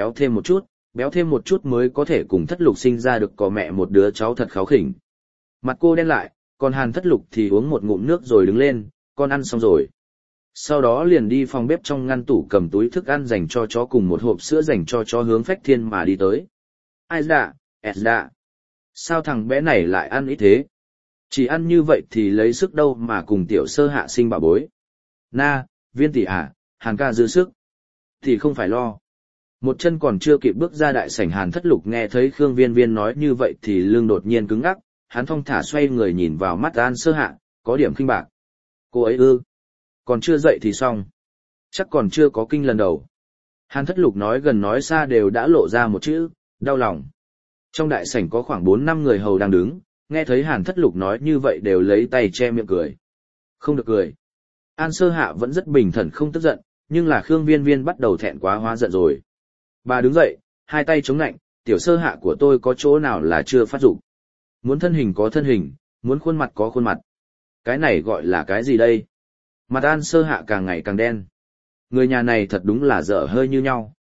béo thêm một chút mới có thể cùng Thất Lục sinh ra được có mẹ một đứa cháu thật kháu khỉnh. Mặt cô đen lại, còn Hàn Thất Lục thì uống một ngụm nước rồi đứng lên, con ăn xong rồi. Sau đó liền đi phòng bếp trong ngăn tủ cầm túi thức ăn dành cho chó cùng một hộp sữa dành cho chó hướng Phách Thiên mà đi tới. Ai dạ, dạ. Sao thằng bé này lại ăn ít thế? Chỉ ăn như vậy thì lấy sức đâu mà cùng Tiểu Sơ Hạ sinh bảo bối. Na, Viên tỷ à, Hàn ca dư sức. Thì không phải lo. Một chân còn chưa kịp bước ra đại sảnh Hàn Thất Lục nghe thấy Khương Viên Viên nói như vậy thì lưng đột nhiên cứng ngắc, hắn thong thả xoay người nhìn vào mắt An Sơ Hạ, có điểm khinh bạc. Cô ấy ư? Còn chưa dậy thì xong. Chắc còn chưa có kinh lần đầu. Hàn Thất Lục nói gần nói xa đều đã lộ ra một chữ, đau lòng. Trong đại sảnh có khoảng 4-5 người hầu đang đứng, nghe thấy Hàn Thất Lục nói như vậy đều lấy tay che miệng cười. Không được cười. An Sơ Hạ vẫn rất bình thản không tức giận, nhưng là Khương Viên Viên bắt đầu thẹn quá hóa giận rồi. Bà đứng dậy, hai tay chống nạnh, Tiểu Sơ Hạ của tôi có chỗ nào là chưa phát dụng. Muốn thân hình có thân hình, muốn khuôn mặt có khuôn mặt. Cái này gọi là cái gì đây? Mặt An Sơ Hạ càng ngày càng đen. Người nhà này thật đúng là dở hơi như nhau.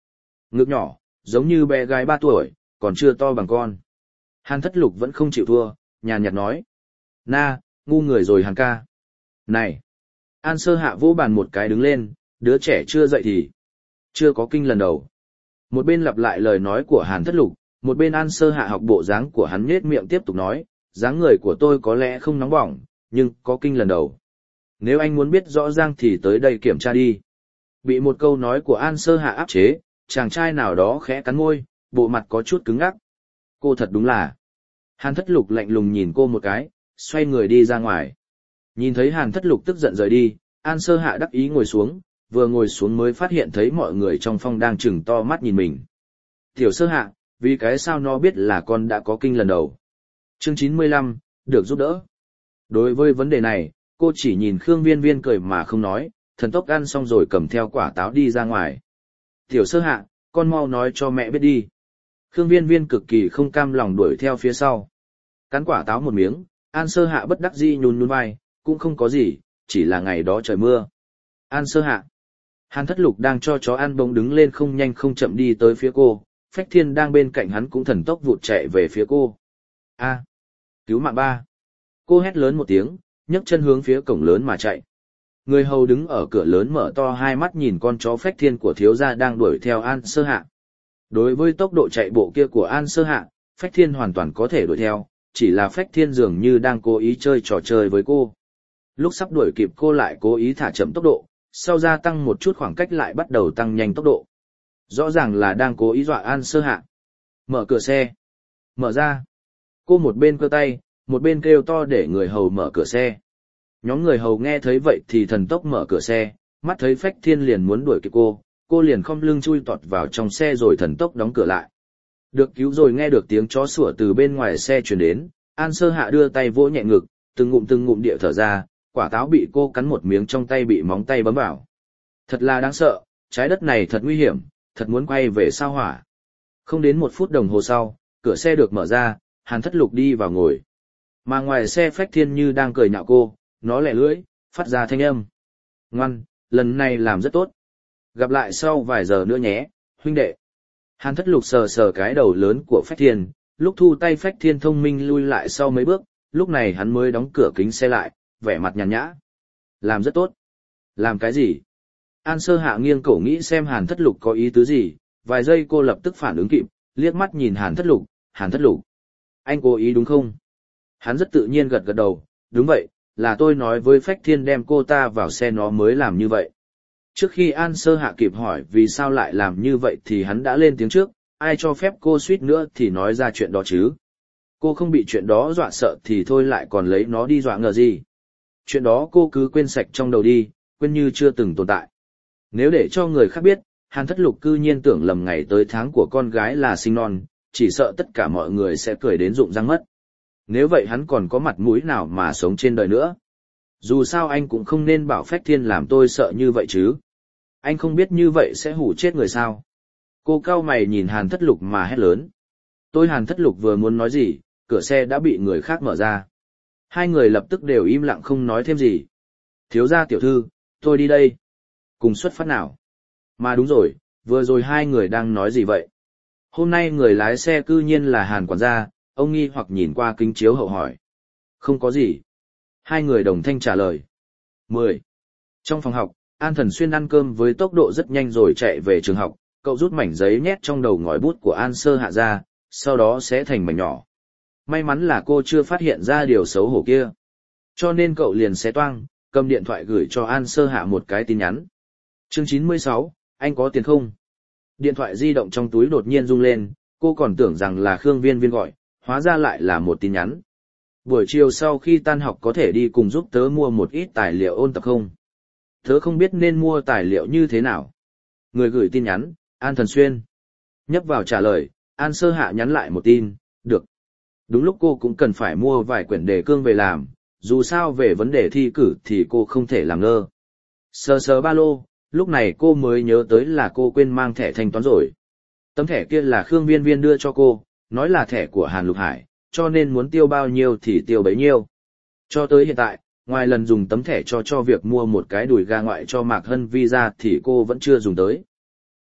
Ngực nhỏ, giống như bé gái 3 tuổi, còn chưa to bằng con. Hàn Thất Lục vẫn không chịu thua, nhàn nhạt nói. Na, ngu người rồi Hàn ca. Này! An Sơ Hạ vỗ bàn một cái đứng lên, đứa trẻ chưa dậy thì chưa có kinh lần đầu. Một bên lặp lại lời nói của Hàn Thất Lục, một bên An Sơ Hạ học bộ dáng của hắn nhếch miệng tiếp tục nói, dáng người của tôi có lẽ không nóng bỏng, nhưng có kinh lần đầu. Nếu anh muốn biết rõ ràng thì tới đây kiểm tra đi. Bị một câu nói của An Sơ Hạ áp chế, chàng trai nào đó khẽ cắn môi, bộ mặt có chút cứng ngắc. Cô thật đúng là. Hàn Thất Lục lạnh lùng nhìn cô một cái, xoay người đi ra ngoài. Nhìn thấy Hàn Thất Lục tức giận rời đi, An Sơ Hạ đắc ý ngồi xuống, vừa ngồi xuống mới phát hiện thấy mọi người trong phòng đang trừng to mắt nhìn mình. Tiểu Sơ Hạ, vì cái sao nó biết là con đã có kinh lần đầu. Chương 95, được giúp đỡ. Đối với vấn đề này, cô chỉ nhìn Khương Viên Viên cười mà không nói, thần tốc ăn xong rồi cầm theo quả táo đi ra ngoài. Tiểu Sơ Hạ, con mau nói cho mẹ biết đi. Khương Viên Viên cực kỳ không cam lòng đuổi theo phía sau. Cắn quả táo một miếng, An Sơ Hạ bất đắc dĩ nhún nhún vai, cũng không có gì, chỉ là ngày đó trời mưa. An Sơ Hạ. Hàn Thất Lục đang cho chó ăn bỗng đứng lên không nhanh không chậm đi tới phía cô, Phách Thiên đang bên cạnh hắn cũng thần tốc vụt chạy về phía cô. A, cứu mạng ba. Cô hét lớn một tiếng, nhấc chân hướng phía cổng lớn mà chạy. Người hầu đứng ở cửa lớn mở to hai mắt nhìn con chó Phách Thiên của thiếu gia đang đuổi theo An Sơ Hạ. Đối với tốc độ chạy bộ kia của An Sơ Hạ, Phách Thiên hoàn toàn có thể đuổi theo, chỉ là Phách Thiên dường như đang cố ý chơi trò chơi với cô. Lúc sắp đuổi kịp cô lại cố ý thả chậm tốc độ, sau gia tăng một chút khoảng cách lại bắt đầu tăng nhanh tốc độ. Rõ ràng là đang cố ý dọa An Sơ Hạ. Mở cửa xe. Mở ra. Cô một bên cơ tay, một bên kêu to để người hầu mở cửa xe. Nhóm người hầu nghe thấy vậy thì thần tốc mở cửa xe, mắt thấy Phách Thiên liền muốn đuổi kịp cô liền khom lưng chui tọt vào trong xe rồi thần tốc đóng cửa lại. Được cứu rồi. Nghe được tiếng chó sủa từ bên ngoài xe truyền đến, An Sơ Hạ đưa tay vỗ nhẹ ngực, từng ngụm địa thở ra, quả táo bị cô cắn một miếng trong tay bị móng tay bấm vào. Thật là đáng sợ, trái đất này thật nguy hiểm, thật muốn quay về sao hỏa. Không đến 1 phút đồng hồ sau, cửa xe được mở ra, Hàn Thất Lục đi vào ngồi. Mà ngoài xe Phách Thiên như đang cười nhạo cô, nó lẻ lưỡi, phát ra thanh âm. Ngoan, lần này làm rất tốt. Gặp lại sau vài giờ nữa nhé, huynh đệ. Hàn Thất Lục sờ sờ cái đầu lớn của Phách Thiên, lúc thu tay Phách Thiên thông minh lui lại sau mấy bước, lúc này hắn mới đóng cửa kính xe lại, vẻ mặt nhàn nhã. Làm rất tốt. Làm cái gì? An Sơ Hạ nghiêng cổ nghĩ xem Hàn Thất Lục có ý tứ gì, vài giây cô lập tức phản ứng kịp, liếc mắt nhìn Hàn Thất Lục, Hàn Thất Lục. Anh cố ý đúng không? Hắn rất tự nhiên gật gật đầu, đúng vậy, là tôi nói với Phách Thiên đem cô ta vào xe nó mới làm như vậy. Trước khi An Sơ Hạ kịp hỏi vì sao lại làm như vậy thì hắn đã lên tiếng trước, ai cho phép cô suýt nữa thì nói ra chuyện đó chứ. Cô không bị chuyện đó dọa sợ thì thôi lại còn lấy nó đi dọa ngờ gì. Chuyện đó cô cứ quên sạch trong đầu đi, quên như chưa từng tồn tại. Nếu để cho người khác biết, Hàn Thất Lục cư nhiên tưởng lầm ngày tới tháng của con gái là sinh non, chỉ sợ tất cả mọi người sẽ cười đến rụng răng mất. Nếu vậy hắn còn có mặt mũi nào mà sống trên đời nữa. Dù sao anh cũng không nên bảo Phách Thiên làm tôi sợ như vậy chứ. Anh không biết như vậy sẽ hù chết người sao. Cô cau mày nhìn Hàn Thất Lục mà hét lớn. Tôi Hàn Thất Lục vừa muốn nói gì, cửa xe đã bị người khác mở ra. Hai người lập tức đều im lặng không nói thêm gì. Thiếu gia tiểu thư, tôi đi đây. Cùng xuất phát nào. Mà đúng rồi, vừa rồi hai người đang nói gì vậy? Hôm nay người lái xe cư nhiên là Hàn quản gia, ông nghi hoặc nhìn qua kính chiếu hậu hỏi. Không có gì. Hai người đồng thanh trả lời. 10. Trong phòng học, An Thần Xuyên ăn cơm với tốc độ rất nhanh rồi chạy về trường học, cậu rút mảnh giấy nhét trong đầu ngòi bút của An Sơ Hạ ra, sau đó xé thành mảnh nhỏ. May mắn là cô chưa phát hiện ra điều xấu hổ kia. Cho nên cậu liền xé toang, cầm điện thoại gửi cho An Sơ Hạ một cái tin nhắn. Chương 96, anh có tiền không? Điện thoại di động trong túi đột nhiên rung lên, cô còn tưởng rằng là Khương Viên Viên gọi, hóa ra lại là một tin nhắn. Buổi chiều sau khi tan học có thể đi cùng giúp tớ mua một ít tài liệu ôn tập không? Tớ không biết nên mua tài liệu như thế nào. Người gửi tin nhắn, An Thần Xuyên. Nhấp vào trả lời, An Sơ Hạ nhắn lại một tin, được. Đúng lúc cô cũng cần phải mua vài quyển đề cương về làm, dù sao về vấn đề thi cử thì cô không thể làm ngơ. Sờ sờ ba lô, lúc này cô mới nhớ tới là cô quên mang thẻ thanh toán rồi. Tấm thẻ kia là Khương Viên Viên đưa cho cô, nói là thẻ của Hàn Lục Hải, cho nên muốn tiêu bao nhiêu thì tiêu bấy nhiêu. Cho tới hiện tại, ngoài lần dùng tấm thẻ cho việc mua một cái đùi gà ngoại cho Mạc Hân visa thì cô vẫn chưa dùng tới.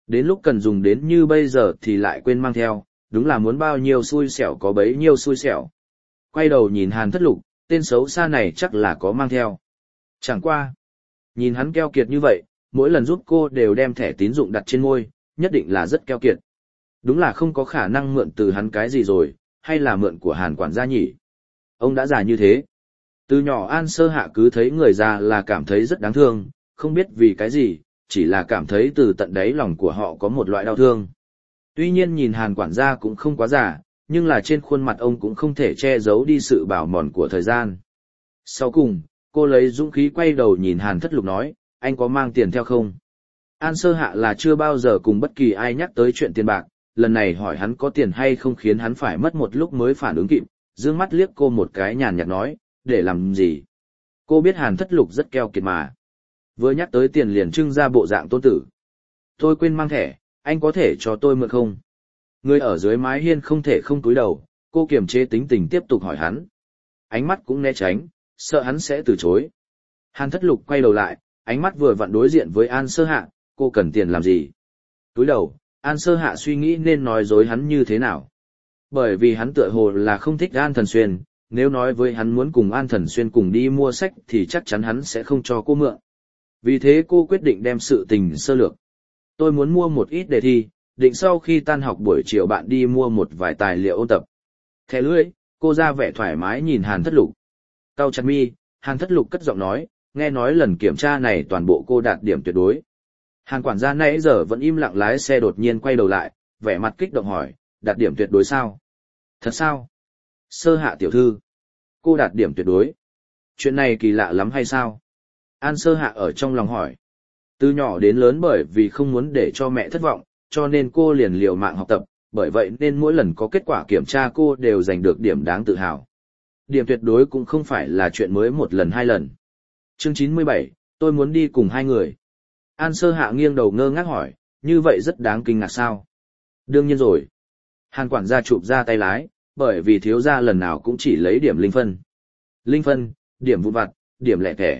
Đến lúc cần dùng đến như bây giờ thì lại quên mang theo, đúng là muốn bao nhiêu xui xẻo có bấy nhiêu xui xẻo. Quay đầu nhìn Hàn Thất Lục, tên xấu xa này chắc là có mang theo. Chẳng qua. Nhìn hắn keo kiệt như vậy, mỗi lần giúp cô đều đem thẻ tín dụng đặt trên môi, nhất định là rất keo kiệt. Đúng là không có khả năng mượn từ hắn cái gì rồi, hay là mượn của Hàn quản gia nhỉ? Ông đã già như thế. Từ nhỏ An Sơ Hạ cứ thấy người già là cảm thấy rất đáng thương, không biết vì cái gì, chỉ là cảm thấy từ tận đáy lòng của họ có một loại đau thương. Tuy nhiên nhìn Hàn quản gia cũng không quá già, nhưng là trên khuôn mặt ông cũng không thể che giấu đi sự bào mòn của thời gian. Sau cùng, cô lấy dũng khí quay đầu nhìn Hàn Thất Lục nói, anh có mang tiền theo không? An Sơ Hạ là chưa bao giờ cùng bất kỳ ai nhắc tới chuyện tiền bạc, lần này hỏi hắn có tiền hay không khiến hắn phải mất một lúc mới phản ứng kịp, dương mắt liếc cô một cái nhàn nhạt nói, để làm gì? Cô biết Hàn Thất Lục rất keo kiệt mà. Vừa nhắc tới tiền liền trưng ra bộ dạng tôn tử. Tôi quên mang thẻ, anh có thể cho tôi mượn không? Người ở dưới mái hiên không thể không cúi đầu, cô kiềm chế tính tình tiếp tục hỏi hắn. Ánh mắt cũng né tránh, sợ hắn sẽ từ chối. Hàn Thất Lục quay đầu lại, ánh mắt vừa vặn đối diện với An Sơ Hạ, cô cần tiền làm gì? Cúi đầu, An Sơ Hạ suy nghĩ nên nói dối hắn như thế nào. Bởi vì hắn tựa hồ là không thích An Thần Xuyên, nếu nói với hắn muốn cùng An Thần Xuyên cùng đi mua sách thì chắc chắn hắn sẽ không cho cô mượn. Vì thế cô quyết định đem sự tình sơ lược. Tôi muốn mua một ít đề thi, định sau khi tan học buổi chiều bạn đi mua một vài tài liệu ôn tập. Thẻ lưỡi, cô ra vẻ thoải mái nhìn Hàn Thất Lục. Cau chặt mi, Hàn Thất Lục cất giọng nói, nghe nói lần kiểm tra này toàn bộ cô đạt điểm tuyệt đối. Hàn quản gia nãy giờ vẫn im lặng lái xe đột nhiên quay đầu lại, vẻ mặt kích động hỏi, đạt điểm tuyệt đối sao? Thật sao? Sơ Hạ tiểu thư. Cô đạt điểm tuyệt đối. Chuyện này kỳ lạ lắm hay sao? An Sơ Hạ ở trong lòng hỏi. Từ nhỏ đến lớn bởi vì không muốn để cho mẹ thất vọng, cho nên cô liền liều mạng học tập, bởi vậy nên mỗi lần có kết quả kiểm tra cô đều giành được điểm đáng tự hào. Điểm tuyệt đối cũng không phải là chuyện mới một lần hai lần. Chương 97, tôi muốn đi cùng hai người. An Sơ Hạ nghiêng đầu ngơ ngác hỏi, như vậy rất đáng kinh ngạc sao? Đương nhiên rồi. Hàn quản gia chụp ra tay lái, bởi vì thiếu gia lần nào cũng chỉ lấy điểm linh phân. Linh phân, điểm vụn vặt, điểm lẻ tẻ.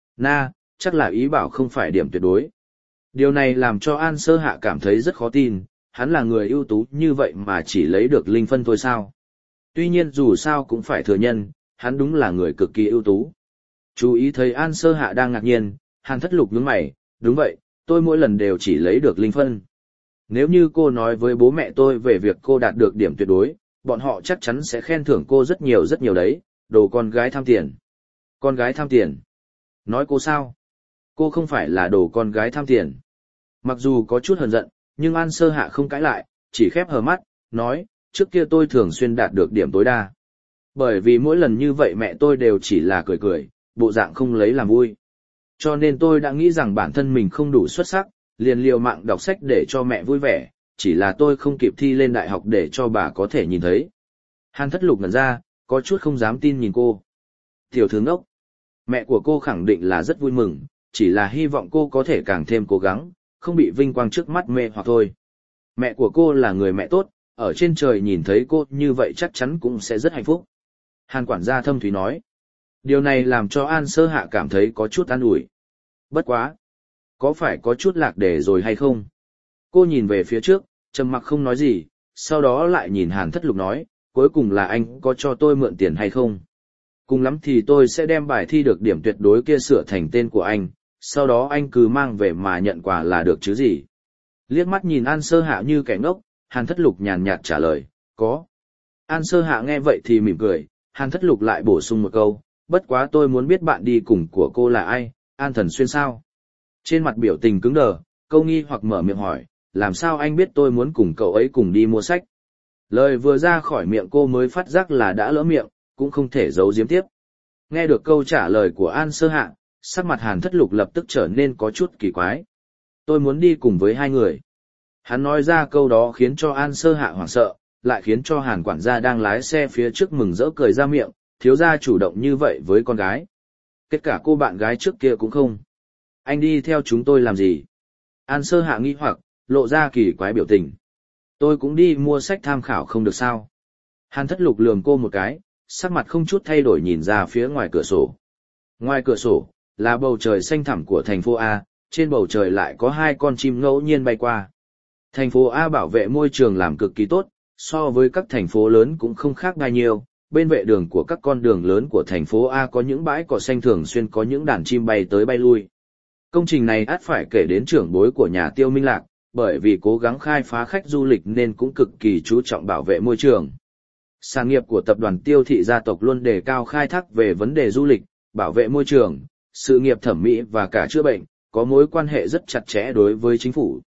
Chắc là ý bảo không phải điểm tuyệt đối. Điều này làm cho An Sơ Hạ cảm thấy rất khó tin, hắn là người ưu tú như vậy mà chỉ lấy được linh phân thôi sao? Tuy nhiên dù sao cũng phải thừa nhận, hắn đúng là người cực kỳ ưu tú. Chú ý thấy An Sơ Hạ đang ngạc nhiên, Hàn Thất Lục nhướng mày, đúng vậy, tôi mỗi lần đều chỉ lấy được linh phân. Nếu như cô nói với bố mẹ tôi về việc cô đạt được điểm tuyệt đối, bọn họ chắc chắn sẽ khen thưởng cô rất nhiều đấy, đồ con gái tham tiền. Con gái tham tiền? Nói cô sao? Cô không phải là đồ con gái tham tiền. Mặc dù có chút hờn giận, nhưng An Sơ Hạ không cãi lại, chỉ khép hờ mắt, nói, trước kia tôi thường xuyên đạt được điểm tối đa. Bởi vì mỗi lần như vậy mẹ tôi đều chỉ là cười cười, bộ dạng không lấy làm vui. Cho nên tôi đã nghĩ rằng bản thân mình không đủ xuất sắc, liền liều mạng đọc sách để cho mẹ vui vẻ, chỉ là tôi không kịp thi lên đại học để cho bà có thể nhìn thấy. Hàn Thất Lục ngẩn ra, có chút không dám tin nhìn cô. Tiểu thư ngốc, mẹ của cô khẳng định là rất vui mừng, chỉ là hy vọng cô có thể càng thêm cố gắng, không bị vinh quang trước mắt mê hoặc thôi. Mẹ của cô là người mẹ tốt, ở trên trời nhìn thấy cô như vậy chắc chắn cũng sẽ rất hạnh phúc. Hàn quản gia thâm thúy nói. Điều này làm cho An Sơ Hạ cảm thấy có chút an ủi. Bất quá. Có phải có chút lạc đề rồi hay không? Cô nhìn về phía trước, trầm mặc không nói gì, sau đó lại nhìn Hàn Thất Lục nói, cuối cùng là anh có cho tôi mượn tiền hay không? Cùng lắm thì tôi sẽ đem bài thi được điểm tuyệt đối kia sửa thành tên của anh, sau đó anh cứ mang về mà nhận quà là được chứ gì. Liếc mắt nhìn An Sơ Hạ như kẻ ngốc, Hàn Thất Lục nhàn nhạt trả lời, có. An Sơ Hạ nghe vậy thì mỉm cười, Hàn Thất Lục lại bổ sung một câu, bất quá tôi muốn biết bạn đi cùng của cô là ai, An Thần Xuyên sao? Trên mặt biểu tình cứng đờ, câu nghi hoặc mở miệng hỏi, làm sao anh biết tôi muốn cùng cậu ấy cùng đi mua sách? Lời vừa ra khỏi miệng cô mới phát giác là đã lỡ miệng, cũng không thể giấu giếm tiếp. Nghe được câu trả lời của An Sơ Hạ, sắc mặt Hàn Thất Lục lập tức trở nên có chút kỳ quái. Tôi muốn đi cùng với hai người. Hắn nói ra câu đó khiến cho An Sơ Hạ hoảng sợ, lại khiến cho Hàn quản gia đang lái xe phía trước mừng rỡ cười ra miệng, thiếu gia chủ động như vậy với con gái. Kết cả cô bạn gái trước kia cũng không. Anh đi theo chúng tôi làm gì? An Sơ Hạ nghi hoặc, lộ ra kỳ quái biểu tình. Tôi cũng đi mua sách tham khảo không được sao? Hàn Thất Lục lườm cô một cái, sắc mặt không chút thay đổi nhìn ra phía ngoài cửa sổ. Ngoài cửa sổ, là bầu trời xanh thẳm của thành phố A, trên bầu trời lại có hai con chim ngẫu nhiên bay qua. Thành phố A bảo vệ môi trường làm cực kỳ tốt, so với các thành phố lớn cũng không khác bao nhiêu. Bên vệ đường của các con đường lớn của thành phố A có những bãi cỏ xanh, thường xuyên có những đàn chim bay tới bay lui. Công trình này ắt phải kể đến trưởng bối của nhà Tiêu Minh Lạc, bởi vì cố gắng khai phá khách du lịch nên cũng cực kỳ chú trọng bảo vệ môi trường. Sản nghiệp của tập đoàn Tiêu thị gia tộc luôn đề cao khai thác về vấn đề du lịch, bảo vệ môi trường, sự nghiệp thẩm mỹ và cả chữa bệnh, có mối quan hệ rất chặt chẽ đối với chính phủ.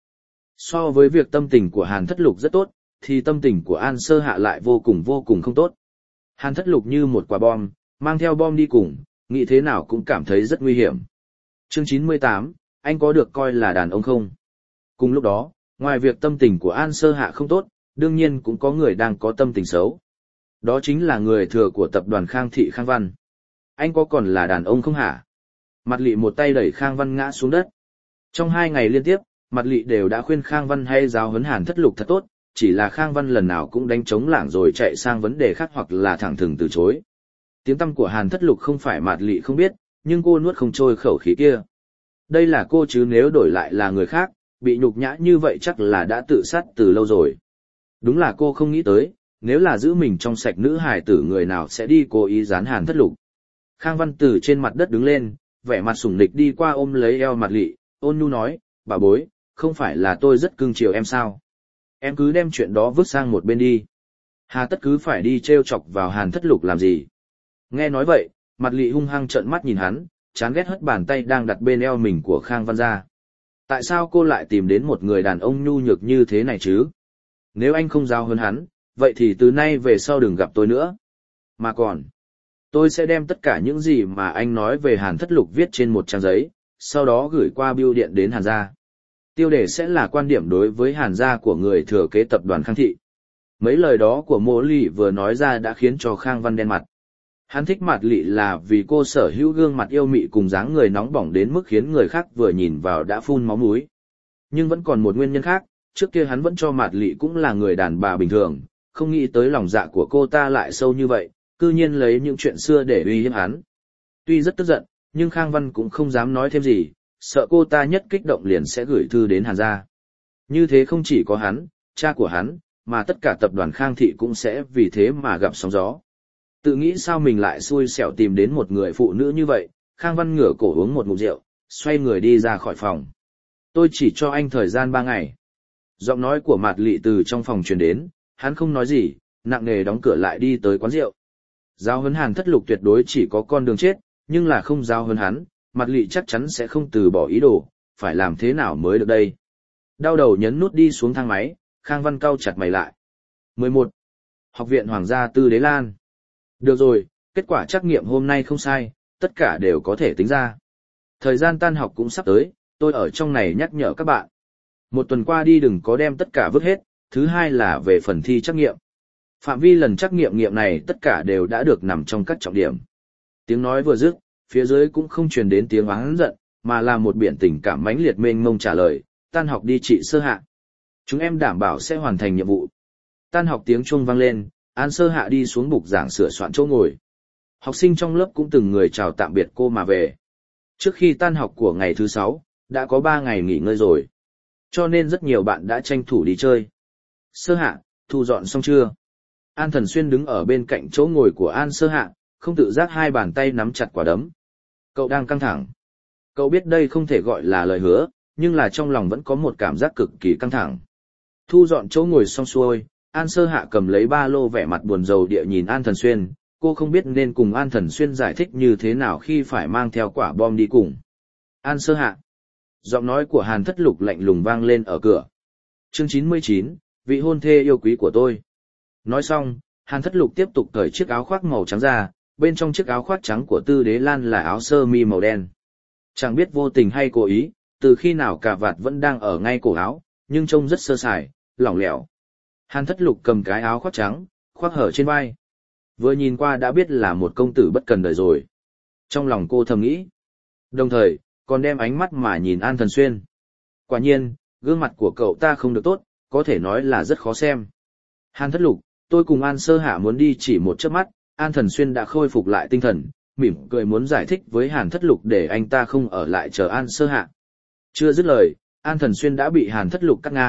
So với việc tâm tình của Hàn Thất Lục rất tốt, thì tâm tình của An Sơ Hạ lại vô cùng không tốt. Hàn Thất Lục như một quả bom, mang theo bom đi cùng, nghĩ thế nào cũng cảm thấy rất nguy hiểm. Chương 98, anh có được coi là đàn ông không? Cùng lúc đó, ngoài việc tâm tình của An Sơ Hạ không tốt, đương nhiên cũng có người đang có tâm tình xấu. Đó chính là người thừa của tập đoàn Khang Thị Khang Văn. Anh có còn là đàn ông không hả? Mặt Lị một tay đẩy Khang Văn ngã xuống đất. Trong 2 ngày liên tiếp, Mặt Lị đều đã khuyên Khang Văn hay giáo huấn Hàn Thất Lục thật tốt, chỉ là Khang Văn lần nào cũng đánh trống lảng rồi chạy sang vấn đề khác hoặc là thẳng thừng từ chối. Tiếng tăm của Hàn Thất Lục không phải Mạt Lị không biết, nhưng cô nuốt không trôi khẩu khí kia. Đây là cô chứ nếu đổi lại là người khác, bị nhục nhã như vậy chắc là đã tự sát từ lâu rồi. Đúng là cô không nghĩ tới, nếu là giữ mình trong sạch nữ hài tử người nào sẽ đi cố ý gián Hàn Thất Lục. Khang Văn từ trên mặt đất đứng lên, vẻ mặt sủng nịch đi qua ôm lấy eo Mạt Lị, ôn nhu nói, bà bối, không phải là tôi rất cưng chiều em sao? Em cứ đem chuyện đó vứt sang một bên đi. Hà tất cứ phải đi trêu chọc vào Hàn Thất Lục làm gì? Nghe nói vậy, Mạt Lị hung hăng trợn mắt nhìn hắn, chán ghét hất bàn tay đang đặt bên eo mình của Khang Văn ra. Tại sao cô lại tìm đến một người đàn ông nhu nhược như thế này chứ? Nếu anh không giao hơn hắn, vậy thì từ nay về sau đừng gặp tôi nữa. Mà còn, tôi sẽ đem tất cả những gì mà anh nói về Hàn Thất Lục viết trên một trang giấy, sau đó gửi qua bưu điện đến Hàn gia. Tiêu đề sẽ là quan điểm đối với Hàn gia của người thừa kế tập đoàn Khang Thị. Mấy lời đó của Mộ Lị vừa nói ra đã khiến cho Khang Văn đen mặt. Hắn thích Mạt Lị là vì cô sở hữu gương mặt yêu mị cùng dáng người nóng bỏng đến mức khiến người khác vừa nhìn vào đã phun máu mũi. Nhưng vẫn còn một nguyên nhân khác, trước kia hắn vẫn cho Mạt Lị cũng là người đàn bà bình thường, không nghĩ tới lòng dạ của cô ta lại sâu như vậy, cư nhiên lấy những chuyện xưa để uy hiếp hắn. Tuy rất tức giận, nhưng Khang Văn cũng không dám nói thêm gì, sợ cô ta nhất kích động liền sẽ gửi thư đến Hàn gia. Như thế không chỉ có hắn, cha của hắn, mà tất cả tập đoàn Khang Thị cũng sẽ vì thế mà gặp sóng gió. Tự nghĩ sao mình lại xui xẻo tìm đến một người phụ nữ như vậy, Khang Văn ngửa cổ uống một ngụm rượu, xoay người đi ra khỏi phòng. Tôi chỉ cho anh thời gian 3 ngày. Giọng nói của Mạt Lị từ trong phòng truyền đến, hắn không nói gì, nặng nề đóng cửa lại đi tới quán rượu. Giáo huấn Hàn Thất Lục tuyệt đối chỉ có con đường chết, nhưng là không giáo huấn hắn, Mạt Lị chắc chắn sẽ không từ bỏ ý đồ, phải làm thế nào mới được đây. Đau đầu nhấn nút đi xuống thang máy, Khang Văn cau chặt mày lại. 11. Học viện Hoàng gia Tư Đế Lan. Được rồi, kết quả trắc nghiệm hôm nay không sai, tất cả đều có thể tính ra. Thời gian tan học cũng sắp tới, tôi ở trong này nhắc nhở các bạn. Một tuần qua đi đừng có đem tất cả vứt hết, thứ hai là về phần thi trắc nghiệm. Phạm vi lần trắc nghiệm này tất cả đều đã được nằm trong các trọng điểm. Tiếng nói vừa dứt, phía dưới cũng không truyền đến tiếng oán giận, mà là một biển tình cảm mãnh liệt mênh mông trả lời, tan học đi chị Sơ Hạ. Chúng em đảm bảo sẽ hoàn thành nhiệm vụ. Tan học tiếng chuông vang lên, An Sơ Hạ đi xuống bục giảng sửa soạn chỗ ngồi. Học sinh trong lớp cũng từng người chào tạm biệt cô mà về. Trước khi tan học của ngày thứ 6, đã có 3 ngày nghỉ ngơi rồi. Cho nên rất nhiều bạn đã tranh thủ đi chơi. Sơ Hạ, thu dọn xong chưa? An Thần Xuyên đứng ở bên cạnh chỗ ngồi của An Sơ Hạ, không tự giác hai bàn tay nắm chặt quả đấm. Cậu đang căng thẳng. Cậu biết đây không thể gọi là lời hứa, nhưng là trong lòng vẫn có một cảm giác cực kỳ căng thẳng. Thu dọn chỗ ngồi xong xuôi, An Sơ Hạ cầm lấy ba lô vẻ mặt buồn rầu địa nhìn An Thần Xuyên, cô không biết nên cùng An Thần Xuyên giải thích như thế nào khi phải mang theo quả bom đi cùng. An Sơ Hạ. Giọng nói của Hàn Thất Lục lạnh lùng vang lên ở cửa. Chương 99, vị hôn thê yêu quý của tôi. Nói xong, Hàn Thất Lục tiếp tục cởi chiếc áo khoác màu trắng ra, bên trong chiếc áo khoác trắng của Tư Đế Lan là áo sơ mi màu đen. Chẳng biết vô tình hay cố ý, từ khi nào cà vạt vẫn đang ở ngay cổ áo, nhưng trông rất sơ sài, lỏng lẻo. Hàn Thất Lục cầm cái áo khoác trắng, khoác hở trên vai. Vừa nhìn qua đã biết là một công tử bất cần đời rồi. Trong lòng cô thầm nghĩ. Đồng thời, còn đem ánh mắt mà nhìn An Thần Xuyên. Quả nhiên, gương mặt của cậu ta không được tốt, có thể nói là rất khó xem. Hàn Thất Lục, tôi cùng An Sơ Hạ muốn đi chỉ một chớp mắt, An Thần Xuyên đã khôi phục lại tinh thần, mỉm cười muốn giải thích với Hàn Thất Lục để anh ta không ở lại chờ An Sơ Hạ. Chưa dứt lời, An Thần Xuyên đã bị Hàn Thất Lục cắt ngang,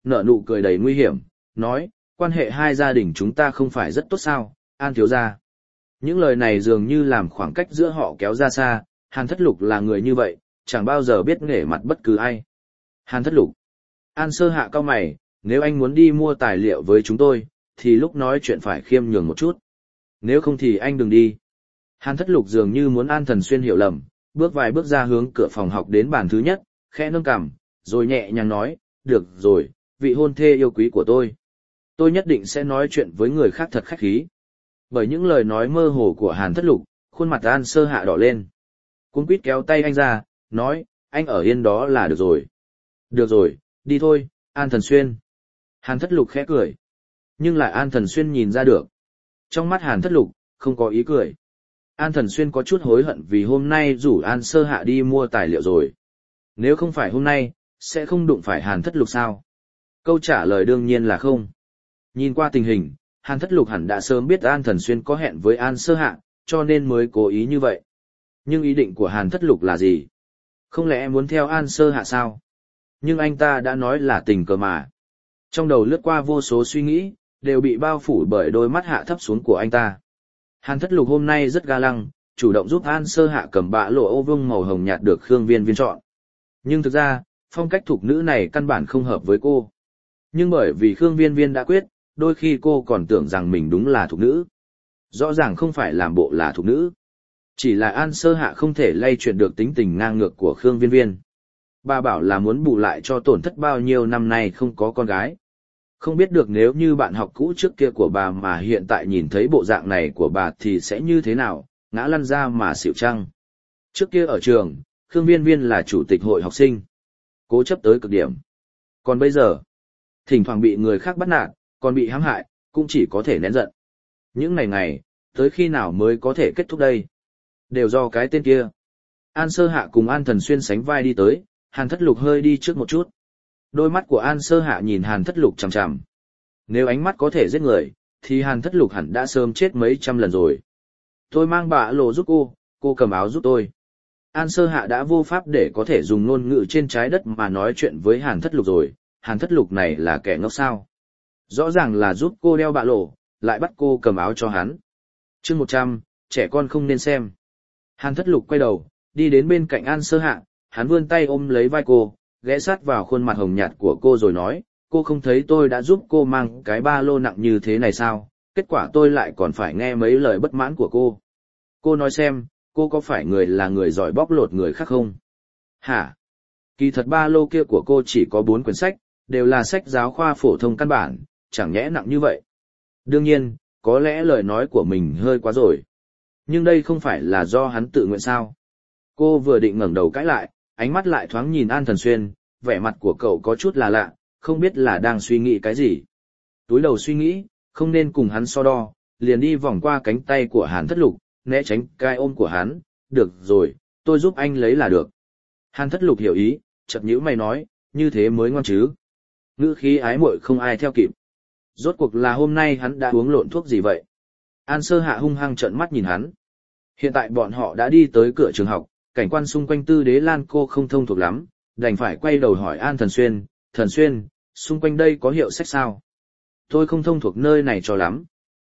nở nụ cười đầy nguy hiểm, nói, quan hệ hai gia đình chúng ta không phải rất tốt sao, An thiếu gia. Những lời này dường như làm khoảng cách giữa họ kéo ra xa, Hàn Thất Lục là người như vậy, chẳng bao giờ biết nể mặt bất cứ ai. Hàn Thất Lục. An Sơ Hạ cau mày, nếu anh muốn đi mua tài liệu với chúng tôi, thì lúc nói chuyện phải khiêm nhường một chút. Nếu không thì anh đừng đi. Hàn Thất Lục dường như muốn An Thần Xuyên hiểu lầm, bước vài bước ra hướng cửa phòng học đến bàn thứ nhất, khẽ nâng cằm, rồi nhẹ nhàng nói, được rồi, vị hôn thê yêu quý của tôi. Tôi nhất định sẽ nói chuyện với người khác thật khách khí. Bởi những lời nói mơ hồ của Hàn Thất Lục, khuôn mặt An Sơ Hạ đỏ lên. Cuống quýt kéo tay anh ra, nói, anh ở yên đó là được rồi. Được rồi, đi thôi, An Thần Xuyên. Hàn Thất Lục khẽ cười. Nhưng lại An Thần Xuyên nhìn ra được. Trong mắt Hàn Thất Lục, không có ý cười. An Thần Xuyên có chút hối hận vì hôm nay rủ An Sơ Hạ đi mua tài liệu rồi. Nếu không phải hôm nay, sẽ không đụng phải Hàn Thất Lục sao? Câu trả lời đương nhiên là không. Nhìn qua tình hình, Hàn Thất Lục hẳn đã sớm biết An Thần Xuyên có hẹn với An Sơ Hạ, cho nên mới cố ý như vậy. Nhưng ý định của Hàn Thất Lục là gì? Không lẽ muốn theo An Sơ Hạ sao? Nhưng anh ta đã nói là tình cờ mà. Trong đầu lướt qua vô số suy nghĩ, đều bị bao phủ bởi đôi mắt hạ thấp xuống của anh ta. Hàn Thất Lục hôm nay rất ga lăng, chủ động giúp An Sơ Hạ cầm bạ lộ ô vương màu hồng nhạt được Khương Viên Viên chọn. Nhưng thực ra, phong cách thục nữ này căn bản không hợp với cô. Nhưng bởi vì Khương Viên Viên đã quyết, đôi khi cô còn tưởng rằng mình đúng là thục nữ. Rõ ràng không phải làm bộ là thục nữ. Chỉ là An Sơ Hạ không thể lay chuyển được tính tình ngang ngược của Khương Viên Viên. Bà bảo là muốn bù lại cho tổn thất bao nhiêu năm nay không có con gái. Không biết được nếu như bạn học cũ trước kia của bà mà hiện tại nhìn thấy bộ dạng này của bà thì sẽ như thế nào, ngã lăn ra mà xỉu chăng. Trước kia ở trường, Khương Viên Viên là chủ tịch hội học sinh. Cố chấp tới cực điểm. Còn bây giờ, thỉnh thoảng bị người khác bắt nạt, còn bị hãm hại, cũng chỉ có thể nén giận. Những ngày, tới khi nào mới có thể kết thúc đây? Đều do cái tên kia. An Sơ Hạ cùng An Thần Xuyên sánh vai đi tới, Hàn Thất Lục hơi đi trước một chút. Đôi mắt của An Sơ Hạ nhìn Hàn Thất Lục chằm chằm. Nếu ánh mắt có thể giết người, thì Hàn Thất Lục hẳn đã sớm chết mấy trăm lần rồi. Tôi mang bạ lộ giúp cô cầm áo giúp tôi. An Sơ Hạ đã vô pháp để có thể dùng ngôn ngữ trên trái đất mà nói chuyện với Hàn Thất Lục rồi. Hàn Thất Lục này là kẻ ngốc sao? Rõ ràng là giúp cô đeo bạ lộ, lại bắt cô cầm áo cho hắn. Chương 100, trẻ con không nên xem. Hàn Thất Lục quay đầu, đi đến bên cạnh An Sơ Hạ, hắn vươn tay ôm lấy vai cô, ghé sát vào khuôn mặt hồng nhạt của cô rồi nói, cô không thấy tôi đã giúp cô mang cái ba lô nặng như thế này sao, kết quả tôi lại còn phải nghe mấy lời bất mãn của cô. Cô nói xem, cô có phải là người giỏi bóc lột người khác không? Hả? Kỳ thật ba lô kia của cô chỉ có 4 quyển sách, đều là sách giáo khoa phổ thông căn bản, chẳng nhẽ nặng như vậy. Đương nhiên, có lẽ lời nói của mình hơi quá rồi. Nhưng đây không phải là do hắn tự nguyện sao? Cô vừa định ngẩng đầu cãi lại, ánh mắt lại thoáng nhìn An Thần Xuyên, vẻ mặt của cậu có chút là lạ, không biết là đang suy nghĩ cái gì. Túi đầu suy nghĩ, không nên cùng hắn so đo, liền đi vòng qua cánh tay của Hàn Thất Lục, né tránh cái ôm của hắn, được rồi, tôi giúp anh lấy là được. Hàn Thất Lục hiểu ý, chợt nhíu mày nói, như thế mới ngoan chứ. Ngữ khí ái muội không ai theo kịp. Rốt cuộc là hôm nay hắn đã uống lộn thuốc gì vậy? An Sơ Hạ hung hăng trợn mắt nhìn hắn. Hiện tại bọn họ đã đi tới cửa trường học, cảnh quan xung quanh Tư Đế Lan cô không thông thuộc lắm, đành phải quay đầu hỏi An Thần Xuyên, xung quanh đây có hiệu sách sao? Tôi không thông thuộc nơi này cho lắm.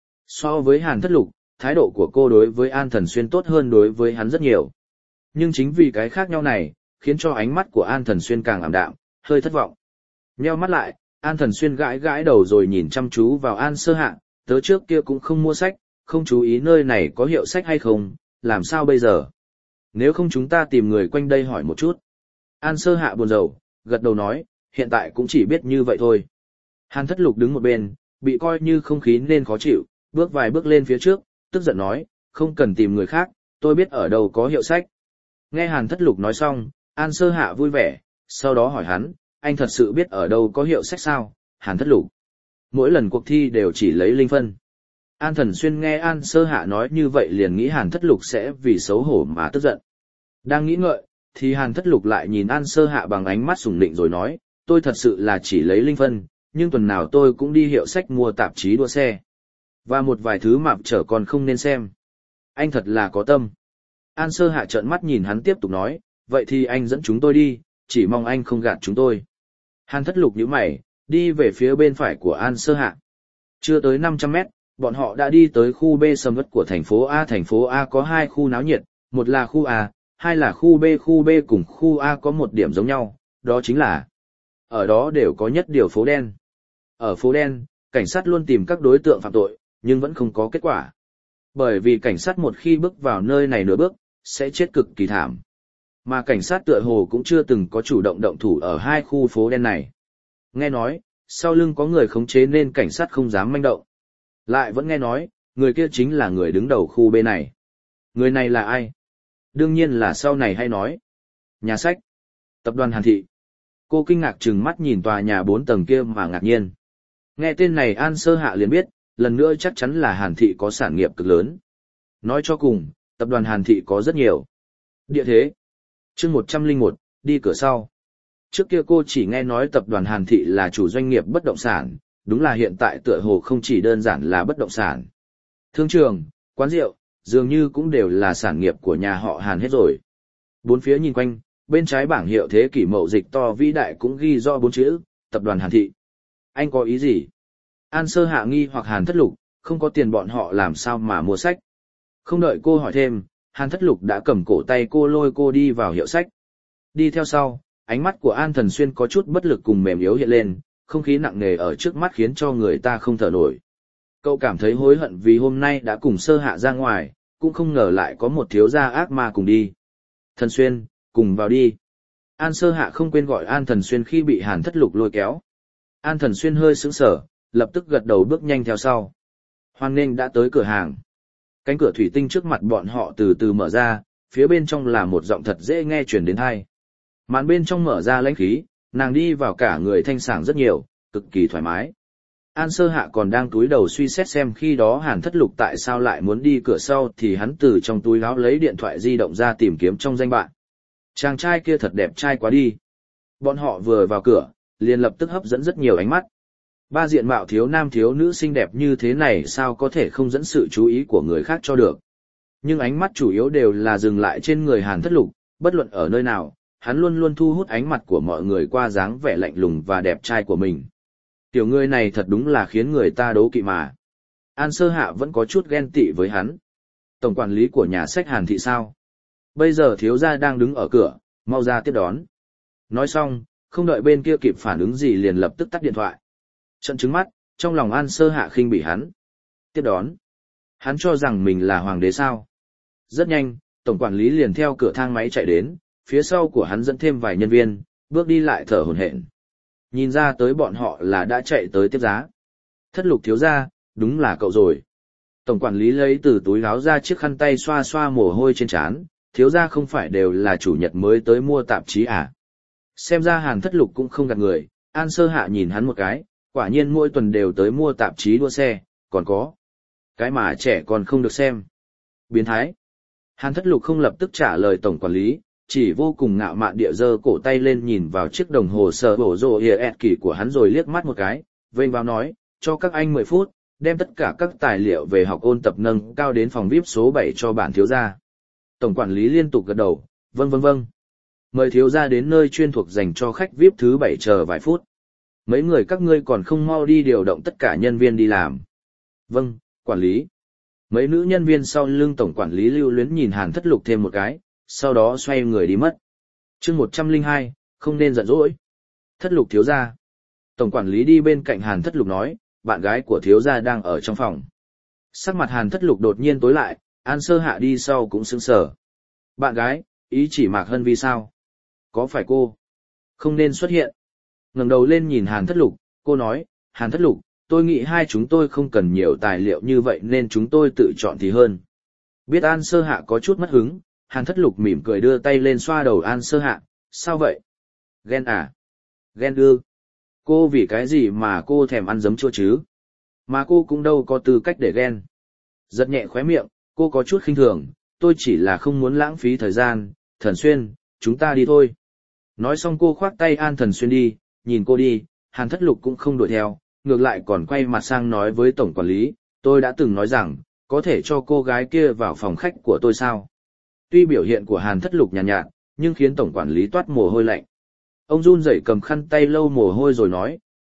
So với Hàn Thất Lục, thái độ của cô đối với An Thần Xuyên tốt hơn đối với hắn rất nhiều. Nhưng chính vì cái khác nhau này, khiến cho ánh mắt của An Thần Xuyên càng ảm đạm, hơi thất vọng. Nheo mắt lại, An Thần Xuyên gãi gãi đầu rồi nhìn chăm chú vào An Sơ Hạ, tớ trước kia cũng không mua sách, không chú ý nơi này có hiệu sách hay không, làm sao bây giờ? Nếu không chúng ta tìm người quanh đây hỏi một chút. An Sơ Hạ buồn rầu, gật đầu nói, hiện tại cũng chỉ biết như vậy thôi. Hàn Thất Lục đứng một bên, bị coi như không khí nên khó chịu, bước vài bước lên phía trước, tức giận nói, không cần tìm người khác, tôi biết ở đâu có hiệu sách. Nghe Hàn Thất Lục nói xong, An Sơ Hạ vui vẻ, sau đó hỏi hắn, anh thật sự biết ở đâu có hiệu sách sao, Hàn Thất Lục? Mỗi lần cuộc thi đều chỉ lấy linh phân. An Thần Xuyên nghe An Sơ Hạ nói như vậy liền nghĩ Hàn Thất Lục sẽ vì xấu hổ mà tức giận. Đang nghĩ ngợi, thì Hàn Thất Lục lại nhìn An Sơ Hạ bằng ánh mắt sủng nịnh rồi nói, tôi thật sự là chỉ lấy linh phân, nhưng tuần nào tôi cũng đi hiệu sách mua tạp chí đua xe. Và một vài thứ mà trẻ con không nên xem. Anh thật là có tâm. An Sơ Hạ trợn mắt nhìn hắn tiếp tục nói, vậy thì anh dẫn chúng tôi đi, chỉ mong anh không gạt chúng tôi. Hàn Thất Lục nhíu mày, đi về phía bên phải của An Sơ Hạ. Chưa tới 500 mét, bọn họ đã đi tới khu B sầm uất của thành phố A. Thành phố A có 2 khu náo nhiệt, một là khu A, hai là khu B. Khu B cùng khu A có một điểm giống nhau, đó chính là ở đó đều có nhất điều phố đen. Ở phố đen, cảnh sát luôn tìm các đối tượng phạm tội, nhưng vẫn không có kết quả. Bởi vì cảnh sát một khi bước vào nơi này nửa bước, sẽ chết cực kỳ thảm. Mà cảnh sát tựa hồ cũng chưa từng có chủ động động thủ ở 2 khu phố đen này. Nghe nói, sau lưng có người khống chế nên cảnh sát không dám manh động. Lại vẫn nghe nói, người kia chính là người đứng đầu khu B này. Người này là ai? Đương nhiên là sau này hay nói. Nhà sách. Tập đoàn Hàn Thị. Cô kinh ngạc trừng mắt nhìn tòa nhà 4 tầng kia mà ngạc nhiên. Nghe tên này An Sơ Hạ liền biết, lần nữa chắc chắn là Hàn Thị có sản nghiệp cực lớn. Nói cho cùng, tập đoàn Hàn Thị có rất nhiều. Địa thế. Chương 101, đi cửa sau. Trước kia cô chỉ nghe nói tập đoàn Hàn Thị là chủ doanh nghiệp bất động sản, đúng là hiện tại tựa hồ không chỉ đơn giản là bất động sản. Thương trường, quán rượu, dường như cũng đều là sản nghiệp của nhà họ Hàn hết rồi. Bốn phía nhìn quanh, bên trái bảng hiệu thế kỷ mậu dịch to vĩ đại cũng ghi rõ 4 chữ, tập đoàn Hàn Thị. Anh có ý gì? An Sơ Hạ nghi hoặc Hàn Thất Lục, không có tiền bọn họ làm sao mà mua sách. Không đợi cô hỏi thêm, Hàn Thất Lục đã cầm cổ tay cô lôi cô đi vào hiệu sách. Đi theo sau, ánh mắt của An Thần Xuyên có chút bất lực cùng mềm yếu hiện lên, không khí nặng nề ở trước mắt khiến cho người ta không thở nổi. Cậu cảm thấy hối hận vì hôm nay đã cùng Sơ Hạ ra ngoài, cũng không ngờ lại có một thiếu gia ác ma cùng đi. Thần Xuyên, cùng vào đi. An Sơ Hạ không quên gọi An Thần Xuyên khi bị Hàn Thất Lục lôi kéo. An Thần Xuyên hơi sững sờ, lập tức gật đầu bước nhanh theo sau. Hoan nghênh đã tới cửa hàng. Cánh cửa thủy tinh trước mặt bọn họ từ từ mở ra, phía bên trong là một giọng thật dễ nghe truyền đến tai. Màn bên trong mở ra lãnh khí, nàng đi vào cả người thanh sảng rất nhiều, cực kỳ thoải mái. An Sơ Hạ còn đang túi đầu suy xét xem khi đó Hàn Thất Lục tại sao lại muốn đi cửa sau thì hắn từ trong túi áo lấy điện thoại di động ra tìm kiếm trong danh bạ. Chàng trai kia thật đẹp trai quá đi. Bọn họ vừa vào cửa, liền lập tức hấp dẫn rất nhiều ánh mắt. Ba diện mạo thiếu nam thiếu nữ xinh đẹp như thế này sao có thể không dẫn sự chú ý của người khác cho được. Nhưng ánh mắt chủ yếu đều là dừng lại trên người Hàn Thất Lục, bất luận ở nơi nào, hắn luôn luôn thu hút ánh mặt của mọi người qua dáng vẻ lạnh lùng và đẹp trai của mình. Tiểu người này thật đúng là khiến người ta đố kỵ mà. An Sơ Hạ vẫn có chút ghen tị với hắn. Tổng quản lý của nhà sách Hàn Thị sao? Bây giờ thiếu gia đang đứng ở cửa, mau ra tiếp đón. Nói xong, không đợi bên kia kịp phản ứng gì liền lập tức tắt điện thoại. Trận trứng mắt, trong lòng An Sơ Hạ khinh bỉ hắn. Tiếp đón. Hắn cho rằng mình là hoàng đế sao? Rất nhanh, tổng quản lý liền theo cửa thang máy chạy đến, phía sau của hắn dẫn thêm vài nhân viên, bước đi lại thở hổn hển. Nhìn ra tới bọn họ là đã chạy tới tiếp giá. Thất Lục thiếu gia, đúng là cậu rồi. Tổng quản lý lấy từ túi áo ra chiếc khăn tay xoa xoa mồ hôi trên trán, thiếu gia không phải đều là chủ nhật mới tới mua tạp chí à? Xem ra Hàn Thất Lục cũng không gạt người, An Sơ Hạ nhìn hắn một cái, quả nhiên mỗi tuần đều tới mua tạp chí đua xe, còn có cái mà trẻ còn không được xem. Biến thái. Hàn Thất Lục không lập tức trả lời tổng quản lý, chỉ vô cùng ngạo mạn địa giơ cổ tay lên nhìn vào chiếc đồng hồ sờ bổ rồ hiệt kỳ của hắn rồi liếc mắt một cái, vênh vào nói, cho các anh 10 phút, đem tất cả các tài liệu về học ôn tập nâng cao đến phòng VIP số 7 cho bản thiếu gia. Tổng quản lý liên tục gật đầu, vâng vâng vâng. Mời thiếu gia đến nơi chuyên thuộc dành cho khách VIP thứ 7 chờ vài phút. Mấy người các ngươi còn không mau đi điều động tất cả nhân viên đi làm. Vâng, quản lý. Mấy nữ nhân viên sau lưng tổng quản lý lưu luyến nhìn Hàn Thất Lục thêm một cái, sau đó xoay người đi mất. Chương 102, không nên giận dỗi. Thất Lục thiếu gia. Tổng quản lý đi bên cạnh Hàn Thất Lục nói, bạn gái của thiếu gia đang ở trong phòng. Sắc mặt Hàn Thất Lục đột nhiên tối lại, An Sơ Hạ đi sau cũng sững sờ. Bạn gái, ý chỉ Mạc Hân Vi sao? Có phải cô? Không nên xuất hiện. Ngẩng đầu lên nhìn Hàn Thất Lục, cô nói, Hàn Thất Lục, tôi nghĩ hai chúng tôi không cần nhiều tài liệu như vậy nên chúng tôi tự chọn thì hơn. Biết An Sơ Hạ có chút mất hứng, Hàn Thất Lục mỉm cười đưa tay lên xoa đầu An Sơ Hạ, sao vậy? Ghen à? Ghen ư? Cô vì cái gì mà cô thèm ăn giấm chua chứ? Mà cô cũng đâu có tư cách để ghen. Giật nhẹ khóe miệng, cô có chút khinh thường, tôi chỉ là không muốn lãng phí thời gian, Thần Xuyên, chúng ta đi thôi. Nói xong cô khoác tay An Thần Xuyên đi, nhìn cô đi, Hàn Thất Lục cũng không đuổi theo, ngược lại còn quay mặt sang nói với tổng quản lý, tôi đã từng nói rằng, có thể cho cô gái kia vào phòng khách của tôi sao? Tuy biểu hiện của Hàn Thất Lục nhàn nhạt, nhưng khiến tổng quản lý toát mồ hôi lạnh. Ông run rẩy cầm khăn tay lau mồ hôi rồi nói,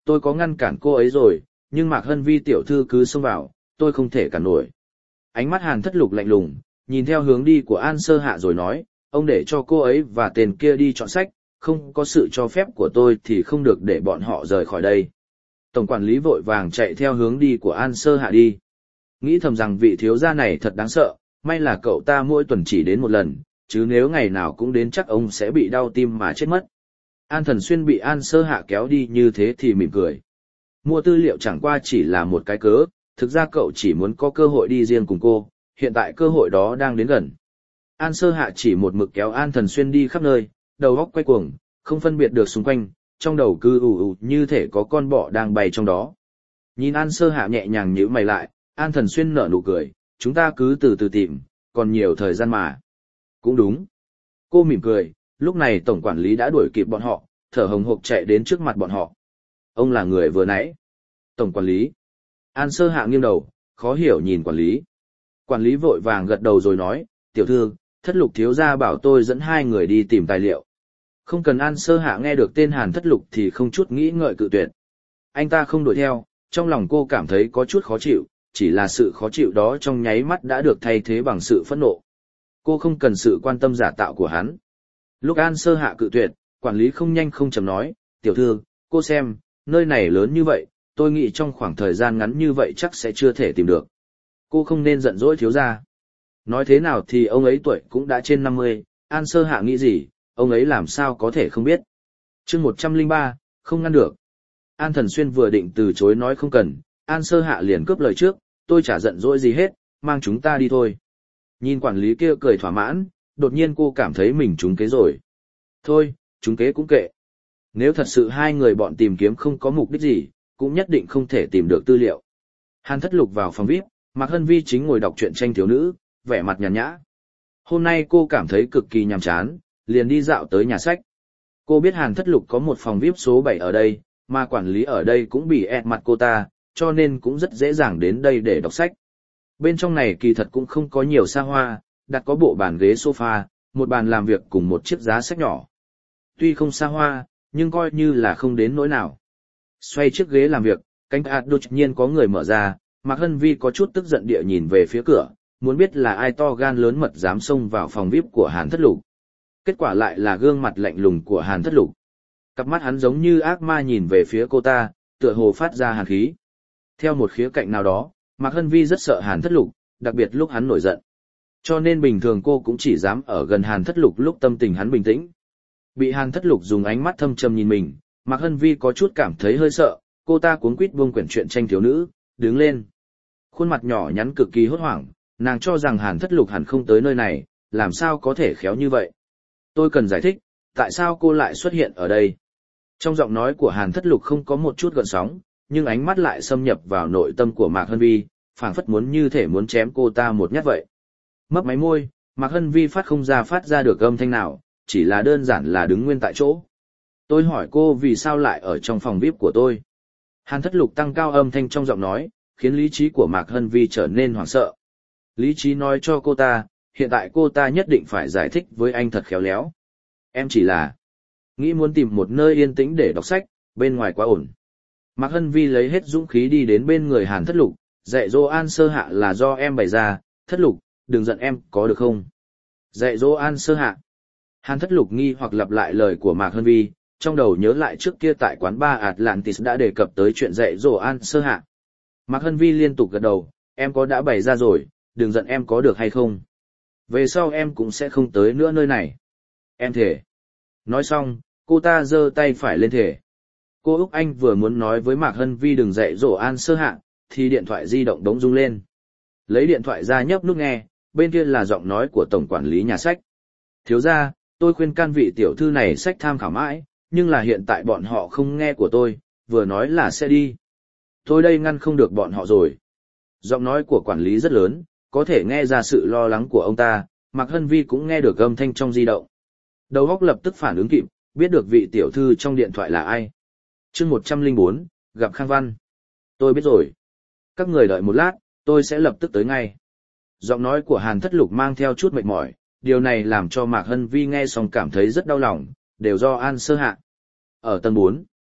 tôi có ngăn cản cô ấy rồi, nhưng Mạc Hân Vi tiểu thư cứ xông vào, tôi không thể cản nổi. Ánh mắt Hàn Thất Lục lạnh lùng, nhìn theo hướng đi của An Sơ Hạ rồi nói, ông để cho cô ấy và tên kia đi chọn sách, không có sự cho phép của tôi thì không được để bọn họ rời khỏi đây. Tổng quản lý vội vàng chạy theo hướng đi của An Sơ Hạ đi. Nghĩ thầm rằng vị thiếu gia này thật đáng sợ, may là cậu ta mỗi tuần chỉ đến một lần, chứ nếu ngày nào cũng đến chắc ông sẽ bị đau tim mà chết mất. An Thần Xuyên bị An Sơ Hạ kéo đi như thế thì mỉm cười. Mua tư liệu chẳng qua chỉ là một cái cớ, thực ra cậu chỉ muốn có cơ hội đi riêng cùng cô, hiện tại cơ hội đó đang đến gần. An Sơ Hạ chỉ một mực kéo An Thần Xuyên đi khắp nơi, đầu óc quay cuồng, không phân biệt được xung quanh, trong đầu cứ ù ù như thể có con bọ đang bay trong đó. Nhìn An Sơ Hạ nhẹ nhàng nhíu mày lại, An Thần Xuyên nở nụ cười, chúng ta cứ từ từ tìm, còn nhiều thời gian mà. Cũng đúng. Cô mỉm cười, lúc này tổng quản lý đã đuổi kịp bọn họ, thở hồng hộc chạy đến trước mặt bọn họ. Ông là người vừa nãy. Tổng quản lý. An Sơ Hạ nghiêng đầu, khó hiểu nhìn quản lý. Quản lý vội vàng gật đầu rồi nói, tiểu thư, Thất Lục thiếu gia bảo tôi dẫn hai người đi tìm tài liệu. Không cần. An Sơ Hạ nghe được tên Hàn Thất Lục thì không chút nghĩ ngợi cự tuyệt. Anh ta không đuổi theo, trong lòng cô cảm thấy có chút khó chịu, chỉ là sự khó chịu đó trong nháy mắt đã được thay thế bằng sự phẫn nộ. Cô không cần sự quan tâm giả tạo của hắn. Lúc An Sơ Hạ cự tuyệt, quản lý không nhanh không chậm nói, tiểu thư, cô xem, nơi này lớn như vậy, tôi nghĩ trong khoảng thời gian ngắn như vậy chắc sẽ chưa thể tìm được. Cô không nên giận dỗi thiếu gia. Nói thế nào thì ông ấy tuổi cũng đã trên 50, An Sơ Hạ nghĩ gì, ông ấy làm sao có thể không biết. Chương 103, không ngăn được. An Thần Xuyên vừa định từ chối nói không cần, An Sơ Hạ liền cướp lời trước, tôi chả giận dỗi gì hết, mang chúng ta đi thôi. Nhìn quản lý kia cười thỏa mãn, đột nhiên cô cảm thấy mình trúng kế rồi. Thôi, trúng kế cũng kệ. Nếu thật sự hai người bọn tìm kiếm không có mục đích gì, cũng nhất định không thể tìm được tư liệu. Hàn Thất Lục vào phòng VIP, Mạc Hân Vi chính ngồi đọc truyện tranh thiếu nữ, vẻ mặt nhàn nhã. Hôm nay cô cảm thấy cực kỳ nhàm chán, liền đi dạo tới nhà sách. Cô biết Hàn Thất Lục có một phòng VIP số 7 ở đây, mà quản lý ở đây cũng bị ẹt mặt cô ta, cho nên cũng rất dễ dàng đến đây để đọc sách. Bên trong này kỳ thật cũng không có nhiều xa hoa, đặt có bộ bàn ghế sofa, một bàn làm việc cùng một chiếc giá sách nhỏ. Tuy không xa hoa, nhưng coi như là không đến nỗi nào. Xoay chiếc ghế làm việc, cánh đột nhiên có người mở ra, Mạc Hân Vi có chút tức giận địa nhìn về phía cửa, muốn biết là ai to gan lớn mật dám xông vào phòng VIP của Hàn Thất Lục. Kết quả lại là gương mặt lạnh lùng của Hàn Thất Lục. Cặp mắt hắn giống như ác ma nhìn về phía cô ta, tựa hồ phát ra hàn khí. Theo một khía cạnh nào đó, Mạc Hân Vi rất sợ Hàn Thất Lục, đặc biệt lúc hắn nổi giận. Cho nên bình thường cô cũng chỉ dám ở gần Hàn Thất Lục lúc tâm tình hắn bình tĩnh. Bị Hàn Thất Lục dùng ánh mắt thâm trầm nhìn mình, Mạc Hân Vi có chút cảm thấy hơi sợ, cô ta cuống quýt buông quyển truyện tranh thiếu nữ, đứng lên. Khuôn mặt nhỏ nhắn cực kỳ hốt hoảng, nàng cho rằng Hàn Thất Lục hẳn không tới nơi này, làm sao có thể khéo như vậy. Tôi cần giải thích, tại sao cô lại xuất hiện ở đây. Trong giọng nói của Hàn Thất Lục không có một chút gợn sóng, nhưng ánh mắt lại xâm nhập vào nội tâm của Mạc Hân Vi, phảng phất muốn như thể muốn chém cô ta một nhát vậy. Mấp máy môi, Mạc Hân Vi phát ra được âm thanh nào, chỉ là đơn giản là đứng nguyên tại chỗ. Tôi hỏi cô vì sao lại ở trong phòng VIP của tôi. Hàn Thất Lục tăng cao âm thanh trong giọng nói, khiến lý trí của Mạc Hân Vi trở nên hoảng sợ. Lý trí nói cho cô ta, hiện tại cô ta nhất định phải giải thích với anh thật khéo léo. Em chỉ là nghĩ muốn tìm một nơi yên tĩnh để đọc sách, bên ngoài quá ổn. Mạc Hân Vi lấy hết dũng khí đi đến bên người Hàn Thất Lục, dạy dỗ An Sơ Hạ là do em bày ra, Thất Lục, đừng giận em, có được không? Dạy dỗ An Sơ Hạ. Hàn Thất Lục nghi hoặc lặp lại lời của Mạc Hân Vi, trong đầu nhớ lại trước kia tại quán bar Atlantis đã đề cập tới chuyện dạy dỗ An Sơ Hạ. Mạc Hân Vi liên tục gật đầu, em có đã bày ra rồi, đừng giận em có được hay không? Về sau em cũng sẽ không tới nữa nơi này. Em thề. Nói xong, cô ta giơ tay phải lên thề. Cô Úc Anh vừa muốn nói với Mạc Hân Vi đừng dạy dỗ An Sơ Hạ, thì điện thoại di động bỗng rung lên. Lấy điện thoại ra nhấp nút nghe, bên kia là giọng nói của tổng quản lý nhà sách. Thiếu gia, tôi khuyên can vị tiểu thư này sách tham khảo mãi, nhưng là hiện tại bọn họ không nghe của tôi, vừa nói là sẽ đi. Tôi đây ngăn không được bọn họ rồi. Giọng nói của quản lý rất lớn, có thể nghe ra sự lo lắng của ông ta, Mạc Hân Vi cũng nghe được âm thanh trong di động. Đầu óc lập tức phản ứng kịp, biết được vị tiểu thư trong điện thoại là ai. Chương 104, gặp Khang Văn. Tôi biết rồi. Các người đợi một lát, tôi sẽ lập tức tới ngay. Giọng nói của Hàn Thất Lục mang theo chút mệt mỏi, điều này làm cho Mạc Hân Vi nghe xong cảm thấy rất đau lòng, đều do An Sơ Hạ. Ở tầng 4,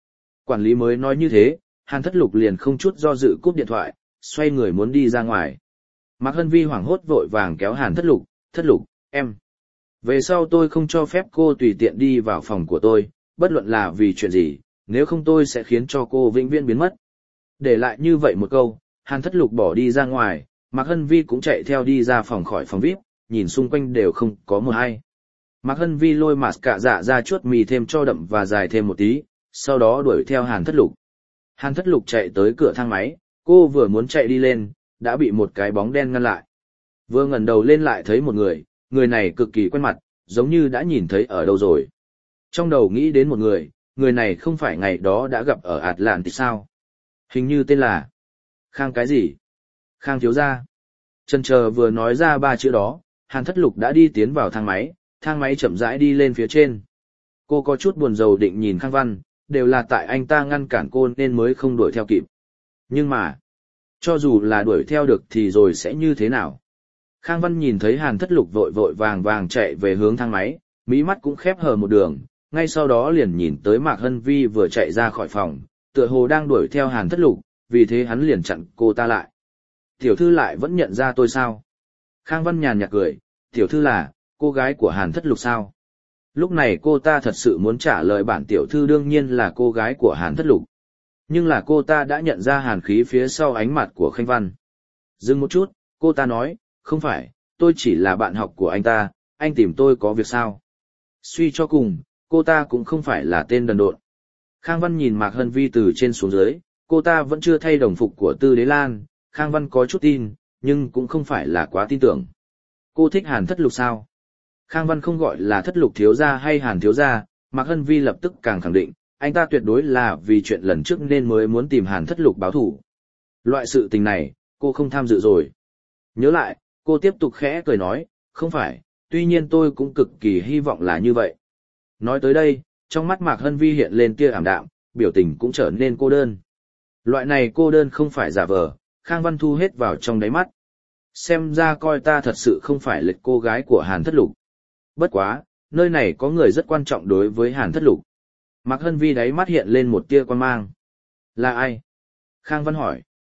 Quản lý mới nói như thế, Hàn Thất Lục liền không chút do dự cúp điện thoại, xoay người muốn đi ra ngoài. Mạc Hân Vi hoảng hốt vội vàng kéo Hàn Thất Lục, em. Về sau tôi không cho phép cô tùy tiện đi vào phòng của tôi, bất luận là vì chuyện gì, nếu không tôi sẽ khiến cho cô vĩnh viễn biến mất. Để lại như vậy một câu, Hàn Thất Lục bỏ đi ra ngoài, Mạc Hân Vi cũng chạy theo đi ra khỏi phòng VIP, nhìn xung quanh đều không có một ai. Mạc Hân Vi lôi mascara dạ ra chuốt mì thêm cho đậm và dài thêm một tí, sau đó đuổi theo Hàn Thất Lục. Hàn Thất Lục chạy tới cửa thang máy, cô vừa muốn chạy đi lên, đã bị một cái bóng đen ngăn lại. Vừa ngẩng đầu lên lại thấy một người này cực kỳ quen mặt, giống như đã nhìn thấy ở đâu rồi. Trong đầu nghĩ đến một người này không phải ngày đó đã gặp ở Atlantis sao? Hình như tên là Khang cái gì? Khang thiếu gia. Chần chờ vừa nói ra ba chữ đó, Hàn Thất Lục đã đi tiến vào thang máy chậm rãi đi lên phía trên. Cô có chút buồn rầu định nhìn Khang Văn, đều là tại anh ta ngăn cản cô nên mới không đuổi theo kịp. Nhưng mà, cho dù là đuổi theo được thì rồi sẽ như thế nào? Khang Văn nhìn thấy Hàn Thất Lục vội vội vàng vàng chạy về hướng thang máy, mí mắt cũng khép hờ một đường, ngay sau đó liền nhìn tới Mạc Hân Vi vừa chạy ra khỏi phòng, tựa hồ đang đuổi theo Hàn Thất Lục, vì thế hắn liền chặn cô ta lại. Tiểu thư lại vẫn nhận ra tôi sao? Khang Văn nhàn nhạt cười, tiểu thư là cô gái của Hàn Thất Lục sao? Lúc này cô ta thật sự muốn trả lời bản tiểu thư đương nhiên là cô gái của Hàn Thất Lục. Nhưng là cô ta đã nhận ra hàn khí phía sau ánh mặt của Khanh Văn. Dừng một chút, cô ta nói, không phải, tôi chỉ là bạn học của anh ta, anh tìm tôi có việc sao? Suy cho cùng, cô ta cũng không phải là tên đần độn. Khang Văn nhìn Mạc Hân Vi từ trên xuống dưới, cô ta vẫn chưa thay đồng phục của Tư Đế Lan, Khang Văn có chút tin, nhưng cũng không phải là quá tin tưởng. Cô thích Hàn Thất Lục sao? Khang Văn không gọi là Thất Lục thiếu gia hay Hàn thiếu gia, Mạc Hân Vi lập tức càng khẳng định, anh ta tuyệt đối là vì chuyện lần trước nên mới muốn tìm Hàn Thất Lục báo thù. Loại sự tình này, cô không tham dự rồi. Nhớ lại, cô tiếp tục khẽ cười nói, không phải, tuy nhiên tôi cũng cực kỳ hy vọng là như vậy. Nói tới đây, trong mắt Mạc Hân Vi hiện lên tia ảm đạm, biểu tình cũng trở nên cô đơn. Loại này cô đơn không phải giả vờ, Khang Văn thu hết vào trong đáy mắt. Xem ra coi ta thật sự không phải lịch cô gái của Hàn Thất Lục. Bất quá, nơi này có người rất quan trọng đối với Hàn Thất Lục. Mạc Hân Vi đáy mắt hiện lên một tia quan mang. Là ai? Khang Văn hỏi.